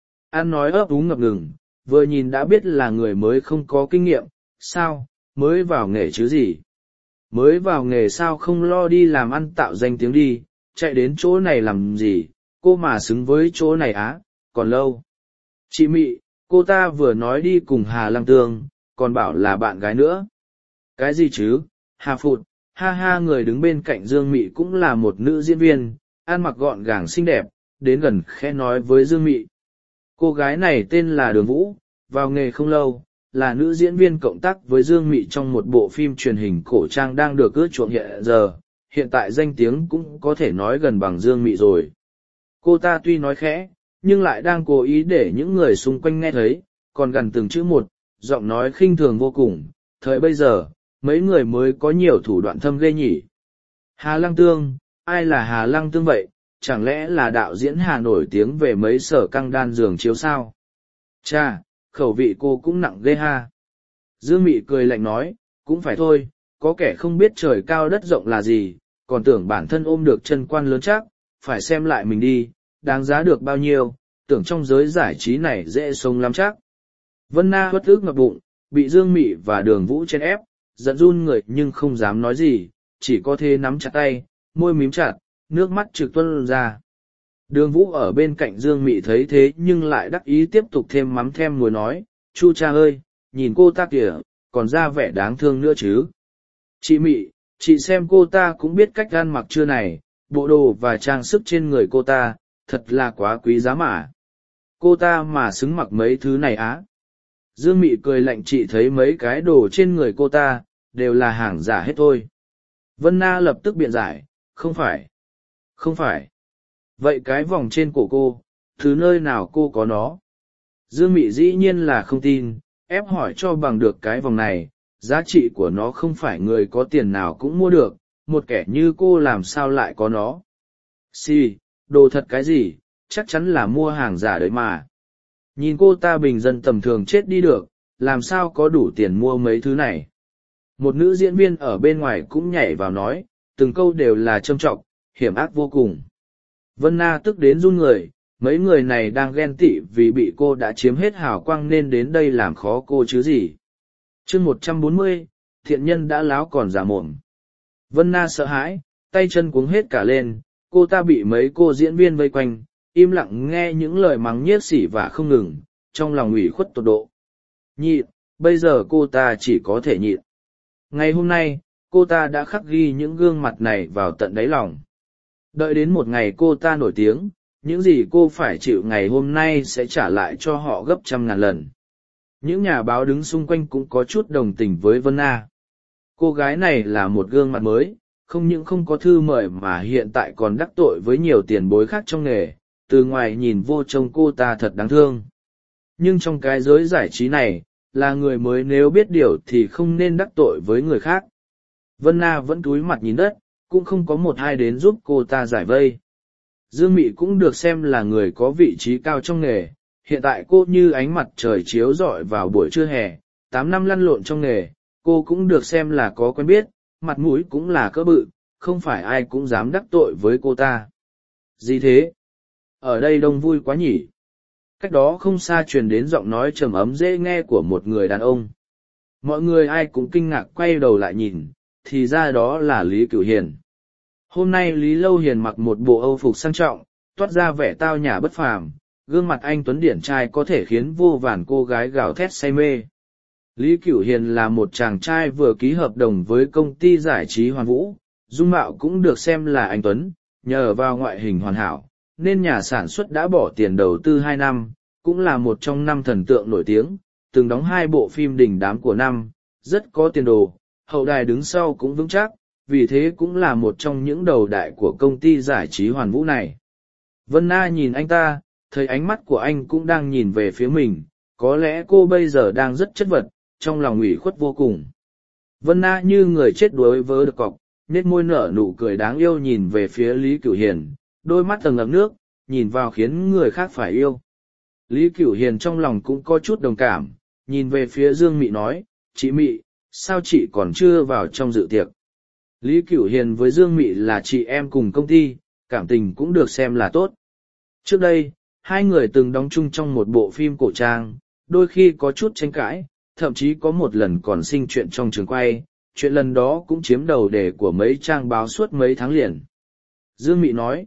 An nói ấp úng ngập ngừng, vừa nhìn đã biết là người mới không có kinh nghiệm, sao, mới vào nghề chứ gì. Mới vào nghề sao không lo đi làm ăn tạo danh tiếng đi, chạy đến chỗ này làm gì, cô mà xứng với chỗ này á, còn lâu. Chị Mị, cô ta vừa nói đi cùng Hà Lăng Tương, còn bảo là bạn gái nữa. Cái gì chứ, Hà Phụt, ha ha. Người đứng bên cạnh Dương Mị cũng là một nữ diễn viên, ăn mặc gọn gàng xinh đẹp, đến gần khẽ nói với Dương Mị. Cô gái này tên là Đường Vũ, vào nghề không lâu, là nữ diễn viên cộng tác với Dương Mị trong một bộ phim truyền hình cổ trang đang được ưa chuộng hiện giờ, hiện tại danh tiếng cũng có thể nói gần bằng Dương Mị rồi. Cô ta tuy nói khẽ, nhưng lại đang cố ý để những người xung quanh nghe thấy, còn gần từng chữ một, giọng nói khinh thường vô cùng. Thời bây giờ, mấy người mới có nhiều thủ đoạn thâm ghê nhỉ. Hà Lăng Tương, ai là Hà Lăng Tương vậy, chẳng lẽ là đạo diễn Hà nổi tiếng về mấy sở căng đan giường chiếu sao? Chà, khẩu vị cô cũng nặng ghê ha. Dương Mị cười lạnh nói, cũng phải thôi, có kẻ không biết trời cao đất rộng là gì, còn tưởng bản thân ôm được chân quan lớn chắc, phải xem lại mình đi, đáng giá được bao nhiêu, tưởng trong giới giải trí này dễ sống lắm chắc. Vân Na bất ức ngập bụng, bị Dương Mị và Đường Vũ chen ép, giận run người nhưng không dám nói gì, chỉ có thể nắm chặt tay, môi mím chặt, nước mắt trực tuôn ra. Đường Vũ ở bên cạnh Dương Mị thấy thế nhưng lại đắc ý tiếp tục thêm mắm thêm muối nói, Chu cha ơi, nhìn cô ta kìa, còn ra vẻ đáng thương nữa chứ. Chị Mị, chị xem cô ta cũng biết cách ăn mặc chưa này, bộ đồ và trang sức trên người cô ta, thật là quá quý giá mà. Cô ta mà xứng mặc mấy thứ này á. Dương Mị cười lạnh, chị thấy mấy cái đồ trên người cô ta, đều là hàng giả hết thôi. Vân Na lập tức biện giải, không phải. Không phải. Vậy cái vòng trên cổ cô, thứ nơi nào cô có nó? Dương Mị dĩ nhiên là không tin, ép hỏi cho bằng được cái vòng này, giá trị của nó không phải người có tiền nào cũng mua được, một kẻ như cô làm sao lại có nó. Xì, đồ thật cái gì, chắc chắn là mua hàng giả đấy mà. Nhìn cô ta bình dân tầm thường chết đi được, làm sao có đủ tiền mua mấy thứ này. Một nữ diễn viên ở bên ngoài cũng nhảy vào nói, từng câu đều là châm trọng, hiểm ác vô cùng. Vân Na tức đến run người, mấy người này đang ghen tị vì bị cô đã chiếm hết hào quang nên đến đây làm khó cô chứ gì. Chương 140, thiện nhân đã láo còn giả mồm. Vân Na sợ hãi, tay chân cuống hết cả lên, cô ta bị mấy cô diễn viên vây quanh, im lặng nghe những lời mắng nhiếc xỉ và không ngừng, trong lòng ủy khuất tột độ. Nhịn, bây giờ cô ta chỉ có thể nhịn. Ngày hôm nay, cô ta đã khắc ghi những gương mặt này vào tận đáy lòng. Đợi đến một ngày cô ta nổi tiếng, những gì cô phải chịu ngày hôm nay sẽ trả lại cho họ gấp trăm ngàn lần. Những nhà báo đứng xung quanh cũng có chút đồng tình với Vân Na. Cô gái này là một gương mặt mới, không những không có thư mời mà hiện tại còn đắc tội với nhiều tiền bối khác trong nghề, từ ngoài nhìn vô trông cô ta thật đáng thương. Nhưng trong cái giới giải trí này, là người mới nếu biết điều thì không nên đắc tội với người khác. Vân Na vẫn cúi mặt nhìn đất, cũng không có một ai đến giúp cô ta giải vây. Dương Mị cũng được xem là người có vị trí cao trong nghề, hiện tại cô như ánh mặt trời chiếu rọi vào buổi trưa hè, 8 năm lăn lộn trong nghề, cô cũng được xem là có quen biết, mặt mũi cũng là cỡ bự, không phải ai cũng dám đắc tội với cô ta. Gì thế? Ở đây đông vui quá nhỉ? Cách đó không xa truyền đến giọng nói trầm ấm dễ nghe của một người đàn ông. Mọi người ai cũng kinh ngạc quay đầu lại nhìn, thì ra đó là Lý Cửu Hiền. Hôm nay Lý Lâu Hiền mặc một bộ âu phục sang trọng, toát ra vẻ tao nhã bất phàm, gương mặt anh tuấn điển trai có thể khiến vô vàn cô gái gào thét say mê. Lý Cửu Hiền là một chàng trai vừa ký hợp đồng với công ty giải trí Hoàn Vũ, dung mạo cũng được xem là anh tuấn, nhờ vào ngoại hình hoàn hảo, nên nhà sản xuất đã bỏ tiền đầu tư 2 năm, cũng là một trong 5 thần tượng nổi tiếng, từng đóng 2 bộ phim đình đám của năm, rất có tiền đồ, hậu đài đứng sau cũng vững chắc, vì thế cũng là một trong những đầu đại của công ty giải trí Hoàn Vũ này. Vân Na nhìn anh ta, thấy ánh mắt của anh cũng đang nhìn về phía mình, có lẽ cô bây giờ đang rất chất vật, trong lòng ủy khuất vô cùng. Vân Na như người chết đuối vớ được cọc, nét môi nở nụ cười đáng yêu nhìn về phía Lý Cửu Hiền, đôi mắt tầng ngập nước, nhìn vào khiến người khác phải yêu. Lý Cửu Hiền trong lòng cũng có chút đồng cảm, nhìn về phía Dương Mị nói, chị Mị, sao chị còn chưa vào trong dự tiệc? Lý Cửu Hiền với Dương Mị là chị em cùng công ty, cảm tình cũng được xem là tốt. Trước đây, hai người từng đóng chung trong một bộ phim cổ trang, đôi khi có chút tranh cãi, thậm chí có một lần còn sinh chuyện trong trường quay, chuyện lần đó cũng chiếm đầu đề của mấy trang báo suốt mấy tháng liền. Dương Mị nói,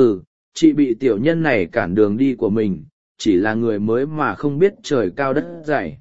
chị bị tiểu nhân này cản đường đi của mình, chỉ là người mới mà không biết trời cao đất dày.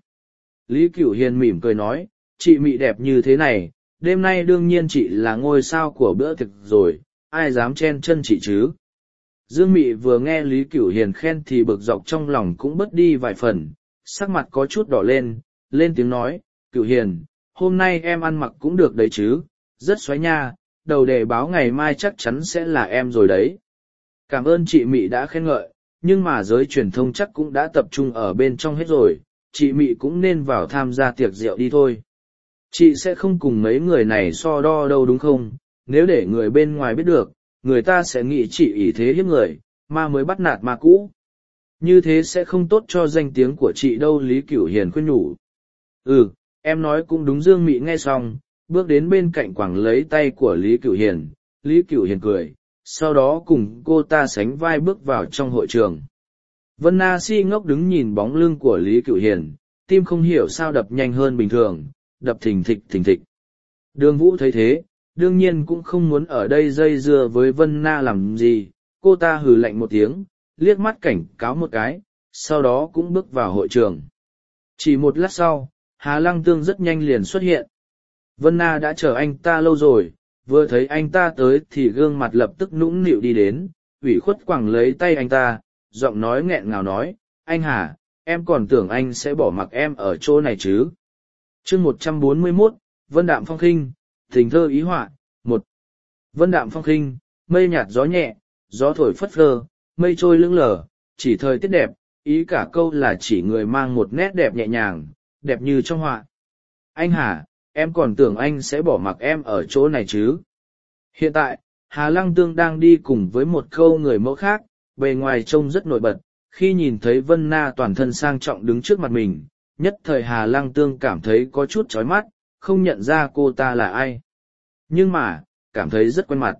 Lý Cửu Hiền mỉm cười nói, chị Mị đẹp như thế này, đêm nay đương nhiên chị là ngôi sao của bữa tiệc rồi, ai dám chen chân chị chứ? Dương Mị vừa nghe Lý Cửu Hiền khen thì bực dọc trong lòng cũng bớt đi vài phần, sắc mặt có chút đỏ lên tiếng nói, Cửu Hiền, hôm nay em ăn mặc cũng được đấy chứ, rất xoáy nha, đầu đề báo ngày mai chắc chắn sẽ là em rồi đấy. Cảm ơn chị Mị đã khen ngợi, nhưng mà giới truyền thông chắc cũng đã tập trung ở bên trong hết rồi, chị Mị cũng nên vào tham gia tiệc rượu đi thôi. Chị sẽ không cùng mấy người này so đo đâu đúng không, nếu để người bên ngoài biết được, người ta sẽ nghĩ chị ỷ thế hiếp người, ma mới bắt nạt ma cũ. Như thế sẽ không tốt cho danh tiếng của chị đâu. Lý Cửu Hiền khuyên nhủ. Em nói cũng đúng. Dương Mị nghe xong, bước đến bên cạnh quẳng lấy tay của Lý Cửu Hiền. Lý Cửu Hiền cười, sau đó cùng cô ta sánh vai bước vào trong hội trường. Vân Na si ngốc đứng nhìn bóng lưng của Lý Cửu Hiền, tim không hiểu sao đập nhanh hơn bình thường, đập thình thịch thình thịch. Đường Vũ thấy thế, đương nhiên cũng không muốn ở đây dây dưa với Vân Na làm gì, cô ta hừ lạnh một tiếng, liếc mắt cảnh cáo một cái, sau đó cũng bước vào hội trường. Chỉ một lát sau, Hà Lăng Tương rất nhanh liền xuất hiện. Vân Na đã chờ anh ta lâu rồi, vừa thấy anh ta tới thì gương mặt lập tức nũng nịu đi đến, ủy khuất quẳng lấy tay anh ta, giọng nói nghẹn ngào nói, anh Hà, em còn tưởng anh sẽ bỏ mặc em ở chỗ này chứ. Chương 141, Vân Đạm Phong Khinh, tình thơ ý họa, 1. Vân đạm phong khinh, mây nhạt gió nhẹ, gió thổi phất phơ, mây trôi lững lờ, chỉ thời tiết đẹp, ý cả câu là chỉ người mang một nét đẹp nhẹ nhàng, đẹp như trong họa. Anh Hà, em còn tưởng anh sẽ bỏ mặc em ở chỗ này chứ. Hiện tại, Hà Lăng Tương đang đi cùng với một câu người mẫu khác, bề ngoài trông rất nổi bật, khi nhìn thấy Vân Na toàn thân sang trọng đứng trước mặt mình, nhất thời Hà Lăng Tương cảm thấy có chút chói mắt, không nhận ra cô ta là ai. Nhưng mà, cảm thấy rất quen mặt.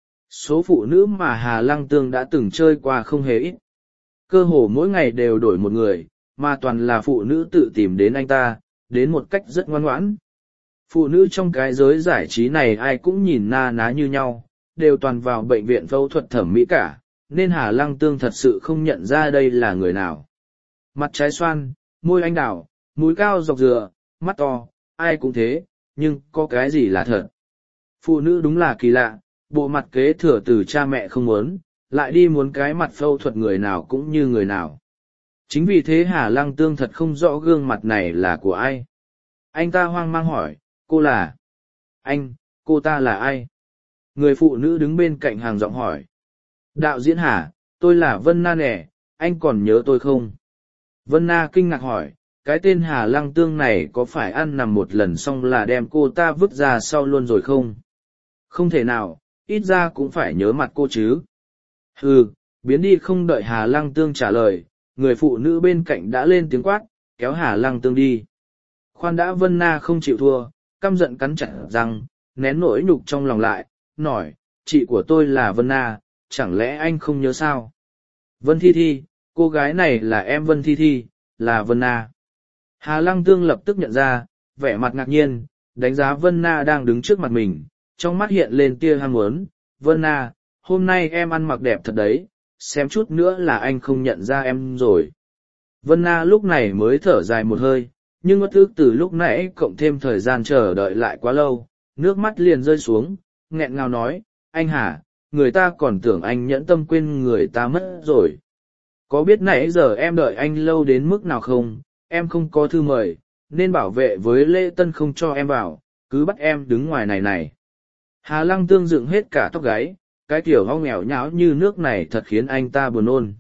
Số phụ nữ mà Hà Lăng Tương đã từng chơi qua không hề ít. Cơ hồ mỗi ngày đều đổi một người, mà toàn là phụ nữ tự tìm đến anh ta, đến một cách rất ngoan ngoãn. Phụ nữ trong cái giới giải trí này ai cũng nhìn na ná như nhau, đều toàn vào bệnh viện phẫu thuật thẩm mỹ cả, nên Hà Lăng Tương thật sự không nhận ra đây là người nào. Mặt trái xoan, môi anh đào, mũi cao dọc dừa, mắt to, ai cũng thế, nhưng có cái gì là thật. Phụ nữ đúng là kỳ lạ, bộ mặt kế thừa từ cha mẹ không muốn, lại đi muốn cái mặt phẫu thuật người nào cũng như người nào. Chính vì thế Hà Lăng Tương thật không rõ gương mặt này là của ai. Anh ta hoang mang hỏi, cô là... cô ta là ai? Người phụ nữ đứng bên cạnh hàng giọng hỏi. Đạo diễn Hà, tôi là Vân Na nè, anh còn nhớ tôi không? Vân Na kinh ngạc hỏi, cái tên Hà Lăng Tương này có phải ăn nằm một lần xong là đem cô ta vứt ra sau luôn rồi không? Không thể nào, ít ra cũng phải nhớ mặt cô chứ. Biến đi. Không đợi Hà Lăng Tương trả lời, người phụ nữ bên cạnh đã lên tiếng quát, kéo Hà Lăng Tương đi. Khoan đã, Vân Na không chịu thua, căm giận cắn chặt răng, nén nỗi nhục trong lòng lại, nói, chị của tôi là Vân Na, chẳng lẽ anh không nhớ sao? Vân Thi Thi, cô gái này là em Vân Thi Thi, là Vân Na. Hà Lăng Tương lập tức nhận ra, vẻ mặt ngạc nhiên, đánh giá Vân Na đang đứng trước mặt mình, trong mắt hiện lên tia ham muốn. Vân Na, hôm nay em ăn mặc đẹp thật đấy, xem chút nữa là anh không nhận ra em rồi. Vân Na lúc này mới thở dài một hơi, nhưng uất ức từ lúc nãy cộng thêm thời gian chờ đợi lại quá lâu, nước mắt liền rơi xuống, nghẹn ngào nói, anh hả, người ta còn tưởng anh nhẫn tâm quên người ta mất rồi. Có biết nãy giờ em đợi anh lâu đến mức nào không, em không có thư mời, nên bảo vệ với lễ tân không cho em vào, cứ bắt em đứng ngoài này này. Hà Lăng Tương dựng hết cả tóc gáy, cái kiểu hong nghèo nhão như nước này thật khiến anh ta buồn nôn.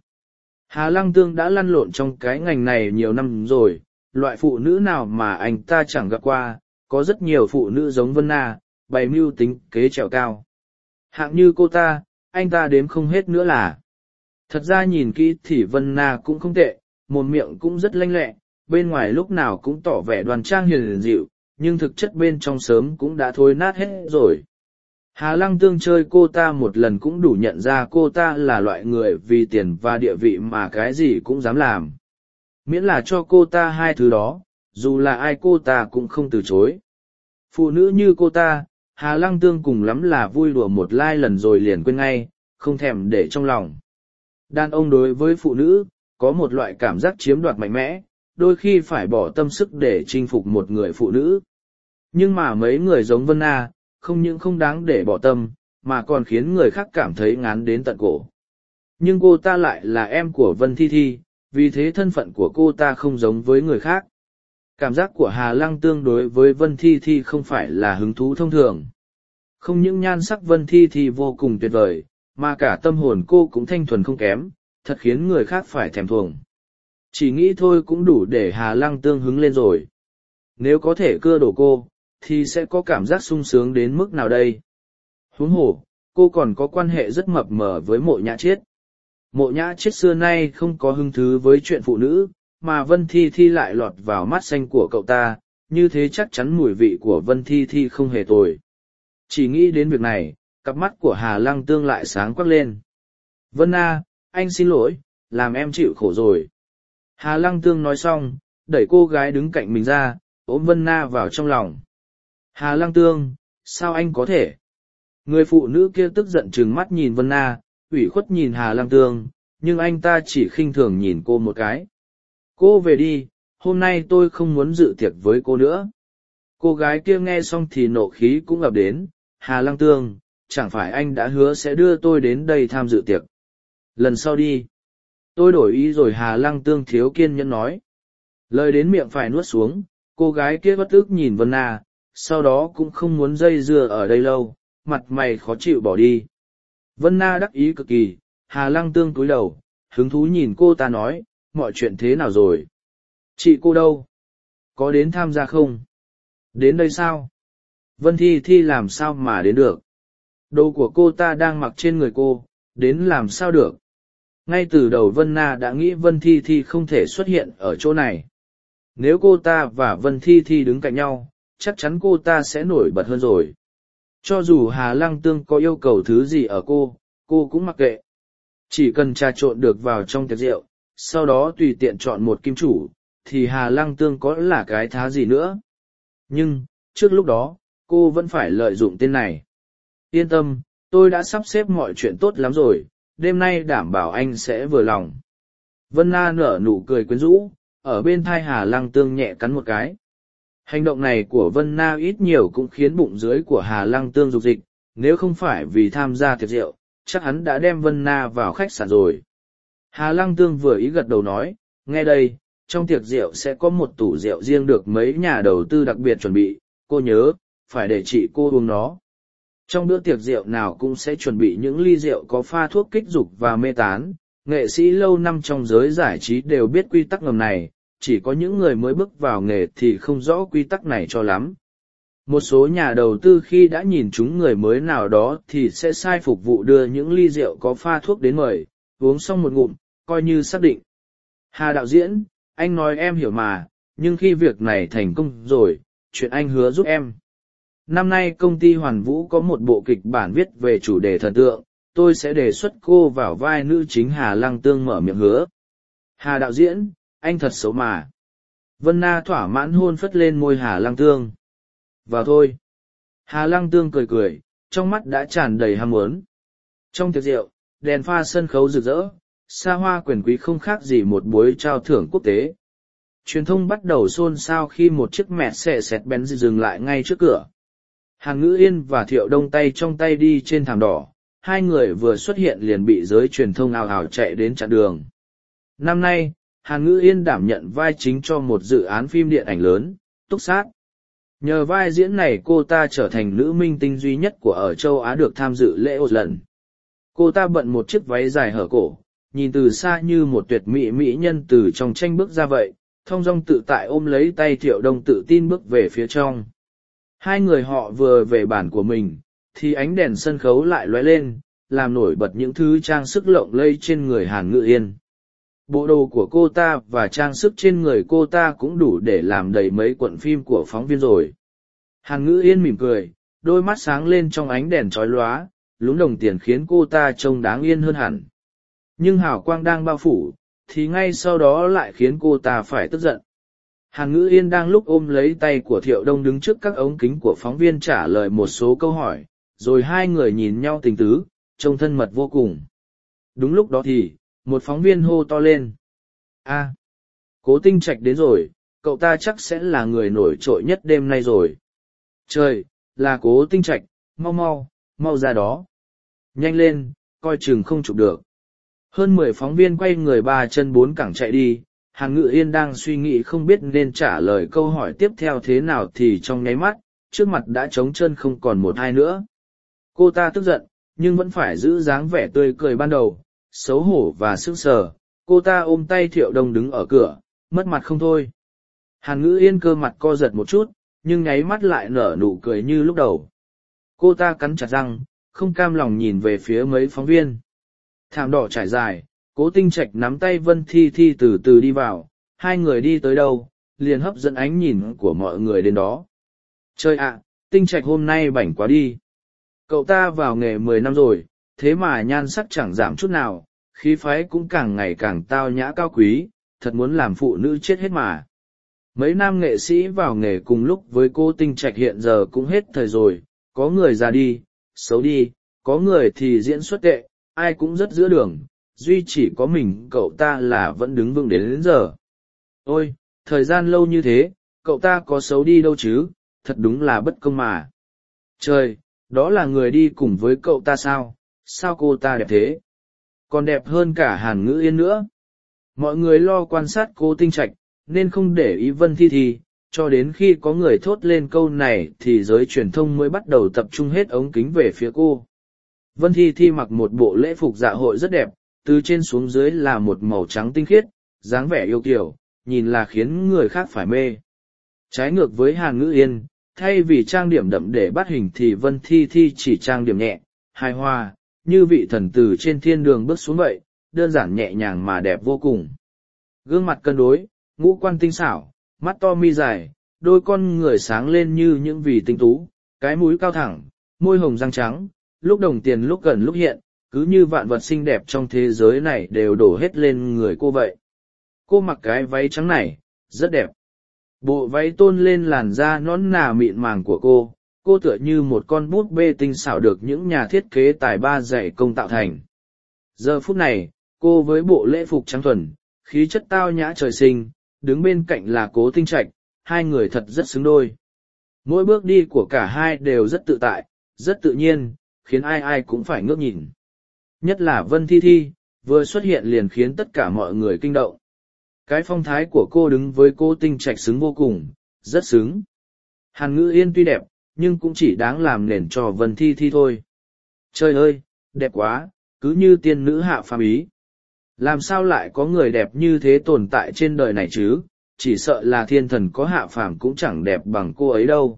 Hà Lăng Tương đã lăn lộn trong cái ngành này nhiều năm rồi, loại phụ nữ nào mà anh ta chẳng gặp qua, có rất nhiều phụ nữ giống Vân Na, bày mưu tính kế trèo cao. Hạng như cô ta, anh ta đếm không hết nữa là. Thật ra nhìn kỹ thì Vân Na cũng không tệ, mồm miệng cũng rất lanh lẹ, bên ngoài lúc nào cũng tỏ vẻ đoan trang hiền dịu, nhưng thực chất bên trong sớm cũng đã thối nát hết rồi. Hà Lăng Tương chơi cô ta một lần cũng đủ nhận ra cô ta là loại người vì tiền và địa vị mà cái gì cũng dám làm. Miễn là cho cô ta hai thứ đó, dù là ai cô ta cũng không từ chối. Phụ nữ như cô ta, Hà Lăng Tương cùng lắm là vui đùa một lai lần rồi liền quên ngay, không thèm để trong lòng. Đàn ông đối với phụ nữ, có một loại cảm giác chiếm đoạt mạnh mẽ, đôi khi phải bỏ tâm sức để chinh phục một người phụ nữ. Nhưng mà mấy người giống Vân Na, không những không đáng để bỏ tâm, mà còn khiến người khác cảm thấy ngán đến tận cổ. Nhưng cô ta lại là em của Vân Thi Thi, vì thế thân phận của cô ta không giống với người khác. Cảm giác của Hà Lăng Tương đối với Vân Thi Thi không phải là hứng thú thông thường. Không những nhan sắc Vân Thi Thi vô cùng tuyệt vời, mà cả tâm hồn cô cũng thanh thuần không kém, thật khiến người khác phải thèm thuồng. Chỉ nghĩ thôi cũng đủ để Hà Lăng Tương hứng lên rồi. Nếu có thể cưa đổ cô, thì sẽ có cảm giác sung sướng đến mức nào đây? Huống hồ, cô còn có quan hệ rất mập mờ với Mộ Nhã Chiết. Mộ Nhã Chiết xưa nay không có hứng thú với chuyện phụ nữ, mà Vân Thi Thi lại lọt vào mắt xanh của cậu ta, như thế chắc chắn mùi vị của Vân Thi Thi không hề tồi. Chỉ nghĩ đến việc này, cặp mắt của Hà Lăng Tương lại sáng quắc lên. Vân Na, anh xin lỗi, làm em chịu khổ rồi. Hà Lăng Tương nói xong, đẩy cô gái đứng cạnh mình ra, ôm Vân Na vào trong lòng. Hà Lăng Tương, sao anh có thể? Người phụ nữ kia tức giận trừng mắt nhìn Vân Na, ủy khuất nhìn Hà Lăng Tương, nhưng anh ta chỉ khinh thường nhìn cô một cái. Cô về đi, hôm nay tôi không muốn dự tiệc với cô nữa. Cô gái kia nghe xong thì nộ khí cũng ập đến. Hà Lăng Tương, chẳng phải anh đã hứa sẽ đưa tôi đến đây tham dự tiệc. Lần sau đi. Tôi đổi ý rồi. Hà Lăng Tương thiếu kiên nhẫn nói. Lời đến miệng phải nuốt xuống, cô gái kia bất ức nhìn Vân Na, sau đó cũng không muốn dây dưa ở đây lâu, mặt mày khó chịu bỏ đi. Vân Na đắc ý cực kỳ, Hà Lăng Tương cúi đầu, hứng thú nhìn cô ta nói, mọi chuyện thế nào rồi? Chị cô đâu? Có đến tham gia không? Đến đây sao? Vân Thi Thi làm sao mà đến được? Đồ của cô ta đang mặc trên người cô, đến làm sao được? Ngay từ đầu Vân Na đã nghĩ Vân Thi Thi không thể xuất hiện ở chỗ này. Nếu cô ta và Vân Thi Thi đứng cạnh nhau, chắc chắn cô ta sẽ nổi bật hơn rồi. Cho dù Hà Lăng Tương có yêu cầu thứ gì ở cô cũng mặc kệ. Chỉ cần trà trộn được vào trong tiệc rượu, sau đó tùy tiện chọn một kim chủ, thì Hà Lăng Tương có là cái thá gì nữa. Nhưng, trước lúc đó, cô vẫn phải lợi dụng tên này. Yên tâm, tôi đã sắp xếp mọi chuyện tốt lắm rồi, đêm nay đảm bảo anh sẽ vừa lòng. Vân Na nở nụ cười quyến rũ, ở bên thai Hà Lăng Tương nhẹ cắn một cái. Hành động này của Vân Na ít nhiều cũng khiến bụng dưới của Hà Lăng Tương rục dịch, nếu không phải vì tham gia tiệc rượu, chắc hắn đã đem Vân Na vào khách sạn rồi. Hà Lăng Tương vừa ý gật đầu nói, nghe đây, trong tiệc rượu sẽ có một tủ rượu riêng được mấy nhà đầu tư đặc biệt chuẩn bị, cô nhớ, phải để chị cô uống nó. Trong bữa tiệc rượu nào cũng sẽ chuẩn bị những ly rượu có pha thuốc kích dục và mê tán, nghệ sĩ lâu năm trong giới giải trí đều biết quy tắc ngầm này, chỉ có những người mới bước vào nghề thì không rõ quy tắc này cho lắm. Một số nhà đầu tư khi đã nhìn chúng người mới nào đó thì sẽ sai phục vụ đưa những ly rượu có pha thuốc đến mời, uống xong một ngụm, coi như xác định. Hà đạo diễn, anh nói em hiểu mà, nhưng khi việc này thành công rồi, chuyện anh hứa giúp em. Năm nay công ty Hoàn Vũ có một bộ kịch bản viết về chủ đề thần tượng, tôi sẽ đề xuất cô vào vai nữ chính. Hà Lăng Tương mở miệng hứa. Hà đạo diễn, anh thật xấu mà. Vân Na thỏa mãn hôn phất lên môi Hà Lăng Tương. Vào thôi. Hà Lăng Tương cười cười, trong mắt đã tràn đầy ham muốn. Trong tiệc rượu, đèn pha sân khấu rực rỡ, xa hoa quyền quý không khác gì một buổi trao thưởng quốc tế. Truyền thông bắt đầu xôn xao khi một chiếc Mercedes-Benz dừng lại ngay trước cửa. Hàn Ngữ Yên và Thiệu Đông tay trong tay đi trên thảm đỏ, hai người vừa xuất hiện liền bị giới truyền thông ào ào chạy đến chặn đường. Năm nay, Hàn Ngữ Yên đảm nhận vai chính cho một dự án phim điện ảnh lớn, Túc Sát. Nhờ vai diễn này cô ta trở thành nữ minh tinh duy nhất của ở châu Á được tham dự lễ một lần. Cô ta bận một chiếc váy dài hở cổ, nhìn từ xa như một tuyệt mỹ mỹ nhân từ trong tranh bước ra vậy, thong dong tự tại ôm lấy tay Thiệu Đông tự tin bước về phía trong. Hai người họ vừa về bản của mình, thì ánh đèn sân khấu lại lóe lên, làm nổi bật những thứ trang sức lộng lẫy trên người Hàn Ngữ Yên. Bộ đồ của cô ta và trang sức trên người cô ta cũng đủ để làm đầy mấy cuộn phim của phóng viên rồi. Hàn Ngữ Yên mỉm cười, đôi mắt sáng lên trong ánh đèn chói lóa, lúm đồng tiền khiến cô ta trông đáng yên hơn hẳn. Nhưng hào quang đang bao phủ, thì ngay sau đó lại khiến cô ta phải tức giận. Hàn Ngữ Yên đang lúc ôm lấy tay của Thiệu Đông đứng trước các ống kính của phóng viên trả lời một số câu hỏi, rồi hai người nhìn nhau tình tứ, trông thân mật vô cùng. Đúng lúc đó thì, một phóng viên hô to lên. Cố Tinh Trạch đến rồi, cậu ta chắc sẽ là người nổi trội nhất đêm nay rồi. Trời, là Cố Tinh Trạch, mau ra đó. Nhanh lên, coi chừng không chụp được. Hơn 10 phóng viên quay người ba chân bốn cẳng chạy đi. Hàn Ngữ Yên đang suy nghĩ không biết nên trả lời câu hỏi tiếp theo thế nào thì trong nháy mắt, trước mặt đã trống trơn không còn một ai nữa. Cô ta tức giận, nhưng vẫn phải giữ dáng vẻ tươi cười ban đầu, xấu hổ và sững sờ. Cô ta ôm tay Thiệu Đông đứng ở cửa, mất mặt không thôi. Hàn Ngữ Yên cơ mặt co giật một chút, nhưng nháy mắt lại nở nụ cười như lúc đầu. Cô ta cắn chặt răng, không cam lòng nhìn về phía mấy phóng viên. Thảm đỏ trải dài, Cố Tinh Trạch nắm tay Vân Thi Thi từ từ đi vào, hai người đi tới đâu, liền hấp dẫn ánh nhìn của mọi người đến đó. Trời ạ, Tinh Trạch hôm nay bảnh quá đi. Cậu ta vào nghề 10 năm rồi, thế mà nhan sắc chẳng giảm chút nào, khí phái cũng càng ngày càng tao nhã cao quý, thật muốn làm phụ nữ chết hết mà. Mấy nam nghệ sĩ vào nghề cùng lúc với cô Tinh Trạch hiện giờ cũng hết thời rồi, có người già đi, xấu đi, có người thì diễn xuất tệ, ai cũng rất giữa đường, duy chỉ có mình cậu ta là vẫn đứng vững đến giờ. Ôi, thời gian lâu như thế, cậu ta có xấu đi đâu chứ, thật đúng là bất công mà. Trời, đó là người đi cùng với cậu ta sao cô ta đẹp thế? Còn đẹp hơn cả Hàn Ngữ Yên nữa. Mọi người lo quan sát cô Tinh Trạch, nên không để ý Vân Thi Thi, cho đến khi có người thốt lên câu này thì giới truyền thông mới bắt đầu tập trung hết ống kính về phía cô. Vân Thi Thi mặc một bộ lễ phục dạ hội rất đẹp, từ trên xuống dưới là một màu trắng tinh khiết, dáng vẻ yêu kiều, nhìn là khiến người khác phải mê. Trái ngược với Hàn Ngữ Yên, thay vì trang điểm đậm để bắt hình thì Vân Thi Thi chỉ trang điểm nhẹ, hài hòa, như vị thần từ trên thiên đường bước xuống vậy, đơn giản nhẹ nhàng mà đẹp vô cùng. Gương mặt cân đối, ngũ quan tinh xảo, mắt to mi dài, đôi con người sáng lên như những vì tinh tú, cái mũi cao thẳng, môi hồng răng trắng, lúc đồng tiền lúc gần lúc hiện, cứ như vạn vật xinh đẹp trong thế giới này đều đổ hết lên người cô vậy. Cô mặc cái váy trắng này, rất đẹp. Bộ váy tôn lên làn da nõn nà mịn màng của cô tựa như một con búp bê tinh xảo được những nhà thiết kế tài ba dạy công tạo thành. Giờ phút này, cô với bộ lễ phục trắng thuần, khí chất tao nhã trời sinh, đứng bên cạnh là Cố Tinh Trạch, hai người thật rất xứng đôi. Mỗi bước đi của cả hai đều rất tự tại, rất tự nhiên, khiến ai ai cũng phải ngước nhìn. Nhất là Vân Thi Thi, vừa xuất hiện liền khiến tất cả mọi người kinh động. Cái phong thái của cô đứng với Cố Tinh Trạch xứng vô cùng, rất xứng. Hàn Ngữ Yên tuy đẹp, nhưng cũng chỉ đáng làm nền cho Vân Thi Thi thôi. Trời ơi, đẹp quá, cứ như tiên nữ hạ phàm ý. Làm sao lại có người đẹp như thế tồn tại trên đời này chứ, chỉ sợ là thiên thần có hạ phàm cũng chẳng đẹp bằng cô ấy đâu.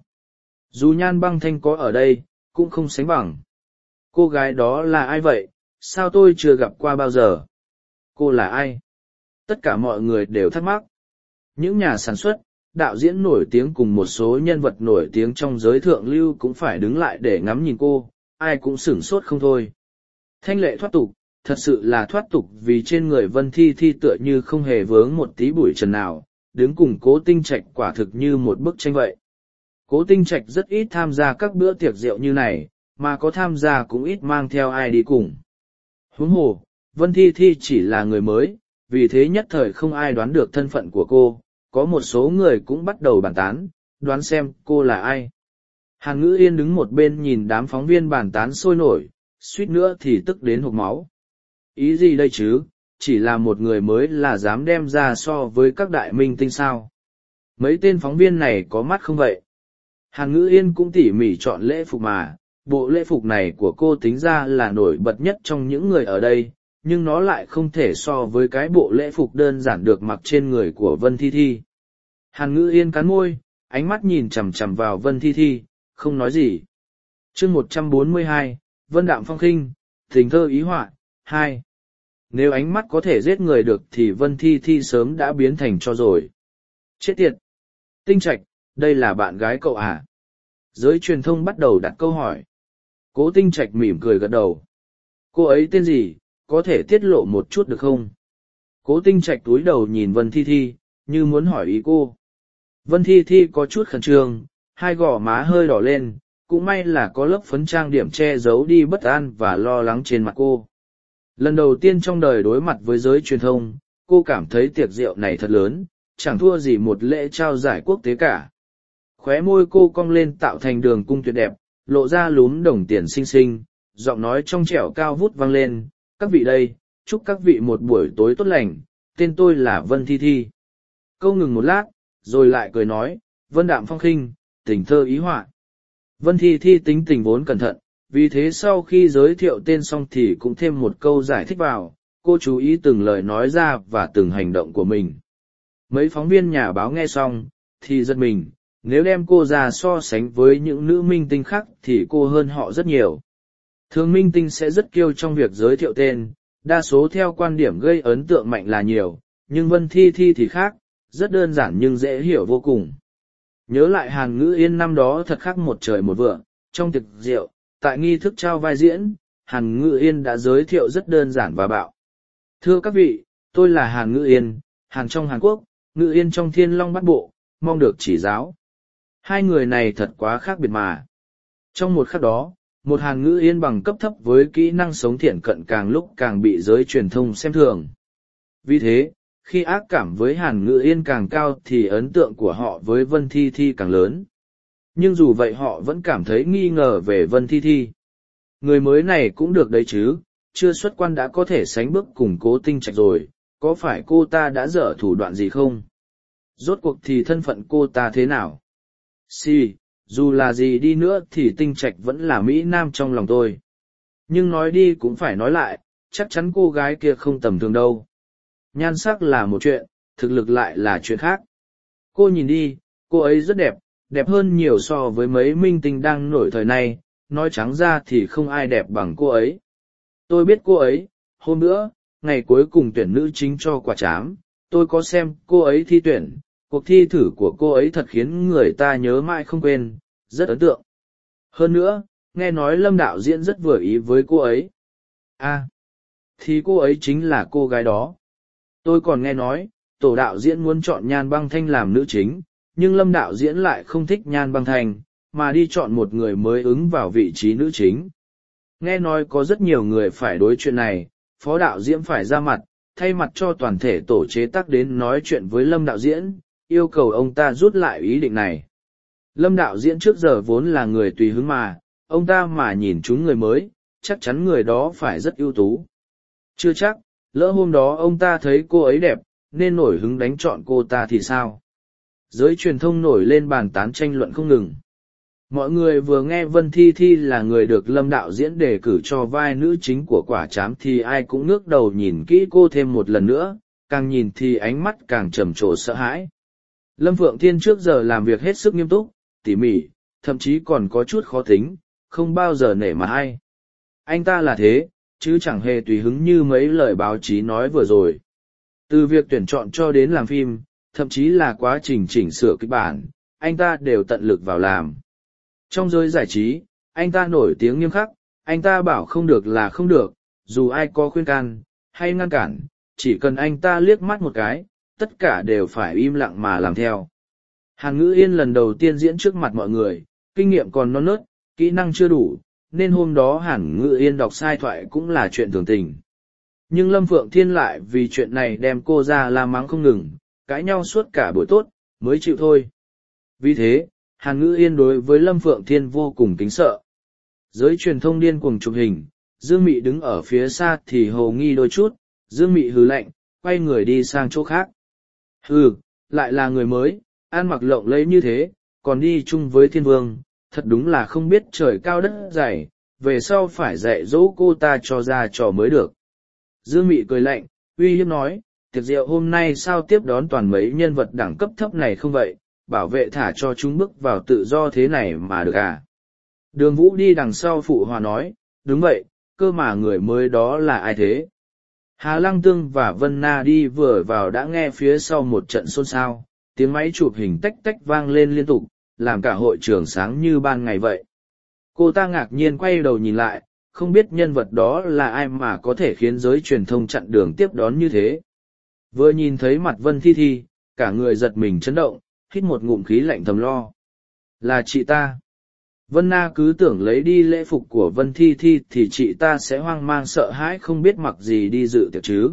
Dù Nhan Băng Thanh có ở đây, cũng không sánh bằng. Cô gái đó là ai vậy, sao tôi chưa gặp qua bao giờ? Cô là ai? Tất cả mọi người đều thắc mắc. Những nhà sản xuất, đạo diễn nổi tiếng cùng một số nhân vật nổi tiếng trong giới thượng lưu cũng phải đứng lại để ngắm nhìn cô, ai cũng sửng sốt không thôi. Thanh lệ thoát tục, thật sự là thoát tục vì trên người Vân Thi Thi tựa như không hề vướng một tí bụi trần nào, đứng cùng Cố Tinh Trạch quả thực như một bức tranh vậy. Cố Tinh Trạch rất ít tham gia các bữa tiệc rượu như này, mà có tham gia cũng ít mang theo ai đi cùng. Huống hồ, Vân Thi Thi chỉ là người mới, vì thế nhất thời không ai đoán được thân phận của cô, có một số người cũng bắt đầu bàn tán, đoán xem cô là ai. Hàn Ngữ Yên đứng một bên nhìn đám phóng viên bàn tán sôi nổi, suýt nữa thì tức đến hộc máu. Ý gì đây chứ, chỉ là một người mới là dám đem ra so với các đại minh tinh sao. Mấy tên phóng viên này có mắt không vậy? Hàn Ngữ Yên cũng tỉ mỉ chọn lễ phục mà, bộ lễ phục này của cô tính ra là nổi bật nhất trong những người ở đây, nhưng nó lại không thể so với cái bộ lễ phục đơn giản được mặc trên người của Vân Thi Thi. Hàn Ngữ Yên cắn môi, ánh mắt nhìn chằm chằm vào Vân Thi Thi, không nói gì. Chương 142, Vân Đạm Phong Khinh, tình thơ ý họa, 2. Nếu ánh mắt có thể giết người được thì Vân Thi Thi sớm đã biến thành cho rồi. Chết tiệt! Tinh Trạch, đây là bạn gái cậu à? Giới truyền thông bắt đầu đặt câu hỏi. Cố Tinh Trạch mỉm cười gật đầu. Cô ấy tên gì, có thể tiết lộ một chút được không? Cố Tinh Trạch cúi đầu nhìn Vân Thi Thi, như muốn hỏi ý cô. Vân Thi Thi có chút khẩn trương, hai gò má hơi đỏ lên, cũng may là có lớp phấn trang điểm che giấu đi bất an và lo lắng trên mặt cô. Lần đầu tiên trong đời đối mặt với giới truyền thông, cô cảm thấy tiệc rượu này thật lớn, chẳng thua gì một lễ trao giải quốc tế cả. Khóe môi cô cong lên tạo thành đường cung tuyệt đẹp, lộ ra lúm đồng tiền xinh xinh, giọng nói trong trẻo cao vút vang lên, các vị đây, chúc các vị một buổi tối tốt lành, tên tôi là Vân Thi Thi. Câu ngừng một lát, rồi lại cười nói, Vân Đạm Phong Khinh, tình thơ ý họa. Vân Thi Thi tính tình vốn cẩn thận, vì thế sau khi giới thiệu tên xong thì cũng thêm một câu giải thích vào, cô chú ý từng lời nói ra và từng hành động của mình. Mấy phóng viên nhà báo nghe xong, thì giật mình, nếu đem cô ra so sánh với những nữ minh tinh khác thì cô hơn họ rất nhiều. Thường minh tinh sẽ rất kiêu trong việc giới thiệu tên, đa số theo quan điểm gây ấn tượng mạnh là nhiều, nhưng Vân Thi Thi thì khác, rất đơn giản nhưng dễ hiểu vô cùng. Nhớ lại Hàn Ngữ Yên năm đó thật khác một trời một vực, trong tiệc rượu, tại nghi thức trao vai diễn, Hàn Ngữ Yên đã giới thiệu rất đơn giản và bạo. Thưa các vị, tôi là Hàn Ngữ Yên, Hàn trong Hàn Quốc, Ngữ Yên trong Thiên Long Bát Bộ, mong được chỉ giáo. Hai người này thật quá khác biệt mà. Trong một khắc đó, một Hàn Ngữ Yên bằng cấp thấp với kỹ năng sống thiện cận càng lúc càng bị giới truyền thông xem thường. Vì thế, khi ác cảm với Hàn Ngữ Yên càng cao thì ấn tượng của họ với Vân Thi Thi càng lớn. Nhưng dù vậy họ vẫn cảm thấy nghi ngờ về Vân Thi Thi. Người mới này cũng được đấy chứ, chưa xuất quan đã có thể sánh bước cùng Cố Tinh Trạch rồi, có phải cô ta đã dở thủ đoạn gì không? Rốt cuộc thì thân phận cô ta thế nào? Dù là gì đi nữa thì Tinh Trạch vẫn là Mỹ Nam trong lòng tôi. Nhưng nói đi cũng phải nói lại, chắc chắn cô gái kia không tầm thường đâu. Nhan sắc là một chuyện, thực lực lại là chuyện khác. Cô nhìn đi, cô ấy rất đẹp, đẹp hơn nhiều so với mấy minh tinh đang nổi thời nay, nói trắng ra thì không ai đẹp bằng cô ấy. Tôi biết cô ấy, hôm nữa, ngày cuối cùng tuyển nữ chính cho quả trám, tôi có xem cô ấy thi tuyển, cuộc thi thử của cô ấy thật khiến người ta nhớ mãi không quên, rất ấn tượng. Hơn nữa, nghe nói Lâm đạo diễn rất vừa ý với cô ấy. Thì cô ấy chính là cô gái đó. Tôi còn nghe nói, tổ đạo diễn muốn chọn Nhan Băng Thanh làm nữ chính, nhưng Lâm đạo diễn lại không thích Nhan Băng Thanh, mà đi chọn một người mới ứng vào vị trí nữ chính. Nghe nói có rất nhiều người phải đối chuyện này, phó đạo diễn phải ra mặt, thay mặt cho toàn thể tổ chế tác đến nói chuyện với Lâm đạo diễn, yêu cầu ông ta rút lại ý định này. Lâm đạo diễn trước giờ vốn là người tùy hứng mà, ông ta mà nhìn chúng người mới, chắc chắn người đó phải rất ưu tú. Chưa chắc, lỡ hôm đó ông ta thấy cô ấy đẹp, nên nổi hứng đánh chọn cô ta thì sao? Giới truyền thông nổi lên bàn tán tranh luận không ngừng. Mọi người vừa nghe Vân Thi Thi là người được Lâm đạo diễn đề cử cho vai nữ chính của quả trám thì ai cũng ngước đầu nhìn kỹ cô thêm một lần nữa, càng nhìn thì ánh mắt càng trầm trồ sợ hãi. Lâm Phượng Thiên trước giờ làm việc hết sức nghiêm túc, tỉ mỉ, thậm chí còn có chút khó tính, không bao giờ nể mặt ai. Anh ta là thế, chứ chẳng hề tùy hứng như mấy lời báo chí nói vừa rồi. Từ việc tuyển chọn cho đến làm phim, thậm chí là quá trình chỉnh sửa kịch bản, anh ta đều tận lực vào làm. Trong giới giải trí, anh ta nổi tiếng nghiêm khắc, anh ta bảo không được là không được, dù ai có khuyên can, hay ngăn cản, chỉ cần anh ta liếc mắt một cái, tất cả đều phải im lặng mà làm theo. Hàn Ngữ Yên lần đầu tiên diễn trước mặt mọi người, kinh nghiệm còn non nớt, kỹ năng chưa đủ, nên hôm đó Hàn Ngữ Yên đọc sai thoại cũng là chuyện thường tình. Nhưng Lâm Phượng Thiên lại vì chuyện này đem cô ra la mắng không ngừng, cãi nhau suốt cả buổi tốt, mới chịu thôi. Vì thế, Hàn Ngữ Yên đối với Lâm Phượng Thiên vô cùng kính sợ. Giới truyền thông điên cuồng chụp hình, Dương Mị đứng ở phía xa thì hồ nghi đôi chút, Dương Mị hừ lạnh, quay người đi sang chỗ khác. Hừ, lại là người mới, ăn mặc lộng lẫy như thế, còn đi chung với Thiên Vương, thật đúng là không biết trời cao đất dày, về sau phải dạy dỗ cô ta cho ra trò mới được. Dương Mị cười lạnh, uy hiếp nói, tiệc rượu hôm nay sao tiếp đón toàn mấy nhân vật đẳng cấp thấp này không vậy, bảo vệ thả cho chúng bước vào tự do thế này mà được à. Đường Vũ đi đằng sau phụ hòa nói, đúng vậy, cơ mà người mới đó là ai thế? Hà Lăng Tương và Vân Na đi vừa vào đã nghe phía sau một trận xôn xao, tiếng máy chụp hình tách tách vang lên liên tục, làm cả hội trường sáng như ban ngày vậy. Cô ta ngạc nhiên quay đầu nhìn lại, không biết nhân vật đó là ai mà có thể khiến giới truyền thông chặn đường tiếp đón như thế. Vừa nhìn thấy mặt Vân Thi Thi, cả người giật mình chấn động, hít một ngụm khí lạnh thầm lo. Là chị ta. Vân Na cứ tưởng lấy đi lễ phục của Vân Thi Thi thì chị ta sẽ hoang mang sợ hãi không biết mặc gì đi dự tiệc chứ.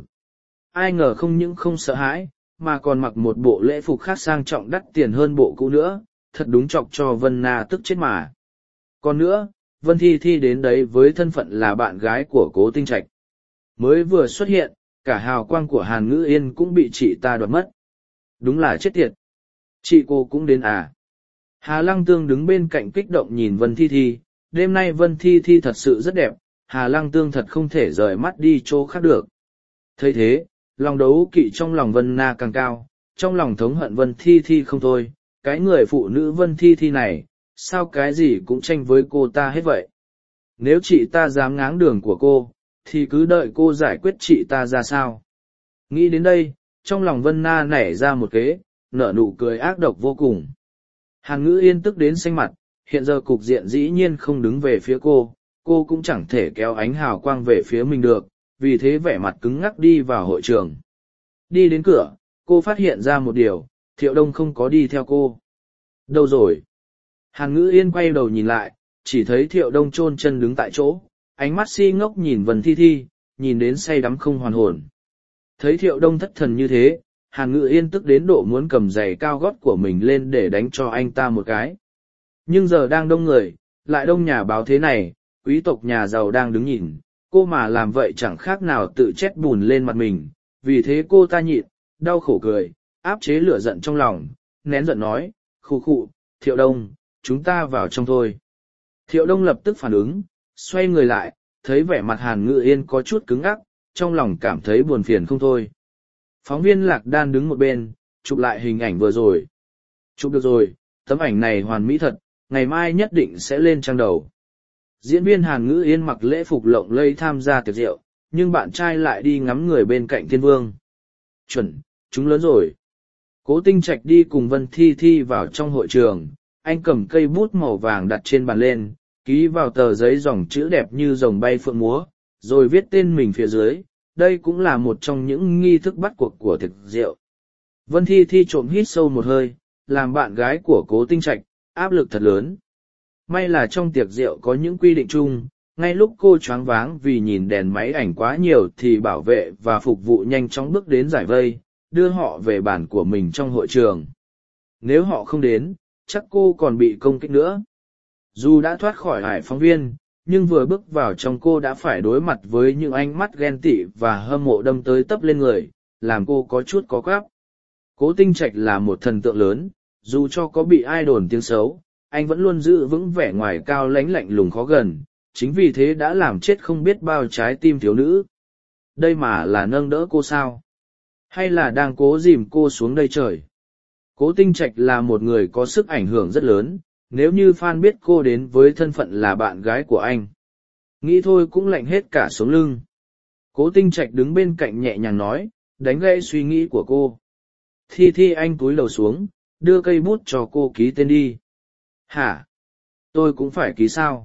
Ai ngờ không những không sợ hãi, mà còn mặc một bộ lễ phục khác sang trọng đắt tiền hơn bộ cũ nữa, thật đúng chọc cho Vân Na tức chết mà. Còn nữa, Vân Thi Thi đến đấy với thân phận là bạn gái của Cố Tinh Trạch. Mới vừa xuất hiện, cả hào quang của Hàn Ngữ Yên cũng bị chị ta đoạt mất. Đúng là chết tiệt. Chị cô cũng đến à? Hà Lăng Tương đứng bên cạnh kích động nhìn Vân Thi Thi, đêm nay Vân Thi Thi thật sự rất đẹp, Hà Lăng Tương thật không thể rời mắt đi chỗ khác được. Thấy thế, lòng đấu kỵ trong lòng Vân Na càng cao, trong lòng thống hận Vân Thi Thi không thôi, cái người phụ nữ Vân Thi Thi này, sao cái gì cũng tranh với cô ta hết vậy. Nếu chị ta dám ngáng đường của cô, thì cứ đợi cô giải quyết chị ta ra sao. Nghĩ đến đây, trong lòng Vân Na nảy ra một kế, nở nụ cười ác độc vô cùng. Hàn Ngữ Yên tức đến xanh mặt, hiện giờ cục diện dĩ nhiên không đứng về phía cô cũng chẳng thể kéo ánh hào quang về phía mình được, vì thế vẻ mặt cứng ngắc đi vào hội trường. Đi đến cửa, cô phát hiện ra một điều, Thiệu Đông không có đi theo cô. Đâu rồi? Hàn Ngữ Yên quay đầu nhìn lại, chỉ thấy Thiệu Đông chôn chân đứng tại chỗ, ánh mắt si ngốc nhìn Vân Thi Thi, nhìn đến say đắm không hoàn hồn. Thấy Thiệu Đông thất thần như thế, Hàn Ngữ Yên tức đến độ muốn cầm giày cao gót của mình lên để đánh cho anh ta một cái. Nhưng giờ đang đông người, lại đông nhà báo thế này, quý tộc nhà giàu đang đứng nhìn, cô mà làm vậy chẳng khác nào tự chét bùn lên mặt mình, vì thế cô ta nhịn, đau khổ cười, áp chế lửa giận trong lòng, nén giận nói, khụ khụ, Thiệu Đông, chúng ta vào trong thôi. Thiệu Đông lập tức phản ứng, xoay người lại, thấy vẻ mặt Hàn Ngữ Yên có chút cứng ngắc, trong lòng cảm thấy buồn phiền không thôi. Phóng viên Lạc Đan đứng một bên, chụp lại hình ảnh vừa rồi. Chụp được rồi, tấm ảnh này hoàn mỹ thật, ngày mai nhất định sẽ lên trang đầu. Diễn viên Hàn Ngữ Yên mặc lễ phục lộng lẫy tham gia tiệc rượu, nhưng bạn trai lại đi ngắm người bên cạnh Thiên Vương. Chuẩn, chúng lớn rồi. Cố Tinh Trạch đi cùng Vân Thi Thi vào trong hội trường, anh cầm cây bút màu vàng đặt trên bàn lên, ký vào tờ giấy dòng chữ đẹp như rồng bay phượng múa, rồi viết tên mình phía dưới. Đây cũng là một trong những nghi thức bắt cuộc của tiệc rượu. Vân Thi Thi trộm hít sâu một hơi, làm bạn gái của Cố Tinh Trạch, áp lực thật lớn. May là trong tiệc rượu có những quy định chung, ngay lúc cô choáng váng vì nhìn đèn máy ảnh quá nhiều thì bảo vệ và phục vụ nhanh chóng bước đến giải vây, đưa họ về bàn của mình trong hội trường. Nếu họ không đến, chắc cô còn bị công kích nữa. Dù đã thoát khỏi hải phóng viên, nhưng vừa bước vào trong cô đã phải đối mặt với những ánh mắt ghen tị và hâm mộ đâm tới tấp lên người, làm cô có chút có quáp. Cố Tinh Trạch là một thần tượng lớn, dù cho có bị ai đồn tiếng xấu, anh vẫn luôn giữ vững vẻ ngoài cao lãnh lạnh lùng khó gần, chính vì thế đã làm chết không biết bao trái tim thiếu nữ. Đây mà là nâng đỡ cô sao? Hay là đang cố dìm cô xuống đây trời? Cố Tinh Trạch là một người có sức ảnh hưởng rất lớn, nếu như Phan biết cô đến với thân phận là bạn gái của anh. Nghĩ thôi cũng lạnh hết cả sống lưng. Cố Tinh Trạch đứng bên cạnh nhẹ nhàng nói, đánh gãy suy nghĩ của cô. Thi Thi, anh cúi đầu xuống, đưa cây bút cho cô ký tên đi. Hả? Tôi cũng phải ký sao?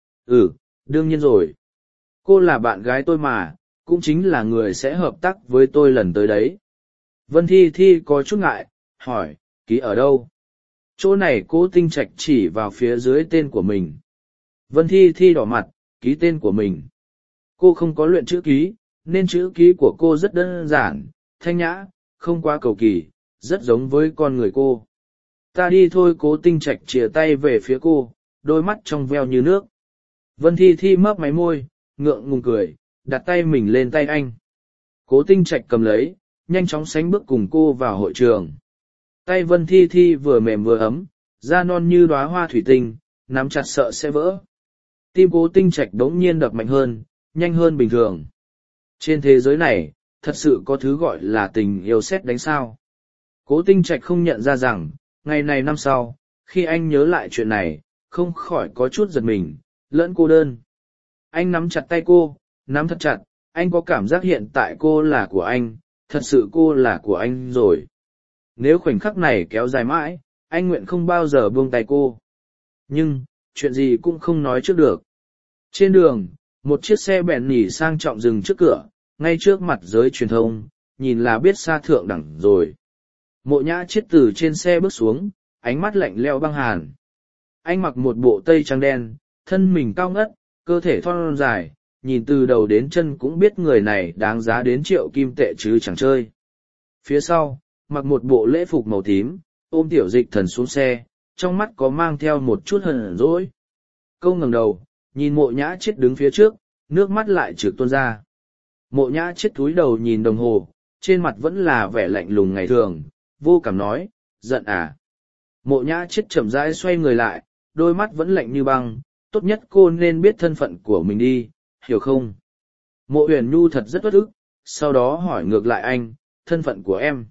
Ừ, đương nhiên rồi. Cô là bạn gái tôi mà, cũng chính là người sẽ hợp tác với tôi lần tới đấy. Vân Thi Thi có chút ngại, hỏi, ký ở đâu? Chỗ này Cố Tinh Trạch chỉ vào phía dưới tên của mình. Vân Thi Thi đỏ mặt, ký tên của mình. Cô không có luyện chữ ký, nên chữ ký của cô rất đơn giản, thanh nhã, không quá cầu kỳ, rất giống với con người cô. Ta đi thôi. Cố Tinh Trạch chìa tay về phía cô, đôi mắt trong veo như nước. Vân Thi Thi mấp máy môi, ngượng ngùng cười, đặt tay mình lên tay anh. Cố Tinh Trạch cầm lấy, nhanh chóng sánh bước cùng cô vào hội trường. Tay Vân Thi Thi vừa mềm vừa ấm, da non như đóa hoa thủy tinh, nắm chặt sợ sẽ vỡ. Tim Cố Tinh Trạch đống nhiên đập mạnh hơn, nhanh hơn bình thường. Trên thế giới này, thật sự có thứ gọi là tình yêu sét đánh sao. Cố Tinh Trạch không nhận ra rằng, ngày này năm sau, khi anh nhớ lại chuyện này, không khỏi có chút giật mình, lẫn cô đơn. Anh nắm chặt tay cô, nắm thật chặt, anh có cảm giác hiện tại cô là của anh, thật sự cô là của anh rồi. Nếu khoảnh khắc này kéo dài mãi, anh nguyện không bao giờ buông tay cô. Nhưng, chuyện gì cũng không nói trước được. Trên đường, một chiếc xe bẹn nỉ sang trọng dừng trước cửa, ngay trước mặt giới truyền thông, nhìn là biết xa thượng đẳng rồi. Mộ Nhã Chiết từ trên xe bước xuống, ánh mắt lạnh lẽo băng hàn. Anh mặc một bộ tây trang đen, thân mình cao ngất, cơ thể thon dài, nhìn từ đầu đến chân cũng biết người này đáng giá đến triệu kim tệ chứ chẳng chơi. Phía sau, mặc một bộ lễ phục màu tím, ôm Tiểu Dịch Thần xuống xe, trong mắt có mang theo một chút hờn dỗi. Câu ngẩng đầu, nhìn Mộ Nhã Chiết đứng phía trước, nước mắt lại trực tuôn ra. Mộ Nhã Chiết cúi đầu nhìn đồng hồ, trên mặt vẫn là vẻ lạnh lùng ngày thường, vô cảm nói, giận à. Mộ Nhã Chiết chậm rãi xoay người lại, đôi mắt vẫn lạnh như băng, tốt nhất cô nên biết thân phận của mình đi, hiểu không? Mộ Huyền Nhu thật rất uất ức, sau đó hỏi ngược lại anh, thân phận của em.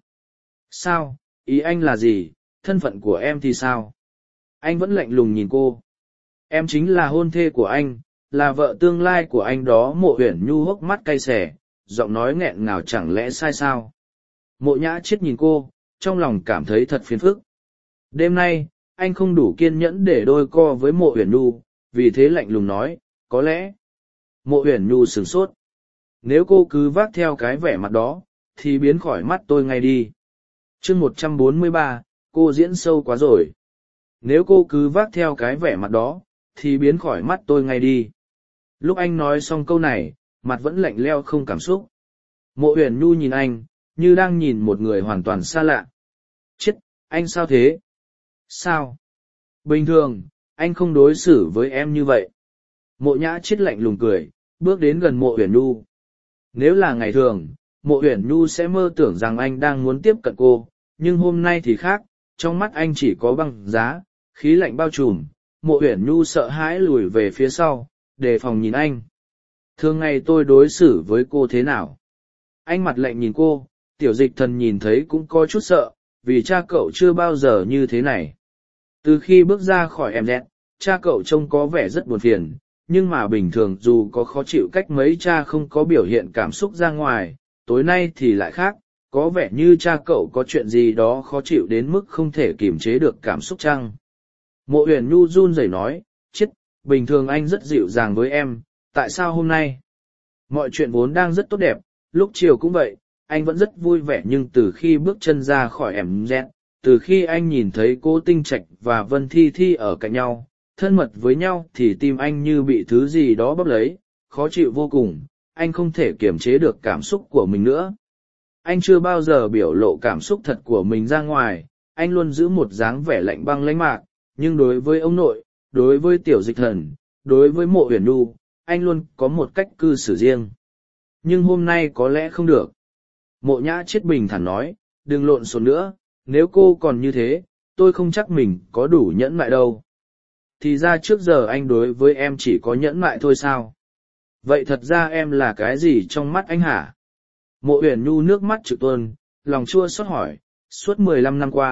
Sao, ý anh là gì, thân phận của em thì sao? Anh vẫn lạnh lùng nhìn cô. Em chính là hôn thê của anh, là vợ tương lai của anh đó. Mộ Huyền Nhu hốc mắt cay xè, giọng nói nghẹn ngào, chẳng lẽ sai sao? Mộ Nhã Chiết nhìn cô, trong lòng cảm thấy thật phiền phức. Đêm nay, anh không đủ kiên nhẫn để đôi co với Mộ Huyền Nhu, vì thế lạnh lùng nói, có lẽ. Mộ Huyền Nhu sửng sốt. Nếu cô cứ vác theo cái vẻ mặt đó, thì biến khỏi mắt tôi ngay đi. Chương 143, cô diễn sâu quá rồi. Nếu cô cứ vác theo cái vẻ mặt đó, thì biến khỏi mắt tôi ngay đi. Lúc anh nói xong câu này, mặt vẫn lạnh lẽo không cảm xúc. Mộ Huyền Nhu nhìn anh, như đang nhìn một người hoàn toàn xa lạ. Chết, anh sao thế? Sao? Bình thường, anh không đối xử với em như vậy. Mộ Nhã Chiết lạnh lùng cười, bước đến gần Mộ Huyền Nhu. Nếu là ngày thường, Mộ Huyền Nhu sẽ mơ tưởng rằng anh đang muốn tiếp cận cô, nhưng hôm nay thì khác, trong mắt anh chỉ có băng giá, khí lạnh bao trùm. Mộ Huyền Nhu sợ hãi lùi về phía sau, đề phòng nhìn anh. Thường ngày tôi đối xử với cô thế nào? Anh mặt lạnh nhìn cô, Tiểu Dịch Thần nhìn thấy cũng có chút sợ, vì cha cậu chưa bao giờ như thế này. Từ khi bước ra khỏi em dẹt, cha cậu trông có vẻ rất buồn phiền, nhưng mà bình thường dù có khó chịu cách mấy cha không có biểu hiện cảm xúc ra ngoài, tối nay thì lại khác, có vẻ như cha cậu có chuyện gì đó khó chịu đến mức không thể kiềm chế được cảm xúc chăng. Mộ Huyền Nhu run rẩy nói, chết, bình thường anh rất dịu dàng với em, tại sao hôm nay? Mọi chuyện vốn đang rất tốt đẹp, lúc chiều cũng vậy, anh vẫn rất vui vẻ, nhưng từ khi bước chân ra khỏi em dẹt, từ khi anh nhìn thấy Cố Tinh Trạch và Vân Thi Thi ở cạnh nhau, thân mật với nhau, thì tim anh như bị thứ gì đó bóp lấy, khó chịu vô cùng, anh không thể kiềm chế được cảm xúc của mình nữa. Anh chưa bao giờ biểu lộ cảm xúc thật của mình ra ngoài, anh luôn giữ một dáng vẻ lạnh băng lãnh mạc, nhưng đối với ông nội, đối với Tiểu Dịch Thần, đối với Mộ Huyền Nhu, anh luôn có một cách cư xử riêng. Nhưng hôm nay có lẽ không được. Mộ Nhã Chiết bình thản nói, đừng lộn xộn nữa, nếu cô còn như thế, tôi không chắc mình có đủ nhẫn nại đâu. Thì ra trước giờ anh đối với em chỉ có nhẫn nại thôi sao? Vậy thật ra em là cái gì trong mắt anh hả? Mộ Huyền Nhu nước mắt trực tuôn, lòng chua xót hỏi, suốt 15 năm qua,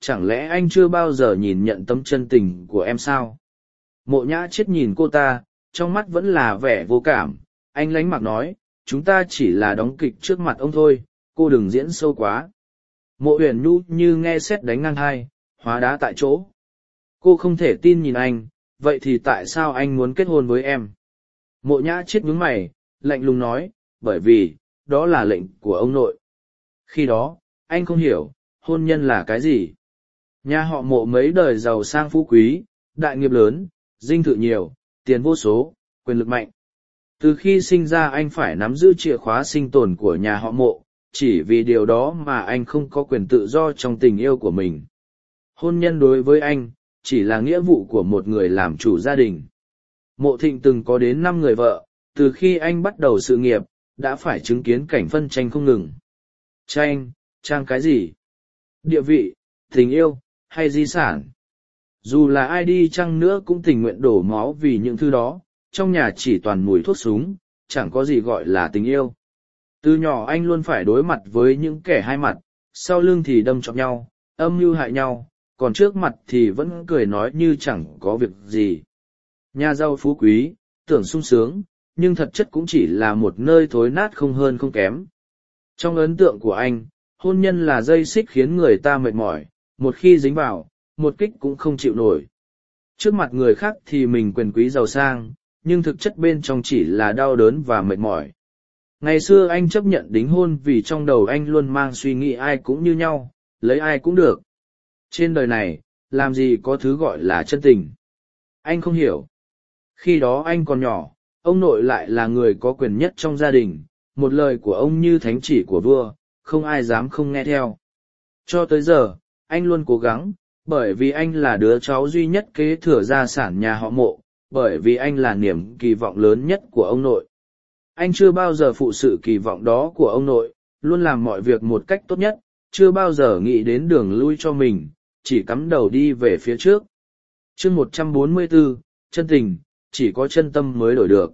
chẳng lẽ anh chưa bao giờ nhìn nhận tấm chân tình của em sao? Mộ Nhã Chết nhìn cô ta, trong mắt vẫn là vẻ vô cảm, anh lánh mặt nói, chúng ta chỉ là đóng kịch trước mặt ông thôi, cô đừng diễn sâu quá. Mộ Huyền Nhu như nghe sét đánh ngang tai, hóa đá tại chỗ. Cô không thể tin nhìn anh, vậy thì tại sao anh muốn kết hôn với em? Mộ Nhã Chết nhướng mày, lạnh lùng nói, bởi vì, đó là lệnh của ông nội. Khi đó, anh không hiểu, hôn nhân là cái gì? Nhà họ Mộ mấy đời giàu sang phú quý, đại nghiệp lớn, dinh thự nhiều, tiền vô số, quyền lực mạnh. Từ khi sinh ra anh phải nắm giữ chìa khóa sinh tồn của nhà họ Mộ, chỉ vì điều đó mà anh không có quyền tự do trong tình yêu của mình. Hôn nhân đối với anh, chỉ là nghĩa vụ của một người làm chủ gia đình. Mộ Thịnh từng có đến 5 người vợ, từ khi anh bắt đầu sự nghiệp, đã phải chứng kiến cảnh phân tranh không ngừng. Trang cái gì? Địa vị, tình yêu, hay di sản? Dù là ai đi chăng nữa cũng tình nguyện đổ máu vì những thứ đó, trong nhà chỉ toàn mùi thuốc súng, chẳng có gì gọi là tình yêu. Từ nhỏ anh luôn phải đối mặt với những kẻ hai mặt, sau lưng thì đâm chọc nhau, âm mưu hại nhau, còn trước mặt thì vẫn cười nói như chẳng có việc gì. Nhà giàu phú quý, tưởng sung sướng, nhưng thật chất cũng chỉ là một nơi thối nát không hơn không kém. Trong ấn tượng của anh, hôn nhân là dây xích khiến người ta mệt mỏi, một khi dính vào, một kích cũng không chịu nổi. Trước mặt người khác thì mình quyền quý giàu sang, nhưng thực chất bên trong chỉ là đau đớn và mệt mỏi. Ngày xưa anh chấp nhận đính hôn vì trong đầu anh luôn mang suy nghĩ ai cũng như nhau, lấy ai cũng được. Trên đời này, làm gì có thứ gọi là chân tình. Anh không hiểu. Khi đó anh còn nhỏ, ông nội lại là người có quyền nhất trong gia đình, một lời của ông như thánh chỉ của vua, không ai dám không nghe theo. Cho tới giờ, anh luôn cố gắng, bởi vì anh là đứa cháu duy nhất kế thừa gia sản nhà họ Mộ, bởi vì anh là niềm kỳ vọng lớn nhất của ông nội. Anh chưa bao giờ phụ sự kỳ vọng đó của ông nội, luôn làm mọi việc một cách tốt nhất, chưa bao giờ nghĩ đến đường lui cho mình, chỉ cắm đầu đi về phía trước. Chương 144, chân tình, chỉ có chân tâm mới đổi được.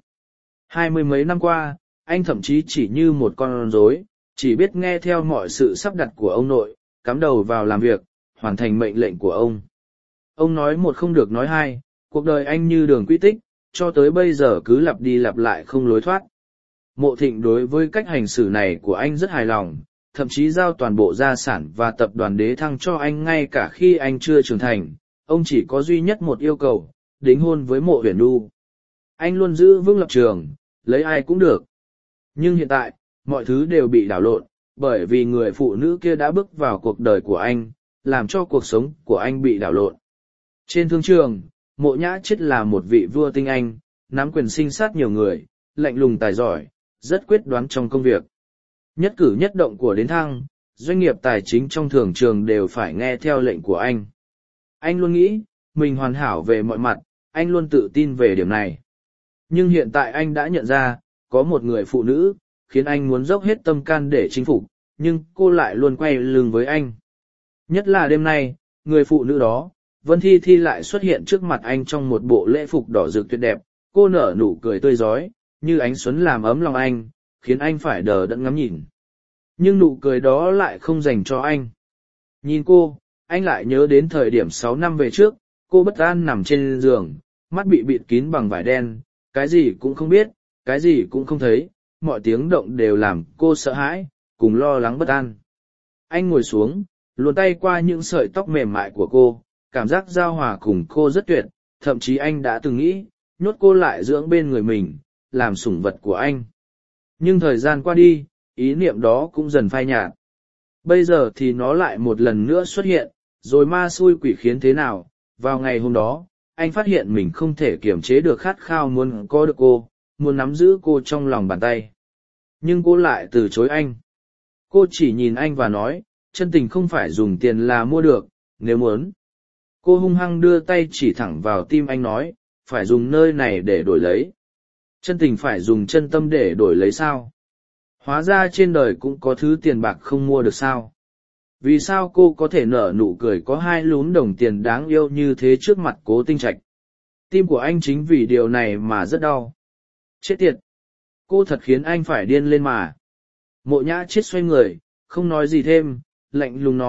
20 mấy năm qua, anh thậm chí chỉ như một con rối, chỉ biết nghe theo mọi sự sắp đặt của ông nội, cắm đầu vào làm việc, hoàn thành mệnh lệnh của ông. Ông nói một không được nói hai, cuộc đời anh như đường quy tích, cho tới bây giờ cứ lặp đi lặp lại không lối thoát. Mộ Thịnh đối với cách hành xử này của anh rất hài lòng, thậm chí giao toàn bộ gia sản và tập đoàn Đế Thăng cho anh ngay cả khi anh chưa trưởng thành. Ông chỉ có duy nhất một yêu cầu, đính hôn với Mộ Huyền Nhu. Anh luôn giữ vững lập trường, lấy ai cũng được. Nhưng hiện tại, mọi thứ đều bị đảo lộn, bởi vì người phụ nữ kia đã bước vào cuộc đời của anh, làm cho cuộc sống của anh bị đảo lộn. Trên thương trường, Mộ Nhã Chết là một vị vua tinh anh, nắm quyền sinh sát nhiều người, lạnh lùng tài giỏi, rất quyết đoán trong công việc. Nhất cử nhất động của Đến Thăng, doanh nghiệp tài chính trong thương trường đều phải nghe theo lệnh của anh. Anh luôn nghĩ, mình hoàn hảo về mọi mặt, anh luôn tự tin về điểm này. Nhưng hiện tại anh đã nhận ra, có một người phụ nữ, khiến anh muốn dốc hết tâm can để chinh phục, nhưng cô lại luôn quay lưng với anh. Nhất là đêm nay, người phụ nữ đó, Vân Thi Thi lại xuất hiện trước mặt anh trong một bộ lễ phục đỏ rực tuyệt đẹp, cô nở nụ cười tươi rói, như ánh xuân làm ấm lòng anh, khiến anh phải đờ đẫn ngắm nhìn. Nhưng nụ cười đó lại không dành cho anh. Nhìn cô, anh lại nhớ đến thời điểm 6 năm về trước, cô bất an nằm trên giường, mắt bị bịt kín bằng vải đen, cái gì cũng không biết, cái gì cũng không thấy, mọi tiếng động đều làm cô sợ hãi, cùng lo lắng bất an. Anh ngồi xuống, luồn tay qua những sợi tóc mềm mại của cô, cảm giác giao hòa cùng cô rất tuyệt, thậm chí anh đã từng nghĩ, nhốt cô lại dưỡng bên người mình, làm sủng vật của anh. Nhưng thời gian qua đi, ý niệm đó cũng dần phai nhạt. Bây giờ thì nó lại một lần nữa xuất hiện, rồi ma xui quỷ khiến thế nào. Vào ngày hôm đó, anh phát hiện mình không thể kiềm chế được khát khao muốn có được cô, muốn nắm giữ cô trong lòng bàn tay. Nhưng cô lại từ chối anh. Cô chỉ nhìn anh và nói, chân tình không phải dùng tiền là mua được, nếu muốn. Cô hung hăng đưa tay chỉ thẳng vào tim anh nói, phải dùng nơi này để đổi lấy. Chân tình phải dùng chân tâm để đổi lấy sao? Hóa ra trên đời cũng có thứ tiền bạc không mua được sao? Vì sao cô có thể nở nụ cười có 2 lúm đồng tiền đáng yêu như thế trước mặt Cố Tinh Trạch? Tim của anh chính vì điều này mà rất đau. Chết tiệt! Cô thật khiến anh phải điên lên mà. Mộ Nhã Chết xoay người, không nói gì thêm, lạnh lùng nói,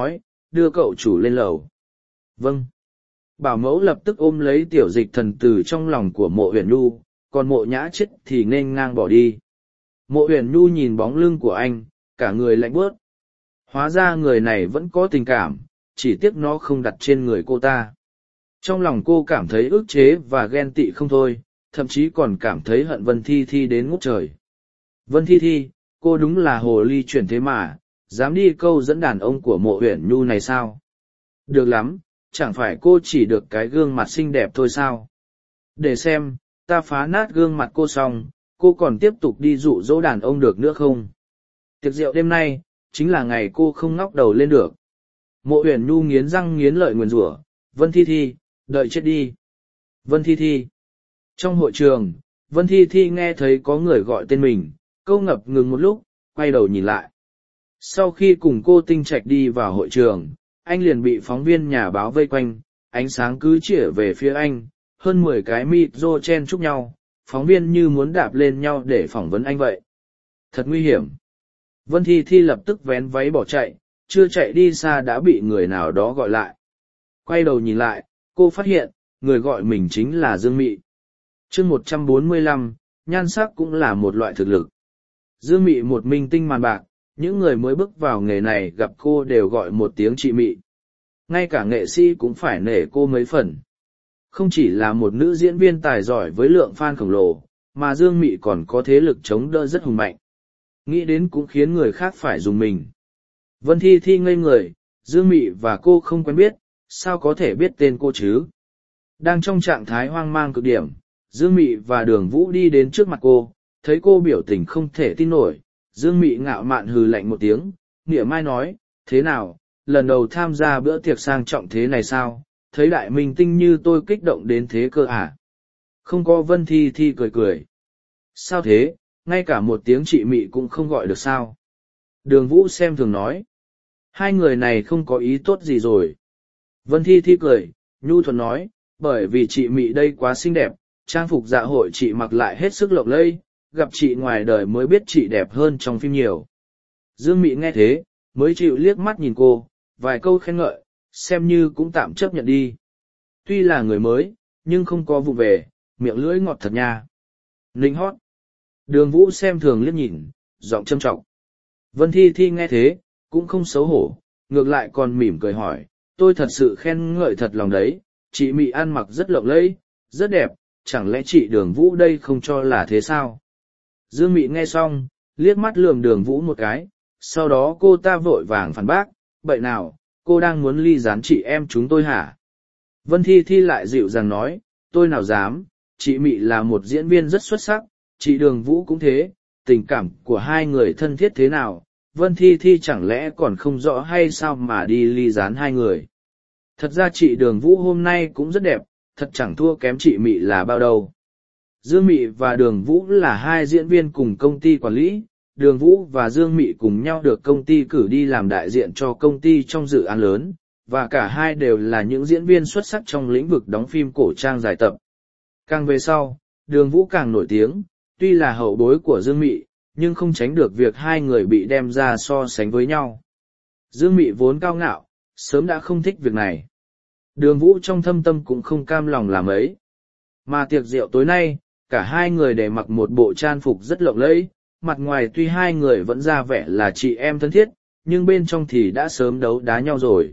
đưa cậu chủ lên lầu. Vâng. Bảo mẫu lập tức ôm lấy tiểu dịch thần từ trong lòng của Mộ Huyền Nhu, còn Mộ Nhã Chết thì nên ngang bỏ đi. Mộ Huyền Nhu nhìn bóng lưng của anh, cả người lạnh buốt. Hóa ra người này vẫn có tình cảm, chỉ tiếc nó không đặt trên người cô ta. Trong lòng cô cảm thấy ức chế và ghen tị không thôi, thậm chí còn cảm thấy hận Vân Thi Thi đến ngút trời. Vân Thi Thi, cô đúng là hồ ly chuyển thế mà, dám đi câu dẫn đàn ông của Mộ Huyền Nhu này sao? Được lắm, chẳng phải cô chỉ được cái gương mặt xinh đẹp thôi sao? Để xem, ta phá nát gương mặt cô xong, cô còn tiếp tục đi dụ dỗ đàn ông được nữa không? Tiệc rượu đêm nay, chính là ngày cô không ngóc đầu lên được. Mộ Huyền Nhu nghiến răng nghiến lợi nguyền rủa, Vân Thi Thi, đợi chết đi. Vân Thi Thi. Trong hội trường, Vân Thi Thi nghe thấy có người gọi tên mình, câu ngập ngừng một lúc, quay đầu nhìn lại. Sau khi cùng cô Tinh Trạch đi vào hội trường, anh liền bị phóng viên nhà báo vây quanh, ánh sáng cứ chĩa về phía anh, hơn 10 cái micro chen chúc nhau, phóng viên như muốn đạp lên nhau để phỏng vấn anh vậy. Thật nguy hiểm. Vân Thi Thi lập tức vén váy bỏ chạy, chưa chạy đi xa đã bị người nào đó gọi lại. Quay đầu nhìn lại, cô phát hiện, người gọi mình chính là Dương Mị. Chương 145, nhan sắc cũng là một loại thực lực. Dương Mị một minh tinh màn bạc, những người mới bước vào nghề này gặp cô đều gọi một tiếng chị Mị. Ngay cả nghệ sĩ cũng phải nể cô mấy phần. Không chỉ là một nữ diễn viên tài giỏi với lượng fan khổng lồ, mà Dương Mị còn có thế lực chống đỡ rất hùng mạnh. Nghĩ đến cũng khiến người khác phải dùng mình. Vân Thi Thi ngây người, Dương Mị và cô không quen biết, sao có thể biết tên cô chứ? Đang trong trạng thái hoang mang cực điểm, Dương Mị và Đường Vũ đi đến trước mặt cô, thấy cô biểu tình không thể tin nổi. Dương Mị ngạo mạn hừ lạnh một tiếng, nghĩa mai nói, thế nào, lần đầu tham gia bữa tiệc sang trọng thế này sao, thấy đại minh tinh như tôi kích động đến thế cơ à? Không có. Vân Thi Thi cười cười. Sao thế, ngay cả một tiếng chị Mị cũng không gọi được sao? Đường Vũ xem thường nói. Hai người này không có ý tốt gì rồi. Vân Thi Thi cười, nhu thuận nói, bởi vì chị Mị đây quá xinh đẹp, trang phục dạ hội chị mặc lại hết sức lộng lẫy, gặp chị ngoài đời mới biết chị đẹp hơn trong phim nhiều. Dương Mị nghe thế, mới chịu liếc mắt nhìn cô, vài câu khen ngợi, xem như cũng tạm chấp nhận đi. Tuy là người mới, nhưng không có vụ về, miệng lưỡi ngọt thật nha. Ninh hót. Đường Vũ xem thường liếc nhìn, giọng châm trọng. Vân Thi Thi nghe thế, cũng không xấu hổ, ngược lại còn mỉm cười hỏi, tôi thật sự khen ngợi thật lòng đấy, chị Mị ăn mặc rất lộng lẫy, rất đẹp, chẳng lẽ chị Đường Vũ đây không cho là thế sao? Dương Mị nghe xong, liếc mắt lườm Đường Vũ một cái, sau đó cô ta vội vàng phản bác, bậy nào, cô đang muốn ly gián chị em chúng tôi hả? Vân Thi Thi lại dịu dàng nói, tôi nào dám, chị Mị là một diễn viên rất xuất sắc, chị Đường Vũ cũng thế, tình cảm của hai người thân thiết thế nào, Vân Thi Thi chẳng lẽ còn không rõ hay sao mà đi ly gián hai người. Thật ra chị Đường Vũ hôm nay cũng rất đẹp, thật chẳng thua kém chị Mị là bao đâu. Dương Mị và Đường Vũ là hai diễn viên cùng công ty quản lý, Đường Vũ và Dương Mị cùng nhau được công ty cử đi làm đại diện cho công ty trong dự án lớn, và cả hai đều là những diễn viên xuất sắc trong lĩnh vực đóng phim cổ trang dài tập. Càng về sau, Đường Vũ càng nổi tiếng, tuy là hậu bối của Dương Mị, nhưng không tránh được việc hai người bị đem ra so sánh với nhau. Dương Mị vốn cao ngạo, sớm đã không thích việc này. Đường Vũ trong thâm tâm cũng không cam lòng làm ấy. Mà tiệc rượu tối nay, cả hai người đều mặc một bộ trang phục rất lộng lẫy, mặt ngoài tuy hai người vẫn ra vẻ là chị em thân thiết, nhưng bên trong thì đã sớm đấu đá nhau rồi.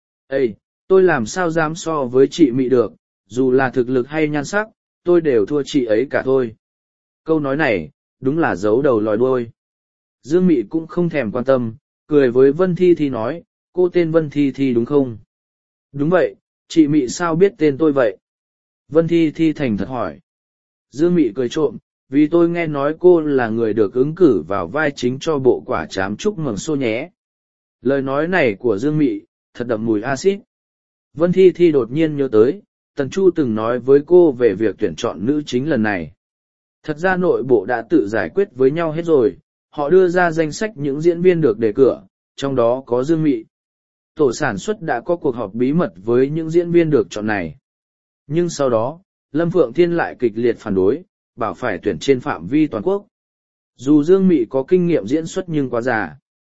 Ê, tôi làm sao dám so với chị Mị được, dù là thực lực hay nhan sắc, tôi đều thua chị ấy cả thôi. Câu nói này, đúng là giấu đầu lòi đuôi. Dương Mị cũng không thèm quan tâm, cười với Vân Thi Thi nói, cô tên Vân Thi Thi đúng không? Đúng vậy, chị Mị sao biết tên tôi vậy? Vân Thi Thi thành thật hỏi. Dương Mị cười trộm, vì tôi nghe nói cô là người được ứng cử vào vai chính cho bộ quả trám chúc mừng xô nhé. Lời nói này của Dương Mị, thật đậm mùi axit. Vân Thi Thi đột nhiên nhớ tới, Tần Chu từng nói với cô về việc tuyển chọn nữ chính lần này. Thật ra nội bộ đã tự giải quyết với nhau hết rồi, họ đưa ra danh sách những diễn viên được đề cử, trong đó có Dương Mị. Tổ sản xuất đã có cuộc họp bí mật với những diễn viên được chọn này. Nhưng sau đó, Lâm Phượng Thiên lại kịch liệt phản đối, bảo phải tuyển trên phạm vi toàn quốc. Dù Dương Mị có kinh nghiệm diễn xuất nhưng quá già.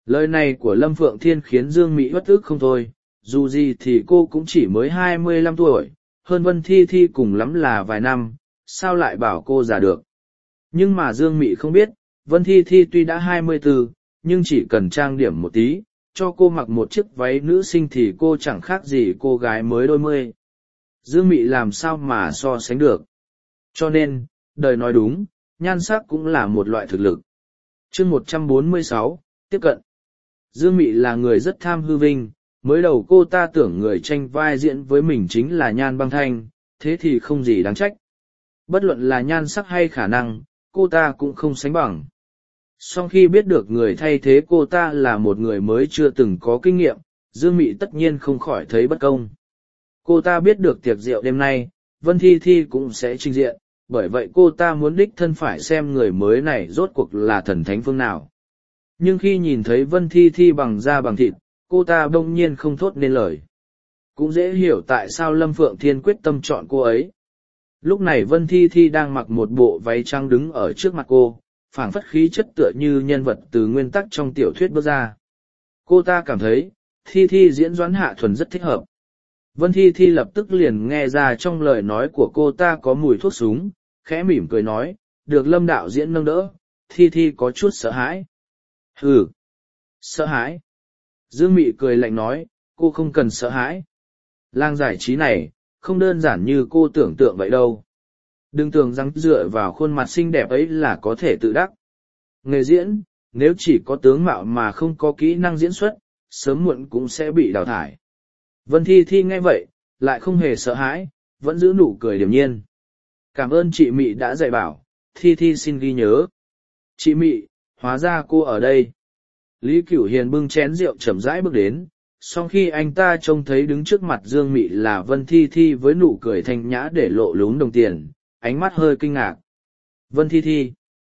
Lời này của Lâm Phượng Thiên khiến Dương Mị uất ức không thôi, dù gì thì cô cũng chỉ mới 25 tuổi, hơn Vân Thi Thi cùng lắm là vài năm, sao lại bảo cô già được. Nhưng mà Dương Mị không biết, Vân Thi Thi tuy đã 24, nhưng chỉ cần trang điểm một tí, cho cô mặc một chiếc váy nữ sinh thì cô chẳng khác gì cô gái mới đôi mươi. Dương Mị làm sao mà so sánh được. Cho nên, đời nói đúng, nhan sắc cũng là một loại thực lực. Chương 146, tiếp cận. Dương Mị là người rất tham hư vinh, mới đầu cô ta tưởng người tranh vai diễn với mình chính là Nhan Băng Thanh, thế thì không gì đáng trách. Bất luận là nhan sắc hay khả năng, cô ta cũng không sánh bằng. Sau khi biết được người thay thế cô ta là một người mới chưa từng có kinh nghiệm, Dương Mị tất nhiên không khỏi thấy bất công. Cô ta biết được tiệc rượu đêm nay, Vân Thi Thi cũng sẽ trình diện, bởi vậy cô ta muốn đích thân phải xem người mới này rốt cuộc là thần thánh phương nào. Nhưng khi nhìn thấy Vân Thi Thi bằng da bằng thịt, cô ta bỗng nhiên không thốt nên lời. Cũng dễ hiểu tại sao Lâm Phượng Thiên quyết tâm chọn cô ấy. Lúc này Vân Thi Thi đang mặc một bộ váy trắng đứng ở trước mặt cô, phảng phất khí chất tựa như nhân vật từ nguyên tắc trong tiểu thuyết bước ra. Cô ta cảm thấy, Thi Thi diễn Doãn Hạ Thuần rất thích hợp. Vân Thi Thi lập tức liền nghe ra trong lời nói của cô ta có mùi thuốc súng, khẽ mỉm cười nói, được Lâm đạo diễn nâng đỡ, Thi Thi có chút sợ hãi. Hừ, sợ hãi. Dương Mị cười lạnh nói, cô không cần sợ hãi. Làng giải trí này, không đơn giản như cô tưởng tượng vậy đâu. Đừng tưởng rằng dựa vào khuôn mặt xinh đẹp ấy là có thể tự đắc. Nghề diễn, nếu chỉ có tướng mạo mà không có kỹ năng diễn xuất, sớm muộn cũng sẽ bị đào thải. Vân Thi Thi nghe vậy, lại không hề sợ hãi, vẫn giữ nụ cười điềm nhiên. Cảm ơn chị Mị đã dạy bảo, Thi Thi xin ghi nhớ. Chị Mị, hóa ra cô ở đây. Lý Cửu Hiền bưng chén rượu chậm rãi bước đến, sau khi anh ta trông thấy đứng trước mặt Dương Mị là Vân Thi Thi với nụ cười thanh nhã để lộ lún đồng tiền, ánh mắt hơi kinh ngạc. Vân Thi Thi.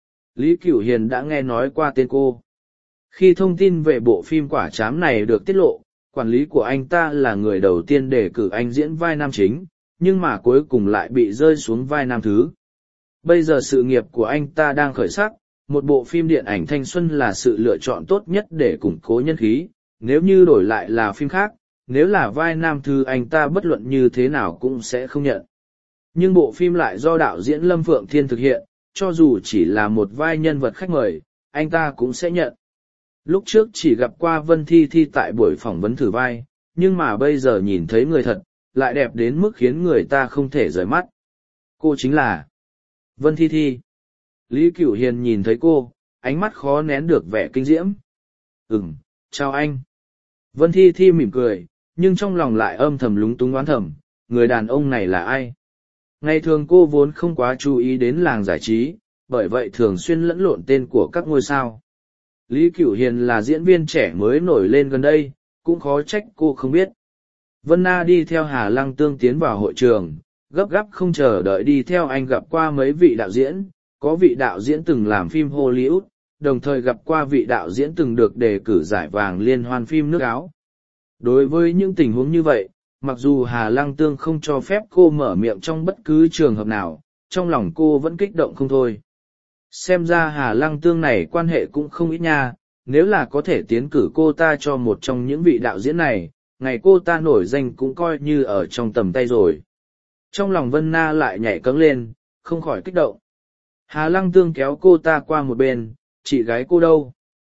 Lý Cửu Hiền đã nghe nói qua tên cô. Khi thông tin về bộ phim Quả Trám này được tiết lộ, quản lý của anh ta là người đầu tiên đề cử anh diễn vai nam chính, nhưng mà cuối cùng lại bị rơi xuống vai nam thứ. Bây giờ sự nghiệp của anh ta đang khởi sắc, một bộ phim điện ảnh thanh xuân là sự lựa chọn tốt nhất để củng cố nhân khí, nếu như đổi lại là phim khác, nếu là vai nam thứ anh ta bất luận như thế nào cũng sẽ không nhận. Nhưng bộ phim lại do đạo diễn Lâm Phượng Thiên thực hiện, cho dù chỉ là một vai nhân vật khách mời, anh ta cũng sẽ nhận. Lúc trước chỉ gặp qua Vân Thi Thi tại buổi phỏng vấn thử vai, nhưng mà bây giờ nhìn thấy người thật, lại đẹp đến mức khiến người ta không thể rời mắt. Cô chính là Vân Thi Thi. Lý Cửu Hiền nhìn thấy cô, ánh mắt khó nén được vẻ kinh diễm. Chào anh. Vân Thi Thi mỉm cười, nhưng trong lòng lại âm thầm lúng túng oán thầm, người đàn ông này là ai? Ngày thường cô vốn không quá chú ý đến làng giải trí, bởi vậy thường xuyên lẫn lộn tên của các ngôi sao. Lý Cửu Hiền là diễn viên trẻ mới nổi lên gần đây, cũng khó trách cô không biết. Vân Na đi theo Hà Lăng Tương tiến vào hội trường, gấp gáp không chờ đợi đi theo anh gặp qua mấy vị đạo diễn, có vị đạo diễn từng làm phim Hollywood, đồng thời gặp qua vị đạo diễn từng được đề cử giải vàng liên hoan phim nước Áo. Đối với những tình huống như vậy, mặc dù Hà Lăng Tương không cho phép cô mở miệng trong bất cứ trường hợp nào, trong lòng cô vẫn kích động không thôi. Xem ra Hà Lăng Tương này quan hệ cũng không ít nha, nếu là có thể tiến cử cô ta cho một trong những vị đạo diễn này, ngày cô ta nổi danh cũng coi như ở trong tầm tay rồi. Trong lòng Vân Na lại nhảy cẫng lên, không khỏi kích động. Hà Lăng Tương kéo cô ta qua một bên, chị gái cô đâu?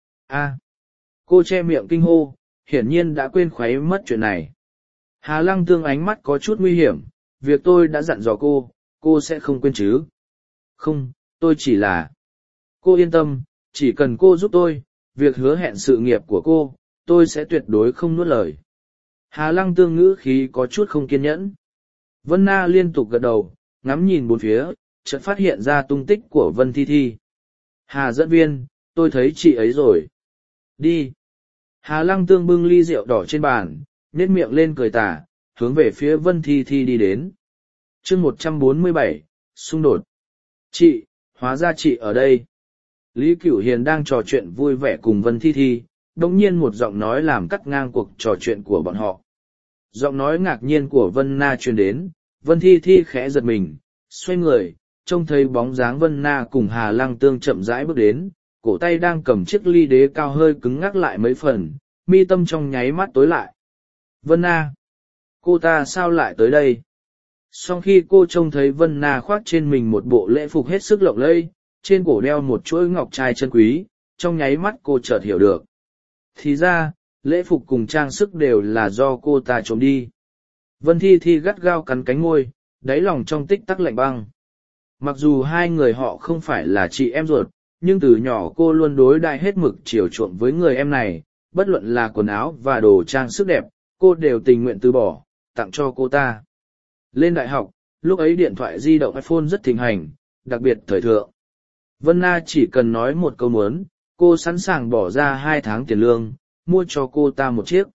Cô che miệng kinh hô, hiển nhiên đã quên khuấy mất chuyện này. Hà Lăng Tương ánh mắt có chút nguy hiểm, việc tôi đã dặn dò cô sẽ không quên chứ? Không, tôi chỉ là... Cô yên tâm, chỉ cần cô giúp tôi, việc hứa hẹn sự nghiệp của cô, tôi sẽ tuyệt đối không nuốt lời. Hà Lăng Tương ngữ khí có chút không kiên nhẫn. Vân Na liên tục gật đầu, ngắm nhìn bốn phía, chợt phát hiện ra tung tích của Vân Thi Thi. Hà dẫn viên, tôi thấy chị ấy rồi. Đi. Hà Lăng Tương bưng ly rượu đỏ trên bàn, nhếch miệng lên cười tà, hướng về phía Vân Thi Thi đi đến. Chương 147, xung đột. Chị, hóa ra chị ở đây. Lý Cửu Hiền đang trò chuyện vui vẻ cùng Vân Thi Thi, đống nhiên một giọng nói làm cắt ngang cuộc trò chuyện của bọn họ. Giọng nói ngạc nhiên của Vân Na truyền đến, Vân Thi Thi khẽ giật mình, xoay người, trông thấy bóng dáng Vân Na cùng Hà Lăng Tương chậm rãi bước đến, cổ tay đang cầm chiếc ly đế cao hơi cứng ngắc lại mấy phần, mi tâm trong nháy mắt tối lại. Vân Na! Cô ta sao lại tới đây? Sau khi cô trông thấy Vân Na khoác trên mình một bộ lễ phục hết sức lộng lẫy, trên cổ đeo một chuỗi ngọc trai chân quý, trong nháy mắt cô chợt hiểu được. Thì ra, lễ phục cùng trang sức đều là do cô ta trộm đi. Vân Thi Thi gắt gao cắn cánh môi, đáy lòng trong tích tắc lạnh băng. Mặc dù hai người họ không phải là chị em ruột, nhưng từ nhỏ cô luôn đối đãi hết mực chiều chuộng với người em này, bất luận là quần áo và đồ trang sức đẹp, cô đều tình nguyện từ bỏ, tặng cho cô ta. Lên đại học, lúc ấy điện thoại di động iPhone rất thịnh hành, đặc biệt thời thượng. Vân Na chỉ cần nói một câu muốn, cô sẵn sàng bỏ ra 2 tháng tiền lương, mua cho cô ta một chiếc.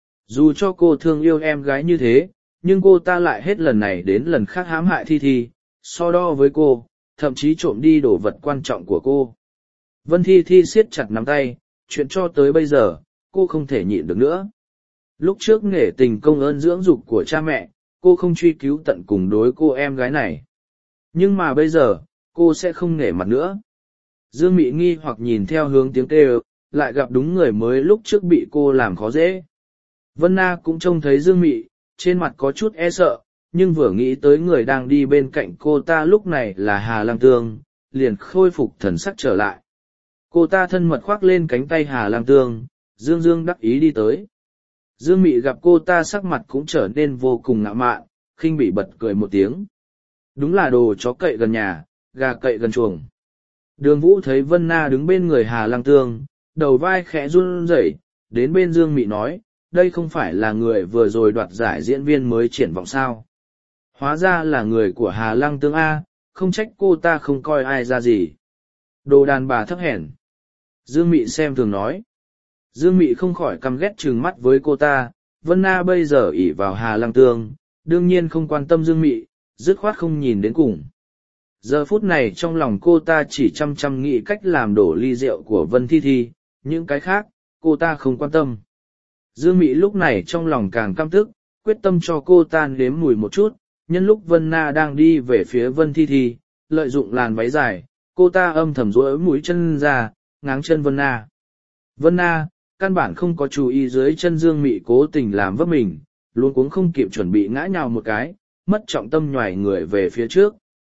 Dù cho cô thương yêu em gái như thế, nhưng cô ta lại hết lần này đến lần khác hãm hại Thi Thi, so đo với cô, thậm chí trộm đi đồ vật quan trọng của cô. Vân Thi Thi siết chặt nắm tay, chuyện cho tới bây giờ, cô không thể nhịn được nữa. Lúc trước nể tình công ơn dưỡng dục của cha mẹ, cô không truy cứu tận cùng đối cô em gái này. Nhưng mà bây giờ, cô sẽ không nể mặt nữa. Dương Mị nghi hoặc nhìn theo hướng tiếng kêu, lại gặp đúng người mới lúc trước bị cô làm khó dễ. Vân Na cũng trông thấy Dương Mị, trên mặt có chút e sợ, nhưng vừa nghĩ tới người đang đi bên cạnh cô ta lúc này là Hà Lang Tương, liền khôi phục thần sắc trở lại. Cô ta thân mật khoác lên cánh tay Hà Lang Tương, Dương Dương đắc ý đi tới. Dương Mị gặp cô ta sắc mặt cũng trở nên vô cùng ngạo mạn, khinh bỉ bật cười một tiếng. Đúng là đồ chó cậy gần nhà, gà cậy gần chuồng. Đường Vũ thấy Vân Na đứng bên người Hà Lang Tương, đầu vai khẽ run rẩy, đến bên Dương Mị nói, đây không phải là người vừa rồi đoạt giải diễn viên mới triển vọng sao. Hóa ra là người của Hà Lang Tương A, không trách cô ta không coi ai ra gì. Đồ đàn bà thấp hèn. Dương Mị xem thường nói. Dương Mị không khỏi căm ghét trừng mắt với cô ta, Vân Na bây giờ ỷ vào Hà Lang Tương, đương nhiên không quan tâm Dương Mị, dứt khoát không nhìn đến cùng. Giờ phút này trong lòng cô ta chỉ chăm chăm nghĩ cách làm đổ ly rượu của Vân Thi Thi, những cái khác, cô ta không quan tâm. Dương Mị lúc này trong lòng càng căm tức, quyết tâm cho cô ta nếm mùi một chút, nhân lúc Vân Na đang đi về phía Vân Thi Thi, lợi dụng làn váy dài, cô ta âm thầm duỗi mũi chân ra, ngáng chân Vân Na. Vân Na, căn bản không có chú ý dưới chân Dương Mị cố tình làm vấp mình, luôn cuống không kịp chuẩn bị ngã nhào một cái, mất trọng tâm nhoài người về phía trước.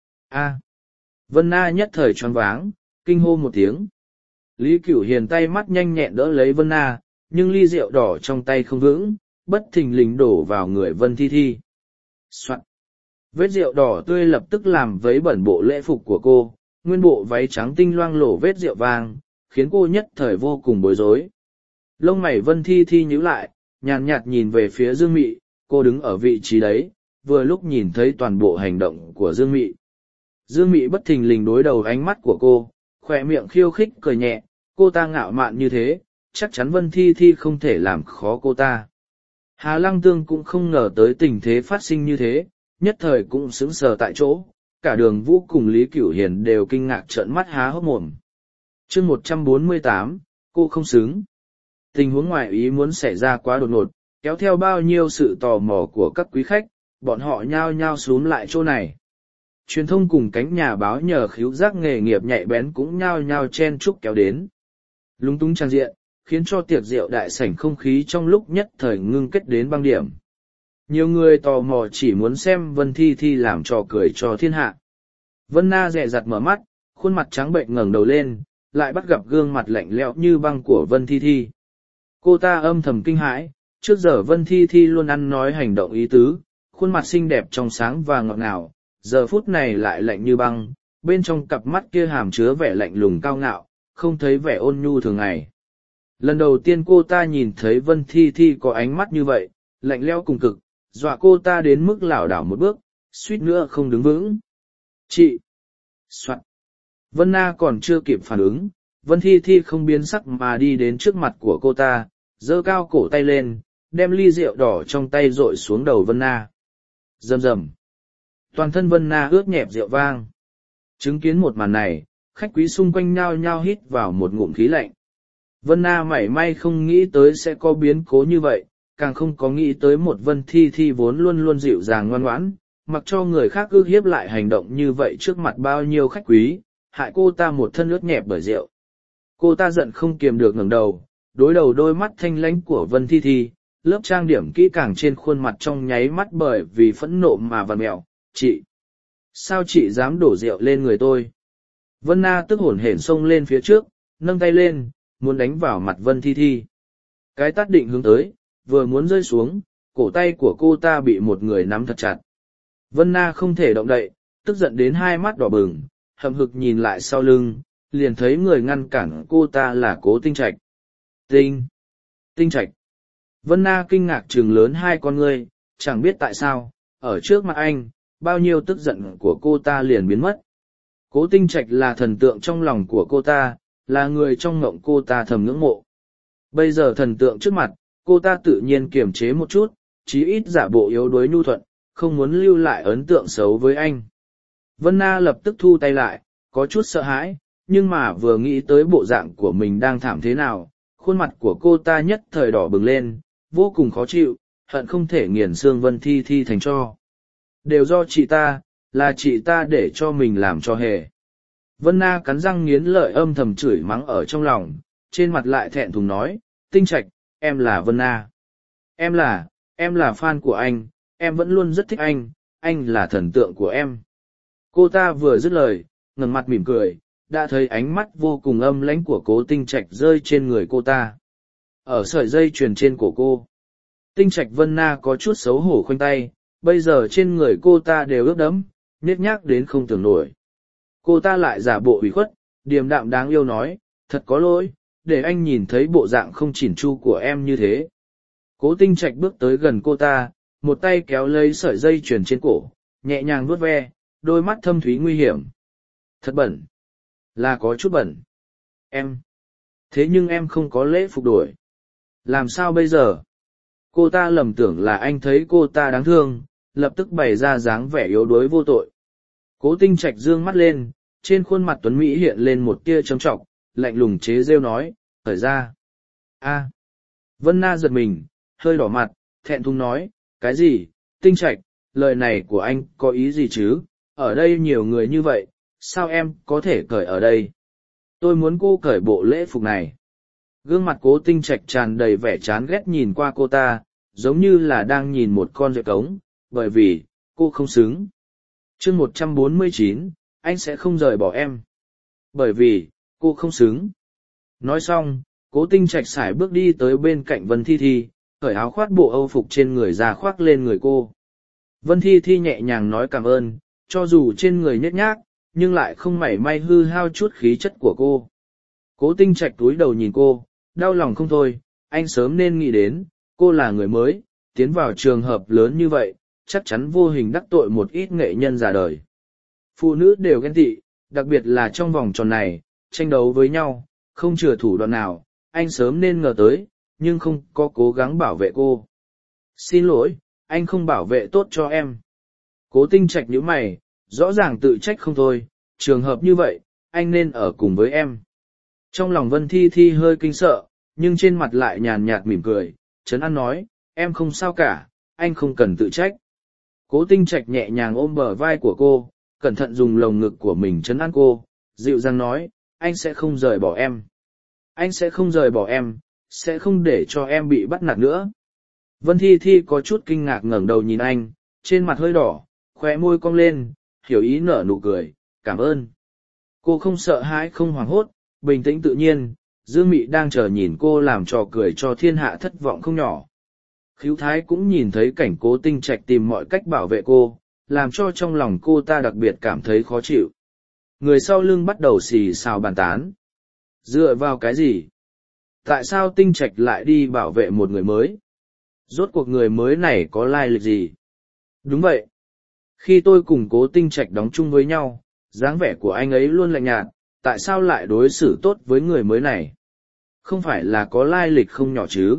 A. Vân Na nhất thời choáng váng, kinh hô một tiếng. Lý Cửu Hiền tay mắt nhanh nhẹn đỡ lấy Vân Na, nhưng ly rượu đỏ trong tay không vững, bất thình lình đổ vào người Vân Thi Thi. Soạn. Vết rượu đỏ tươi lập tức làm vấy bẩn bộ lễ phục của cô, nguyên bộ váy trắng tinh loang lổ vết rượu vàng, khiến cô nhất thời vô cùng bối rối. Lông mày Vân Thi Thi nhíu lại, nhàn nhạt nhìn về phía Dương Mị, cô đứng ở vị trí đấy, vừa lúc nhìn thấy toàn bộ hành động của Dương Mị. Dương Mị bất thình lình đối đầu ánh mắt của cô, khỏe miệng khiêu khích cười nhẹ, cô ta ngạo mạn như thế, chắc chắn Vân Thi Thi không thể làm khó cô ta. Hà Lăng Tương cũng không ngờ tới tình thế phát sinh như thế, nhất thời cũng sững sờ tại chỗ, cả Đường Vũ cùng Lý Cửu Hiền đều kinh ngạc trợn mắt há hốc mồm. Chương 148, cô không xứng. Tình huống ngoại ý muốn xảy ra quá đột ngột, kéo theo bao nhiêu sự tò mò của các quý khách, bọn họ nhao nhao xúm lại chỗ này. Truyền thông cùng cánh nhà báo nhờ khíu giác nghề nghiệp nhạy bén cũng nhao nhao chen chúc kéo đến. Lúng túng trang diện, khiến cho tiệc rượu đại sảnh không khí trong lúc nhất thời ngưng kết đến băng điểm. Nhiều người tò mò chỉ muốn xem Vân Thi Thi làm trò cười cho thiên hạ. Vân Na dè dặt mở mắt, khuôn mặt trắng bệnh ngẩng đầu lên, lại bắt gặp gương mặt lạnh lẽo như băng của Vân Thi Thi. Cô ta âm thầm kinh hãi, trước giờ Vân Thi Thi luôn ăn nói hành động ý tứ, khuôn mặt xinh đẹp trong sáng và ngọt ngào, giờ phút này lại lạnh như băng, bên trong cặp mắt kia hàm chứa vẻ lạnh lùng cao ngạo, không thấy vẻ ôn nhu thường ngày. Lần đầu tiên cô ta nhìn thấy Vân Thi Thi có ánh mắt như vậy, lạnh lẽo cùng cực, dọa cô ta đến mức lảo đảo một bước, suýt nữa không đứng vững. Chị! Soạn! Vân Na còn chưa kịp phản ứng, Vân Thi Thi không biến sắc mà đi đến trước mặt của cô ta, giơ cao cổ tay lên, đem ly rượu đỏ trong tay dội xuống đầu Vân Na. Rầm rầm! Toàn thân Vân Na ướt nhẹp rượu vang. Chứng kiến một màn này, khách quý xung quanh nhao nhao hít vào một ngụm khí lạnh. Vân Na mảy may không nghĩ tới sẽ có biến cố như vậy, càng không có nghĩ tới một Vân Thi Thi vốn luôn luôn dịu dàng ngoan ngoãn, mặc cho người khác ước hiếp lại hành động như vậy trước mặt bao nhiêu khách quý, hại cô ta một thân ướt nhẹp bởi rượu. Cô ta giận không kiềm được ngẩng đầu, đối đầu đôi mắt thanh lãnh của Vân Thi Thi, lớp trang điểm kỹ càng trên khuôn mặt trong nháy mắt bởi vì phẫn nộ mà vặn mẹo. Chị! Sao chị dám đổ rượu lên người tôi? Vân Na tức hổn hển xông lên phía trước, nâng tay lên, muốn đánh vào mặt Vân Thi Thi. Cái tát định hướng tới, vừa muốn rơi xuống, cổ tay của cô ta bị một người nắm thật chặt. Vân Na không thể động đậy, tức giận đến hai mắt đỏ bừng, hậm hực nhìn lại sau lưng, liền thấy người ngăn cản cô ta là Cố Tinh Trạch. Tinh Trạch! Vân Na kinh ngạc trừng lớn hai con ngươi, chẳng biết tại sao, ở trước mặt anh, bao nhiêu tức giận của cô ta liền biến mất. Cố Tinh Trạch là thần tượng trong lòng của cô ta, là người trong mộng cô ta thầm ngưỡng mộ. Bây giờ thần tượng trước mặt, cô ta tự nhiên kiềm chế một chút, chí ít giả bộ yếu đuối nhu thuận, không muốn lưu lại ấn tượng xấu với anh. Vân Na lập tức thu tay lại, có chút sợ hãi, nhưng mà vừa nghĩ tới bộ dạng của mình đang thảm thế nào, khuôn mặt của cô ta nhất thời đỏ bừng lên, vô cùng khó chịu, hận không thể nghiền xương Vân Thi Thi thành tro. Đều do chị ta, là chị ta để cho mình làm cho hề. Vân Na cắn răng nghiến lợi âm thầm chửi mắng ở trong lòng, trên mặt lại thẹn thùng nói, Tinh Trạch, em là Vân Na. Em là fan của anh, em vẫn luôn rất thích anh là thần tượng của em. Cô ta vừa dứt lời, ngẩng mặt mỉm cười, đã thấy ánh mắt vô cùng âm lãnh của Cố Tinh Trạch rơi trên người cô ta. Ở sợi dây chuyền trên cổ cô. Tinh Trạch Vân Na có chút xấu hổ khoanh tay, bây giờ trên người cô ta đều ướt đẫm, nhếch nhác đến không tưởng nổi. Cô ta lại giả bộ ủy khuất, điềm đạm đáng yêu nói, thật có lỗi, để anh nhìn thấy bộ dạng không chỉn chu của em như thế. Cố Tinh Trạch bước tới gần cô ta, một tay kéo lấy sợi dây chuyền trên cổ, nhẹ nhàng vuốt ve, đôi mắt thâm thúy nguy hiểm. Thật bẩn. Là có chút bẩn. Em. Thế nhưng em không có lễ phục đổi. Làm sao bây giờ? Cô ta lầm tưởng là anh thấy cô ta đáng thương, lập tức bày ra dáng vẻ yếu đuối vô tội. Cố Tinh Trạch dương mắt lên, trên khuôn mặt tuấn Mỹ hiện lên một tia trầm trọng, lạnh lùng chế rêu nói, thời ra. A. Vân Na giật mình, hơi đỏ mặt, thẹn thùng nói, cái gì, Tinh Trạch, lời này của anh có ý gì chứ, ở đây nhiều người như vậy, sao em có thể cởi ở đây? Tôi muốn cô cởi bộ lễ phục này. Gương mặt Cố Tinh Trạch tràn đầy vẻ chán ghét nhìn qua cô ta, giống như là đang nhìn một con rệp cống, bởi vì, cô không xứng. chương 149, anh sẽ không rời bỏ em. Bởi vì, cô không xứng. Nói xong, Cố Tinh Trạch sải bước đi tới bên cạnh Vân Thi Thi, cởi áo khoác bộ âu phục trên người ra khoác lên người cô. Vân Thi Thi nhẹ nhàng nói cảm ơn, cho dù trên người nhếch nhác, nhưng lại không mảy may hư hao chút khí chất của cô. Cố Tinh Trạch túi đầu nhìn cô, đau lòng không thôi, anh sớm nên nghĩ đến, cô là người mới, tiến vào trường hợp lớn như vậy, chắc chắn vô hình đắc tội một ít nghệ nhân già đời. Phụ nữ đều ghen tị, đặc biệt là trong vòng tròn này, tranh đấu với nhau, không chừa thủ đoạn nào, anh sớm nên ngờ tới, nhưng không có cố gắng bảo vệ cô. Xin lỗi, anh không bảo vệ tốt cho em. Cố Tinh Trạch nhíu mày, rõ ràng tự trách không thôi, trường hợp như vậy, anh nên ở cùng với em. Trong lòng Vân Thi Thi hơi kinh sợ, nhưng trên mặt lại nhàn nhạt mỉm cười, trấn an nói, em không sao cả, anh không cần tự trách. Cố Tinh Trạch nhẹ nhàng ôm bờ vai của cô, cẩn thận dùng lồng ngực của mình trấn an cô, dịu dàng nói, anh sẽ không rời bỏ em. Anh sẽ không rời bỏ em, sẽ không để cho em bị bắt nạt nữa. Vân Thi Thi có chút kinh ngạc ngẩng đầu nhìn anh, trên mặt hơi đỏ, khóe môi cong lên, hiểu ý nở nụ cười, cảm ơn. Cô không sợ hãi không hoảng hốt, bình tĩnh tự nhiên, Dương Mị đang chờ nhìn cô làm trò cười cho thiên hạ thất vọng không nhỏ. Khứu Thái cũng nhìn thấy cảnh Cố Tinh Trạch tìm mọi cách bảo vệ cô, làm cho trong lòng cô ta đặc biệt cảm thấy khó chịu. Người sau lưng bắt đầu xì xào bàn tán. Dựa vào cái gì? Tại sao Tinh Trạch lại đi bảo vệ một người mới? Rốt cuộc người mới này có lai lịch gì? Đúng vậy. Khi tôi cùng Cố Tinh Trạch đóng chung với nhau, dáng vẻ của anh ấy luôn lạnh nhạt, tại sao lại đối xử tốt với người mới này? Không phải là có lai lịch không nhỏ chứ?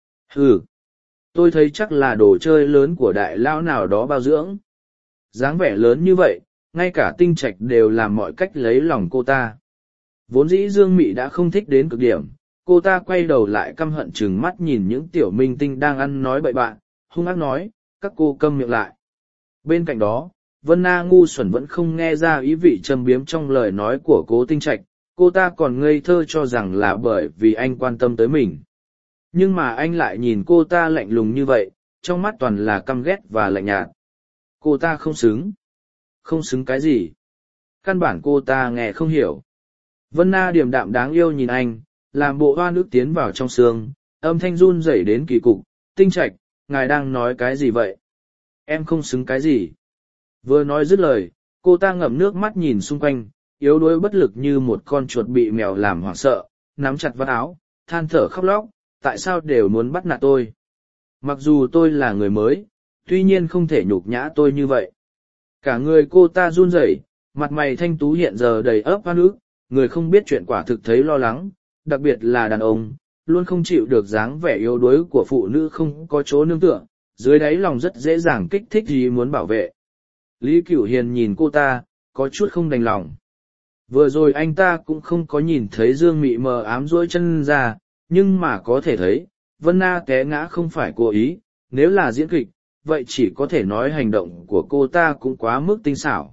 Ừ. Tôi thấy chắc là đồ chơi lớn của đại lão nào đó bao dưỡng. Dáng vẻ lớn như vậy, ngay cả Tinh Trạch đều làm mọi cách lấy lòng cô ta. Vốn dĩ Dương Mị đã không thích đến cực điểm, cô ta quay đầu lại căm hận chừng mắt nhìn những tiểu minh tinh đang ăn nói bậy bạ, hung ác nói, các cô câm miệng lại. Bên cạnh đó, Vân Na ngu xuẩn vẫn không nghe ra ý vị châm biếm trong lời nói của Cố Tinh Trạch, Cô ta còn ngây thơ cho rằng là bởi vì anh quan tâm tới mình. Nhưng mà anh lại nhìn cô ta lạnh lùng như vậy, trong mắt toàn là căm ghét và lạnh nhạt. Cô ta không xứng. Không xứng cái gì? Căn bản cô ta nghe không hiểu. Vân Na điềm đạm đáng yêu nhìn anh, làm bộ hoa nước tiến vào trong xương, âm thanh run rẩy đến kỳ cục. Tinh Trạch, ngài đang nói cái gì vậy? Em không xứng cái gì? Vừa nói dứt lời, cô ta ngậm nước mắt nhìn xung quanh, yếu đuối bất lực như một con chuột bị mèo làm hoảng sợ, nắm chặt vạt áo, than thở khóc lóc, tại sao đều muốn bắt nạt tôi? Mặc dù tôi là người mới, tuy nhiên không thể nhục nhã tôi như vậy. Cả người cô ta run rẩy, mặt mày thanh tú hiện giờ đầy ấp oan ức, người không biết chuyện quả thực thấy lo lắng, đặc biệt là đàn ông, luôn không chịu được dáng vẻ yếu đuối của phụ nữ không có chỗ nương tựa, dưới đáy lòng rất dễ dàng kích thích gì muốn bảo vệ. Lý Cửu Hiền nhìn cô ta, có chút không đành lòng. Vừa rồi anh ta cũng không có nhìn thấy Dương Mị mờ ám duỗi chân ra, nhưng mà có thể thấy, Vân Na té ngã không phải cố ý, nếu là diễn kịch, vậy chỉ có thể nói hành động của cô ta cũng quá mức tinh xảo.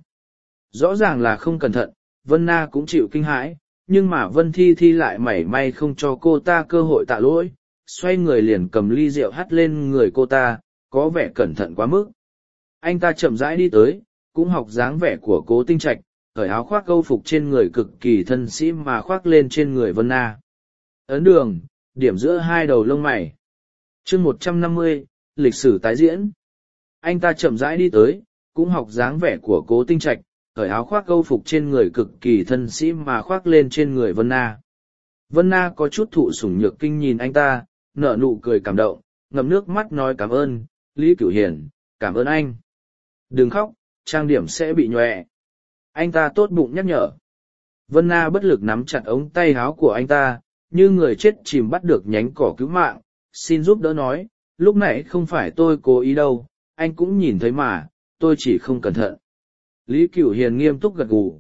Rõ ràng là không cẩn thận, Vân Na cũng chịu kinh hãi, nhưng mà Vân Thi Thi lại mảy may không cho cô ta cơ hội tạ lỗi, xoay người liền cầm ly rượu hắt lên người cô ta, có vẻ cẩn thận quá mức. Anh ta chậm rãi đi tới, cũng học dáng vẻ của Cố Tinh Trạch, cởi áo khoác câu phục trên người cực kỳ thân sĩ mà khoác lên trên người Vân Na. Ấn đường, điểm giữa hai đầu lông mày. chương 150, lịch sử tái diễn. Anh ta chậm rãi đi tới, cũng học dáng vẻ của Cố Tinh Trạch, cởi áo khoác câu phục trên người cực kỳ thân sĩ mà khoác lên trên người Vân Na. Vân Na có chút thụ sủng nhược kinh nhìn anh ta, nở nụ cười cảm động, ngậm nước mắt nói cảm ơn, Lý Cửu Hiền, cảm ơn anh. Đừng khóc, trang điểm sẽ bị nhòe. Anh ta tốt bụng nhắc nhở. Vân Na bất lực nắm chặt ống tay áo của anh ta, như người chết chìm bắt được nhánh cỏ cứu mạng, xin giúp đỡ nói, lúc nãy không phải tôi cố ý đâu, anh cũng nhìn thấy mà, tôi chỉ không cẩn thận. Lý Cửu Hiền nghiêm túc gật gù,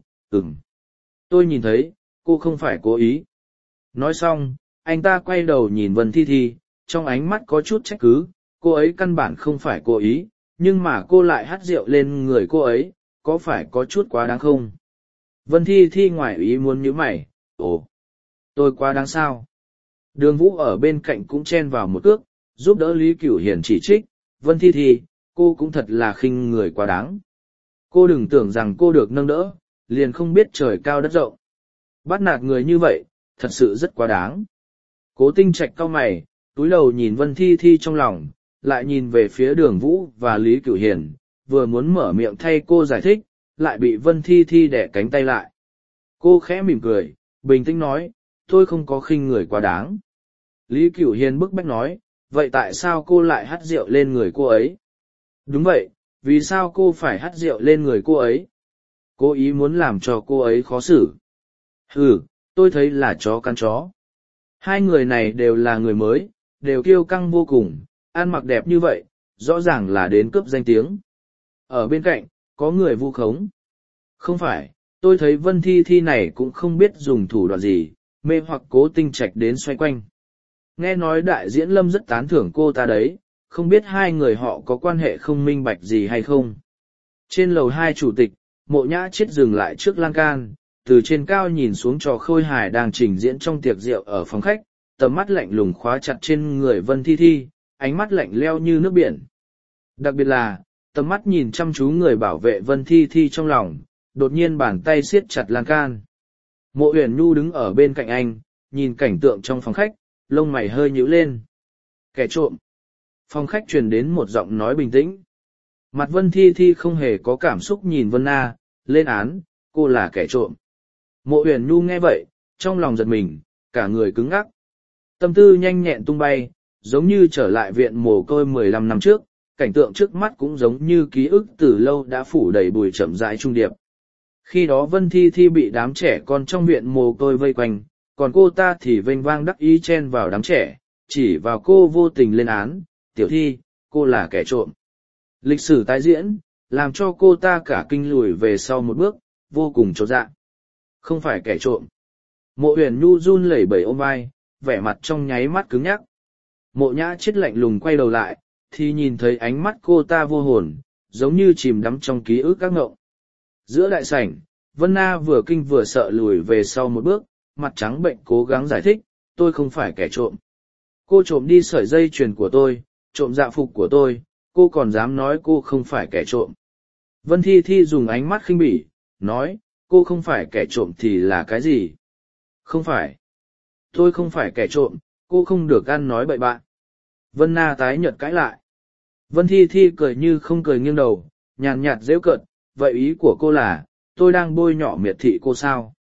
tôi nhìn thấy, cô không phải cố ý. Nói xong, anh ta quay đầu nhìn Vân Thi Thi, trong ánh mắt có chút trách cứ, cô ấy căn bản không phải cố ý, nhưng mà cô lại hắt rượu lên người cô ấy, có phải có chút quá đáng không? Vân Thi Thi ngoài ý muốn nhíu mày, ồ, tôi quá đáng sao? Đường Vũ ở bên cạnh cũng chen vào một cước, giúp đỡ Lý Cửu Hiền chỉ trích, Vân Thi Thi, cô cũng thật là khinh người quá đáng. Cô đừng tưởng rằng cô được nâng đỡ, liền không biết trời cao đất rộng. Bắt nạt người như vậy, thật sự rất quá đáng. Cố Tinh Trạch cau mày, túi đầu nhìn Vân Thi Thi trong lòng, lại nhìn về phía Đường Vũ và Lý Cửu Hiền, vừa muốn mở miệng thay cô giải thích, lại bị Vân Thi Thi đẻ cánh tay lại. Cô khẽ mỉm cười, bình tĩnh nói, tôi không có khinh người quá đáng. Lý Cửu Hiền bức bách nói, vậy tại sao cô lại hắt rượu lên người cô ấy? Đúng vậy, vì sao cô phải hắt rượu lên người cô ấy? Cô ý muốn làm cho cô ấy khó xử. Tôi thấy là chó cắn chó. Hai người này đều là người mới, đều kiêu căng vô cùng, ăn mặc đẹp như vậy, rõ ràng là đến cướp danh tiếng. Ở bên cạnh, có người vu khống. Không phải, tôi thấy Vân Thi Thi này cũng không biết dùng thủ đoạn gì, mê hoặc Cố Tinh Trạch đến xoay quanh. Nghe nói đại diễn Lâm rất tán thưởng cô ta đấy, không biết hai người họ có quan hệ không minh bạch gì hay không. Trên lầu hai chủ tịch, Mộ Nhã Chết dừng lại trước lan can, từ trên cao nhìn xuống trò khôi hài đang trình diễn trong tiệc rượu ở phòng khách, tầm mắt lạnh lùng khóa chặt trên người Vân Thi Thi, ánh mắt lạnh leo như nước biển. Đặc biệt là, tầm mắt nhìn chăm chú người bảo vệ Vân Thi Thi trong lòng, đột nhiên bàn tay siết chặt lan can. Mộ Uyển Nhu đứng ở bên cạnh anh, nhìn cảnh tượng trong phòng khách, lông mày hơi nhíu lên. Kẻ trộm. Phòng khách truyền đến một giọng nói bình tĩnh. Mặt Vân Thi Thi không hề có cảm xúc nhìn Vân Na, lên án, cô là kẻ trộm. Mộ Uyển Nhu nghe vậy, trong lòng giật mình, cả người cứng ngắc. Tâm tư nhanh nhẹn tung bay, giống như trở lại viện mồ côi 15 năm trước, cảnh tượng trước mắt cũng giống như ký ức từ lâu đã phủ đầy bụi chậm rãi trung điệp. Khi đó Vân Thi Thi bị đám trẻ con trong viện mồ côi vây quanh, còn cô ta thì vênh vang đắc ý chen vào đám trẻ, chỉ vào cô vô tình lên án, Tiểu Thi, cô là kẻ trộm. Lịch sử tái diễn, làm cho cô ta cả kinh lùi về sau một bước, vô cùng chột dạ. Không phải kẻ trộm. Mộ Uyển Nhu run lẩy bẩy ôm vai, vẻ mặt trong nháy mắt cứng nhắc. Mộ Nhã Chết lạnh lùng quay đầu lại, thì nhìn thấy ánh mắt cô ta vô hồn, giống như chìm đắm trong ký ức các ngộng. Giữa đại sảnh, Vân Na vừa kinh vừa sợ lùi về sau một bước, mặt trắng bệnh cố gắng giải thích, tôi không phải kẻ trộm. Cô trộm đi sợi dây chuyền của tôi, trộm dạ phục của tôi, cô còn dám nói cô không phải kẻ trộm. Vân Thi Thi dùng ánh mắt khinh bỉ, nói, cô không phải kẻ trộm thì là cái gì? Không phải. Tôi không phải kẻ trộm, cô không được ăn nói bậy bạ. Vân Na tái nhợt cãi lại. Vân Thi Thi cười như không cười nghiêng đầu, nhàn nhạt giễu cợt, vậy ý của cô là, tôi đang bôi nhọ miệt thị cô sao?